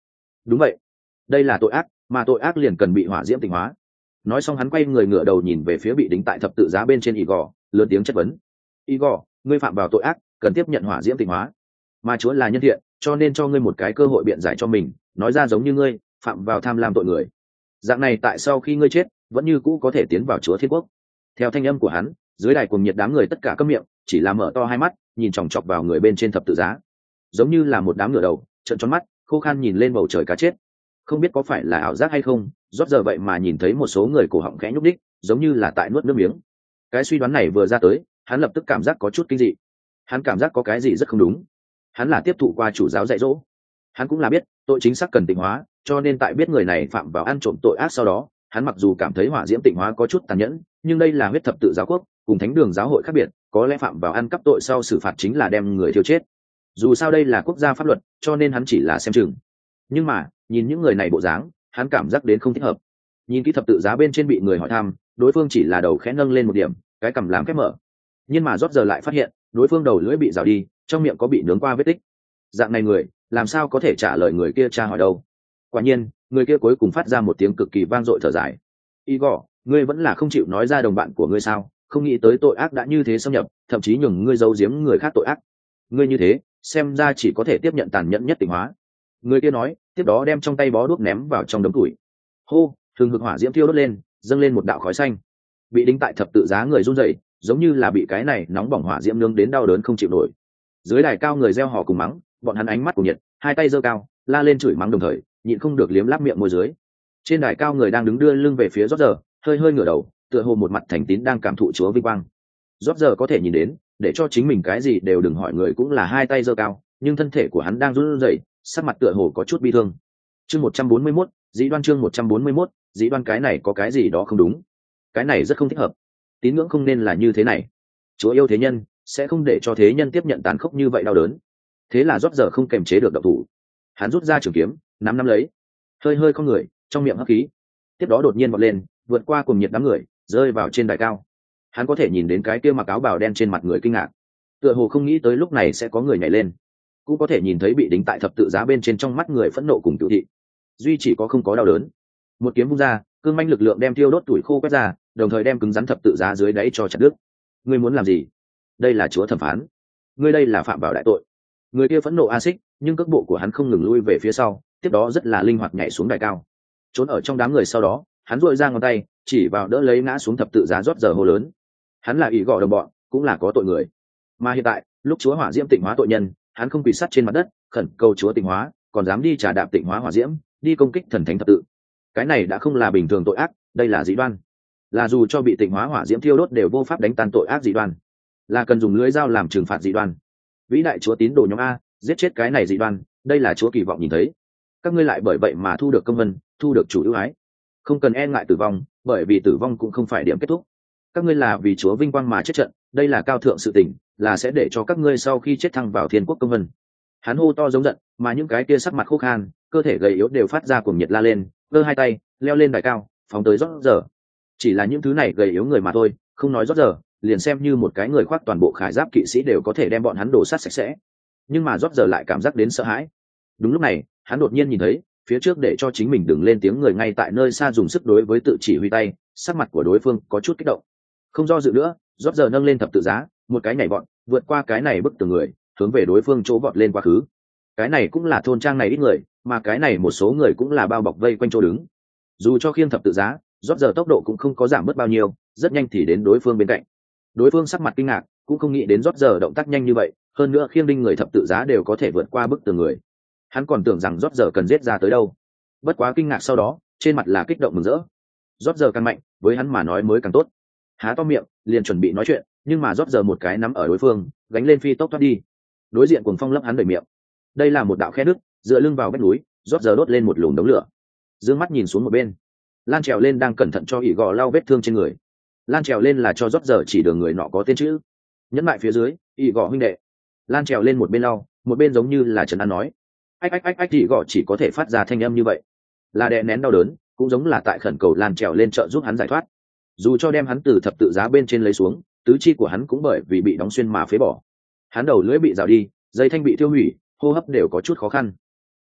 đúng vậy, đây là tội ác, mà tội ác liền cần bị hỏa diễm tịnh hóa. Nói xong hắn quay người ngửa đầu nhìn về phía bị đính tại thập tự giá bên trên Igor, lớn tiếng chất vấn. Igor, ngươi phạm vào tội ác, cần tiếp nhận hỏa diễm tịnh hóa. Mà Chúa là nhân thiện, cho nên cho ngươi một cái cơ hội biện giải cho mình, nói ra giống như ngươi phạm vào tham lam tội người, dạng này tại sao khi ngươi chết vẫn như cũ có thể tiến vào Chúa Thiên Quốc. Theo thanh âm của hắn, dưới đài cuồng nhiệt đám người tất cả câm miệng, chỉ là mở to hai mắt nhìn chòng chọc vào người bên trên thập tự giá, giống như là một đám ngựa đầu trợn tròn mắt khô khan nhìn lên bầu trời cá chết. Không biết có phải là ảo giác hay không, rót giờ vậy mà nhìn thấy một số người cổ họng khẽ nhúc đích, giống như là tại nuốt nước miếng. Cái suy đoán này vừa ra tới, hắn lập tức cảm giác có chút kinh dị. Hắn cảm giác có cái gì rất không đúng. Hắn là tiếp thụ qua chủ giáo dạy dỗ, hắn cũng là biết tội chính xác cần tịnh hóa, cho nên tại biết người này phạm vào ăn trộm tội ác sau đó, hắn mặc dù cảm thấy hỏa diễm tịnh hóa có chút tàn nhẫn, nhưng đây là huyết thập tự giáo quốc, cùng thánh đường giáo hội khác biệt, có lẽ phạm vào ăn cắp tội sau xử phạt chính là đem người thiêu chết. Dù sao đây là quốc gia pháp luật, cho nên hắn chỉ là xem chừng. Nhưng mà nhìn những người này bộ dáng, hắn cảm giác đến không thích hợp. Nhìn kỹ thập tự giá bên trên bị người hỏi thăm, đối phương chỉ là đầu khẽ nâng lên một điểm, cái cằm làm khép mở. Nhưng mà rót giờ lại phát hiện đối phương đầu lưỡi bị rào đi, trong miệng có bị nướng qua vết tích. Dạng này người làm sao có thể trả lời người kia tra hỏi đâu. Quả nhiên người kia cuối cùng phát ra một tiếng cực kỳ vang dội thở dài. Igor, ngươi vẫn là không chịu nói ra đồng bạn của ngươi sao? Không nghĩ tới tội ác đã như thế xâm nhập, thậm chí nhường ngươi giấu giếm người khác tội ác. Ngươi như thế xem ra chỉ có thể tiếp nhận tàn nhẫn nhất tịnh hóa. Người kia nói, tiếp đó đem trong tay bó đuốc ném vào trong đống củi. Hô, thường hực hỏa diễm thiêu đốt lên, dâng lên một đạo khói xanh. Bị đính tại thập tự giá người run rẩy, giống như là bị cái này nóng bỏng hỏa diễm nướng đến đau đớn không chịu nổi. Dưới đài cao người reo hò cùng mắng, bọn hắn ánh mắt cùng nhiệt, hai tay giơ cao, la lên chửi mắng đồng thời nhịn không được liếm láp miệng môi dưới. Trên đài cao người đang đứng đưa lưng về phía rót giờ, hơi hơi ngửa đầu, tựa hồ một mặt thành tín đang cảm thụ Chúa vinh quang. Rót giờ có thể nhìn đến, để cho chính mình cái gì đều đừng hỏi người cũng là hai tay giơ cao, nhưng thân thể của hắn đang run rẩy, sắc mặt tựa hồ có chút bi thương. Chương một trăm bốn mươi mốt, dĩ đoan chương một trăm bốn mươi mốt, dĩ đoan cái này có cái gì đó không đúng. Cái này rất không thích hợp. Tín ngưỡng không nên là như thế này. Chúa yêu thế nhân, sẽ không để cho thế nhân tiếp nhận tàn khốc như vậy đau đớn. Thế là rót giờ không kềm chế được động thủ. Hắn rút ra trường kiếm, nắm nắm lấy, hơi hơi không người, trong miệng hấp khí. Tiếp đó đột nhiên vọt lên, vượt qua cùng nhiệt đám người, rơi vào trên đài cao. Hắn có thể nhìn đến cái kia mặc áo bào đen trên mặt người kinh ngạc, tựa hồ không nghĩ tới lúc này sẽ có người nhảy lên, cũng có thể nhìn thấy bị đính tại thập tự giá bên trên trong mắt người phẫn nộ cùng cựu thị. Duy chỉ có không có đau đớn. Một kiếm vung ra, cương manh lực lượng đem thiêu đốt tuổi khô quét ra, đồng thời đem cứng rắn thập tự giá dưới đáy cho chặt đứt. Ngươi muốn làm gì? Đây là Chúa thẩm phán, ngươi đây là phạm vào đại tội. Người kia phẫn nộ a xích, nhưng cước bộ của hắn không ngừng lui về phía sau, tiếp đó rất là linh hoạt nhảy xuống đài cao, trốn ở trong đám người. Sau đó hắn duỗi ra ngón tay chỉ vào đỡ lấy ngã xuống thập tự giá rót giờ hô lớn. Hắn là Igor đồng bọn, cũng là có tội người, mà hiện tại lúc Chúa hỏa diễm tịnh hóa tội nhân, hắn không quỳ sắt trên mặt đất khẩn cầu Chúa tịnh hóa, còn dám đi trả đạp tịnh hóa hỏa diễm, đi công kích thần thánh thập tự. Cái này đã không là bình thường tội ác, đây là dị đoan, là dù cho bị tịnh hóa hỏa diễm thiêu đốt đều vô pháp đánh tan tội ác dị đoan, là cần dùng lưỡi dao làm trừng phạt dị đoan. Vĩ đại Chúa tín đồ nhóm A, giết chết cái này dị đoan, đây là Chúa kỳ vọng nhìn thấy. Các ngươi lại bởi vậy mà thu được công vân, thu được chủ ưu ái. Không cần e ngại tử vong, bởi vì tử vong cũng không phải điểm kết thúc. Các ngươi là vì Chúa vinh quang mà chết trận, đây là cao thượng sự tình, là sẽ để cho các ngươi sau khi chết thăng vào thiên quốc công vân. Hắn hô to giống giận, mà những cái kia sắc mặt khô khan, cơ thể gầy yếu đều phát ra cuồng nhiệt la lên, giơ hai tay, leo lên đài cao, phóng tới rót giờ. Chỉ là những thứ này gầy yếu người mà thôi, không nói rót giờ, liền xem như một cái người khoác toàn bộ khải giáp kỵ sĩ đều có thể đem bọn hắn đổ sát sạch sẽ. Nhưng mà rót giờ lại cảm giác đến sợ hãi. Đúng lúc này, hắn đột nhiên nhìn thấy phía trước để cho chính mình đừng lên tiếng người ngay tại nơi xa dùng sức đối với tự chỉ huy tay, sắc mặt của đối phương có chút kích động. Không do dự nữa, rót giờ nâng lên thập tự giá, một cái nhảy vọt, vượt qua cái này bức tường người, hướng về đối phương chỗ vọt lên quá khứ. Cái này cũng là thôn trang này ít người, mà cái này một số người cũng là bao bọc vây quanh chỗ đứng. Dù cho khiêng thập tự giá, rót giờ tốc độ cũng không có giảm bớt bao nhiêu, rất nhanh thì đến đối phương bên cạnh. Đối phương sắc mặt kinh ngạc, cũng không nghĩ đến rót giờ động tác nhanh như vậy, hơn nữa khiêng đinh người thập tự giá đều có thể vượt qua bức tường người. Hắn còn tưởng rằng rót giờ cần giết ra tới đâu. Bất quá kinh ngạc sau đó, trên mặt là kích động mừng rỡ. Rót giờ càng mạnh, với hắn mà nói mới càng tốt. Há to miệng, liền chuẩn bị nói chuyện, nhưng mà rót giờ một cái nắm ở đối phương, gánh lên phi tốc thoát đi. Đối diện cuồng phong lấp hắn đầy miệng. Đây là một đạo khe nước, dựa lưng vào vách núi, rót giờ đốt lên một lùm đống lửa. Dương mắt nhìn xuống một bên, Lan trèo lên đang cẩn thận cho ỉ gò lau vết thương trên người. Lan trèo lên là cho rót giờ chỉ đường người nọ có tên chữ. Nhấn lại phía dưới, ỉ gò huynh đệ. Lan trèo lên một bên lau, một bên giống như là trấn an nói. Ách ách ách ách ỉ gò chỉ có thể phát ra thanh âm như vậy, là đè nén đau đớn, cũng giống là tại khẩn cầu Lan trèo lên trợ giúp hắn giải thoát. Dù cho đem hắn từ thập tự giá bên trên lấy xuống, tứ chi của hắn cũng bởi vì bị đóng xuyên mà phế bỏ. Hắn đầu lưỡi bị rào đi, dây thanh bị tiêu hủy, hô hấp đều có chút khó khăn.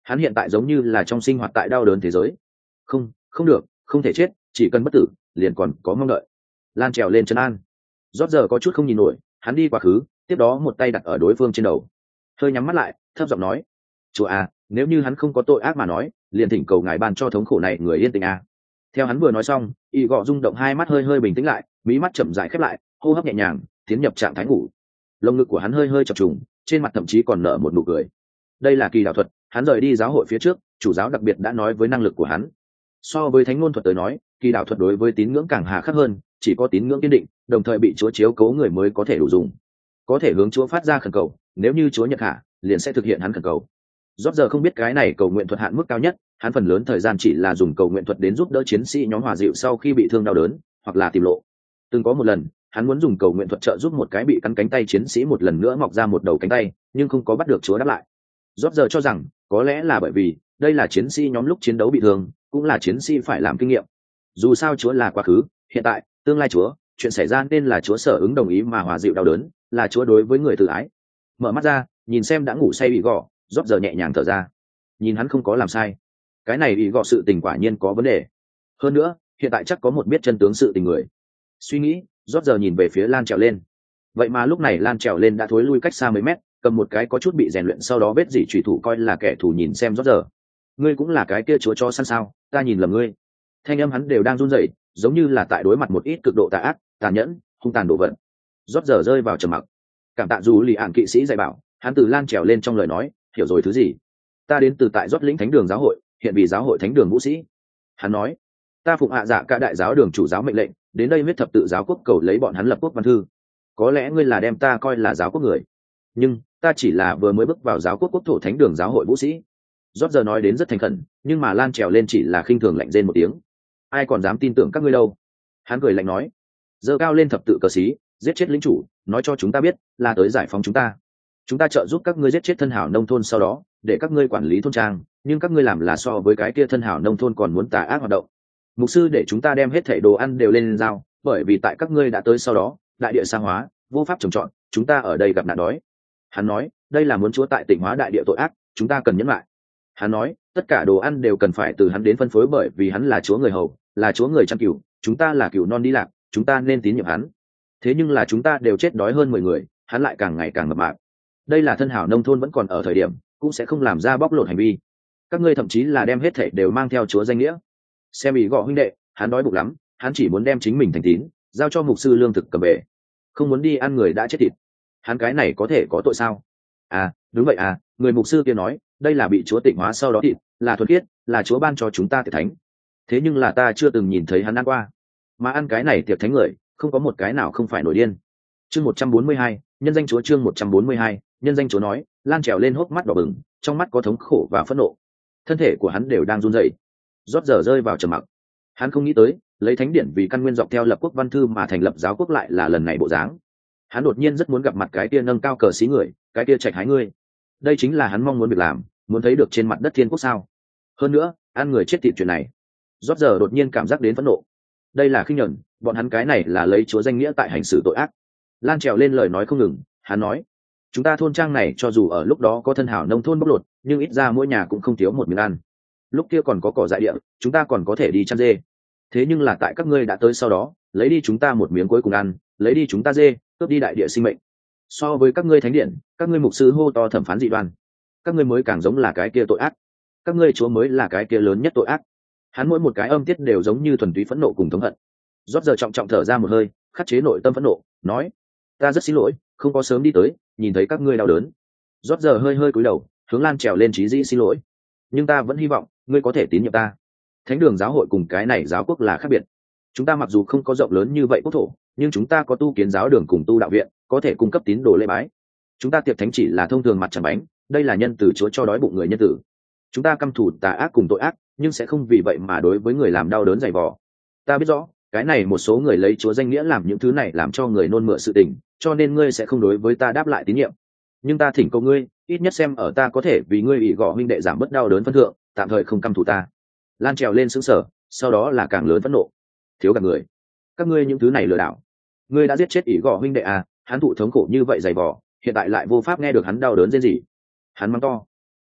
hắn hiện tại giống như là trong sinh hoạt tại đau đớn thế giới. Không, không được, không thể chết, chỉ cần bất tử liền còn có mong đợi. Lan trèo lên trấn an. Rót giờ có chút không nhìn nổi, hắn đi quá khứ, tiếp đó một tay đặt ở đối phương trên đầu, hơi nhắm mắt lại, thấp giọng nói: chúa à, nếu như hắn không có tội ác mà nói, liền thỉnh cầu ngài ban cho thống khổ này người yên tĩnh à. Theo hắn vừa nói xong, y gọ rung động hai mắt hơi hơi bình tĩnh lại, mí mắt chậm rãi khép lại, hô hấp nhẹ nhàng, tiến nhập trạng thái ngủ. Lồng ngực của hắn hơi hơi chập trùng, trên mặt thậm chí còn nở một nụ cười. Đây là kỳ đạo thuật, hắn rời đi giáo hội phía trước, chủ giáo đặc biệt đã nói với năng lực của hắn. So với thánh ngôn thuật tới nói, kỳ đạo thuật đối với tín ngưỡng càng hà khắc hơn, chỉ có tín ngưỡng kiên định, đồng thời bị chúa chiếu cố người mới có thể đủ dùng, có thể hướng chúa phát ra khẩn cầu, nếu như chúa nhận hạ, liền sẽ thực hiện hắn khẩn cầu. Rốt giờ không biết cái này cầu nguyện thuật hạn mức cao nhất, hắn phần lớn thời gian chỉ là dùng cầu nguyện thuật đến giúp đỡ chiến sĩ nhóm hòa dịu sau khi bị thương đau đớn, hoặc là tìm lộ. Từng có một lần, hắn muốn dùng cầu nguyện thuật trợ giúp một cái bị cắn cánh tay chiến sĩ một lần nữa mọc ra một đầu cánh tay, nhưng không có bắt được chúa đáp lại. Rốt giờ cho rằng, có lẽ là bởi vì đây là chiến sĩ nhóm lúc chiến đấu bị thương, cũng là chiến sĩ phải làm kinh nghiệm. Dù sao chúa là quá khứ, hiện tại, tương lai chúa, chuyện xảy ra nên là chúa sở ứng đồng ý mà hòa dịu đau đớn, là chúa đối với người tự ái. Mở mắt ra, nhìn xem đã ngủ say bị gò, rốt giờ nhẹ nhàng thở ra. Nhìn hắn không có làm sai, cái này bị gò sự tình quả nhiên có vấn đề. Hơn nữa, hiện tại chắc có một biết chân tướng sự tình người. Suy nghĩ, rốt giờ nhìn về phía Lan trèo lên. Vậy mà lúc này Lan trèo lên đã thối lui cách xa mấy mét, cầm một cái có chút bị rèn luyện sau đó vết dỉ chủy thủ coi là kẻ thù nhìn xem rốt giờ. Ngươi cũng là cái kia chúa cho săn sao? Ta nhìn lầm ngươi. Thanh âm hắn đều đang run rẩy, giống như là tại đối mặt một ít cực độ tà ác, tàn nhẫn, hung tàn đổ vật. Rốt giờ rơi vào trầm mặc. Cảm tạ dù lì ạn kỵ sĩ dạy bảo, hắn từ Lan trèo lên trong lời nói, hiểu rồi thứ gì. Ta đến từ tại Rốt lĩnh thánh đường giáo hội, hiện vì giáo hội thánh đường vũ sĩ. Hắn nói, ta phụng hạ dạ cả đại giáo đường chủ giáo mệnh lệnh, đến đây huyết thập tự giáo quốc cầu lấy bọn hắn lập quốc văn thư. Có lẽ ngươi là đem ta coi là giáo quốc người, nhưng ta chỉ là vừa mới bước vào giáo quốc quốc thổ thánh đường giáo hội vũ sĩ. Rốt giờ nói đến rất thành khẩn, nhưng mà Lan trèo lên chỉ là khinh thường lạnh rên một tiếng. Ai còn dám tin tưởng các ngươi đâu? Hắn cười lạnh nói, giơ cao lên thập tự cờ xí, giết chết lính chủ, nói cho chúng ta biết là tới giải phóng chúng ta. Chúng ta trợ giúp các ngươi giết chết thân hảo nông thôn, sau đó để các ngươi quản lý thôn trang, nhưng các ngươi làm là so với cái kia thân hảo nông thôn còn muốn tà ác hoạt động. Mục sư để chúng ta đem hết thảy đồ ăn đều lên giao, bởi vì tại các ngươi đã tới sau đó, đại địa sa hóa, vô pháp trồng trọt, chúng ta ở đây gặp nạn đói. Hắn nói, đây là muốn chúa tại tỉnh hóa đại địa tội ác, chúng ta cần nhẫn lại. Hắn nói, tất cả đồ ăn đều cần phải từ hắn đến phân phối, bởi vì hắn là chúa người hầu, là chúa người chăn cừu, chúng ta là cừu non đi lạc, chúng ta nên tín nhiệm hắn. Thế nhưng là chúng ta đều chết đói hơn mười người, hắn lại càng ngày càng mập mạp. Đây là thân hảo nông thôn vẫn còn ở thời điểm, cũng sẽ không làm ra bóc lột hành vi. Các ngươi thậm chí là đem hết thảy đều mang theo chúa danh nghĩa. Xem ý gọ huynh đệ, hắn đói bụng lắm, hắn chỉ muốn đem chính mình thành tín, giao cho mục sư lương thực cầm về, không muốn đi ăn người đã chết thịt. Hắn cái này có thể có tội sao? À, đúng vậy à, người mục sư kia nói, đây là bị chúa tịnh hóa sau đó thịt, là thuần khiết, là chúa ban cho chúng ta tiệc thánh. Thế nhưng là ta chưa từng nhìn thấy hắn ăn qua, mà ăn cái này tiệc thánh người, không có một cái nào không phải nổi điên. Chương một trăm bốn mươi hai, nhân danh chúa. Chương một trăm bốn mươi hai, nhân danh chúa nói, Lan trèo lên hốc mắt đỏ bừng, trong mắt có thống khổ và phẫn nộ, thân thể của hắn đều đang run rẩy. Rốt giờ rơi vào trầm mặc. Hắn không nghĩ tới, lấy thánh điển vì căn nguyên dọc theo lập quốc văn thư mà thành lập giáo quốc lại là lần này bộ dáng. Hắn đột nhiên rất muốn gặp mặt cái kia nâng cao cờ xí người, cái kia trạch hái người. Đây chính là hắn mong muốn việc làm, muốn thấy được trên mặt đất thiên quốc sao? Hơn nữa, ăn người chết thịt chuyện này. Rốt giờ đột nhiên cảm giác đến phẫn nộ. Đây là khinh nhẫn, bọn hắn cái này là lấy chúa danh nghĩa tại hành xử tội ác. Lan trèo lên lời nói không ngừng, hắn nói, chúng ta thôn trang này cho dù ở lúc đó có thân hảo nông thôn bóc lột, nhưng ít ra mỗi nhà cũng không thiếu một miếng ăn. Lúc kia còn có cỏ dại địa, chúng ta còn có thể đi chăn dê. Thế nhưng là tại các ngươi đã tới sau đó, lấy đi chúng ta một miếng cuối cùng ăn, lấy đi chúng ta dê, cướp đi đại địa sinh mệnh. So với các ngươi thánh điện, các ngươi mục sư hô to thẩm phán dị đoan, các ngươi mới càng giống là cái kia tội ác, các ngươi chúa mới là cái kia lớn nhất tội ác. Hắn mỗi một cái âm tiết đều giống như thuần túy phẫn nộ cùng thống hận. Rốt giờ trọng trọng thở ra một hơi, khắc chế nội tâm phẫn nộ, nói, ta rất xin lỗi, không có sớm đi tới, nhìn thấy các ngươi đau đớn. Rốt giờ hơi hơi cúi đầu, hướng Lan trèo lên trí dĩ xin lỗi, nhưng ta vẫn hy vọng ngươi có thể tín nhiệm ta. Thánh đường giáo hội cùng cái này giáo quốc là khác biệt. Chúng ta mặc dù không có rộng lớn như vậy quốc thổ, nhưng chúng ta có tu kiến giáo đường cùng tu đạo viện, có thể cung cấp tín đồ lễ bái. Chúng ta tiệc thánh chỉ là thông thường mặt tràng bánh, đây là nhân từ chúa cho đói bụng người nhân tử. Chúng ta căm thù tà ác cùng tội ác, nhưng sẽ không vì vậy mà đối với người làm đau đớn dày vò. Ta biết rõ, cái này một số người lấy chúa danh nghĩa làm những thứ này làm cho người nôn mửa sự tình, cho nên ngươi sẽ không đối với ta đáp lại tín nhiệm. Nhưng ta thỉnh cầu ngươi, ít nhất xem ở ta có thể vì ngươi ủy gọ huynh đệ giảm bớt đau đớn phân thượng, tạm thời không căm thù ta. Lan trèo lên sững sờ, sau đó là càng lớn phẫn nộ. Thiếu gạt người, các ngươi những thứ này lừa đảo. Ngươi đã giết chết ỷ gọ huynh đệ à? Hắn thụ thống khổ như vậy dày vò, hiện tại lại vô pháp nghe được hắn đau đớn rên rỉ. Hắn mắng to,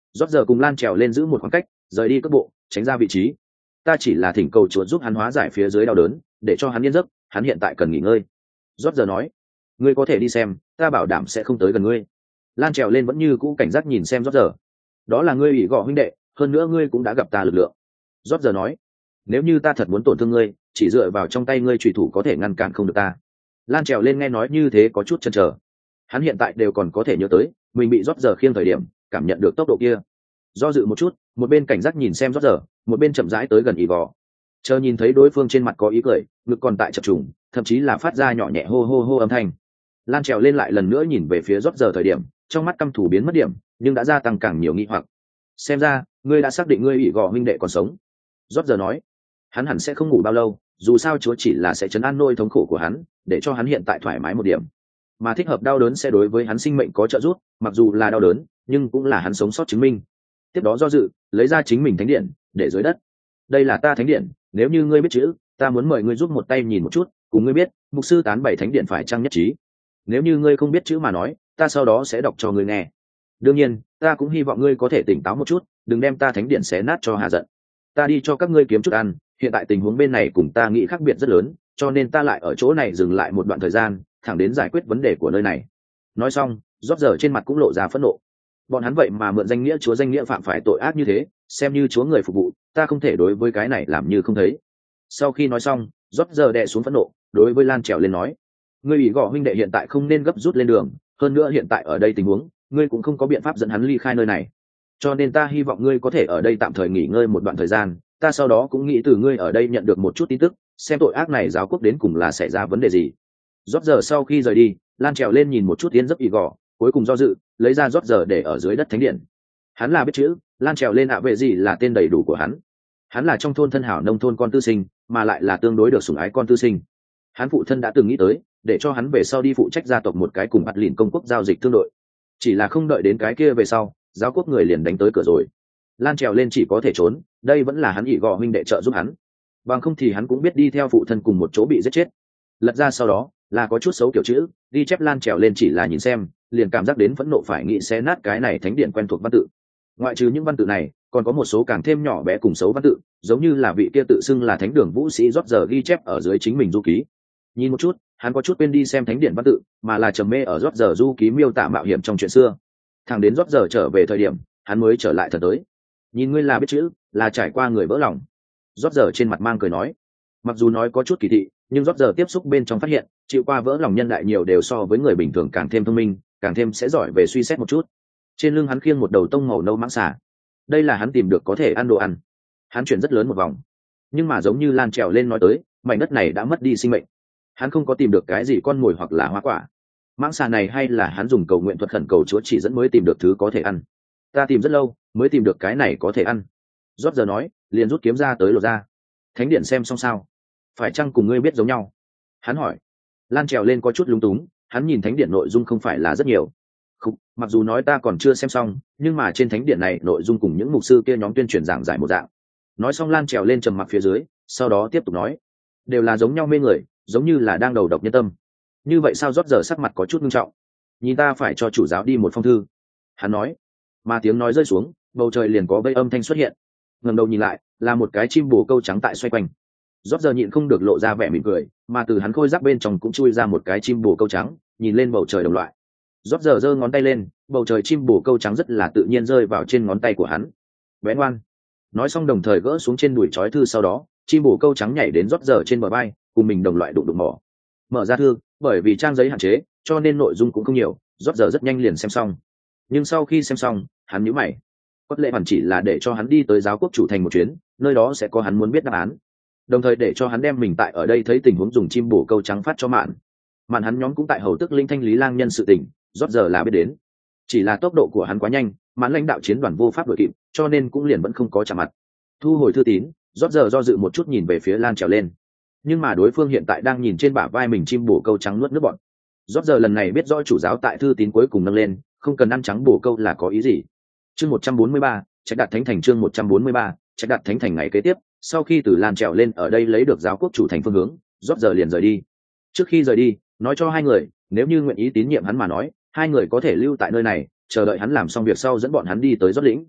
rót giờ cùng lan trèo lên giữ một khoảng cách, rời đi cước bộ, tránh ra vị trí. Ta chỉ là thỉnh cầu Chúa giúp hắn hóa giải phía dưới đau đớn, để cho hắn yên giấc, hắn hiện tại cần nghỉ ngơi. Rót giờ nói, ngươi có thể đi xem, ta bảo đảm sẽ không tới gần ngươi. Lan trèo lên vẫn như cũ cảnh giác nhìn xem rót giờ. Đó là ngươi ủy gọ huynh đệ, hơn nữa ngươi cũng đã gặp ta lực lượng. Rót giờ nói, nếu như ta thật muốn tổn thương ngươi, chỉ dựa vào trong tay ngươi trùy thủ có thể ngăn cản không được ta. Lan trèo lên nghe nói như thế có chút chần chờ. Hắn hiện tại đều còn có thể nhớ tới mình bị rót giờ khiêng thời điểm cảm nhận được tốc độ kia. Do dự một chút, một bên cảnh giác nhìn xem rót giờ, một bên chậm rãi tới gần ỉ gò. Chờ nhìn thấy đối phương trên mặt có ý cười, ngực còn tại chập trùng, thậm chí là phát ra nhỏ nhẹ hô hô hô âm thanh. Lan trèo lên lại lần nữa nhìn về phía rót giờ thời điểm, trong mắt căm thù biến mất điểm, nhưng đã gia tăng càng nhiều nghi hoặc. Xem ra ngươi đã xác định ngươi ỉ gò huynh đệ còn sống. Rót giờ nói, hắn hẳn sẽ không ngủ bao lâu, dù sao Chúa chỉ là sẽ chấn an nỗi thống khổ của hắn, để cho hắn hiện tại thoải mái một điểm, mà thích hợp đau đớn sẽ đối với hắn sinh mệnh có trợ giúp, mặc dù là đau đớn nhưng cũng là hắn sống sót chứng minh. Tiếp đó do dự, lấy ra chính mình thánh điện để dưới đất. Đây là ta thánh điện, nếu như ngươi biết chữ, ta muốn mời ngươi giúp một tay nhìn một chút, cùng ngươi biết mục sư tán bảy thánh điện phải chăng nhất trí. Nếu như ngươi không biết chữ mà nói, ta sau đó sẽ đọc cho ngươi nghe. Đương nhiên ta cũng hy vọng ngươi có thể tỉnh táo một chút, đừng đem ta thánh điện xé nát cho hà giận. Ta đi cho các ngươi kiếm chút ăn, hiện tại tình huống bên này cùng ta nghĩ khác biệt rất lớn, cho nên ta lại ở chỗ này dừng lại một đoạn thời gian, thẳng đến giải quyết vấn đề của nơi này. Nói xong, rót giờ trên mặt cũng lộ ra phẫn nộ. Bọn hắn vậy mà mượn danh nghĩa Chúa danh nghĩa phạm phải tội ác như thế, xem như Chúa người phục vụ, ta không thể đối với cái này làm như không thấy. Sau khi nói xong, rót giờ đè xuống phẫn nộ, đối với Lan trèo lên nói, ngươi ủy gõ huynh đệ hiện tại không nên gấp rút lên đường, hơn nữa hiện tại ở đây tình huống, ngươi cũng không có biện pháp dẫn hắn ly khai nơi này, cho nên ta hy vọng ngươi có thể ở đây tạm thời nghỉ ngơi một đoạn thời gian, ta sau đó cũng nghĩ từ ngươi ở đây nhận được một chút tin tức, xem tội ác này giáo quốc đến cùng là xảy ra vấn đề gì. Rót giờ sau khi rời đi, Lan trèo lên nhìn một chút tiến giấc ỉ gò, cuối cùng do dự, lấy ra rót giờ để ở dưới đất thánh điện. Hắn là biết chữ, Lan trèo lên ạ vệ gì là tên đầy đủ của hắn. Hắn là trong thôn thân hảo nông thôn con tư sinh, mà lại là tương đối được sủng ái con tư sinh. Hắn phụ thân đã từng nghĩ tới, để cho hắn về sau đi phụ trách gia tộc một cái cùng bắt lìn công quốc giao dịch thương đội. Chỉ là không đợi đến cái kia về sau, giáo quốc người liền đánh tới cửa rồi. Lan trèo lên chỉ có thể trốn, đây vẫn là hắn ỉ gò huynh đệ trợ giúp hắn. Bằng không thì hắn cũng biết đi theo phụ thân cùng một chỗ bị giết chết. Lật ra sau đó là có chút xấu kiểu chữ, ghi chép Lan trèo lên chỉ là nhìn xem, liền cảm giác đến phẫn nộ phải nghĩ xé nát cái này thánh điện quen thuộc văn tự. Ngoại trừ những văn tự này, còn có một số càng thêm nhỏ bé cùng xấu văn tự, giống như là vị kia tự xưng là thánh đường vũ sĩ rót giờ ghi chép ở dưới chính mình du ký. Nhìn một chút, hắn có chút quên đi xem thánh điện văn tự, mà là trầm mê ở rót giờ du ký miêu tả mạo hiểm trong chuyện xưa. Thằng đến rót giờ trở về thời điểm, hắn mới trở lại thật tới. Nhìn ngươi là biết chữ, là trải qua người vỡ lòng. Rót giờ trên mặt mang cười nói, mặc dù nói có chút kỳ thị, nhưng rót giờ tiếp xúc bên trong phát hiện, chịu qua vỡ lòng nhân đại nhiều đều so với người bình thường càng thêm thông minh, càng thêm sẽ giỏi về suy xét một chút. Trên lưng hắn khiêng một đầu tông màu nâu mãng xà, đây là hắn tìm được có thể ăn đồ ăn. Hắn chuyển rất lớn một vòng, nhưng mà giống như Lan trèo lên nói tới, mảnh đất này đã mất đi sinh mệnh. Hắn không có tìm được cái gì con mồi hoặc là hoa quả. Mãng xà này hay là hắn dùng cầu nguyện thuật khẩn cầu Chúa chỉ dẫn mới tìm được thứ có thể ăn. Ta tìm rất lâu mới tìm được cái này có thể ăn. Rót giờ nói, liền rút kiếm ra tới lột ra. Thánh điện xem xong sao? Phải chăng cùng ngươi biết giống nhau? Hắn hỏi. Lan trèo lên có chút lúng túng, hắn nhìn thánh điện nội dung không phải là rất nhiều. Không, mặc dù nói ta còn chưa xem xong, nhưng mà trên thánh điện này nội dung cùng những mục sư kia nhóm tuyên truyền giảng giải một dạng. Nói xong Lan trèo lên trầm mặc phía dưới, sau đó tiếp tục nói, đều là giống nhau mê người, giống như là đang đầu độc nhân tâm. Như vậy sao? Rót giờ sắc mặt có chút nghiêm trọng. Nhìn ta phải cho chủ giáo đi một phong thư. Hắn nói. Mà tiếng nói rơi xuống, bầu trời liền có vây âm thanh xuất hiện. Ngẩng đầu nhìn lại, là một cái chim bồ câu trắng tại xoay quanh. Rót giờ nhịn không được lộ ra vẻ mỉm cười, mà từ hắn khôi giáp bên trong cũng chui ra một cái chim bồ câu trắng, nhìn lên bầu trời đồng loại. Rót giờ giơ ngón tay lên, bầu trời chim bồ câu trắng rất là tự nhiên rơi vào trên ngón tay của hắn. Bé ngoan. Nói xong đồng thời gỡ xuống trên đùi trói thư, sau đó chim bồ câu trắng nhảy đến rót giờ trên bờ vai, cùng mình đồng loại đụng đụng mỏ. Mở ra thư, bởi vì trang giấy hạn chế, cho nên nội dung cũng không nhiều, rót giờ rất nhanh liền xem xong. Nhưng sau khi xem xong, hắn nhíu mày. Có lẽ hẳn chỉ là để cho hắn đi tới giáo quốc chủ thành một chuyến, nơi đó sẽ có hắn muốn biết đáp án, đồng thời để cho hắn đem mình tại ở đây thấy tình huống dùng chim bồ câu trắng phát cho Mạn. Mạn hắn nhóm cũng tại hầu tức linh thanh lý lang nhân sự tình, rót giờ là biết đến. Chỉ là tốc độ của hắn quá nhanh, Mạn lãnh đạo chiến đoàn vô pháp đuổi kịp, cho nên cũng liền vẫn không có chạm mặt. Thu hồi thư tín, rót giờ do dự một chút nhìn về phía Lan trèo lên, nhưng mà đối phương hiện tại đang nhìn trên bả vai mình chim bồ câu trắng nuốt nước bọt. Rót giờ lần này biết rõ chủ giáo tại thư tín cuối cùng nâng lên, không cần ăn trắng bồ câu là có ý gì. Chương một trăm bốn mươi ba, Trạch Đạt Thánh Thành. Chương một trăm bốn mươi ba, Trạch Đạt Thánh Thành. Ngày kế tiếp, sau khi từ Lan trèo lên ở đây lấy được giáo quốc chủ thành phương hướng, rót giờ liền rời đi. Trước khi rời đi, nói cho hai người, nếu như nguyện ý tín nhiệm hắn mà nói, hai người có thể lưu tại nơi này, chờ đợi hắn làm xong việc sau dẫn bọn hắn đi tới rót lĩnh,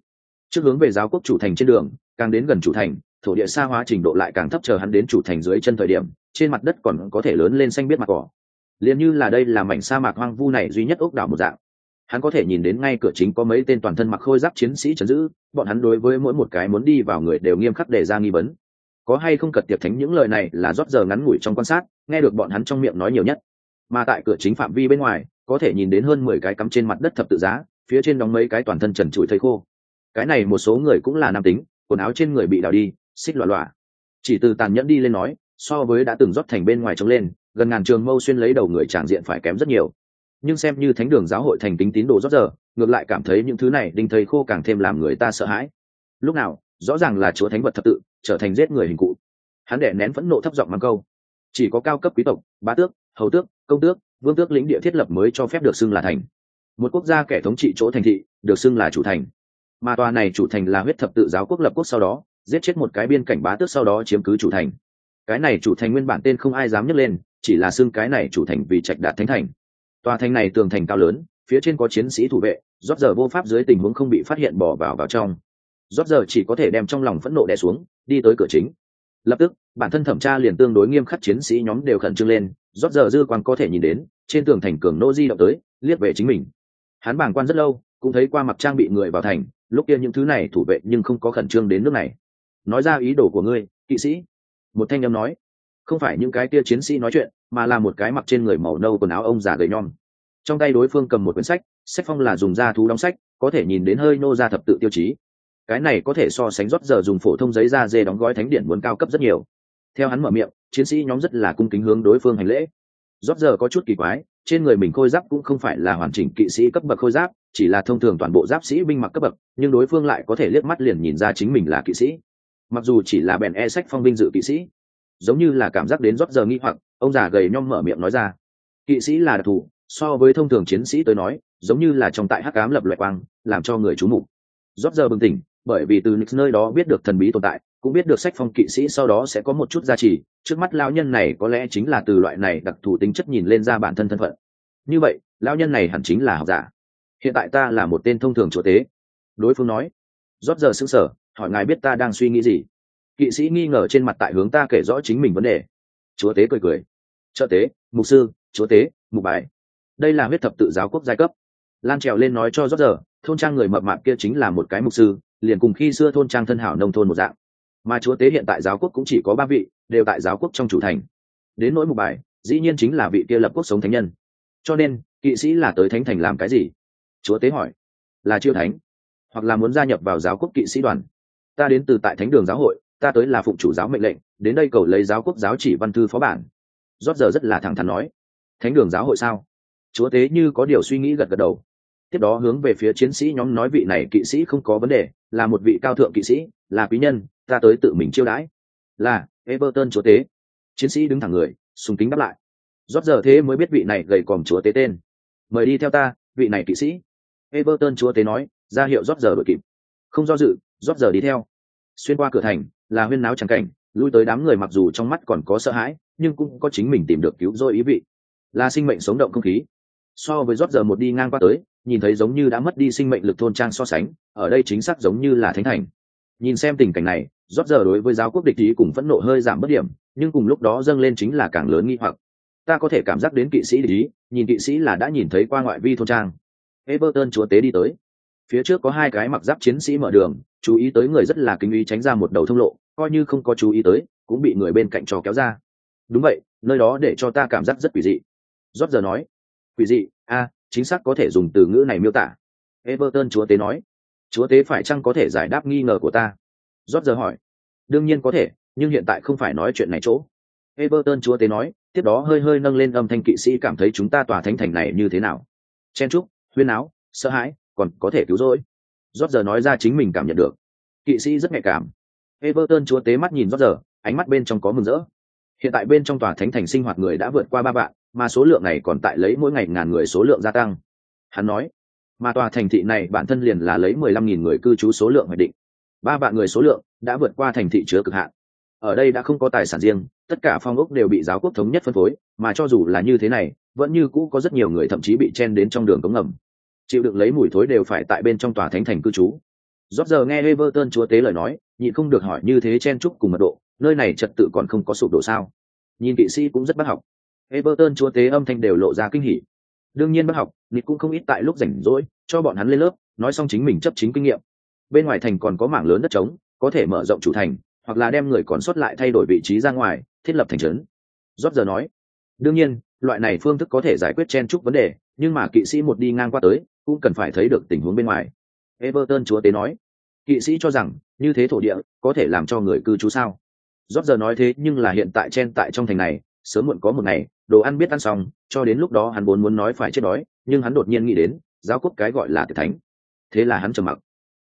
trước hướng về giáo quốc chủ thành trên đường, càng đến gần chủ thành, thổ địa xa hóa trình độ lại càng thấp, chờ hắn đến chủ thành dưới chân thời điểm, trên mặt đất còn có thể lớn lên xanh biết mặt cỏ, liền như là đây là mảnh sa mạc hoang vu này duy nhất ốc đảo một dạng. Hắn có thể nhìn đến ngay cửa chính có mấy tên toàn thân mặc khôi giáp chiến sĩ trấn giữ, bọn hắn đối với mỗi một cái muốn đi vào người đều nghiêm khắc đề ra nghi vấn. Có hay không cật tiệp thánh những lời này là rót giờ ngắn ngủi trong quan sát, nghe được bọn hắn trong miệng nói nhiều nhất. Mà tại cửa chính phạm vi bên ngoài, có thể nhìn đến hơn mười cái cắm trên mặt đất thập tự giá, phía trên đóng mấy cái toàn thân trần trụi thây khô. Cái này một số người cũng là nam tính, quần áo trên người bị đào đi, xích loạ loạ. Chỉ từ tàn nhẫn đi lên nói, so với đã từng rót thành bên ngoài trống lên, gần ngàn trường mâu xuyên lấy đầu người tràng diện phải kém rất nhiều. Nhưng xem như thánh đường giáo hội thành kính tín đồ rót giờ, ngược lại cảm thấy những thứ này đinh thây khô càng thêm làm người ta sợ hãi. Lúc nào rõ ràng là chúa thánh vật thập tự trở thành giết người hình cụ. Hắn đè nén phẫn nộ thấp giọng mang câu: chỉ có cao cấp quý tộc, bá tước, hầu tước, công tước, vương tước lĩnh địa thiết lập mới cho phép được xưng là thành. Một quốc gia kẻ thống trị chỗ thành thị được xưng là chủ thành, mà tòa này chủ thành là huyết thập tự giáo quốc lập quốc sau đó giết chết một cái biên cảnh bá tước, sau đó chiếm cứ chủ thành. Cái này chủ thành nguyên bản tên không ai dám nhấc lên, chỉ là xưng cái này chủ thành vì trạch đạt thánh thành. Tòa thành này tường thành cao lớn, phía trên có chiến sĩ thủ vệ, rót giờ vô pháp dưới tình huống không bị phát hiện bỏ vào vào trong. Rót giờ chỉ có thể đem trong lòng phẫn nộ đè xuống, đi tới cửa chính. Lập tức bản thân thẩm tra liền tương đối nghiêm khắc, chiến sĩ nhóm đều khẩn trương lên. Rót giờ dư quan có thể nhìn đến trên tường thành cường nô di động tới, liếc về chính mình. Hắn bàng quan rất lâu, cũng thấy qua mặc trang bị người vào thành, lúc kia những thứ này thủ vệ nhưng không có khẩn trương đến nước này. Nói ra ý đồ của ngươi, kỵ sĩ. Một thanh âm nói. Không phải những cái kia chiến sĩ nói chuyện, mà là một cái mặc trên người màu nâu quần áo ông già gầy nhom. Trong tay đối phương cầm một quyển sách, sách phong là dùng da thú đóng sách, có thể nhìn đến hơi nô ra thập tự tiêu chí. Cái này có thể so sánh rót giờ dùng phổ thông giấy da dê đóng gói thánh điển muốn cao cấp rất nhiều. Theo hắn mở miệng, chiến sĩ nhóm rất là cung kính hướng đối phương hành lễ. Rót giờ có chút kỳ quái, trên người mình khôi giáp cũng không phải là hoàn chỉnh kỵ sĩ cấp bậc khôi giáp, chỉ là thông thường toàn bộ giáp sĩ binh mặc cấp bậc, nhưng đối phương lại có thể liếc mắt liền nhìn ra chính mình là kỵ sĩ. Mặc dù chỉ là bèn e sách phong binh dự kỵ sĩ, giống như là cảm giác đến rót giờ nghi hoặc, ông già gầy nhom mở miệng nói ra: kỵ sĩ là đặc thù, so với thông thường chiến sĩ tới nói, giống như là trong tại hắc ám lập loại quang, làm cho người chú mục. Rót giờ bừng tỉnh, bởi vì từ Nix nơi đó biết được thần bí tồn tại, cũng biết được sách phong kỵ sĩ sau đó sẽ có một chút gia trì. Trước mắt lão nhân này có lẽ chính là từ loại này đặc thù tính chất nhìn lên ra bản thân thân phận. Như vậy lão nhân này hẳn chính là học giả. Hiện tại ta là một tên thông thường chúa tế. Đối phương nói. Rót giờ sững sờ, hỏi ngài biết ta đang suy nghĩ gì? Kỵ sĩ nghi ngờ trên mặt tại hướng ta kể rõ chính mình vấn đề. Chúa tế cười cười. Trợ tế, mục sư, chúa tế, mục bài. Đây là huyết thập tự giáo quốc giai cấp. Lan trèo lên nói cho rót giờ, thôn trang người mập mạp kia chính là một cái mục sư, liền cùng khi xưa thôn trang thân hảo nông thôn một dạng. Mà chúa tế hiện tại giáo quốc cũng chỉ có ba vị, đều tại giáo quốc trong chủ thành. Đến nỗi mục bài, dĩ nhiên chính là vị kia lập quốc sống thánh nhân. Cho nên kỵ sĩ là tới thánh thành làm cái gì? Chúa tế hỏi. Là chiêu thánh, hoặc là muốn gia nhập vào giáo quốc kỵ sĩ đoàn. Ta đến từ tại thánh đường giáo hội, ta tới là phụng chủ giáo mệnh lệnh, đến đây cầu lấy giáo quốc giáo chỉ văn thư phó bản. Rót giờ rất là thẳng thắn nói. Thánh đường giáo hội sao? Chúa tế như có điều suy nghĩ gật gật đầu. Tiếp đó hướng về phía chiến sĩ nhóm nói, vị này kỵ sĩ không có vấn đề, là một vị cao thượng kỵ sĩ, là quý nhân, ta tới tự mình chiêu đãi. Là Everton chúa tế. Chiến sĩ đứng thẳng người, sùng kính đáp lại. Rót giờ thế mới biết vị này gầy còm chúa tế tên. Mời đi theo ta, vị này kỵ sĩ. Everton chúa tế nói, ra hiệu rót giờ đội kịp. Không do dự, rót giờ đi theo. Xuyên qua cửa thành là huyên náo trắng cảnh, lui tới đám người mặc dù trong mắt còn có sợ hãi, nhưng cũng có chính mình tìm được cứu rỗi ý vị, là sinh mệnh sống động không khí. So với rót giờ một đi ngang qua tới, nhìn thấy giống như đã mất đi sinh mệnh lực thôn trang so sánh, ở đây chính xác giống như là thánh thành. Nhìn xem tình cảnh này, rót giờ đối với giáo quốc địch ý cùng phẫn nộ hơi giảm bất điểm, nhưng cùng lúc đó dâng lên chính là càng lớn nghi hoặc. Ta có thể cảm giác đến kỵ sĩ địch ý, nhìn kỵ sĩ là đã nhìn thấy qua ngoại vi thôn trang. Everton chúa tế đi tới, phía trước có hai cái mặc giáp chiến sĩ mở đường, chú ý tới người rất là kính ý tránh ra một đầu thông lộ, coi như không có chú ý tới cũng bị người bên cạnh trò kéo ra. Đúng vậy, nơi đó để cho ta cảm giác rất quỷ dị. Rót giờ nói. Quỷ dị? A, chính xác có thể dùng từ ngữ này miêu tả. Everton chúa tế nói. Chúa tế phải chăng có thể giải đáp nghi ngờ của ta? Rót giờ hỏi. Đương nhiên có thể, nhưng hiện tại không phải nói chuyện này chỗ. Everton chúa tế nói, tiếp đó hơi hơi nâng lên âm thanh, kỵ sĩ cảm thấy chúng ta tòa thánh thành này như thế nào? Chen trúc, huyên áo, sợ hãi, còn có thể cứu rỗi. Rót giờ nói ra chính mình cảm nhận được. Kỵ sĩ rất nhạy cảm. Everton chúa tế mắt nhìn rót giờ, ánh mắt bên trong có mừng rỡ. Hiện tại bên trong tòa thánh thành sinh hoạt người đã vượt qua ba vạn, mà số lượng này còn tại lấy mỗi ngày ngàn người số lượng gia tăng. Hắn nói, mà tòa thành thị này bản thân liền là lấy mười lăm nghìn người cư trú số lượng hoạch định. Ba vạn người số lượng đã vượt qua thành thị chứa cực hạn. Ở đây đã không có tài sản riêng, tất cả phong ốc đều bị giáo quốc thống nhất phân phối, mà cho dù là như thế này, vẫn như cũ có rất nhiều người thậm chí bị chen đến trong đường cống ngầm. Chịu đựng lấy mùi thối đều phải tại bên trong tòa thánh thành cư trú. Rót giờ nghe Everton chúa tế lời nói, nhịn không được hỏi như thế chen chúc cùng mật độ, nơi này trật tự còn không có sụp đổ sao? Nhìn kỵ sĩ cũng rất bác học. Everton chúa tế âm thanh đều lộ ra kinh hỉ. Đương nhiên bác học, Nick cũng không ít tại lúc rảnh rỗi, cho bọn hắn lên lớp, nói xong chính mình chấp chính kinh nghiệm. Bên ngoài thành còn có mảng lớn đất trống, có thể mở rộng chủ thành, hoặc là đem người còn sót lại thay đổi vị trí ra ngoài, thiết lập thành trấn. Rót giờ nói, đương nhiên, loại này phương thức có thể giải quyết chen chúc vấn đề, nhưng mà kỵ sĩ một đi ngang qua tới, cũng cần phải thấy được tình huống bên ngoài. Everton chúa tế nói, kỵ sĩ cho rằng như thế thổ địa có thể làm cho người cư trú sao? Rót giờ nói thế nhưng là hiện tại chen tại trong thành này, sớm muộn có một ngày, đồ ăn biết ăn xong, cho đến lúc đó hắn vốn muốn nói phải chết đói, nhưng hắn đột nhiên nghĩ đến, giáo quốc cái gọi là tiệc thánh. Thế là hắn trầm mặc.